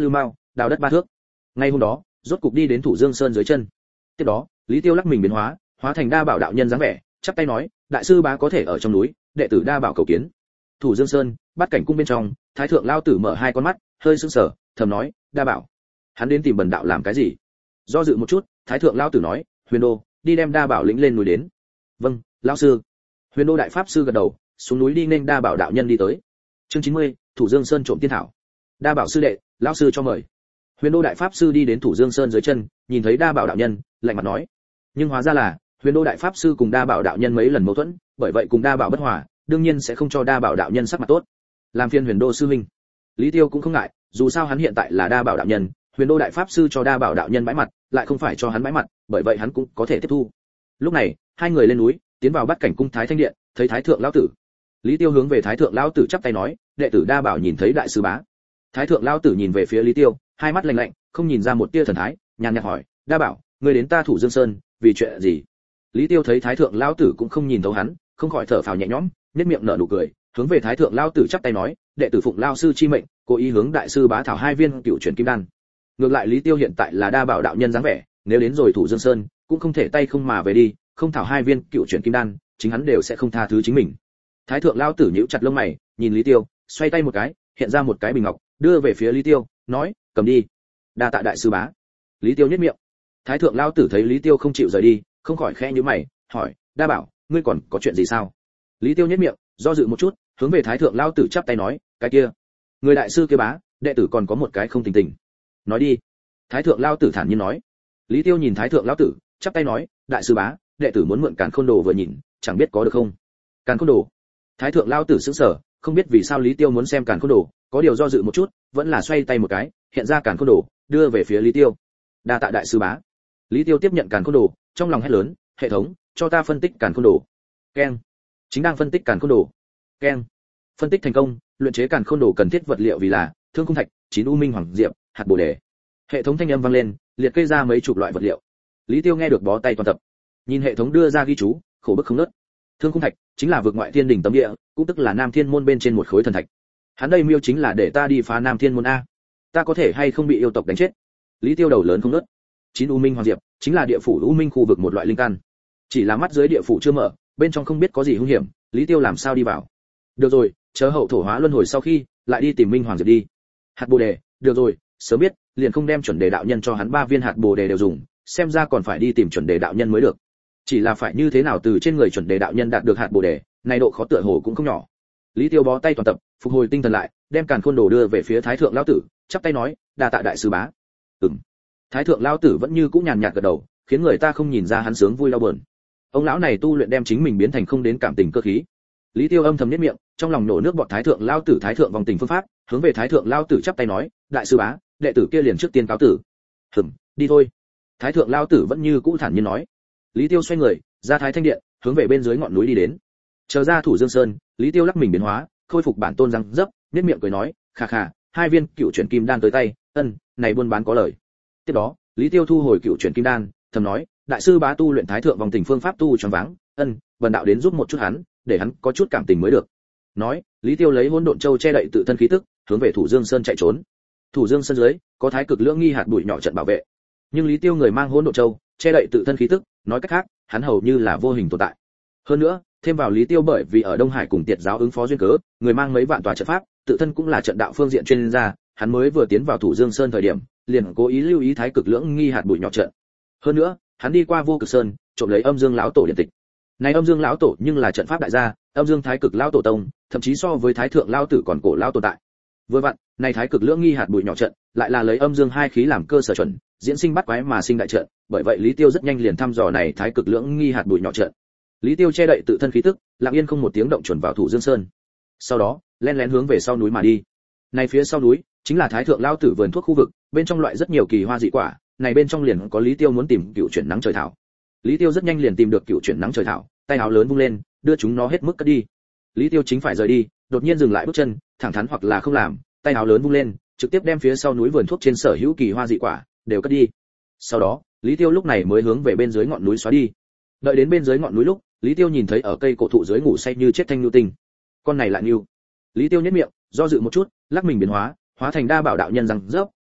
đào đất ba thước. Ngay hôm đó, rốt cục đi đến Thủ Dương Sơn dưới chân. Tiếp đó, Lý Tiêu lắc mình biến hóa, hóa thành Đa Bảo đạo nhân dáng vẻ, chắp tay nói, đại sư bá có thể ở trong núi, đệ tử Đa Bảo cầu kiến. Thủ Dương Sơn, Bát Cảnh cung bên trong, Thái thượng lão tử mở hai con mắt, hơi sững sờ, thầm nói, Đa Bảo, hắn đến tìm Bần đạo làm cái gì? Do dự một chút, Thái thượng lão tử nói, Huyền Đô, đi đem Đa Bảo lĩnh lên núi đến. Vâng, lão sư. Huyền Đô đại pháp sư gật đầu, xuống núi đi nên Đa Bảo đạo nhân đi tới. Chương chín mươi, Thủ Dương Sơn trộm tiên thảo. Đa Bảo sư đệ, lão sư cho mời. Huyền Đô đại pháp sư đi đến Thủ Dương Sơn dưới chân, nhìn thấy Đa Bảo đạo nhân, lạnh mặt nói. Nhưng hóa ra là, Huyền Đô đại pháp sư cùng Đa Bảo đạo nhân mấy lần mâu thuẫn, bởi vậy cùng Đa Bảo bất hòa, đương nhiên sẽ không cho Đa Bảo đạo nhân sắc mặt tốt. Làm phiền Huyền Đô sư huynh. Lý Tiêu cũng không ngại, dù sao hắn hiện tại là Đa Bảo đạo nhân, Huyền Đô đại pháp sư cho Đa Bảo đạo nhân bãi mặt, lại không phải cho hắn bãi mặt, bởi vậy hắn cũng có thể tiếp thu. Lúc này, hai người lên núi, tiến vào Bát Cảnh cung Thái Thanh điện, thấy Thái thượng lão tử. Lý Tiêu hướng về Thái thượng lão tử chắp tay nói, đệ tử Đa Bảo nhìn thấy đại sư bá. Thái thượng lão tử nhìn về phía Lý Tiêu, hai mắt lạnh lạnh, không nhìn ra một tia thần thái, nhàn nhạt hỏi, Đa Bảo, ngươi đến ta Thủ Dương Sơn, vì chuyện gì? Lý Tiêu thấy Thái thượng lão tử cũng không nhìn thấu hắn, không khỏi thở phào nhẹ nhõm, nhếch miệng nở nụ cười, hướng về Thái thượng lão tử chắp tay nói, đệ tử phụng lão sư chi mệnh, cố ý hướng đại sư bá thảo hai viên cựu chuyển kim đan. Ngược lại Lý Tiêu hiện tại là Đa Bảo đạo nhân dáng vẻ, nếu đến rồi Thủ Dương Sơn, cũng không thể tay không mà về đi, không thảo hai viên cựu chuyển kim đan, chính hắn đều sẽ không tha thứ chính mình. Thái thượng lão tử nhíu chặt lông mày, nhìn Lý Tiêu, xoay tay một cái, hiện ra một cái bình ngọc, đưa về phía Lý Tiêu, nói, cầm đi. Đa tạ đại sư bá. Lý Tiêu nhếch miệng. Thái thượng lão tử thấy Lý Tiêu không chịu rời đi, không khỏi khẽ nhíu mày, hỏi, Đa Bảo, ngươi còn có chuyện gì sao? Lý Tiêu nhếch miệng, do dự một chút, hướng về Thái thượng lão tử chắp tay nói, cái kia, người đại sư kia bá, đệ tử còn có một cái không tình tình. Nói đi. Thái thượng lão tử thản nhiên nói. Lý Tiêu nhìn Thái thượng lão tử, chắp tay nói, đại sư bá, đệ tử muốn mượn Càn Khôn Đồ vừa nhìn, chẳng biết có được không? Càn Khôn Đồ. Thái thượng lão tử sững sờ, không biết vì sao Lý Tiêu muốn xem Càn Khôn Đồ, có điều do dự một chút, vẫn là xoay tay một cái, hiện ra Càn Khôn Đồ, đưa về phía Lý Tiêu. Đa tạ đại sư bá. Lý Tiêu tiếp nhận Càn Khôn Đồ, trong lòng hét lớn, hệ thống, cho ta phân tích Càn Khôn Đồ. Keng. Chính đang phân tích Càn Khôn Đồ. Keng. Phân tích thành công, luyện chế Càn Khôn Đồ cần thiết vật liệu vì là thương khung thạch, chín u minh hoàng diệp, hạt bồ đề. Hệ thống thanh âm vang lên, liệt kê ra mấy chục loại vật liệu. Lý Tiêu nghe được bó tay toàn tập. Nhìn hệ thống đưa ra ghi chú, khổ bức không nớt. Thương khung thạch chính là vực ngoại thiên đỉnh tấm địa, cũng tức là Nam Thiên môn bên trên một khối thần thạch. Hắn đây miêu chính là để ta đi phá Nam Thiên môn a. Ta có thể hay không bị yêu tộc đánh chết? Lý Tiêu đầu lớn không nớt. Chín u minh hoàng diệp chính là địa phủ u minh khu vực một loại linh căn. Chỉ là mắt dưới địa phủ chưa mở, bên trong không biết có gì hung hiểm, Lý Tiêu làm sao đi vào? Được rồi, chờ hậu thổ hóa luân hồi sau khi, lại đi tìm minh hoàng diệp đi. Hạt bồ đề, được rồi, sớm biết, liền không đem chuẩn đề đạo nhân cho hắn ba viên hạt bồ đề đều dùng, xem ra còn phải đi tìm chuẩn đề đạo nhân mới được. Chỉ là phải như thế nào từ trên người chuẩn đề đạo nhân đạt được hạt bồ đề, này độ khó tựa hồ cũng không nhỏ. Lý Tiêu bó tay toàn tập, phục hồi tinh thần lại, đem Càn Khôn Đồ đưa về phía Thái thượng lão tử, chắp tay nói, đa tạ đại sư bá. Ừm. Thái thượng lão tử vẫn như cũ nhàn nhạt gật đầu, khiến người ta không nhìn ra hắn sướng vui đau buồn. Ông lão này tu luyện đem chính mình biến thành không đến cảm tình cơ khí. Lý Tiêu âm thầm nhếch miệng, trong lòng nổ nước bọt Thái thượng lão tử Thái thượng vòng tình phương pháp, hướng về Thái thượng lão tử chắp tay nói, đại sư bá, đệ tử kia liền trước tiên cáo tử. Hừm, đi thôi. Thái thượng lão tử vẫn như cũ thản nhiên nói. Lý Tiêu xoay người, ra Thái Thanh điện, hướng về bên dưới ngọn núi đi đến. Chờ ra Thủ Dương Sơn, Lý Tiêu lắc mình biến hóa, khôi phục bản tôn răng dấp, nhếch miệng cười nói, khà khà, hai viên cựu chuyển kim đan tới tay, ân, này buôn bán có lời. Tiếp đó, Lý Tiêu thu hồi cựu chuyển kim đan, thầm nói, đại sư bá tu luyện Thái thượng vòng tình phương pháp tu choáng váng, ân, bần đạo đến giúp một chút hắn, để hắn có chút cảm tình mới được. Nói, Lý Tiêu lấy hỗn độn châu che đậy tự thân khí tức, hướng về Thủ Dương Sơn chạy trốn. Thủ Dương Sơn dưới, có Thái Cực Lưỡng Nghi hạt bụi nhỏ trận bảo vệ. Nhưng Lý Tiêu người mang hỗn độn châu, che đậy tự thân khí tức, nói cách khác, hắn hầu như là vô hình tồn tại. Hơn nữa, thêm vào Lý Tiêu bởi vì ở Đông Hải cùng Tiệt giáo ứng phó duyên cớ, người mang mấy vạn tòa trận pháp, tự thân cũng là trận đạo phương diện chuyên gia, hắn mới vừa tiến vào Thủ Dương Sơn thời điểm, liền cố ý lưu ý Thái Cực Lưỡng Nghi hạt bụi nhỏ trận. Hơn nữa, hắn đi qua Vô Cực Sơn, trộm lấy Âm Dương lão tổ điện tịch. Này Âm Dương lão tổ nhưng là trận pháp đại gia, Âm Dương Thái Cực lão tổ tông, thậm chí so với Thái thượng lão tử còn cổ lão tồn tại. Vừa vặn, này Thái Cực Lưỡng Nghi hạt bụi nhỏ trận, lại là lấy Âm Dương hai khí làm cơ sở chuẩn, diễn sinh bắt quái mà sinh đại trận, bởi vậy Lý Tiêu rất nhanh liền thăm dò này Thái Cực Lưỡng Nghi hạt bụi nhỏ trận. Lý Tiêu che đậy tự thân khí tức, lặng yên không một tiếng động chuẩn vào Thủ Dương Sơn. Sau đó, lén lén hướng về sau núi mà đi. Này phía sau núi chính là Thái thượng lão tử vườn thuốc khu vực, bên trong loại rất nhiều kỳ hoa dị quả, này bên trong liền có Lý Tiêu muốn tìm cựu chuyển nắng trời thảo. Lý Tiêu rất nhanh liền tìm được cựu chuyển nắng trời thảo, tay áo lớn vung lên, đưa chúng nó hết mức cất đi. Lý Tiêu chính phải rời đi, đột nhiên dừng lại bước chân, thẳng thắn hoặc là không làm, tay áo lớn vung lên, trực tiếp đem phía sau núi vườn thuốc trên sở hữu kỳ hoa dị quả đều cất đi. Sau đó, Lý Tiêu lúc này mới hướng về bên dưới ngọn núi xóa đi. Đợi đến bên dưới ngọn núi lúc, Lý Tiêu nhìn thấy ở cây cổ thụ dưới ngủ say như chết thanh nhu tinh. Con này lại nhu. Lý Tiêu nhếch miệng, do dự một chút, lắc mình biến hóa, hóa thành Đa Bảo đạo nhân răng rớp,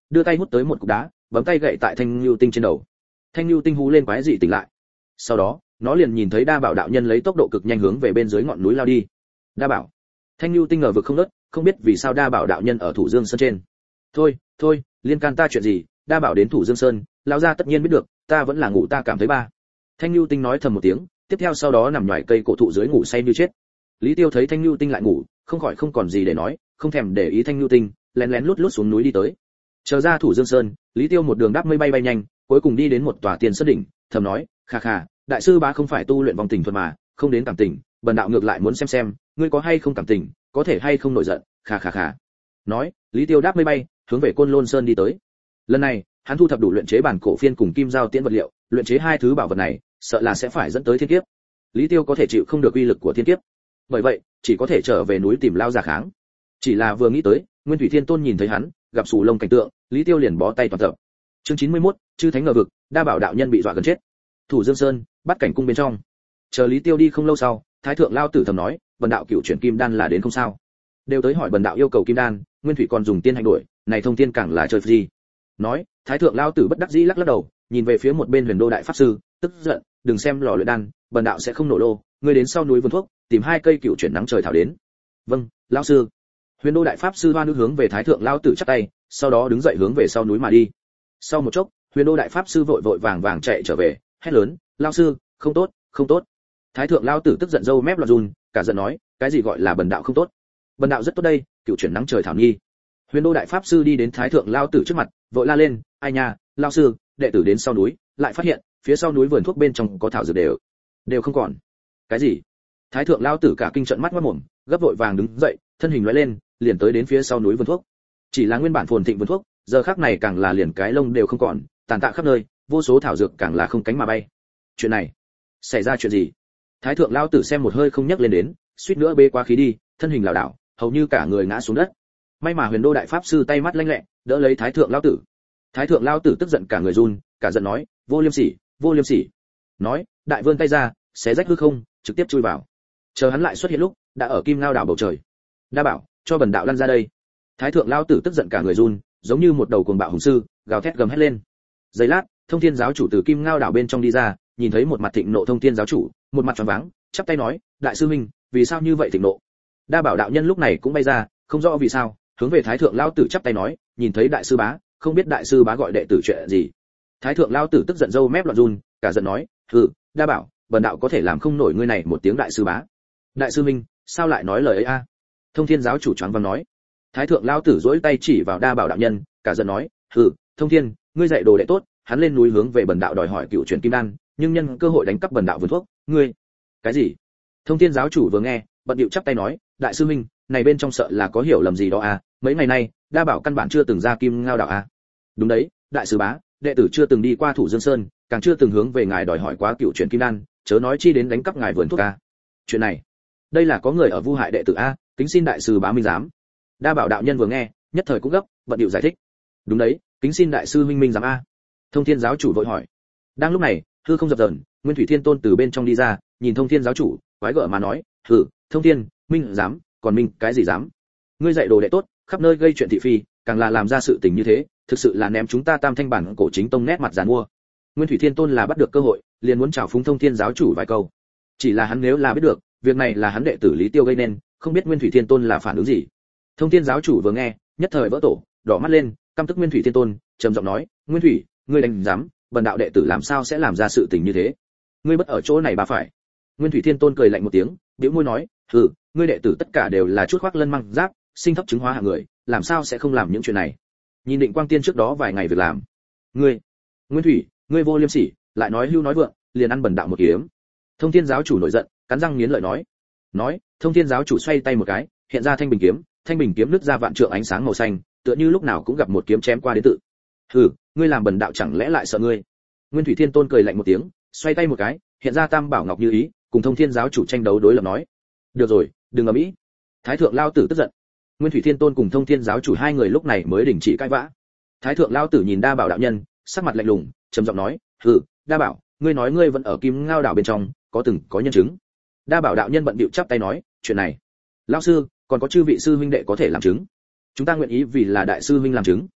đưa tay hút tới một cục đá, bấm tay gậy tại Thanh Nưu Tinh trên đầu. Thanh Nưu Tinh hú lên quái dị tỉnh lại. Sau đó, nó liền nhìn thấy Đa Bảo đạo nhân lấy tốc độ cực nhanh hướng về bên dưới ngọn núi lao đi. Đa Bảo. Thanh Nưu Tinh ngờ vực không ngớt, không biết vì sao Đa Bảo đạo nhân ở Thủ Dương Sơn trên. Thôi, thôi, liên can ta chuyện gì, Đa Bảo đến Thủ Dương Sơn, lão gia tất nhiên biết được, ta vẫn là ngủ ta cảm thấy ba. Thanh Nưu Tinh nói thầm một tiếng, tiếp theo sau đó nằm nhòi cây cổ thụ dưới ngủ say như chết. Lý Tiêu thấy Thanh Nưu Tinh lại ngủ, không khỏi không còn gì để nói, không thèm để ý Thanh Nưu Tinh, lén lén lút lút xuống núi đi tới. Chờ ra Thủ Dương Sơn, Lý Tiêu một đường đáp mây bay bay nhanh, cuối cùng đi đến một tòa tiền sơn đỉnh, thầm nói, khà khà, đại sư bá không phải tu luyện vòng tình thuật mà, không đến cảm tình, bần đạo ngược lại muốn xem xem, ngươi có hay không cảm tình, có thể hay không nổi giận, khà khà khà. Nói, Lý Tiêu đáp mây bay, hướng về Côn Lôn Sơn đi tới. Lần này, hắn thu thập đủ luyện chế bản cổ phiên cùng kim giao tiễn vật liệu, luyện chế hai thứ bảo vật này, sợ là sẽ phải dẫn tới thiên kiếp. Lý Tiêu có thể chịu không được uy lực của thiên kiếp, bởi vậy chỉ có thể trở về núi tìm lao già kháng. Chỉ là vừa nghĩ tới, Nguyên Thủy Thiên Tôn nhìn thấy hắn, gặp sù lông cảnh tượng, Lý Tiêu liền bó tay toàn tập. Chương chín mươi mốt, chư thánh ngờ vực, Đa Bảo đạo nhân bị dọa gần chết. Thủ Dương Sơn, bắt cảnh cung bên trong. Chờ Lý Tiêu đi không lâu sau, Thái thượng lao tử thầm nói, bần đạo cửu chuyển kim đan là đến không sao. Đều tới hỏi bần đạo yêu cầu kim đan, Nguyên Thủy còn dùng tiên hành đuổi, này thông tiên càng là chơi gì. Nói, Thái thượng lao tử bất đắc dĩ lắc lắc đầu, nhìn về phía một bên Huyền Đô đại pháp sư, tức giận, đừng xem lò luyện đan, bần đạo sẽ không nổ lô, ngươi đến sau núi vườn thuốc, tìm hai cây cửu chuyển nắng trời thảo đến. Vâng, lão sư. Huyền Đô đại pháp sư hoa nước hướng về Thái thượng lao tử chắp tay, sau đó đứng dậy hướng về sau núi mà đi. Sau một chốc, Huyền Đô đại pháp sư vội vội vàng vàng chạy trở về, hét lớn, lao sư, không tốt, không tốt. Thái thượng lao tử tức giận râu mép loạn run, cả giận nói, cái gì gọi là bần đạo không tốt? Bần đạo rất tốt đây, cửu chuyển nắng trời thảo nhi. Huyền Đô đại pháp sư đi đến Thái thượng lao tử trước mặt, vội la lên, ai nha, lao sư, đệ tử đến sau núi, lại phát hiện, phía sau núi vườn thuốc bên trong có thảo dược đều đều không còn. Cái gì? Thái thượng lao tử cả kinh trợn mắt ngoác mồm, gấp vội vàng đứng dậy, thân hình lóe lên, liền tới đến phía sau núi vườn thuốc. Chỉ là nguyên bản phồn thịnh vườn thuốc, giờ khắc này càng là liền cái lông đều không còn, tàn tạ khắp nơi, vô số thảo dược càng là không cánh mà bay. Chuyện này, xảy ra chuyện gì? Thái thượng lao tử xem một hơi không nhấc lên đến, suýt nữa bê qua khí đi, thân hình lảo đảo, hầu như cả người ngã xuống đất. May mà Huyền Đô đại pháp sư tay mắt lanh lẹ, đỡ lấy Thái thượng lao tử. Thái thượng lao tử tức giận cả người run, cả giận nói, vô liêm sỉ, vô liêm sỉ. Nói, đại vươn tay ra, xé rách hư không, trực tiếp chui vào. Chờ hắn lại xuất hiện lúc, đã ở Kim Ngao đảo bầu trời. Đa Bảo, cho bần đạo lăn ra đây. Thái thượng lao tử tức giận cả người run, giống như một đầu cuồng bạo hùng sư, gào thét gầm hét lên. Giây lát, Thông Thiên giáo chủ từ Kim Ngao đảo bên trong đi ra, nhìn thấy một mặt thịnh nộ Thông Thiên giáo chủ, một mặt tròn váng, chắp tay nói, đại sư huynh, vì sao như vậy thịnh nộ? Đa Bảo đạo nhân lúc này cũng bay ra, không rõ vì sao, hướng về Thái thượng lao tử chắp tay nói, nhìn thấy đại sư bá, không biết đại sư bá gọi đệ tử chuyện gì. Thái thượng lao tử tức giận râu mép loạn run, cả giận nói, hừ, Đa Bảo, bần đạo có thể làm không nổi ngươi này một tiếng đại sư bá. Đại sư huynh, sao lại nói lời ấy a? Thông Thiên giáo chủ choáng váng nói. Thái thượng lao tử giỗi tay chỉ vào Đa Bảo đạo nhân, cả giận nói, hừ, Thông Thiên, ngươi dạy đồ đệ tốt, hắn lên núi hướng về bần đạo đòi hỏi cựu truyền kim đan, nhưng nhân cơ hội đánh cắp bần đạo vườn thuốc, ngươi cái gì? Thông Thiên giáo chủ vừa nghe, bận điệu chắp tay nói, đại sư huynh, này bên trong sợ là có hiểu lầm gì đó à, mấy ngày nay, Đa Bảo căn bản chưa từng ra Kim Ngao đảo à? Đúng đấy, đại sư bá, đệ tử chưa từng đi qua Thủ Dương Sơn, càng chưa từng hướng về ngài đòi hỏi quá cựu truyền kim đan, chớ nói chi đến đánh cắp ngài vườn thuốc à? Chuyện này, đây là có người ở vu hại đệ tử a, kính xin đại sư bá minh giám. Đa Bảo đạo nhân vừa nghe, nhất thời cũng gấp, bận điệu giải thích. Đúng đấy, kính xin đại sư minh minh giám a. Thông Thiên giáo chủ vội hỏi. Đang lúc này, hư không dập dờn, Nguyên Thủy Thiên Tôn từ bên trong đi ra, nhìn Thông Thiên giáo chủ, quái gở mà nói, "Hừ, Thông Thiên, minh dám, còn minh cái gì dám? Ngươi dạy đồ đệ tốt, khắp nơi gây chuyện thị phi, càng là làm ra sự tình như thế, thực sự là ném chúng ta Tam Thanh bản cổ chính tông nét mặt giàn mua." Nguyên Thủy Thiên Tôn là bắt được cơ hội, liền muốn chào phúng Thông Thiên giáo chủ vài câu. Chỉ là hắn nếu là biết được, việc này là hắn đệ tử Lý Tiêu gây nên, không biết Nguyên Thủy Thiên Tôn là phản ứng gì. Thông Thiên giáo chủ vừa nghe, nhất thời vỡ tổ, đỏ mắt lên, căm tức Nguyên Thủy Thiên Tôn, trầm giọng nói, "Nguyên Thủy, ngươi đánh dám, bần đạo đệ tử làm sao sẽ làm ra sự tình như thế? Ngươi bất ở chỗ này bà phải." Nguyên Thủy Thiên Tôn cười lạnh một tiếng, bĩu môi nói, "Hừ, ngươi đệ tử tất cả đều là chút khoác lân măng giáp, sinh thấp chứng hóa hạng người, làm sao sẽ không làm những chuyện này? Nhìn Định Quang Tiên trước đó vài ngày việc làm, ngươi, Nguyên Thủy, ngươi vô liêm sỉ, lại nói hưu nói vượng, liền ăn bần đạo một kiếm." Thông Thiên giáo chủ nổi giận, cắn răng nghiến lợi nói. Nói, Thông Thiên giáo chủ xoay tay một cái, hiện ra thanh bình kiếm, thanh bình kiếm nứt ra vạn trượng ánh sáng màu xanh, tựa như lúc nào cũng gặp một kiếm chém qua đến tự. "Hừ, ngươi làm bần đạo chẳng lẽ lại sợ ngươi?" Nguyên Thủy Thiên Tôn cười lạnh một tiếng, xoay tay một cái, hiện ra Tam Bảo Ngọc Như Ý, cùng Thông Thiên giáo chủ tranh đấu đối lập nói. "Được rồi, đừng ầm ĩ." Thái thượng lao tử tức giận. Nguyên Thủy Thiên Tôn cùng Thông Thiên giáo chủ hai người lúc này mới đình chỉ cãi vã. Thái thượng lao tử nhìn Đa Bảo đạo nhân, sắc mặt lạnh lùng, trầm giọng nói, "Hừ, Đa Bảo, ngươi nói ngươi vẫn ở Kim Ngao đảo bên trong, có từng có nhân chứng?" Đa Bảo đạo nhân bận bịu chắp tay nói, "Chuyện này, lão sư, còn có chư vị sư huynh đệ có thể làm chứng. Chúng ta nguyện ý vì là đại sư huynh làm chứng."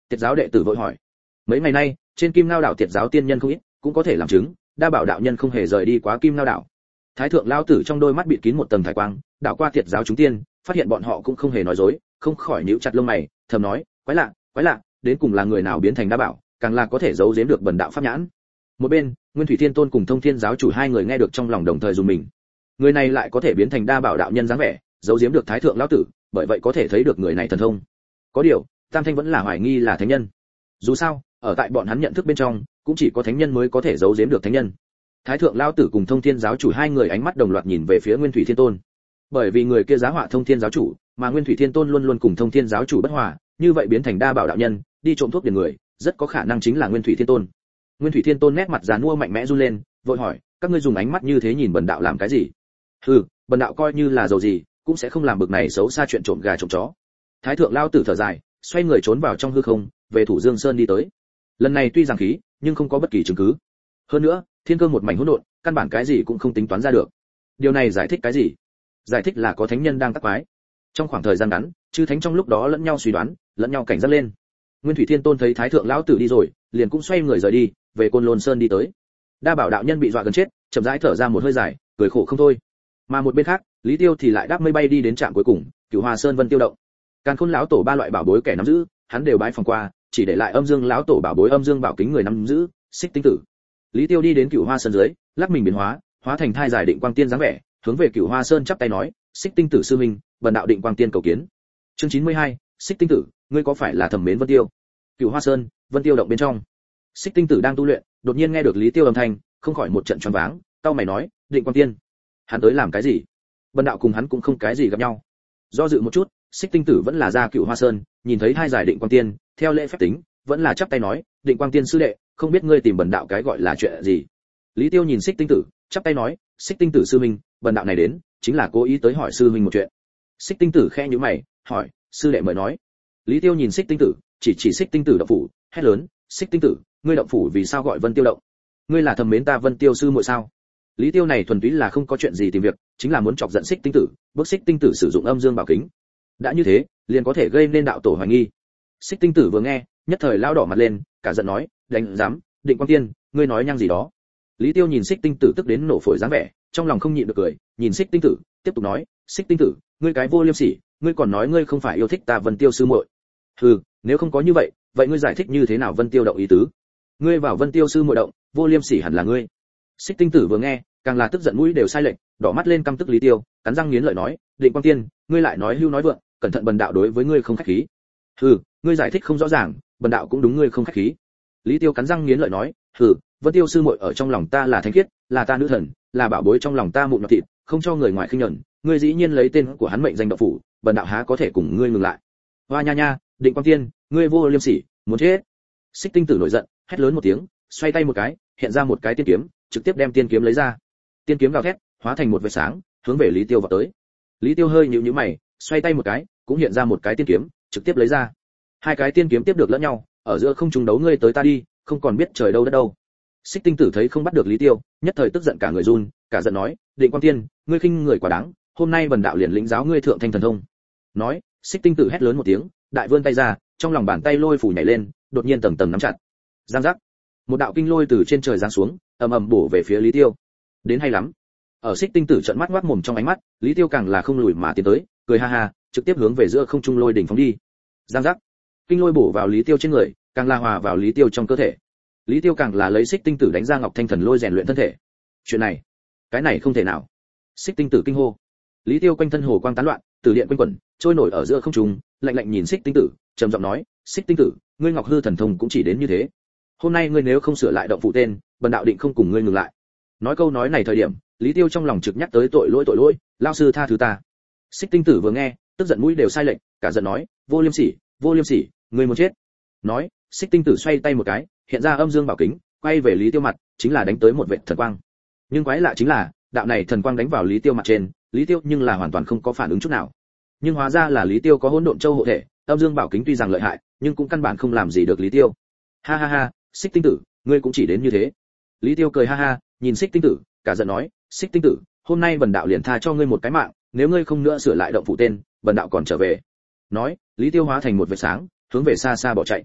Tiệt giáo đệ tử vội hỏi. Mấy ngày nay, trên Kim Ngao đảo tiệt giáo tiên nhân không ít, cũng có thể làm chứng, đa bảo đạo nhân không hề rời đi quá Kim Ngao đảo. Thái thượng lão tử trong đôi mắt bịt kín một tầng thái quang, đảo qua tiệt giáo chúng tiên, phát hiện bọn họ cũng không hề nói dối, không khỏi nhíu chặt lông mày, thầm nói, quái lạ, quái lạ, đến cùng là người nào biến thành đa bảo, càng là có thể giấu giếm được bần đạo pháp nhãn. Một bên, Nguyên Thủy Thiên Tôn cùng Thông Thiên giáo chủ hai người nghe được trong lòng đồng thời dùng mình. Người này lại có thể biến thành đa bảo đạo nhân dáng vẻ, giấu giếm được thái thượng lão tử, bởi vậy có thể thấy được người này thần thông. Có điều, Tam Thanh vẫn là hoài nghi là thánh nhân. Dù sao, ở tại bọn hắn nhận thức bên trong, cũng chỉ có thánh nhân mới có thể giấu giếm được thánh nhân. Thái thượng lão tử cùng Thông Thiên giáo chủ hai người ánh mắt đồng loạt nhìn về phía Nguyên Thủy Thiên Tôn. Bởi vì người kia giá họa Thông Thiên giáo chủ, mà Nguyên Thủy Thiên Tôn luôn luôn cùng Thông Thiên giáo chủ bất hòa, như vậy biến thành đa bảo đạo nhân, đi trộm thuốc điền người, rất có khả năng chính là Nguyên Thủy Thiên Tôn. Nguyên Thủy Thiên Tôn nét mặt giàn mua mạnh mẽ run lên, vội hỏi, các ngươi dùng ánh mắt như thế nhìn bần đạo làm cái gì? Hừ, bần đạo coi như là giàu gì, cũng sẽ không làm bực này xấu xa chuyện trộm gà trộm chó. Thái thượng lão tử thở dài, xoay người trốn vào trong hư không, về Thủ Dương Sơn đi tới. Lần này tuy rằng khí, nhưng không có bất kỳ chứng cứ. Hơn nữa, thiên cơ một mảnh hỗn độn, căn bản cái gì cũng không tính toán ra được. Điều này giải thích cái gì? Giải thích là có thánh nhân đang tác quái. Trong khoảng thời gian ngắn, chư thánh trong lúc đó lẫn nhau suy đoán, lẫn nhau cảnh giác lên. Nguyên Thủy Thiên Tôn thấy Thái thượng lão tử đi rồi, liền cũng xoay người rời đi, về Côn Lôn Sơn đi tới. Đa bảo đạo nhân bị dọa gần chết, chậm rãi thở ra một hơi dài, cười khổ không thôi. Mà một bên khác, Lý Tiêu thì lại đáp mây bay đi đến trạm cuối cùng, Cửu Hoa Sơn Vân Tiêu động. Càn Khôn lão tổ ba loại bảo bối kẻ nắm giữ, hắn đều bái phòng qua, chỉ để lại Âm Dương lão tổ bảo bối Âm Dương bảo kính người nắm giữ, Xích Tinh Tử. Lý Tiêu đi đến Cửu Hoa Sơn dưới, lắc mình biến hóa, hóa thành thai dài định quang tiên dáng vẻ, hướng về Cửu Hoa Sơn chắp tay nói, Xích Tinh Tử sư huynh, bần đạo định quang tiên cầu kiến. Chương chín mươi hai, Xích Tinh Tử, ngươi có phải là thẩm mến Vân Tiêu? Cửu Hoa Sơn, Vân Tiêu động bên trong. Xích Tinh Tử đang tu luyện, đột nhiên nghe được Lý Tiêu âm thanh, không khỏi một trận choáng váng, cau mày nói, định quang tiên, hắn tới làm cái gì? Bần đạo cùng hắn cũng không cái gì gặp nhau. Do dự một chút, Xích Tinh Tử vẫn là ra Cửu Hoa Sơn, nhìn thấy hai giải định quang tiên, theo lễ phép tính, vẫn là chắp tay nói, định quang tiên sư đệ, không biết ngươi tìm bần đạo cái gọi là chuyện gì? Lý Tiêu nhìn Xích Tinh Tử, chắp tay nói, Xích Tinh Tử sư huynh, bần đạo này đến, chính là cố ý tới hỏi sư huynh một chuyện. Xích Tinh Tử khẽ nhíu mày, hỏi, sư đệ mời nói. Lý Tiêu nhìn Xích Tinh Tử, chỉ chỉ Xích Tinh Tử động phủ, hét lớn, Xích Tinh Tử, ngươi động phủ vì sao gọi Vân Tiêu động? Ngươi là thầm mến ta Vân Tiêu sư muội sao? Lý Tiêu này thuần túy là không có chuyện gì tìm việc, chính là muốn chọc giận Xích Tinh Tử, bức Xích Tinh Tử sử dụng Âm Dương bảo kính. Đã như thế, liền có thể gây nên đạo tổ hoài nghi. Xích Tinh Tử vừa nghe, nhất thời lao đỏ mặt lên, cả giận nói, đánh dám, định quang tiên, ngươi nói nhăng gì đó? Lý Tiêu nhìn Xích Tinh Tử tức đến nổ phổi dáng vẻ, trong lòng không nhịn được cười, nhìn Xích Tinh Tử, tiếp tục nói, Xích Tinh Tử, ngươi cái vô liêm sỉ, ngươi còn nói ngươi không phải yêu thích ta Vân Tiêu sư muội. Hừ, nếu không có như vậy, vậy ngươi giải thích như thế nào Vân Tiêu động ý tứ? Ngươi vào Vân Tiêu sư muội động, vô liêm sỉ hẳn là ngươi. Xích Tinh Tử vừa nghe, càng là tức giận mũi đều sai lệch, đỏ mắt lên căm tức Lý Tiêu, cắn răng nghiến lợi nói, định quang tiên, ngươi lại nói hưu nói vượng, cẩn thận bần đạo đối với ngươi không khách khí. Hừ, ngươi giải thích không rõ ràng, bần đạo cũng đúng ngươi không khách khí. Lý Tiêu cắn răng nghiến lợi nói, hừ, Vân Tiêu sư muội ở trong lòng ta là thánh khiết, là ta nữ thần, là bảo bối trong lòng ta mụn nhọt thịt, không cho người ngoài khinh nhẫn, ngươi dĩ nhiên lấy tên của hắn mệnh danh đạo phủ, bần đạo há có thể cùng ngươi ngừng lại. Hoa nha nha, định quang tiên, ngươi vô liêm sỉ, muốn chết. Xích Tinh Tử nổi giận, hét lớn một tiếng, xoay tay một cái, hiện ra một cái tiên kiếm, trực tiếp đem tiên kiếm lấy ra. Tiên kiếm gào thét, hóa thành một vệt sáng, hướng về Lý Tiêu vọt tới. Lý Tiêu hơi nhíu nhíu mày, xoay tay một cái, cũng hiện ra một cái tiên kiếm, trực tiếp lấy ra. Hai cái tiên kiếm tiếp được lẫn nhau, ở giữa không trung đấu ngươi tới ta đi, không còn biết trời đâu đất đâu. Xích Tinh Tử thấy không bắt được Lý Tiêu, nhất thời tức giận cả người run, cả giận nói, định quang tiên, ngươi khinh người quá đáng, hôm nay bần đạo liền lĩnh giáo ngươi thượng thanh thần thông. Nói, Xích Tinh Tử hét lớn một tiếng, đại vươn tay ra, trong lòng bàn tay lôi phủ nhảy lên, đột nhiên tầng tầng nắm chặt. Giang giác, một đạo kinh lôi từ trên trời giáng xuống, ầm ầm bổ về phía Lý Tiêu. Đến hay lắm. Ở Xích Tinh Tử trợn mắt ngoác mồm trong ánh mắt, Lý Tiêu càng là không lùi mà tiến tới, cười ha ha, trực tiếp hướng về giữa không trung lôi đỉnh phóng đi. Giang giác, kinh lôi bổ vào Lý Tiêu trên người, càng la hòa vào Lý Tiêu trong cơ thể. Lý Tiêu càng là lấy Xích Tinh Tử đánh ra Ngọc Thanh Thần lôi rèn luyện thân thể. Chuyện này, cái này không thể nào. Xích Tinh Tử kinh hô. Lý Tiêu quanh thân hồ quang tán loạn, tử điện quanh quẩn, trôi nổi ở giữa không trung, lạnh lạnh nhìn Xích Tinh Tử, trầm giọng nói, Xích Tinh Tử, ngươi Ngọc Hư thần thông cũng chỉ đến như thế. Hôm nay ngươi nếu không sửa lại động phụ tên, bần đạo định không cùng ngươi ngừng lại. Nói câu nói này thời điểm, Lý Tiêu trong lòng trực nhắc tới tội lỗi tội lỗi, lão sư tha thứ ta. Xích Tinh Tử vừa nghe, tức giận mũi đều sai lệch, cả giận nói, vô liêm sỉ, vô liêm sỉ, ngươi muốn chết. Nói, Xích Tinh Tử xoay tay một cái, hiện ra Âm Dương bảo kính, quay về Lý Tiêu mặt, chính là đánh tới một vệt thần quang. Nhưng quái lạ chính là, đạo này thần quang đánh vào Lý Tiêu mặt trên, Lý Tiêu nhưng là hoàn toàn không có phản ứng chút nào. Nhưng hóa ra là Lý Tiêu có hỗn độn châu hộ thể, Âm Dương bảo kính tuy rằng lợi hại, nhưng cũng căn bản không làm gì được Lý Tiêu. Ha ha ha, Xích Tinh Tử, ngươi cũng chỉ đến như thế. Lý Tiêu cười ha ha, nhìn Xích Tinh Tử, cả giận nói, Xích Tinh Tử, hôm nay bần đạo liền tha cho ngươi một cái mạng, nếu ngươi không nữa sửa lại động phủ tên, bần đạo còn trở về. Nói, Lý Tiêu hóa thành một vệt sáng, hướng về xa xa bỏ chạy.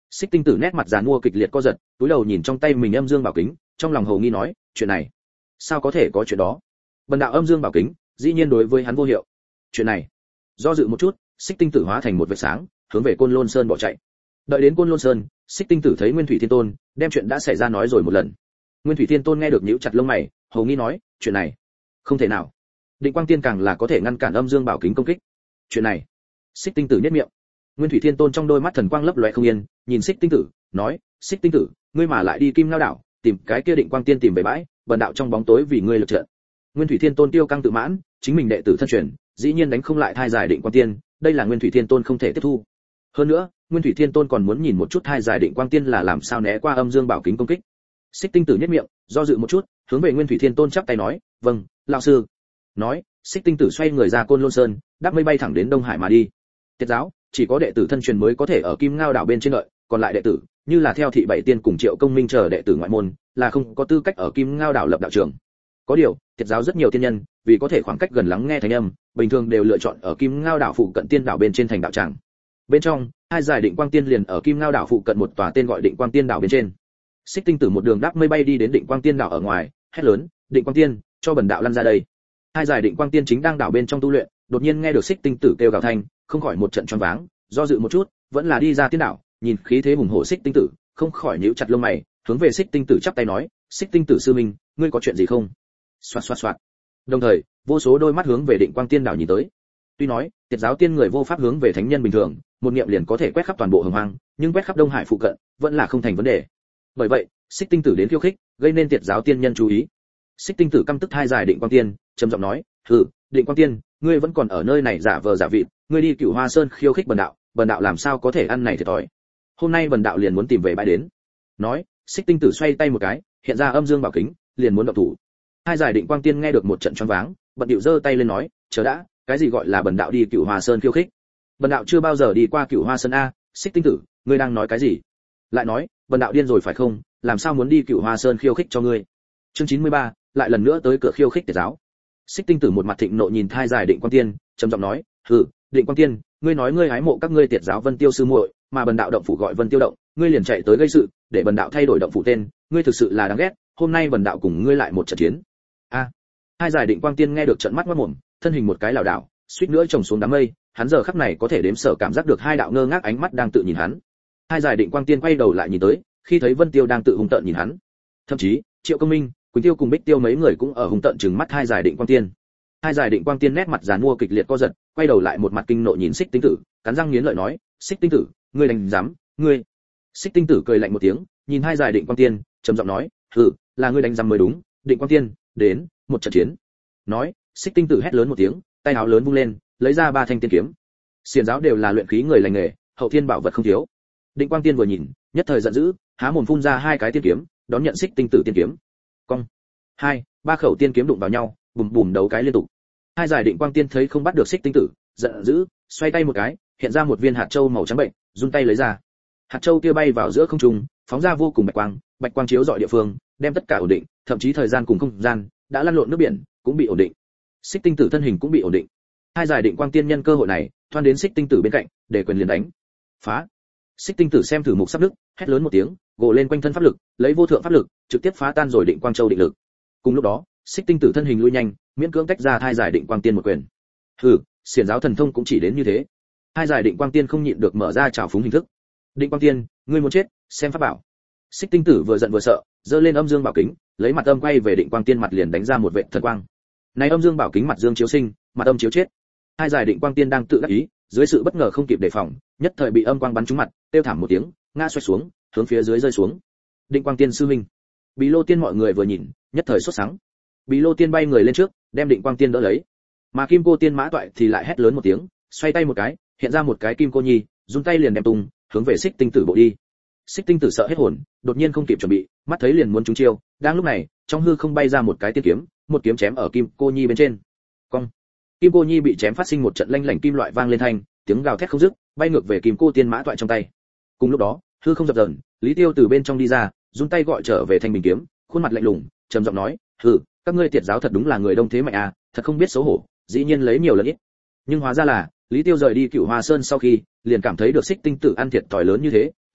Xích Tinh Tử nét mặt giàn mua kịch liệt co giật, cúi đầu nhìn trong tay mình âm dương bảo kính, trong lòng hồ nghi nói, chuyện này, sao có thể có chuyện đó? Bần đạo âm dương bảo kính, dĩ nhiên đối với hắn vô hiệu. Chuyện này, do dự một chút, Xích Tinh Tử hóa thành một vệt sáng, hướng về Côn Lôn Sơn bỏ chạy. Đợi đến Côn Lôn Sơn, Xích Tinh Tử thấy Nguyên Thủy Thiên Tôn, đem chuyện đã xảy ra nói rồi một lần. Nguyên Thủy Thiên Tôn nghe được nhíu chặt lông mày, hồ nghi nói, chuyện này, không thể nào. Định Quang Tiên càng là có thể ngăn cản âm dương bảo kính công kích. Chuyện này, Xích Tinh Tử nhếch miệng. Nguyên Thủy Thiên Tôn trong đôi mắt thần quang lấp lóe không yên, nhìn Xích Tinh Tử, nói, Xích Tinh Tử, ngươi mà lại đi Kim Ngao đảo, tìm cái kia Định Quang Tiên tìm về bãi, bần đạo trong bóng tối vì ngươi lực trận. Nguyên Thủy Thiên Tôn tiêu căng tự mãn, chính mình đệ tử thân truyền, dĩ nhiên đánh không lại thai giải Định Quang Tiên, đây là Nguyên Thủy Thiên Tôn không thể tiếp thu. Hơn nữa, Nguyên Thủy Thiên Tôn còn muốn nhìn một chút thai giải Định Quang Tiên là làm sao né qua âm dương bảo kính công kích. Xích Tinh Tử nhếch miệng, do dự một chút, hướng về Nguyên Thủy Thiên Tôn chắp tay nói, "Vâng, lão sư." Nói, Xích Tinh Tử xoay người ra Côn Lôn Sơn, đáp mây bay thẳng đến Đông Hải mà đi. Tiết giáo, chỉ có đệ tử thân truyền mới có thể ở Kim Ngao đảo bên trên đợi, còn lại đệ tử, như là theo thị bảy tiên cùng Triệu Công Minh chờ đệ tử ngoại môn, là không có tư cách ở Kim Ngao đảo lập đạo trường. Có điều, Tiết giáo rất nhiều tiên nhân, vì có thể khoảng cách gần lắng nghe thanh âm, bình thường đều lựa chọn ở Kim Ngao đảo phụ cận tiên đảo bên trên thành đạo tràng. Bên trong, hai giải Định Quang Tiên liền ở Kim Ngao đảo phụ cận một tòa tên gọi Định Quang Tiên đảo bên trên. Xích Tinh Tử một đường đáp mây bay đi đến Định Quang Tiên đảo ở ngoài, hét lớn, "Định Quang Tiên, cho bần đạo lăn ra đây." Hai giải Định Quang Tiên chính đang đảo bên trong tu luyện, đột nhiên nghe được Xích Tinh Tử kêu gào thanh, không khỏi một trận choáng váng, do dự một chút, vẫn là đi ra tiên đảo, nhìn khí thế hùng hổ Xích Tinh Tử, không khỏi nhíu chặt lông mày, hướng về Xích Tinh Tử chắp tay nói, "Xích Tinh Tử sư minh, ngươi có chuyện gì không?" Xoạt xoạt xoạt. Đồng thời, vô số đôi mắt hướng về Định Quang Tiên đảo nhìn tới. Tuy nói, Tiệt giáo tiên người vô pháp hướng về thánh nhân bình thường, một niệm liền có thể quét khắp toàn bộ hồng hoang, nhưng quét khắp Đông Hải phụ cận, vẫn là không thành vấn đề. Bởi vậy, Xích Tinh Tử đến khiêu khích, gây nên Tiệt giáo tiên nhân chú ý. Xích Tinh Tử căm tức hai giải Định Quang Tiên, trầm giọng nói, "Hừ, Định Quang Tiên, ngươi vẫn còn ở nơi này giả vờ giả vịt, ngươi đi Cửu Hoa Sơn khiêu khích bần đạo, bần đạo làm sao có thể ăn này thiệt thòi. Hôm nay bần đạo liền muốn tìm về bãi đến." Nói, Xích Tinh Tử xoay tay một cái, hiện ra âm dương bảo kính, liền muốn động thủ. Hai giải Định Quang Tiên nghe được một trận choáng váng, bận điệu giơ tay lên nói, "Chờ đã, cái gì gọi là bần đạo đi Cửu Hoa Sơn khiêu khích? Bần đạo chưa bao giờ đi qua Cửu Hoa Sơn a." Xích Tinh Tử, ngươi đang nói cái gì? Lại nói, bần đạo điên rồi phải không, làm sao muốn đi Cửu Hoa Sơn khiêu khích cho ngươi? Chương chín mươi ba, lại lần nữa tới cửa khiêu khích Tiệt giáo. Xích Tinh Tử một mặt thịnh nộ nhìn thai giải Định Quang Tiên, trầm giọng nói, "Hừ, Định Quang Tiên, ngươi nói ngươi hái mộ các ngươi Tiệt giáo Vân Tiêu sư muội, mà bần đạo động phủ gọi Vân Tiêu động, ngươi liền chạy tới gây sự, để bần đạo thay đổi động phủ tên, ngươi thực sự là đáng ghét, hôm nay bần đạo cùng ngươi lại một trận chiến." A. Hai giải Định Quang Tiên nghe được trận mắt mắt mồm, thân hình một cái lảo đảo, suýt nữa chồng xuống đám mây, hắn giờ khắc này có thể đếm sở cảm giác được hai đạo ngơ ngác ánh mắt đang tự nhìn hắn. Hai giải Định Quang Tiên quay đầu lại nhìn tới, khi thấy Vân Tiêu đang tự hung tợn nhìn hắn. Thậm chí, Triệu Công Minh, Quỳnh Tiêu cùng Bích Tiêu mấy người cũng ở hung tợn trừng mắt hai giải Định Quang Tiên. Hai giải Định Quang Tiên nét mặt giàn mua kịch liệt co giật, quay đầu lại một mặt kinh nộ nhìn Xích Tinh Tử, cắn răng nghiến lợi nói, "Xích Tinh Tử, ngươi đánh dám, ngươi." Xích Tinh Tử cười lạnh một tiếng, nhìn hai giải Định Quang Tiên, trầm giọng nói, "Hừ, là ngươi đánh dám mới đúng, Định Quang Tiên, đến, một trận chiến." Nói, Xích Tinh Tử hét lớn một tiếng, tay áo lớn vung lên, lấy ra ba thanh tiên kiếm. Xiển giáo đều là luyện khí người lành nghề, hậu thiên bảo vật không thiếu. Định Quang Tiên vừa nhìn, nhất thời giận dữ, há mồm phun ra hai cái tiên kiếm, đón nhận Xích Tinh Tử tiên kiếm. Cong. Hai, ba khẩu tiên kiếm đụng vào nhau, bùm bùm đấu cái liên tục. Hai giải Định Quang Tiên thấy không bắt được Xích Tinh Tử, giận dữ, xoay tay một cái, hiện ra một viên hạt châu màu trắng bệnh, run tay lấy ra. Hạt châu kia bay vào giữa không trung, phóng ra vô cùng bạch quang, bạch quang chiếu rọi địa phương, đem tất cả ổn định, thậm chí thời gian cùng không gian đã lăn lộn nước biển cũng bị ổn định. Xích Tinh Tử thân hình cũng bị ổn định. Hai giải Định Quang Tiên nhân cơ hội này, thoăn đến Xích Tinh Tử bên cạnh, để quyền liền đánh. Phá! Xích Tinh Tử xem thử mục sắp nứt, hét lớn một tiếng, gồ lên quanh thân pháp lực, lấy vô thượng pháp lực, trực tiếp phá tan rồi Định Quang Châu định lực. Cùng lúc đó, Xích Tinh Tử thân hình lui nhanh, miễn cưỡng tách ra hai giải Định Quang Tiên một quyền. Hừ, xiển giáo thần thông cũng chỉ đến như thế. Hai giải Định Quang Tiên không nhịn được mở ra trào phúng hình thức. Định Quang Tiên, ngươi muốn chết, xem pháp bảo. Xích Tinh Tử vừa giận vừa sợ, giơ lên âm dương bảo kính, lấy mặt âm quay về Định Quang Tiên mặt liền đánh ra một vệt thần quang. Này âm dương bảo kính mặt dương chiếu sinh, mặt âm chiếu chết. Hai giải Định Quang Tiên đang tự đắc ý, dưới sự bất ngờ không kịp đề phòng, nhất thời bị âm quang bắn trúng mặt, tiêu thảm một tiếng, ngã xoay xuống, hướng phía dưới rơi xuống. Định Quang Tiên sư huynh, Bí Lô Tiên mọi người vừa nhìn, nhất thời sốt sắng. Bí Lô Tiên bay người lên trước, đem Định Quang Tiên đỡ lấy. Mà Kim Cô Tiên Mã Toại thì lại hét lớn một tiếng, xoay tay một cái, hiện ra một cái kim cô nhi, run tay liền đem tung, hướng về Xích Tinh Tử bộ đi. Xích Tinh Tử sợ hết hồn, đột nhiên không kịp chuẩn bị, mắt thấy liền muốn trúng chiêu, đang lúc này, trong hư không bay ra một cái tiên kiếm, một kiếm chém ở kim cô nhi bên trên. Cong. Kim cô nhi bị chém phát sinh một trận lanh lảnh kim loại vang lên thanh, tiếng gào thét không dứt, bay ngược về Kim Cô Tiên Mã Toại trong tay. Cùng lúc đó, hư không dập dờn, Lý Tiêu từ bên trong đi ra, run tay gọi trở về thanh bình kiếm, khuôn mặt lạnh lùng, trầm giọng nói, "Hừ, các ngươi Tiệt giáo thật đúng là người đông thế mạnh à, thật không biết xấu hổ, dĩ nhiên lấy nhiều lần ít." Nhưng hóa ra là, Lý Tiêu rời đi Cửu Hoa Sơn sau khi, liền cảm thấy được Xích Tinh Tử ăn thiệt thòi lớn như thế,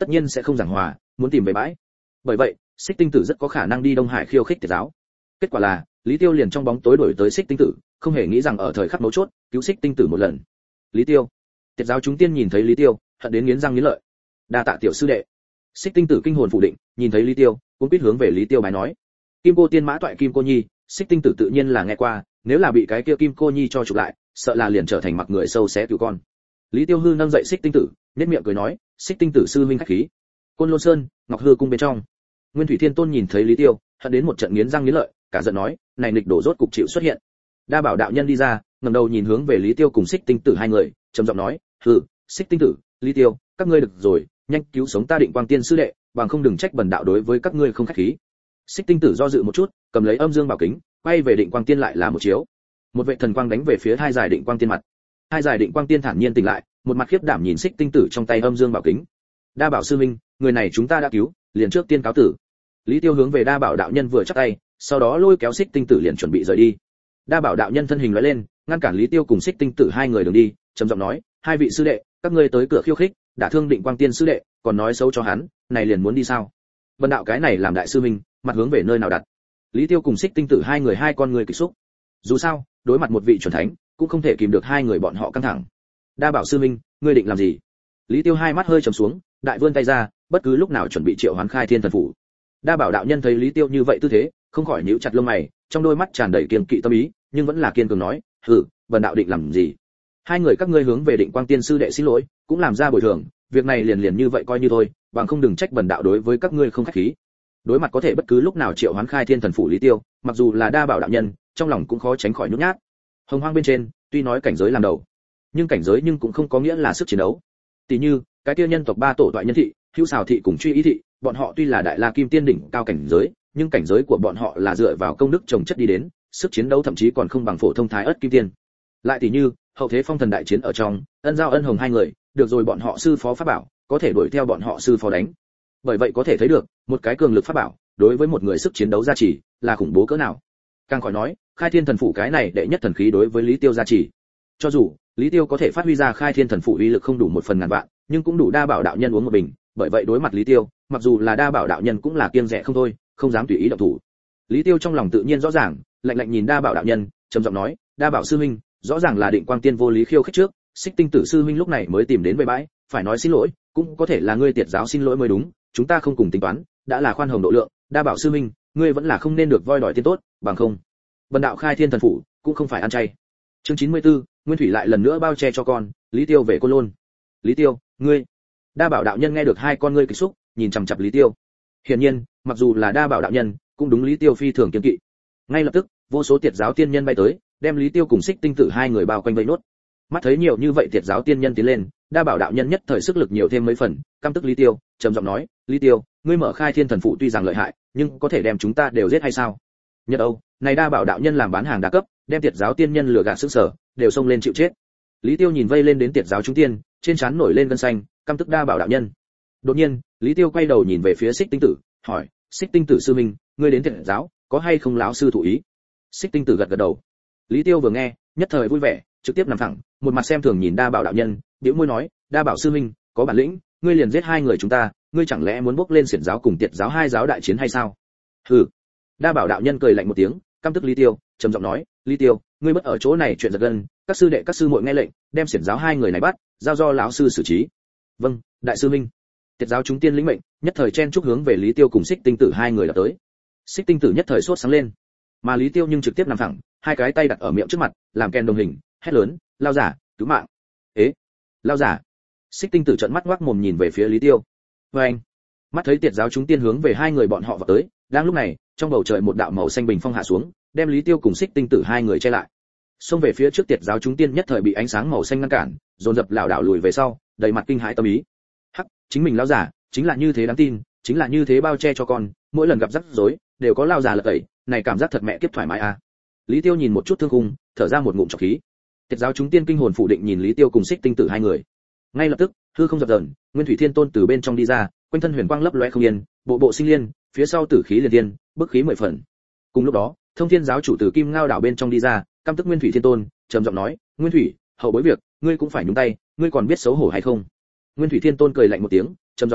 tất nhiên sẽ không giảng hòa, muốn tìm về bãi. Bởi vậy, Xích Tinh Tử rất có khả năng đi Đông Hải khiêu khích Tiệt giáo. Kết quả là, Lý Tiêu liền trong bóng tối đuổi tới Xích Tinh Tử, không hề nghĩ rằng ở thời khắc mấu chốt, cứu Xích Tinh Tử một lần. Lý Tiêu. Tiệt giáo chúng tiên nhìn thấy Lý Tiêu, hận đến nghiến răng nghiến lợi. Đa tạ tiểu sư đệ. Xích Tinh Tử kinh hồn phủ định, nhìn thấy Lý Tiêu, cũng biết hướng về Lý Tiêu bái nói. Kim cô tiên mã toại Kim cô nhi, Xích Tinh Tử tự nhiên là nghe qua, nếu là bị cái kia Kim cô nhi cho chụp lại, sợ là liền trở thành mặc người sâu xé cừu con. Lý Tiêu hư nâng dậy Xích Tinh Tử, nhếch miệng cười nói, Xích Tinh Tử sư huynh khách khí. Côn Lôn Sơn, Ngọc Hư cung bên trong. Nguyên Thủy Thiên Tôn nhìn thấy Lý Tiêu, hận đến một trận nghiến răng nghiến lợi, cả giận nói, này nghịch đổ rốt cục chịu xuất hiện. Đa Bảo đạo nhân đi ra, ngẩng đầu nhìn hướng về Lý Tiêu cùng Xích Tinh Tử hai người, trầm giọng nói, hừ, Xích Tinh Tử, Lý Tiêu, các ngươi được rồi, nhanh cứu sống ta Định Quang Tiên sư đệ, bằng không đừng trách bần đạo đối với các ngươi không khách khí. Xích Tinh Tử do dự một chút, cầm lấy âm dương bảo kính, quay về Định Quang Tiên lại là một chiếu. Một vệ thần quang đánh về phía hai giải Định Quang Tiên mặt. Hai giải Định Quang Tiên thản nhiên tỉnh lại, một mặt khiếp đảm nhìn Xích Tinh Tử trong tay âm dương bảo kính. Đa Bảo sư minh, người này chúng ta đã cứu, liền trước tiên cáo tử. Lý Tiêu hướng về Đa Bảo đạo nhân vừa chắp tay, sau đó lôi kéo Xích Tinh Tử liền chuẩn bị rời đi. Đa Bảo đạo nhân thân hình lóe lên, ngăn cản Lý Tiêu cùng Xích Tinh Tử hai người đường đi, trầm giọng nói, hai vị sư đệ, các ngươi tới cửa khiêu khích, đả thương Định Quang Tiên sư đệ, còn nói xấu cho hắn, này liền muốn đi sao? Bần đạo cái này làm đại sư minh, mặt hướng về nơi nào đặt? Lý Tiêu cùng Xích Tinh Tử hai người hai con người kịch xúc. Dù sao, đối mặt một vị chuẩn thánh, cũng không thể kìm được hai người bọn họ căng thẳng. Đa Bảo sư minh, ngươi định làm gì? Lý Tiêu hai mắt hơi trầm xuống, đại vươn tay ra, bất cứ lúc nào chuẩn bị triệu hoán Khai Thiên thần phủ. Đa Bảo đạo nhân thấy Lý Tiêu như vậy tư thế, không khỏi nhíu chặt lông mày, trong đôi mắt tràn đầy kiên kỵ tâm ý, nhưng vẫn là kiên cường nói, "Hừ, bần đạo định làm gì? Hai người các ngươi hướng về Định Quang Tiên sư đệ xin lỗi, cũng làm ra bồi thường, việc này liền liền như vậy coi như thôi, bằng không đừng trách bần đạo đối với các ngươi không khách khí." Đối mặt có thể bất cứ lúc nào triệu hoán Khai Thiên thần phủ Lý Tiêu, mặc dù là Đa Bảo đạo nhân, trong lòng cũng khó tránh khỏi nhút nhát. Hồng Hoang bên trên, tuy nói cảnh giới làm đầu, nhưng cảnh giới nhưng cũng không có nghĩa là sức chiến đấu. Tỷ như, cái kia nhân tộc ba tổ toại nhân thị, Hữu Xào thị cùng Truy Ý thị, bọn họ tuy là đại la kim tiên đỉnh cao cảnh giới, nhưng cảnh giới của bọn họ là dựa vào công đức trồng chất đi đến, sức chiến đấu thậm chí còn không bằng phổ thông thái ớt kim tiên. Lại tỷ như, hậu thế phong thần đại chiến ở trong, Ân Giao Ân Hồng hai người, được rồi bọn họ sư phó pháp bảo, có thể đuổi theo bọn họ sư phó đánh. Bởi vậy có thể thấy được, một cái cường lực pháp bảo, đối với một người sức chiến đấu gia trì, là khủng bố cỡ nào. Càng khỏi nói, Khai Thiên thần phủ cái này đệ nhất thần khí đối với Lý Tiêu gia trì. Cho dù Lý Tiêu có thể phát huy ra Khai Thiên thần phủ uy lực không đủ một phần ngàn vạn, nhưng cũng đủ Đa Bảo đạo nhân uống một bình, bởi vậy đối mặt Lý Tiêu, mặc dù là Đa Bảo đạo nhân cũng là kiêng dè không thôi, không dám tùy ý động thủ. Lý Tiêu trong lòng tự nhiên rõ ràng, lạnh lạnh nhìn Đa Bảo đạo nhân, trầm giọng nói, "Đa Bảo sư huynh, rõ ràng là Định Quang Tiên vô lý khiêu khích trước, Xích Tinh Tử sư huynh lúc này mới tìm đến bệ bãi, phải nói xin lỗi, cũng có thể là ngươi Tiệt giáo xin lỗi mới đúng, chúng ta không cùng tính toán, đã là khoan hồng độ lượng, Đa Bảo sư huynh, ngươi vẫn là không nên được voi đòi tiên tốt, bằng không, bần đạo Khai Thiên thần phủ cũng không phải ăn chay." Chương chín mươi tư, Nguyên Thủy lại lần nữa bao che cho con, Lý Tiêu về Côn Lôn. "Lý Tiêu, ngươi..." Đa Bảo đạo nhân nghe được hai con ngươi kịch xúc, nhìn chằm chằm Lý Tiêu. Hiển nhiên, mặc dù là Đa Bảo đạo nhân, cũng đúng Lý Tiêu phi thường kiêng kỵ. Ngay lập tức, vô số Tiệt giáo tiên nhân bay tới, đem Lý Tiêu cùng Xích Tinh Tử hai người bao quanh vây nốt. Mắt thấy nhiều như vậy Tiệt giáo tiên nhân tiến lên, Đa Bảo đạo nhân nhất thời sức lực nhiều thêm mấy phần, căm tức Lý Tiêu, trầm giọng nói, "Lý Tiêu, ngươi mở Khai Thiên thần phụ tuy rằng lợi hại, nhưng có thể đem chúng ta đều giết hay sao?" Nhật Âu, này Đa Bảo đạo nhân làm bán hàng đa cấp, đem Tiệt giáo tiên nhân lừa gạt sững sờ, đều xông lên chịu chết. Lý Tiêu nhìn vây lên đến Tiệt giáo chúng tiên, trên trán nổi lên gân xanh, căm tức Đa Bảo đạo nhân. Đột nhiên, Lý Tiêu quay đầu nhìn về phía Xích Tinh Tử, hỏi, "Xích Tinh Tử sư minh, ngươi đến Tiệt giáo, có hay không lão sư thụ ý?" Xích Tinh Tử gật gật đầu. Lý Tiêu vừa nghe, nhất thời vui vẻ, trực tiếp nằm thẳng, một mặt xem thường nhìn Đa Bảo đạo nhân, bĩu môi nói, "Đa Bảo sư minh, có bản lĩnh, ngươi liền giết hai người chúng ta, ngươi chẳng lẽ muốn bốc lên xiển giáo cùng Tiệt giáo hai giáo đại chiến hay sao?" Hừ. Đa Bảo đạo nhân cười lạnh một tiếng, căm tức Lý Tiêu, trầm giọng nói, "Lý Tiêu, ngươi bất ở chỗ này chuyện giật gân, các sư đệ các sư muội nghe lệnh, đem xiển giáo hai người này bắt, giao do lão sư xử trí." "Vâng, đại sư minh." Tiệt giáo chúng tiên lĩnh mệnh, nhất thời chen chúc hướng về Lý Tiêu cùng Xích Tinh Tử hai người lập tới. Xích Tinh Tử nhất thời sốt sáng lên, mà Lý Tiêu nhưng trực tiếp nằm thẳng, hai cái tay đặt ở miệng trước mặt, làm kèn đồng hình, hét lớn, "Lao giả, cứu mạng!" "Ế, lao giả!" Xích Tinh Tử trợn mắt ngoác mồm nhìn về phía Lý Tiêu. Và anh, mắt thấy Tiệt giáo chúng tiên hướng về hai người bọn họ vào tới, đang lúc này, trong bầu trời một đạo màu xanh bình phong hạ xuống, đem Lý Tiêu cùng Xích Tinh Tử hai người che lại. Xông về phía trước Tiệt giáo chúng tiên nhất thời bị ánh sáng màu xanh ngăn cản, dồn dập lảo đảo lùi về sau, đầy mặt kinh hãi tâm ý. Hắc, chính mình lão giả, chính là như thế đáng tin, chính là như thế bao che cho con, mỗi lần gặp rắc rối, đều có lao già lật tẩy, này cảm giác thật mẹ kiếp thoải mái à. Lý Tiêu nhìn một chút thương khung, thở ra một ngụm trọc khí. Tiệt giáo chúng tiên kinh hồn phủ định nhìn Lý Tiêu cùng Xích Tinh Tử hai người. Ngay lập tức, hư không dập dờn, Nguyên Thủy Thiên Tôn từ bên trong đi ra, quanh thân huyền quang lấp lóe không yên, bộ bộ sinh liên, phía sau tử khí liên tiên, bức khí mười phần. Cùng lúc đó, Thông Thiên giáo chủ từ Kim Ngao đảo bên trong đi ra, căm tức Nguyên Thủy Thiên Tôn, trầm giọng nói, "Nguyên Thủy, hậu bối việc, ngươi cũng phải nhúng tay, ngươi còn biết xấu hổ hay không?" Nguyên Thủy Thiên Tôn cười lạnh một tiếng, trầm giọng nói,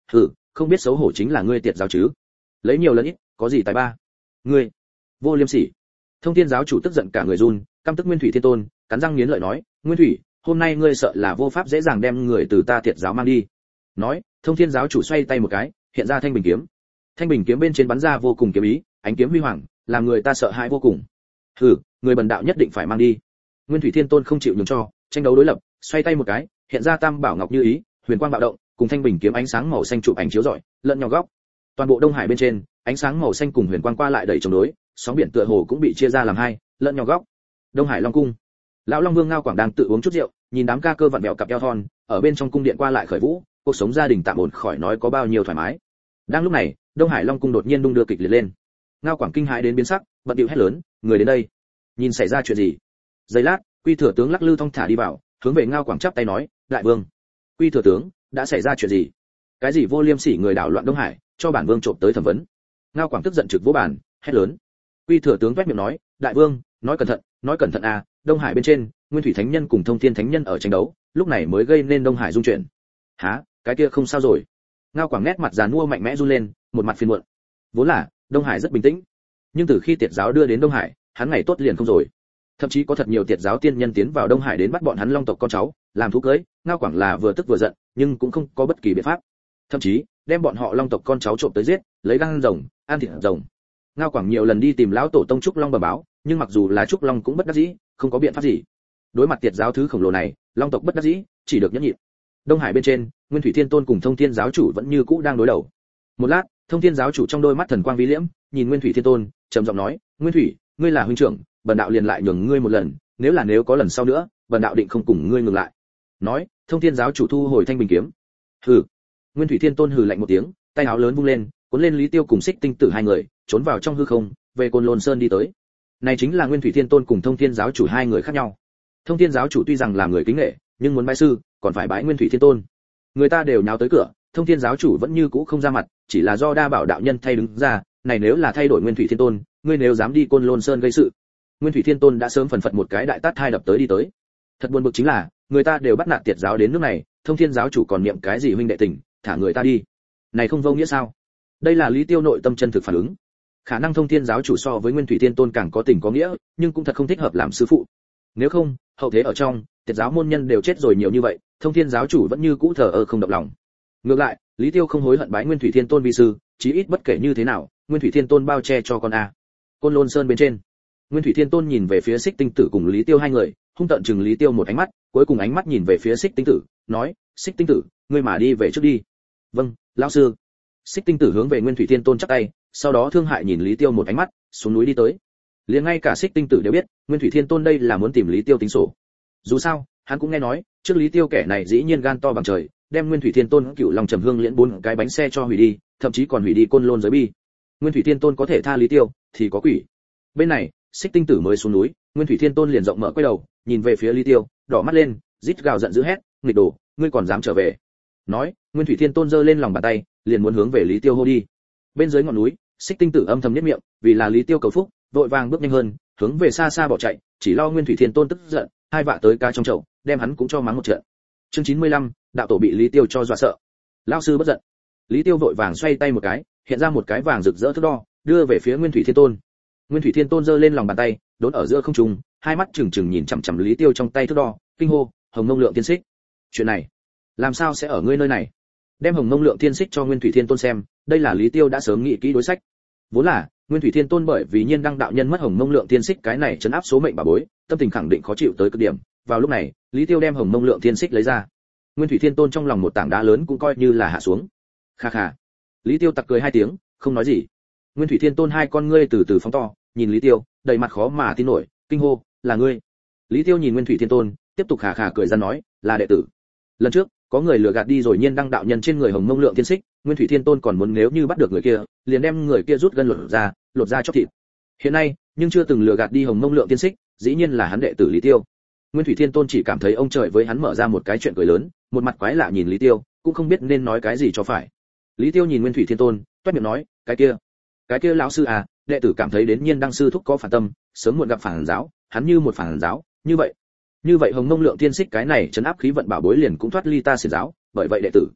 hừ, không biết xấu hổ chính là ngươi tiệt giáo chứ? Lấy nhiều lần ít, có gì tài ba? Ngươi, vô liêm sỉ. Thông Thiên giáo chủ tức giận cả người run, căm tức Nguyên Thủy Thiên Tôn, cắn răng nghiến lợi nói, Nguyên Thủy, hôm nay ngươi sợ là vô pháp dễ dàng đem người từ ta tiệt giáo mang đi. Nói, Thông Thiên giáo chủ xoay tay một cái, hiện ra thanh bình kiếm. Thanh bình kiếm bên trên bắn ra vô cùng kiếm ý, ánh kiếm huy hoàng, làm người ta sợ hãi vô cùng. Hừ, người bần đạo nhất định phải mang đi. Nguyên Thủy Thiên Tôn không chịu nhường cho, tranh đấu đối lập, xoay tay một cái, hiện ra tam bảo ngọc như ý, huyền quang bạo động, cùng thanh bình kiếm ánh sáng màu xanh chụp ảnh chiếu rọi, lẫn nhau góc. Toàn bộ Đông Hải bên trên, ánh sáng màu xanh cùng huyền quang qua lại đẩy chống đối, sóng biển tựa hồ cũng bị chia ra làm hai, lẫn nhau góc. Đông Hải Long cung. Lão Long Vương Ngao Quảng đang tự uống chút rượu, nhìn đám ca cơ vặn vẹo cặp eo thon, ở bên trong cung điện qua lại khởi vũ, cuộc sống gia đình tạm ổn khỏi nói có bao nhiêu thoải mái. Đang lúc này, Đông Hải Long cung đột nhiên đung đưa kịch liệt lên. Ngao Quảng kinh hãi đến biến sắc, bận điệu hét lớn, người đến đây. Nhìn xảy ra chuyện gì? Giây lát, Quy thừa tướng lắc lư thong thả đi vào, hướng về Ngao Quảng chắp tay nói, đại vương. Quy thừa tướng, đã xảy ra chuyện gì? Cái gì vô liêm sỉ người đảo loạn Đông Hải, cho bản vương trộm tới thẩm vấn. Ngao Quảng tức giận trực vỗ bàn, hét lớn. Quy thừa tướng vét miệng nói, đại vương, nói cẩn thận, nói cẩn thận à, Đông Hải bên trên, Nguyên Thủy Thánh Nhân cùng Thông Thiên Thánh Nhân ở tranh đấu, lúc này mới gây nên Đông Hải rung chuyển. Hả, cái kia không sao rồi. Ngao Quảng nét mặt già nua mạnh mẽ run lên, một mặt phiền muộn. Vốn là Đông Hải rất bình tĩnh, nhưng từ khi tiệt giáo đưa đến Đông Hải, hắn ngày tốt liền không rồi. Thậm chí có thật nhiều tiệt giáo tiên nhân tiến vào Đông Hải đến bắt bọn hắn Long tộc con cháu, làm thú cưới. Ngao Quảng là vừa tức vừa giận, nhưng cũng không có bất kỳ biện pháp. Thậm chí đem bọn họ Long tộc con cháu trộm tới giết, lấy gan rồng, ăn thịt rồng. Ngao Quảng nhiều lần đi tìm lão tổ tông Trúc Long bẩm báo, nhưng mặc dù là Trúc Long cũng bất đắc dĩ, không có biện pháp gì. Đối mặt tiệt giáo thứ khổng lồ này, Long tộc bất đắc dĩ, chỉ được nhẫn nhịn. Đông Hải bên trên, Nguyên Thủy Thiên Tôn cùng Thông Thiên giáo chủ vẫn như cũ đang đối đầu. Một lát, Thông Thiên giáo chủ trong đôi mắt thần quang vi liễm, nhìn Nguyên Thủy Thiên Tôn, trầm giọng nói, Nguyên Thủy, ngươi là huynh trưởng, bần đạo liền lại nhường ngươi một lần, nếu là nếu có lần sau nữa, bần đạo định không cùng ngươi ngừng lại. Nói, Thông Thiên giáo chủ thu hồi thanh bình kiếm. Hừ. Nguyên Thủy Thiên Tôn hừ lạnh một tiếng, tay áo lớn vung lên, cuốn lên Lý Tiêu cùng Xích Tinh Tử hai người, trốn vào trong hư không, về Côn Lôn Sơn đi tới. Này chính là Nguyên Thủy Thiên Tôn cùng Thông Thiên giáo chủ hai người khác nhau. Thông Thiên giáo chủ tuy rằng là người kính nể, nhưng muốn bái sư, còn phải bái Nguyên Thủy Thiên Tôn. Người ta đều nháo tới cửa, Thông Thiên giáo chủ vẫn như cũ không ra mặt, chỉ là do Đa Bảo đạo nhân thay đứng ra, này nếu là thay đổi Nguyên Thủy Thiên Tôn, ngươi nếu dám đi Côn Lôn Sơn gây sự. Nguyên Thủy Thiên Tôn đã sớm phần phật một cái đại tát hai đập tới đi tới. Thật buồn bực chính là, người ta đều bắt nạt tiệt giáo đến nước này, Thông Thiên giáo chủ còn niệm cái gì huynh đệ tình, thả người ta đi. Này không vô nghĩa sao? Đây là Lý Tiêu nội tâm chân thực phản ứng. Khả năng Thông Thiên giáo chủ so với Nguyên Thủy Thiên Tôn càng có tình có nghĩa, nhưng cũng thật không thích hợp làm sư phụ. Nếu không, hậu thế ở trong, tiệt giáo môn nhân đều chết rồi nhiều như vậy, Thông Thiên giáo chủ vẫn như cũ thờ ơ không động lòng. Ngược lại, Lý Tiêu không hối hận bái Nguyên Thủy Thiên Tôn vi sư, chí ít bất kể như thế nào, Nguyên Thủy Thiên Tôn bao che cho con a. Côn Lôn Sơn bên trên, Nguyên Thủy Thiên Tôn nhìn về phía Xích Tinh Tử cùng Lý Tiêu hai người, hung tợn chừng Lý Tiêu một ánh mắt, cuối cùng ánh mắt nhìn về phía Xích Tinh Tử, nói, Xích Tinh Tử, ngươi mà đi về trước đi. Vâng, lão sư. Xích Tinh Tử hướng về Nguyên Thủy Thiên Tôn chắp tay, sau đó thương hại nhìn Lý Tiêu một ánh mắt, xuống núi đi tới. Liền ngay cả Xích Tinh Tử đều biết, Nguyên Thủy Thiên Tôn đây là muốn tìm Lý Tiêu tính sổ. Dù sao, hắn cũng nghe nói, trước Lý Tiêu kẻ này dĩ nhiên gan to bằng trời, đem Nguyên Thủy Thiên Tôn cựu lòng trầm hương liễn bốn cái bánh xe cho hủy đi, thậm chí còn hủy đi Côn Lôn giới bi. Nguyên Thủy Thiên Tôn có thể tha Lý Tiêu, thì có quỷ. Bên này, Xích Tinh Tử mới xuống núi, Nguyên Thủy Thiên Tôn liền rộng mở quay đầu, nhìn về phía Lý Tiêu, đỏ mắt lên, rít gào giận dữ hét, nghịch đồ, ngươi còn dám trở về? Nói, Nguyên Thủy Thiên Tôn giơ lên lòng bàn tay, liền muốn hướng về Lý Tiêu hô đi. Bên dưới ngọn núi, Xích Tinh Tử âm thầm nhếch miệng, vì là Lý Tiêu cầu phúc, vội vàng bước nhanh hơn, hướng về xa xa bỏ chạy, chỉ lo Nguyên Thủy Thiên Tôn tức giận, hai vạ tới cá trong chậu, đem hắn cũng cho mắng một trận. Chương chín mươi lăm, đạo tổ bị Lý Tiêu cho dọa sợ. Lão sư bất giận. Lý Tiêu vội vàng xoay tay một cái, hiện ra một cái vàng rực rỡ thước đo, đưa về phía Nguyên Thủy Thiên Tôn. Nguyên Thủy Thiên Tôn giơ lên lòng bàn tay, đốn ở giữa không trung, hai mắt trừng trừng nhìn chằm chằm Lý Tiêu trong tay thước đo, kinh hô, Hồng Mông Lượng Tiên Xích. Chuyện này, làm sao sẽ ở ngươi nơi này? Đem Hồng Mông Lượng Tiên Xích cho Nguyên Thủy Thiên Tôn xem, đây là Lý Tiêu đã sớm nghĩ kỹ đối sách. Vốn là, Nguyên Thủy Thiên Tôn bởi vì Nhiên Đăng đạo nhân mất Hồng Mông Lượng Tiên Xích cái này trấn áp số mệnh bà bối, tâm tình khẳng định khó chịu tới cực điểm. Vào lúc này, Lý Tiêu đem Hồng Mông Lượng Tiên Xích lấy ra. Nguyên Thủy Thiên Tôn trong lòng một tảng đá lớn cũng coi như là hạ xuống. Kha kha. Lý Tiêu tặc cười hai tiếng, không nói gì. Nguyên Thủy Thiên Tôn hai con ngươi từ từ phóng to, nhìn Lý Tiêu, đầy mặt khó mà tin nổi, kinh hô, là ngươi? Lý Tiêu nhìn Nguyên Thủy Thiên Tôn, tiếp tục khà khà cười ra nói, là đệ tử. Lần trước, có người lừa gạt đi rồi Nhiên Đăng đạo nhân trên người Hồng Mông Lượng Tiên Xích, Nguyên Thủy Thiên Tôn còn muốn nếu như bắt được người kia, liền đem người kia rút gân lột ra, lột ra chóc thịt. Hiện nay, nhưng chưa từng lừa gạt đi Hồng Mông Lượng Tiên Xích, dĩ nhiên là hắn đệ tử Lý Tiêu. Nguyên Thủy Thiên Tôn chỉ cảm thấy ông trời với hắn mở ra một cái chuyện cười lớn, một mặt quái lạ nhìn Lý Tiêu, cũng không biết nên nói cái gì cho phải. Lý Tiêu nhìn Nguyên Thủy Thiên Tôn, toét miệng nói, cái kia, cái kia lão sư à, đệ tử cảm thấy đến Nhiên Đăng sư thúc có phản tâm, sớm muộn gặp phản giáo, hắn như một phản giáo, như vậy, như vậy Hồng Mông Lượng Tiên Xích cái này trấn áp khí vận bảo bối liền cũng thoát ly ta xiển giáo, bởi vậy đệ tử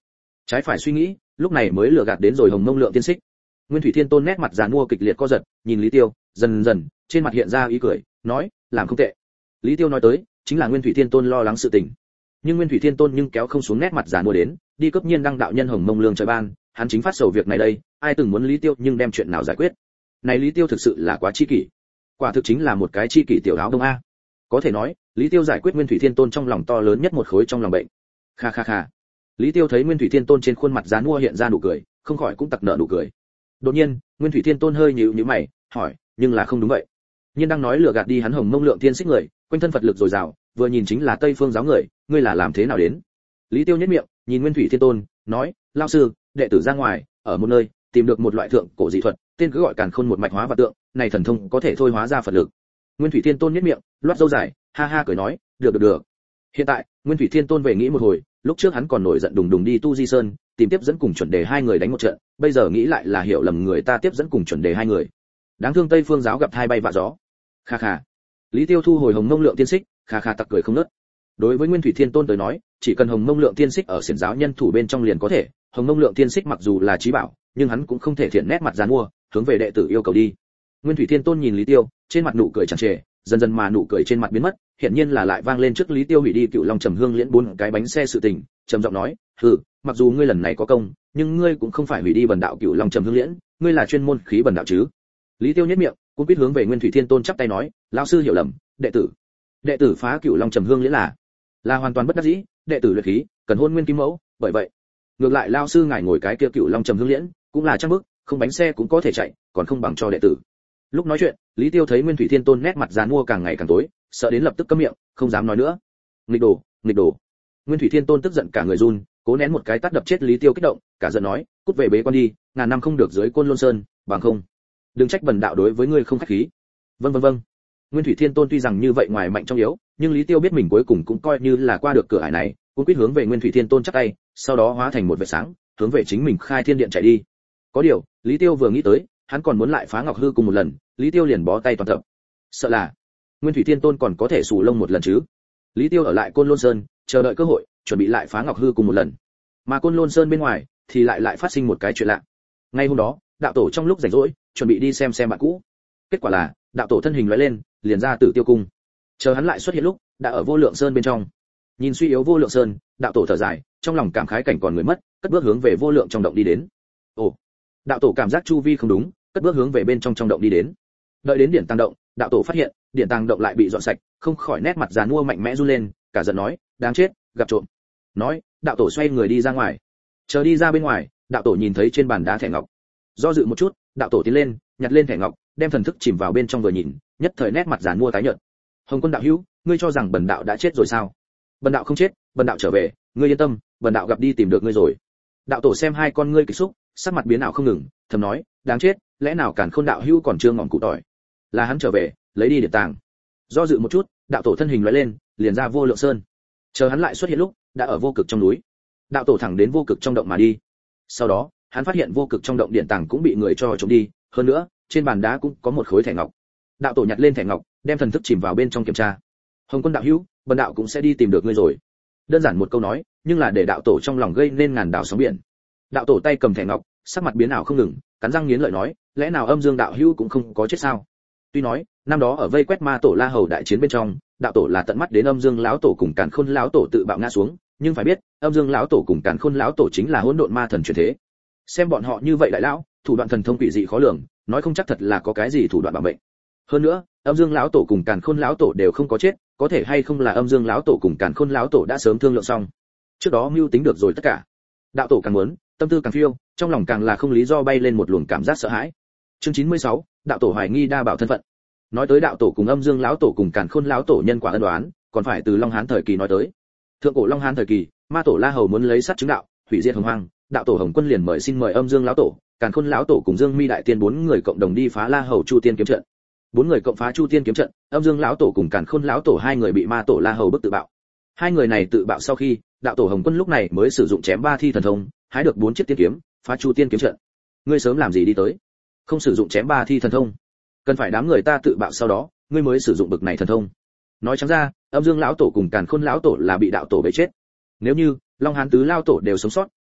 Trái phải suy nghĩ, lúc này mới lừa gạt đến rồi Hồng Mông Lượng tiên xích. Nguyên Thủy Thiên Tôn nét mặt giàn mua kịch liệt co giật, nhìn Lý Tiêu, dần dần trên mặt hiện ra ý cười, nói, làm không tệ. Lý Tiêu nói tới, chính là Nguyên Thủy Thiên Tôn lo lắng sự tình. Nhưng Nguyên Thủy Thiên Tôn nhưng kéo không xuống nét mặt giàn mua đến, đi cấp nhiên đăng đạo nhân Hồng Mông Lượng trời ban, hắn chính phát sầu việc này đây, ai từng muốn Lý Tiêu nhưng đem chuyện nào giải quyết. Này Lý Tiêu thực sự là quá chi kỷ. Quả thực chính là một cái chi kỷ tiểu áo đông a. Có thể nói, Lý Tiêu giải quyết Nguyên Thủy Thiên Tôn trong lòng to lớn nhất một khối trong lòng bệnh. Kha kha kha. Lý Tiêu thấy Nguyên Thủy Thiên Tôn trên khuôn mặt giàn mua hiện ra nụ cười, không khỏi cũng tặc nợ nụ cười. Đột nhiên, Nguyên Thủy Thiên Tôn hơi nhíu nhíu mày, hỏi, nhưng là không đúng vậy. Nhiên đang nói lừa gạt đi hắn Hồng Mông Lượng tiên xích người, quanh thân Phật lực dồi dào, vừa nhìn chính là Tây Phương giáo người, ngươi là làm thế nào đến? Lý Tiêu nhếch miệng, nhìn Nguyên Thủy Thiên Tôn, nói, lão sư, đệ tử ra ngoài, ở một nơi, tìm được một loại thượng cổ dị thuật, tên cứ gọi Càn Khôn một mạch hóa vật tượng, này thần thông có thể thôi hóa ra Phật lực. Nguyên Thủy Thiên Tôn nhếch miệng, loát râu dài, ha ha cười nói, được được được. Hiện tại, Nguyên Thủy Thiên Tôn về nghĩ một hồi, lúc trước hắn còn nổi giận đùng đùng đi Tu Di Sơn, tìm tiếp dẫn cùng chuẩn đề hai người đánh một trận, bây giờ nghĩ lại là hiểu lầm người ta tiếp dẫn cùng chuẩn đề hai người. Đáng thương Tây Phương giáo gặp hai bay vạ gió. Kha kha. Lý Tiêu thu hồi Hồng Mông Lượng tiên xích, kha kha tặc cười không ngớt. Đối với Nguyên Thủy Thiên Tôn tới nói, chỉ cần Hồng Mông Lượng tiên xích ở xiển giáo nhân thủ bên trong liền có thể, Hồng Mông Lượng tiên xích mặc dù là chí bảo, nhưng hắn cũng không thể thiện nét mặt giàn mua, hướng về đệ tử yêu cầu đi. Nguyên Thủy Thiên Tôn nhìn Lý Tiêu, trên mặt nụ cười tràn trề, dần dần mà nụ cười trên mặt biến mất, hiện nhiên là lại vang lên trước Lý Tiêu hủy đi Cựu Long Trầm Hương Liễn bốn cái bánh xe sự tình, trầm giọng nói, "Hừ, mặc dù ngươi lần này có công, nhưng ngươi cũng không phải hủy đi Bần đạo Cựu Long Trầm Hương Liễn, ngươi là chuyên môn khí bần đạo chứ?" Lý Tiêu nhếch miệng, cũng biết hướng về Nguyên Thủy Thiên Tôn chắp tay nói, "Lão sư hiểu lầm, đệ tử, đệ tử phá Cựu Long Trầm Hương Liễn là là hoàn toàn bất đắc dĩ, đệ tử luyện khí, cần hôn nguyên kim mẫu, bởi vậy, ngược lại lão sư ngài ngồi cái kia Cựu Long Trầm Hương Liễn, cũng là chắc bức, không bánh xe cũng có thể chạy, còn không bằng cho đệ tử." Lúc nói chuyện, Lý Tiêu thấy Nguyên Thủy Thiên Tôn nét mặt giàn mua càng ngày càng tối, sợ đến lập tức câm miệng, không dám nói nữa. Nghịch đồ, nghịch đồ. Nguyên Thủy Thiên Tôn tức giận cả người run, cố nén một cái tát đập chết Lý Tiêu kích động, cả giận nói, cút về bế quan đi, ngàn năm không được dưới Côn Lôn Sơn, bằng không, đừng trách bần đạo đối với ngươi không khách khí. Vâng vâng vâng. Nguyên Thủy Thiên Tôn tuy rằng như vậy ngoài mạnh trong yếu, nhưng Lý Tiêu biết mình cuối cùng cũng coi như là qua được cửa ải này, cũng quyết hướng về Nguyên Thủy Thiên Tôn chắp tay, sau đó hóa thành một vệt sáng, hướng về chính mình Khai Thiên Điện chạy đi. Có điều, Lý Tiêu vừa nghĩ tới, hắn còn muốn lại phá Ngọc Hư cùng một lần, Lý Tiêu liền bó tay toàn tập. Sợ là Nguyên Thủy Thiên Tôn còn có thể sù lông một lần chứ? Lý Tiêu ở lại Côn Lôn Sơn, chờ đợi cơ hội, chuẩn bị lại phá Ngọc Hư cùng một lần. Mà Côn Lôn Sơn bên ngoài thì lại lại phát sinh một cái chuyện lạ. Ngay hôm đó, đạo tổ trong lúc rảnh rỗi, chuẩn bị đi xem xem bạn cũ. Kết quả là, đạo tổ thân hình lóe lên, liền ra Tử Tiêu cung. Chờ hắn lại xuất hiện lúc, đã ở Vô Lượng Sơn bên trong. Nhìn suy yếu Vô Lượng Sơn, đạo tổ thở dài, trong lòng cảm khái cảnh còn người mất, cất bước hướng về Vô Lượng trong động đi đến. Ồ, đạo tổ cảm giác chu vi không đúng, cất bước hướng về bên trong trong động đi đến. Đợi đến điện tàng động, đạo tổ phát hiện, điện tàng động lại bị dọn sạch, không khỏi nét mặt giàn mua mạnh mẽ run lên, cả giận nói, đáng chết, gặp trộm. Nói, đạo tổ xoay người đi ra ngoài. Chờ đi ra bên ngoài, đạo tổ nhìn thấy trên bàn đá thẻ ngọc. Do dự một chút, đạo tổ tiến lên, nhặt lên thẻ ngọc, đem thần thức chìm vào bên trong vừa nhìn, nhất thời nét mặt giàn mua tái nhợt. Hồng Quân đạo hữu, ngươi cho rằng bần đạo đã chết rồi sao? Bần đạo không chết, bần đạo trở về, ngươi yên tâm, bần đạo gặp đi tìm được ngươi rồi. Đạo tổ xem hai con ngươi kịch xúc, sắc mặt biến ảo không ngừng, thầm nói, đáng chết, lẽ nào Càn Khôn đạo hữu còn chưa ngọn cụ tỏi? Là hắn trở về, lấy đi điện tàng. Do dự một chút, đạo tổ thân hình lóe lên, liền ra Vô Lượng Sơn. Chờ hắn lại xuất hiện lúc, đã ở vô cực trong núi. Đạo tổ thẳng đến vô cực trong động mà đi. Sau đó, hắn phát hiện vô cực trong động điện tàng cũng bị người cho trộm đi, hơn nữa, trên bàn đá cũng có một khối thẻ ngọc. Đạo tổ nhặt lên thẻ ngọc, đem thần thức chìm vào bên trong kiểm tra. Hồng Quân đạo hữu, bần đạo cũng sẽ đi tìm được ngươi rồi. Đơn giản một câu nói, nhưng là để đạo tổ trong lòng gây nên ngàn đảo sóng biển. Đạo tổ tay cầm thẻ ngọc, sắc mặt biến ảo không ngừng, cắn răng nghiến lợi nói, lẽ nào Âm Dương đạo hữu cũng không có chết sao? Tuy nói, năm đó ở vây quét ma tổ La Hầu đại chiến bên trong, đạo tổ là tận mắt đến Âm Dương lão tổ cùng Càn Khôn lão tổ tự bạo ngã xuống, nhưng phải biết, Âm Dương lão tổ cùng Càn Khôn lão tổ chính là hỗn độn ma thần truyền thế. Xem bọn họ như vậy đại lão, thủ đoạn thần thông quỷ dị khó lường, nói không chắc thật là có cái gì thủ đoạn bảo mệnh. Hơn nữa, Âm Dương lão tổ cùng Càn Khôn lão tổ đều không có chết, có thể hay không là Âm Dương lão tổ cùng Càn Khôn lão tổ đã sớm thương lượng xong. Trước đó mưu tính được rồi tất cả. Đạo tổ càng muốn, tâm tư càng phiêu, trong lòng càng là không lý do bay lên một luồng cảm giác sợ hãi. Chương chín mươi sáu, đạo tổ hoài nghi đa bảo thân phận. Nói tới đạo tổ cùng Âm Dương lão tổ cùng Càn Khôn lão tổ nhân quả ân oán, còn phải từ Long Hán thời kỳ nói tới. Thượng cổ Long Hán thời kỳ, ma tổ La Hầu muốn lấy sát chứng đạo, hủy diệt hồng hoang, đạo tổ Hồng Quân liền mời xin mời Âm Dương lão tổ, Càn Khôn lão tổ cùng Dương Mi đại tiên bốn người cộng đồng đi phá La Hầu Chu Tiên kiếm trận. Bốn người cộng phá Chu Tiên kiếm trận, Âm Dương lão tổ cùng Càn Khôn lão tổ hai người bị ma tổ La Hầu bức tự bạo. Hai người này tự bạo sau khi, đạo tổ Hồng Quân lúc này mới sử dụng chém ba thi thần thông, hái được bốn chiếc tiên kiếm, phá Chu Tiên kiếm trận. Ngươi sớm làm gì đi tới? Không sử dụng chém ba thi thần thông, cần phải đám người ta tự bạo sau đó, ngươi mới sử dụng bực này thần thông. Nói trắng ra, Âm Dương lão tổ cùng Càn Khôn lão tổ là bị đạo tổ bấy chết. Nếu như Long Hán tứ lão tổ đều sống sót,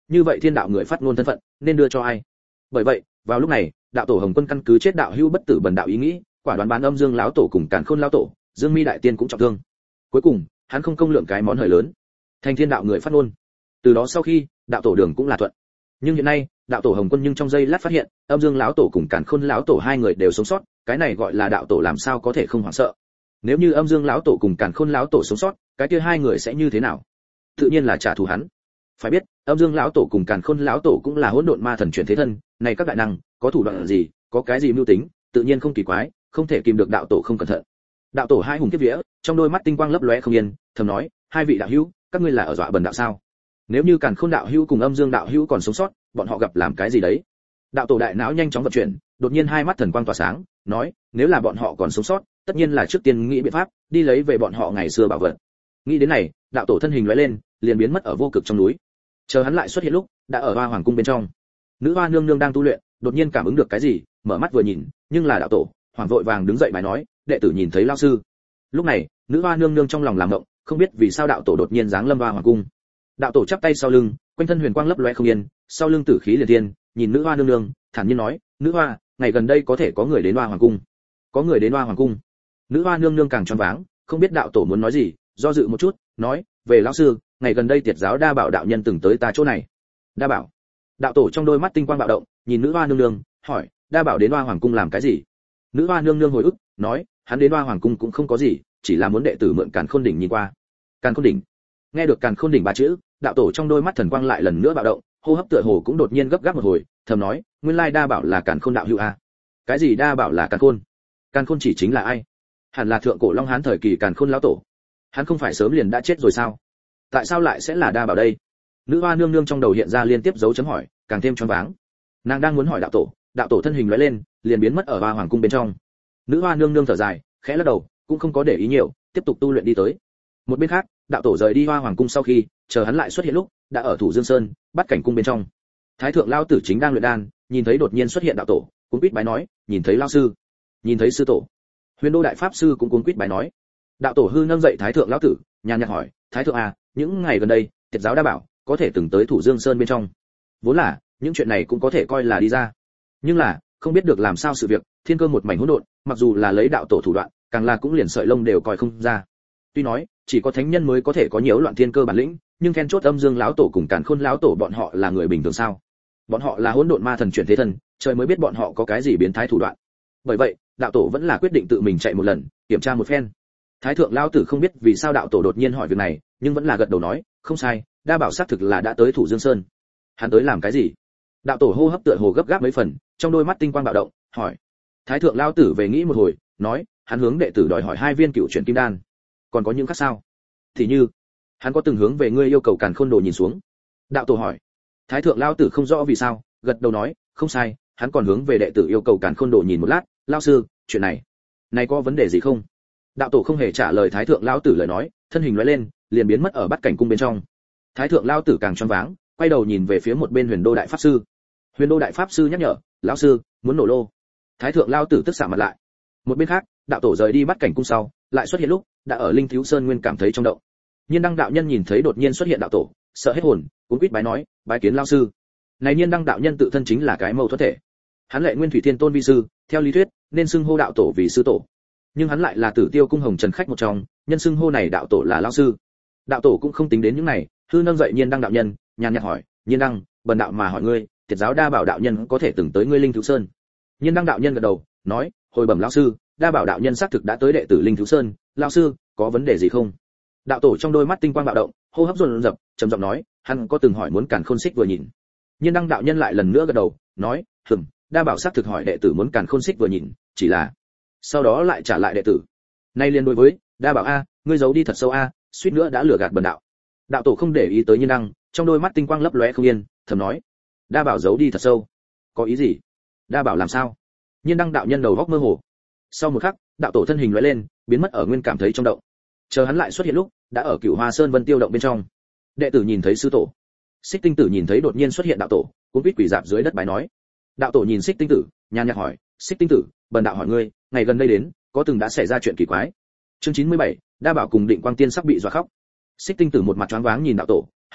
như vậy thiên đạo người phát ngôn thân phận nên đưa cho ai? Bởi vậy, vào lúc này, đạo tổ Hồng Quân căn cứ chết đạo hữu bất tử bần đạo ý nghĩ, quả đoán bán Âm Dương lão tổ cùng Càn Khôn lão tổ, Dương Mi đại tiên cũng trọng thương. Cuối cùng, hắn không công lượng cái món hời lớn, thành thiên đạo người phát ngôn. Từ đó sau khi, đạo tổ đường cũng là thuận. Nhưng hiện nay, đạo tổ Hồng Quân nhưng trong giây lát phát hiện, Âm Dương lão tổ cùng Càn Khôn lão tổ hai người đều sống sót, cái này gọi là đạo tổ làm sao có thể không hoảng sợ. Nếu như Âm Dương lão tổ cùng Càn Khôn lão tổ sống sót, cái kia hai người sẽ như thế nào? Tự nhiên là trả thù hắn. Phải biết, Âm Dương lão tổ cùng Càn Khôn lão tổ cũng là hỗn độn ma thần chuyển thế thân, này các đại năng, có thủ đoạn gì, có cái gì mưu tính, tự nhiên không kỳ quái, không thể kìm được đạo tổ không cẩn thận. Đạo tổ hai hùng kiếp vía, trong đôi mắt tinh quang lấp lóe không yên, thầm nói, hai vị đạo hữu, các ngươi là ở dọa bần đạo sao? Nếu như Càn Khôn đạo hữu cùng Âm Dương đạo hữu còn sống sót, bọn họ gặp làm cái gì đấy? Đạo tổ đại não nhanh chóng vận chuyển, đột nhiên hai mắt thần quang tỏa sáng, nói, nếu là bọn họ còn sống sót, tất nhiên là trước tiên nghĩ biện pháp, đi lấy về bọn họ ngày xưa bảo vật. Nghĩ đến này, đạo tổ thân hình lóe lên, liền biến mất ở vô cực trong núi. Chờ hắn lại xuất hiện lúc, đã ở Hoa Hoàng cung bên trong. Nữ Hoa nương nương đang tu luyện, đột nhiên cảm ứng được cái gì, mở mắt vừa nhìn, nhưng là đạo tổ, hoàng vội vàng đứng dậy bài nói, đệ tử nhìn thấy lão sư. Lúc này, Nữ Hoa nương nương trong lòng làm động, không biết vì sao đạo tổ đột nhiên giáng lâm Hoa Hoàng cung. Đạo tổ chắp tay sau lưng, quanh thân huyền quang lấp lóe không yên, sau lưng tử khí liệt thiên, nhìn Nữ Hoa nương nương, thản nhiên nói, Nữ Hoa, ngày gần đây có thể có người đến Hoa Hoàng cung. Có người đến Hoa Hoàng cung. Nữ Hoa nương nương càng choáng váng, không biết đạo tổ muốn nói gì, do dự một chút, nói, về lão sư, ngày gần đây Tiệt giáo Đa Bảo đạo nhân từng tới ta chỗ này. Đa Bảo? Đạo tổ trong đôi mắt tinh quang bạo động, nhìn Nữ Hoa nương nương, hỏi, Đa Bảo đến Hoa Hoàng cung làm cái gì? Nữ Hoa nương nương hồi ức, nói, hắn đến Hoa Hoàng cung cũng không có gì, chỉ là muốn đệ tử mượn Càn Khôn đỉnh nhìn qua. Càn Khôn đỉnh? Nghe được Càn Khôn đỉnh ba chữ, đạo tổ trong đôi mắt thần quang lại lần nữa bạo động, hô hấp tựa hồ cũng đột nhiên gấp gáp một hồi, thầm nói, nguyên lai Đa Bảo là Càn Khôn đạo hữu a. Cái gì Đa Bảo là Càn Khôn? Càn Khôn chỉ chính là ai? Hẳn là thượng cổ Long Hán thời kỳ Càn Khôn lão tổ. Hắn không phải sớm liền đã chết rồi sao? Tại sao lại sẽ là Đa Bảo đây? Nữ Hoa nương nương trong đầu hiện ra liên tiếp dấu chấm hỏi, càng thêm choáng váng. Nàng đang muốn hỏi đạo tổ, đạo tổ thân hình lóe lên, liền biến mất ở Hoa Hoàng cung bên trong. Nữ Hoa nương nương thở dài, khẽ lắc đầu, cũng không có để ý nhiều, tiếp tục tu luyện đi tới. Một bên khác, đạo tổ rời đi Hoa Hoàng cung sau khi, chờ hắn lại xuất hiện lúc, đã ở Thủ Dương Sơn, Bát Cảnh cung bên trong. Thái thượng lão tử chính đang luyện đan, nhìn thấy đột nhiên xuất hiện đạo tổ, cũng quýt bái nói, nhìn thấy lão sư, nhìn thấy sư tổ. Huyền Đô đại pháp sư cũng cuống quýt bái nói. Đạo tổ hư nâng dậy Thái thượng lão tử, nhàn nhạt hỏi, Thái thượng à, những ngày gần đây, Tiệt giáo Đa Bảo có thể từng tới Thủ Dương Sơn bên trong. Vốn là, những chuyện này cũng có thể coi là đi ra. Nhưng là, không biết được làm sao sự việc, thiên cơ một mảnh hỗn độn, mặc dù là lấy đạo tổ thủ đoạn, càng là cũng liền sợi lông đều coi không ra. Tuy nói, chỉ có thánh nhân mới có thể có nhiễu loạn thiên cơ bản lĩnh, nhưng then chốt Âm Dương lão tổ cùng Càn Khôn lão tổ bọn họ là người bình thường sao? Bọn họ là hỗn độn ma thần chuyển thế thần, trời mới biết bọn họ có cái gì biến thái thủ đoạn. Bởi vậy, đạo tổ vẫn là quyết định tự mình chạy một lần, kiểm tra một phen. Thái thượng lão tử không biết vì sao đạo tổ đột nhiên hỏi việc này, nhưng vẫn là gật đầu nói, không sai, Đa Bảo xác thực là đã tới Thủ Dương Sơn. Hắn tới làm cái gì? Đạo tổ hô hấp tựa hồ gấp gáp mấy phần, trong đôi mắt tinh quang bạo động, hỏi. Thái thượng lão tử về nghĩ một hồi, nói, hắn hướng đệ tử đòi hỏi hai viên cựu chuyển kim đan. Còn có những khác sao? Thì như, hắn có từng hướng về ngươi yêu cầu Càn Khôn đồ nhìn xuống. Đạo tổ hỏi. Thái thượng lão tử không rõ vì sao, gật đầu nói, không sai, hắn còn hướng về đệ tử yêu cầu Càn Khôn đồ nhìn một lát, lão sư, chuyện này, này có vấn đề gì không? Đạo tổ không hề trả lời Thái thượng lão tử lời nói, thân hình lóe lên, liền biến mất ở Bát Cảnh cung bên trong. Thái thượng lão tử càng choáng váng, quay đầu nhìn về phía một bên Huyền Đô đại pháp sư. Huyền Đô đại pháp sư nhắc nhở, lão sư, muốn nổ lô. Thái thượng lão tử tức xạ mặt lại. Một bên khác, đạo tổ rời đi Bát Cảnh cung sau, lại xuất hiện lúc, đã ở Linh Thiếu Sơn nguyên cảm thấy trong động. Nhiên Đăng đạo nhân nhìn thấy đột nhiên xuất hiện đạo tổ, sợ hết hồn, cuống quýt bái nói, bái kiến lão sư. Này Nhiên Đăng đạo nhân tự thân chính là cái mâu thuẫn thể. Hắn lệ Nguyên Thủy Thiên Tôn vi sư, theo lý thuyết, nên xưng hô đạo tổ vì sư tổ. Nhưng hắn lại là Tử Tiêu cung Hồng Trần khách một trong, nhân xưng hô này đạo tổ là lão sư. Đạo tổ cũng không tính đến những này, hư nâng dậy Nhiên Đăng đạo nhân, nhàn nhạt hỏi, Nhiên Đăng, bần đạo mà hỏi ngươi, Tiệt giáo Đa Bảo đạo nhân có thể từng tới ngươi Linh Thiếu Sơn? Nhiên Đăng đạo nhân gật đầu, nói, hồi bẩm lão sư, Đa Bảo đạo nhân xác thực đã tới đệ tử Linh Thiếu Sơn, lão sư, có vấn đề gì không? Đạo tổ trong đôi mắt tinh quang bạo động, hô hấp dồn dập, trầm giọng nói, hắn có từng hỏi muốn Càn Khôn Xích vừa nhìn. Nhiên Đăng đạo nhân lại lần nữa gật đầu, nói, hừm, Đa Bảo xác thực hỏi đệ tử muốn Càn Khôn Xích vừa nhìn, chỉ là, sau đó lại trả lại đệ tử. Nay liên đối với, Đa Bảo a, ngươi giấu đi thật sâu a, suýt nữa đã lừa gạt bần đạo. Đạo tổ không để ý tới Nhiên Đăng, trong đôi mắt tinh quang lấp lóe không yên, thầm nói, Đa Bảo giấu đi thật sâu, có ý gì? Đa Bảo làm sao? Nhiên Đăng đạo nhân đầu góc mơ hồ. Sau một khắc, đạo tổ thân hình lóe lên, biến mất ở nguyên cảm thấy trong động. Chờ hắn lại xuất hiện lúc, đã ở Cửu Hoa Sơn Vân Tiêu động bên trong. Đệ tử nhìn thấy sư tổ. Xích Tinh Tử nhìn thấy đột nhiên xuất hiện đạo tổ, cũng quýt quỳ rạp dưới đất bái nói. Đạo tổ nhìn Xích Tinh Tử, nhàn nhạt hỏi, Xích Tinh Tử, bần đạo hỏi ngươi, ngày gần đây đến, có từng đã xảy ra chuyện kỳ quái? Chương chín mươi bảy, Đa Bảo cùng Định Quang Tiên sắp bị dọa khóc. Xích Tinh Tử một mặt choáng váng nhìn đạo tổ, hỏi,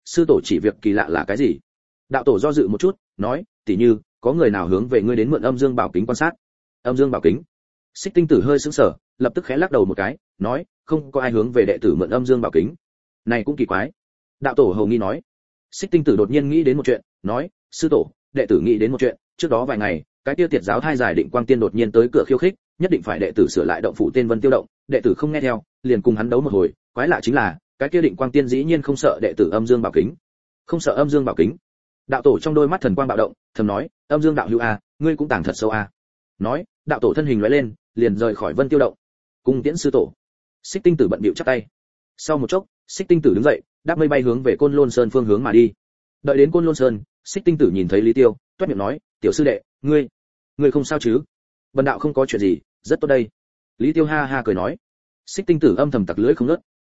sư tổ chỉ việc kỳ lạ là cái gì? Đạo tổ do dự một chút, nói, tỉ như, có người nào hướng về ngươi đến mượn âm dương bảo kính quan sát. Âm dương bảo kính? Xích Tinh Tử hơi sững sờ, lập tức khẽ lắc đầu một cái, nói, không có ai hướng về đệ tử mượn âm dương bảo kính. Này cũng kỳ quái. Đạo tổ hầu nghi nói. Xích Tinh Tử đột nhiên nghĩ đến một chuyện, nói, sư tổ, đệ tử nghĩ đến một chuyện, trước đó vài ngày, cái tiêu tiệt giáo thai giải Định Quang Tiên đột nhiên tới cửa khiêu khích, nhất định phải đệ tử sửa lại động phủ tên Vân Tiêu động, đệ tử không nghe theo, liền cùng hắn đấu một hồi, quái lạ chính là, cái kia Định Quang Tiên dĩ nhiên không sợ đệ tử âm dương bảo kính. Không sợ âm dương bảo kính? Đạo tổ trong đôi mắt thần quang bạo động, thầm nói, âm dương đạo hữu a, ngươi cũng tàng thật sâu a. Nói, đạo tổ thân hình lóe lên, liền rời khỏi Vân Tiêu động. Cung tiễn sư tổ. Xích Tinh Tử bận bịu chắp tay. Sau một chốc, Xích Tinh Tử đứng dậy, đáp mây bay hướng về Côn Lôn Sơn phương hướng mà đi. Đợi đến Côn Lôn Sơn, Xích Tinh Tử nhìn thấy Lý Tiêu, toét miệng nói, tiểu sư đệ, ngươi, ngươi không sao chứ? Bần đạo không có chuyện gì, rất tốt đây. Lý Tiêu ha ha cười nói. Xích Tinh Tử âm thầm tặc lưỡi không ngớt,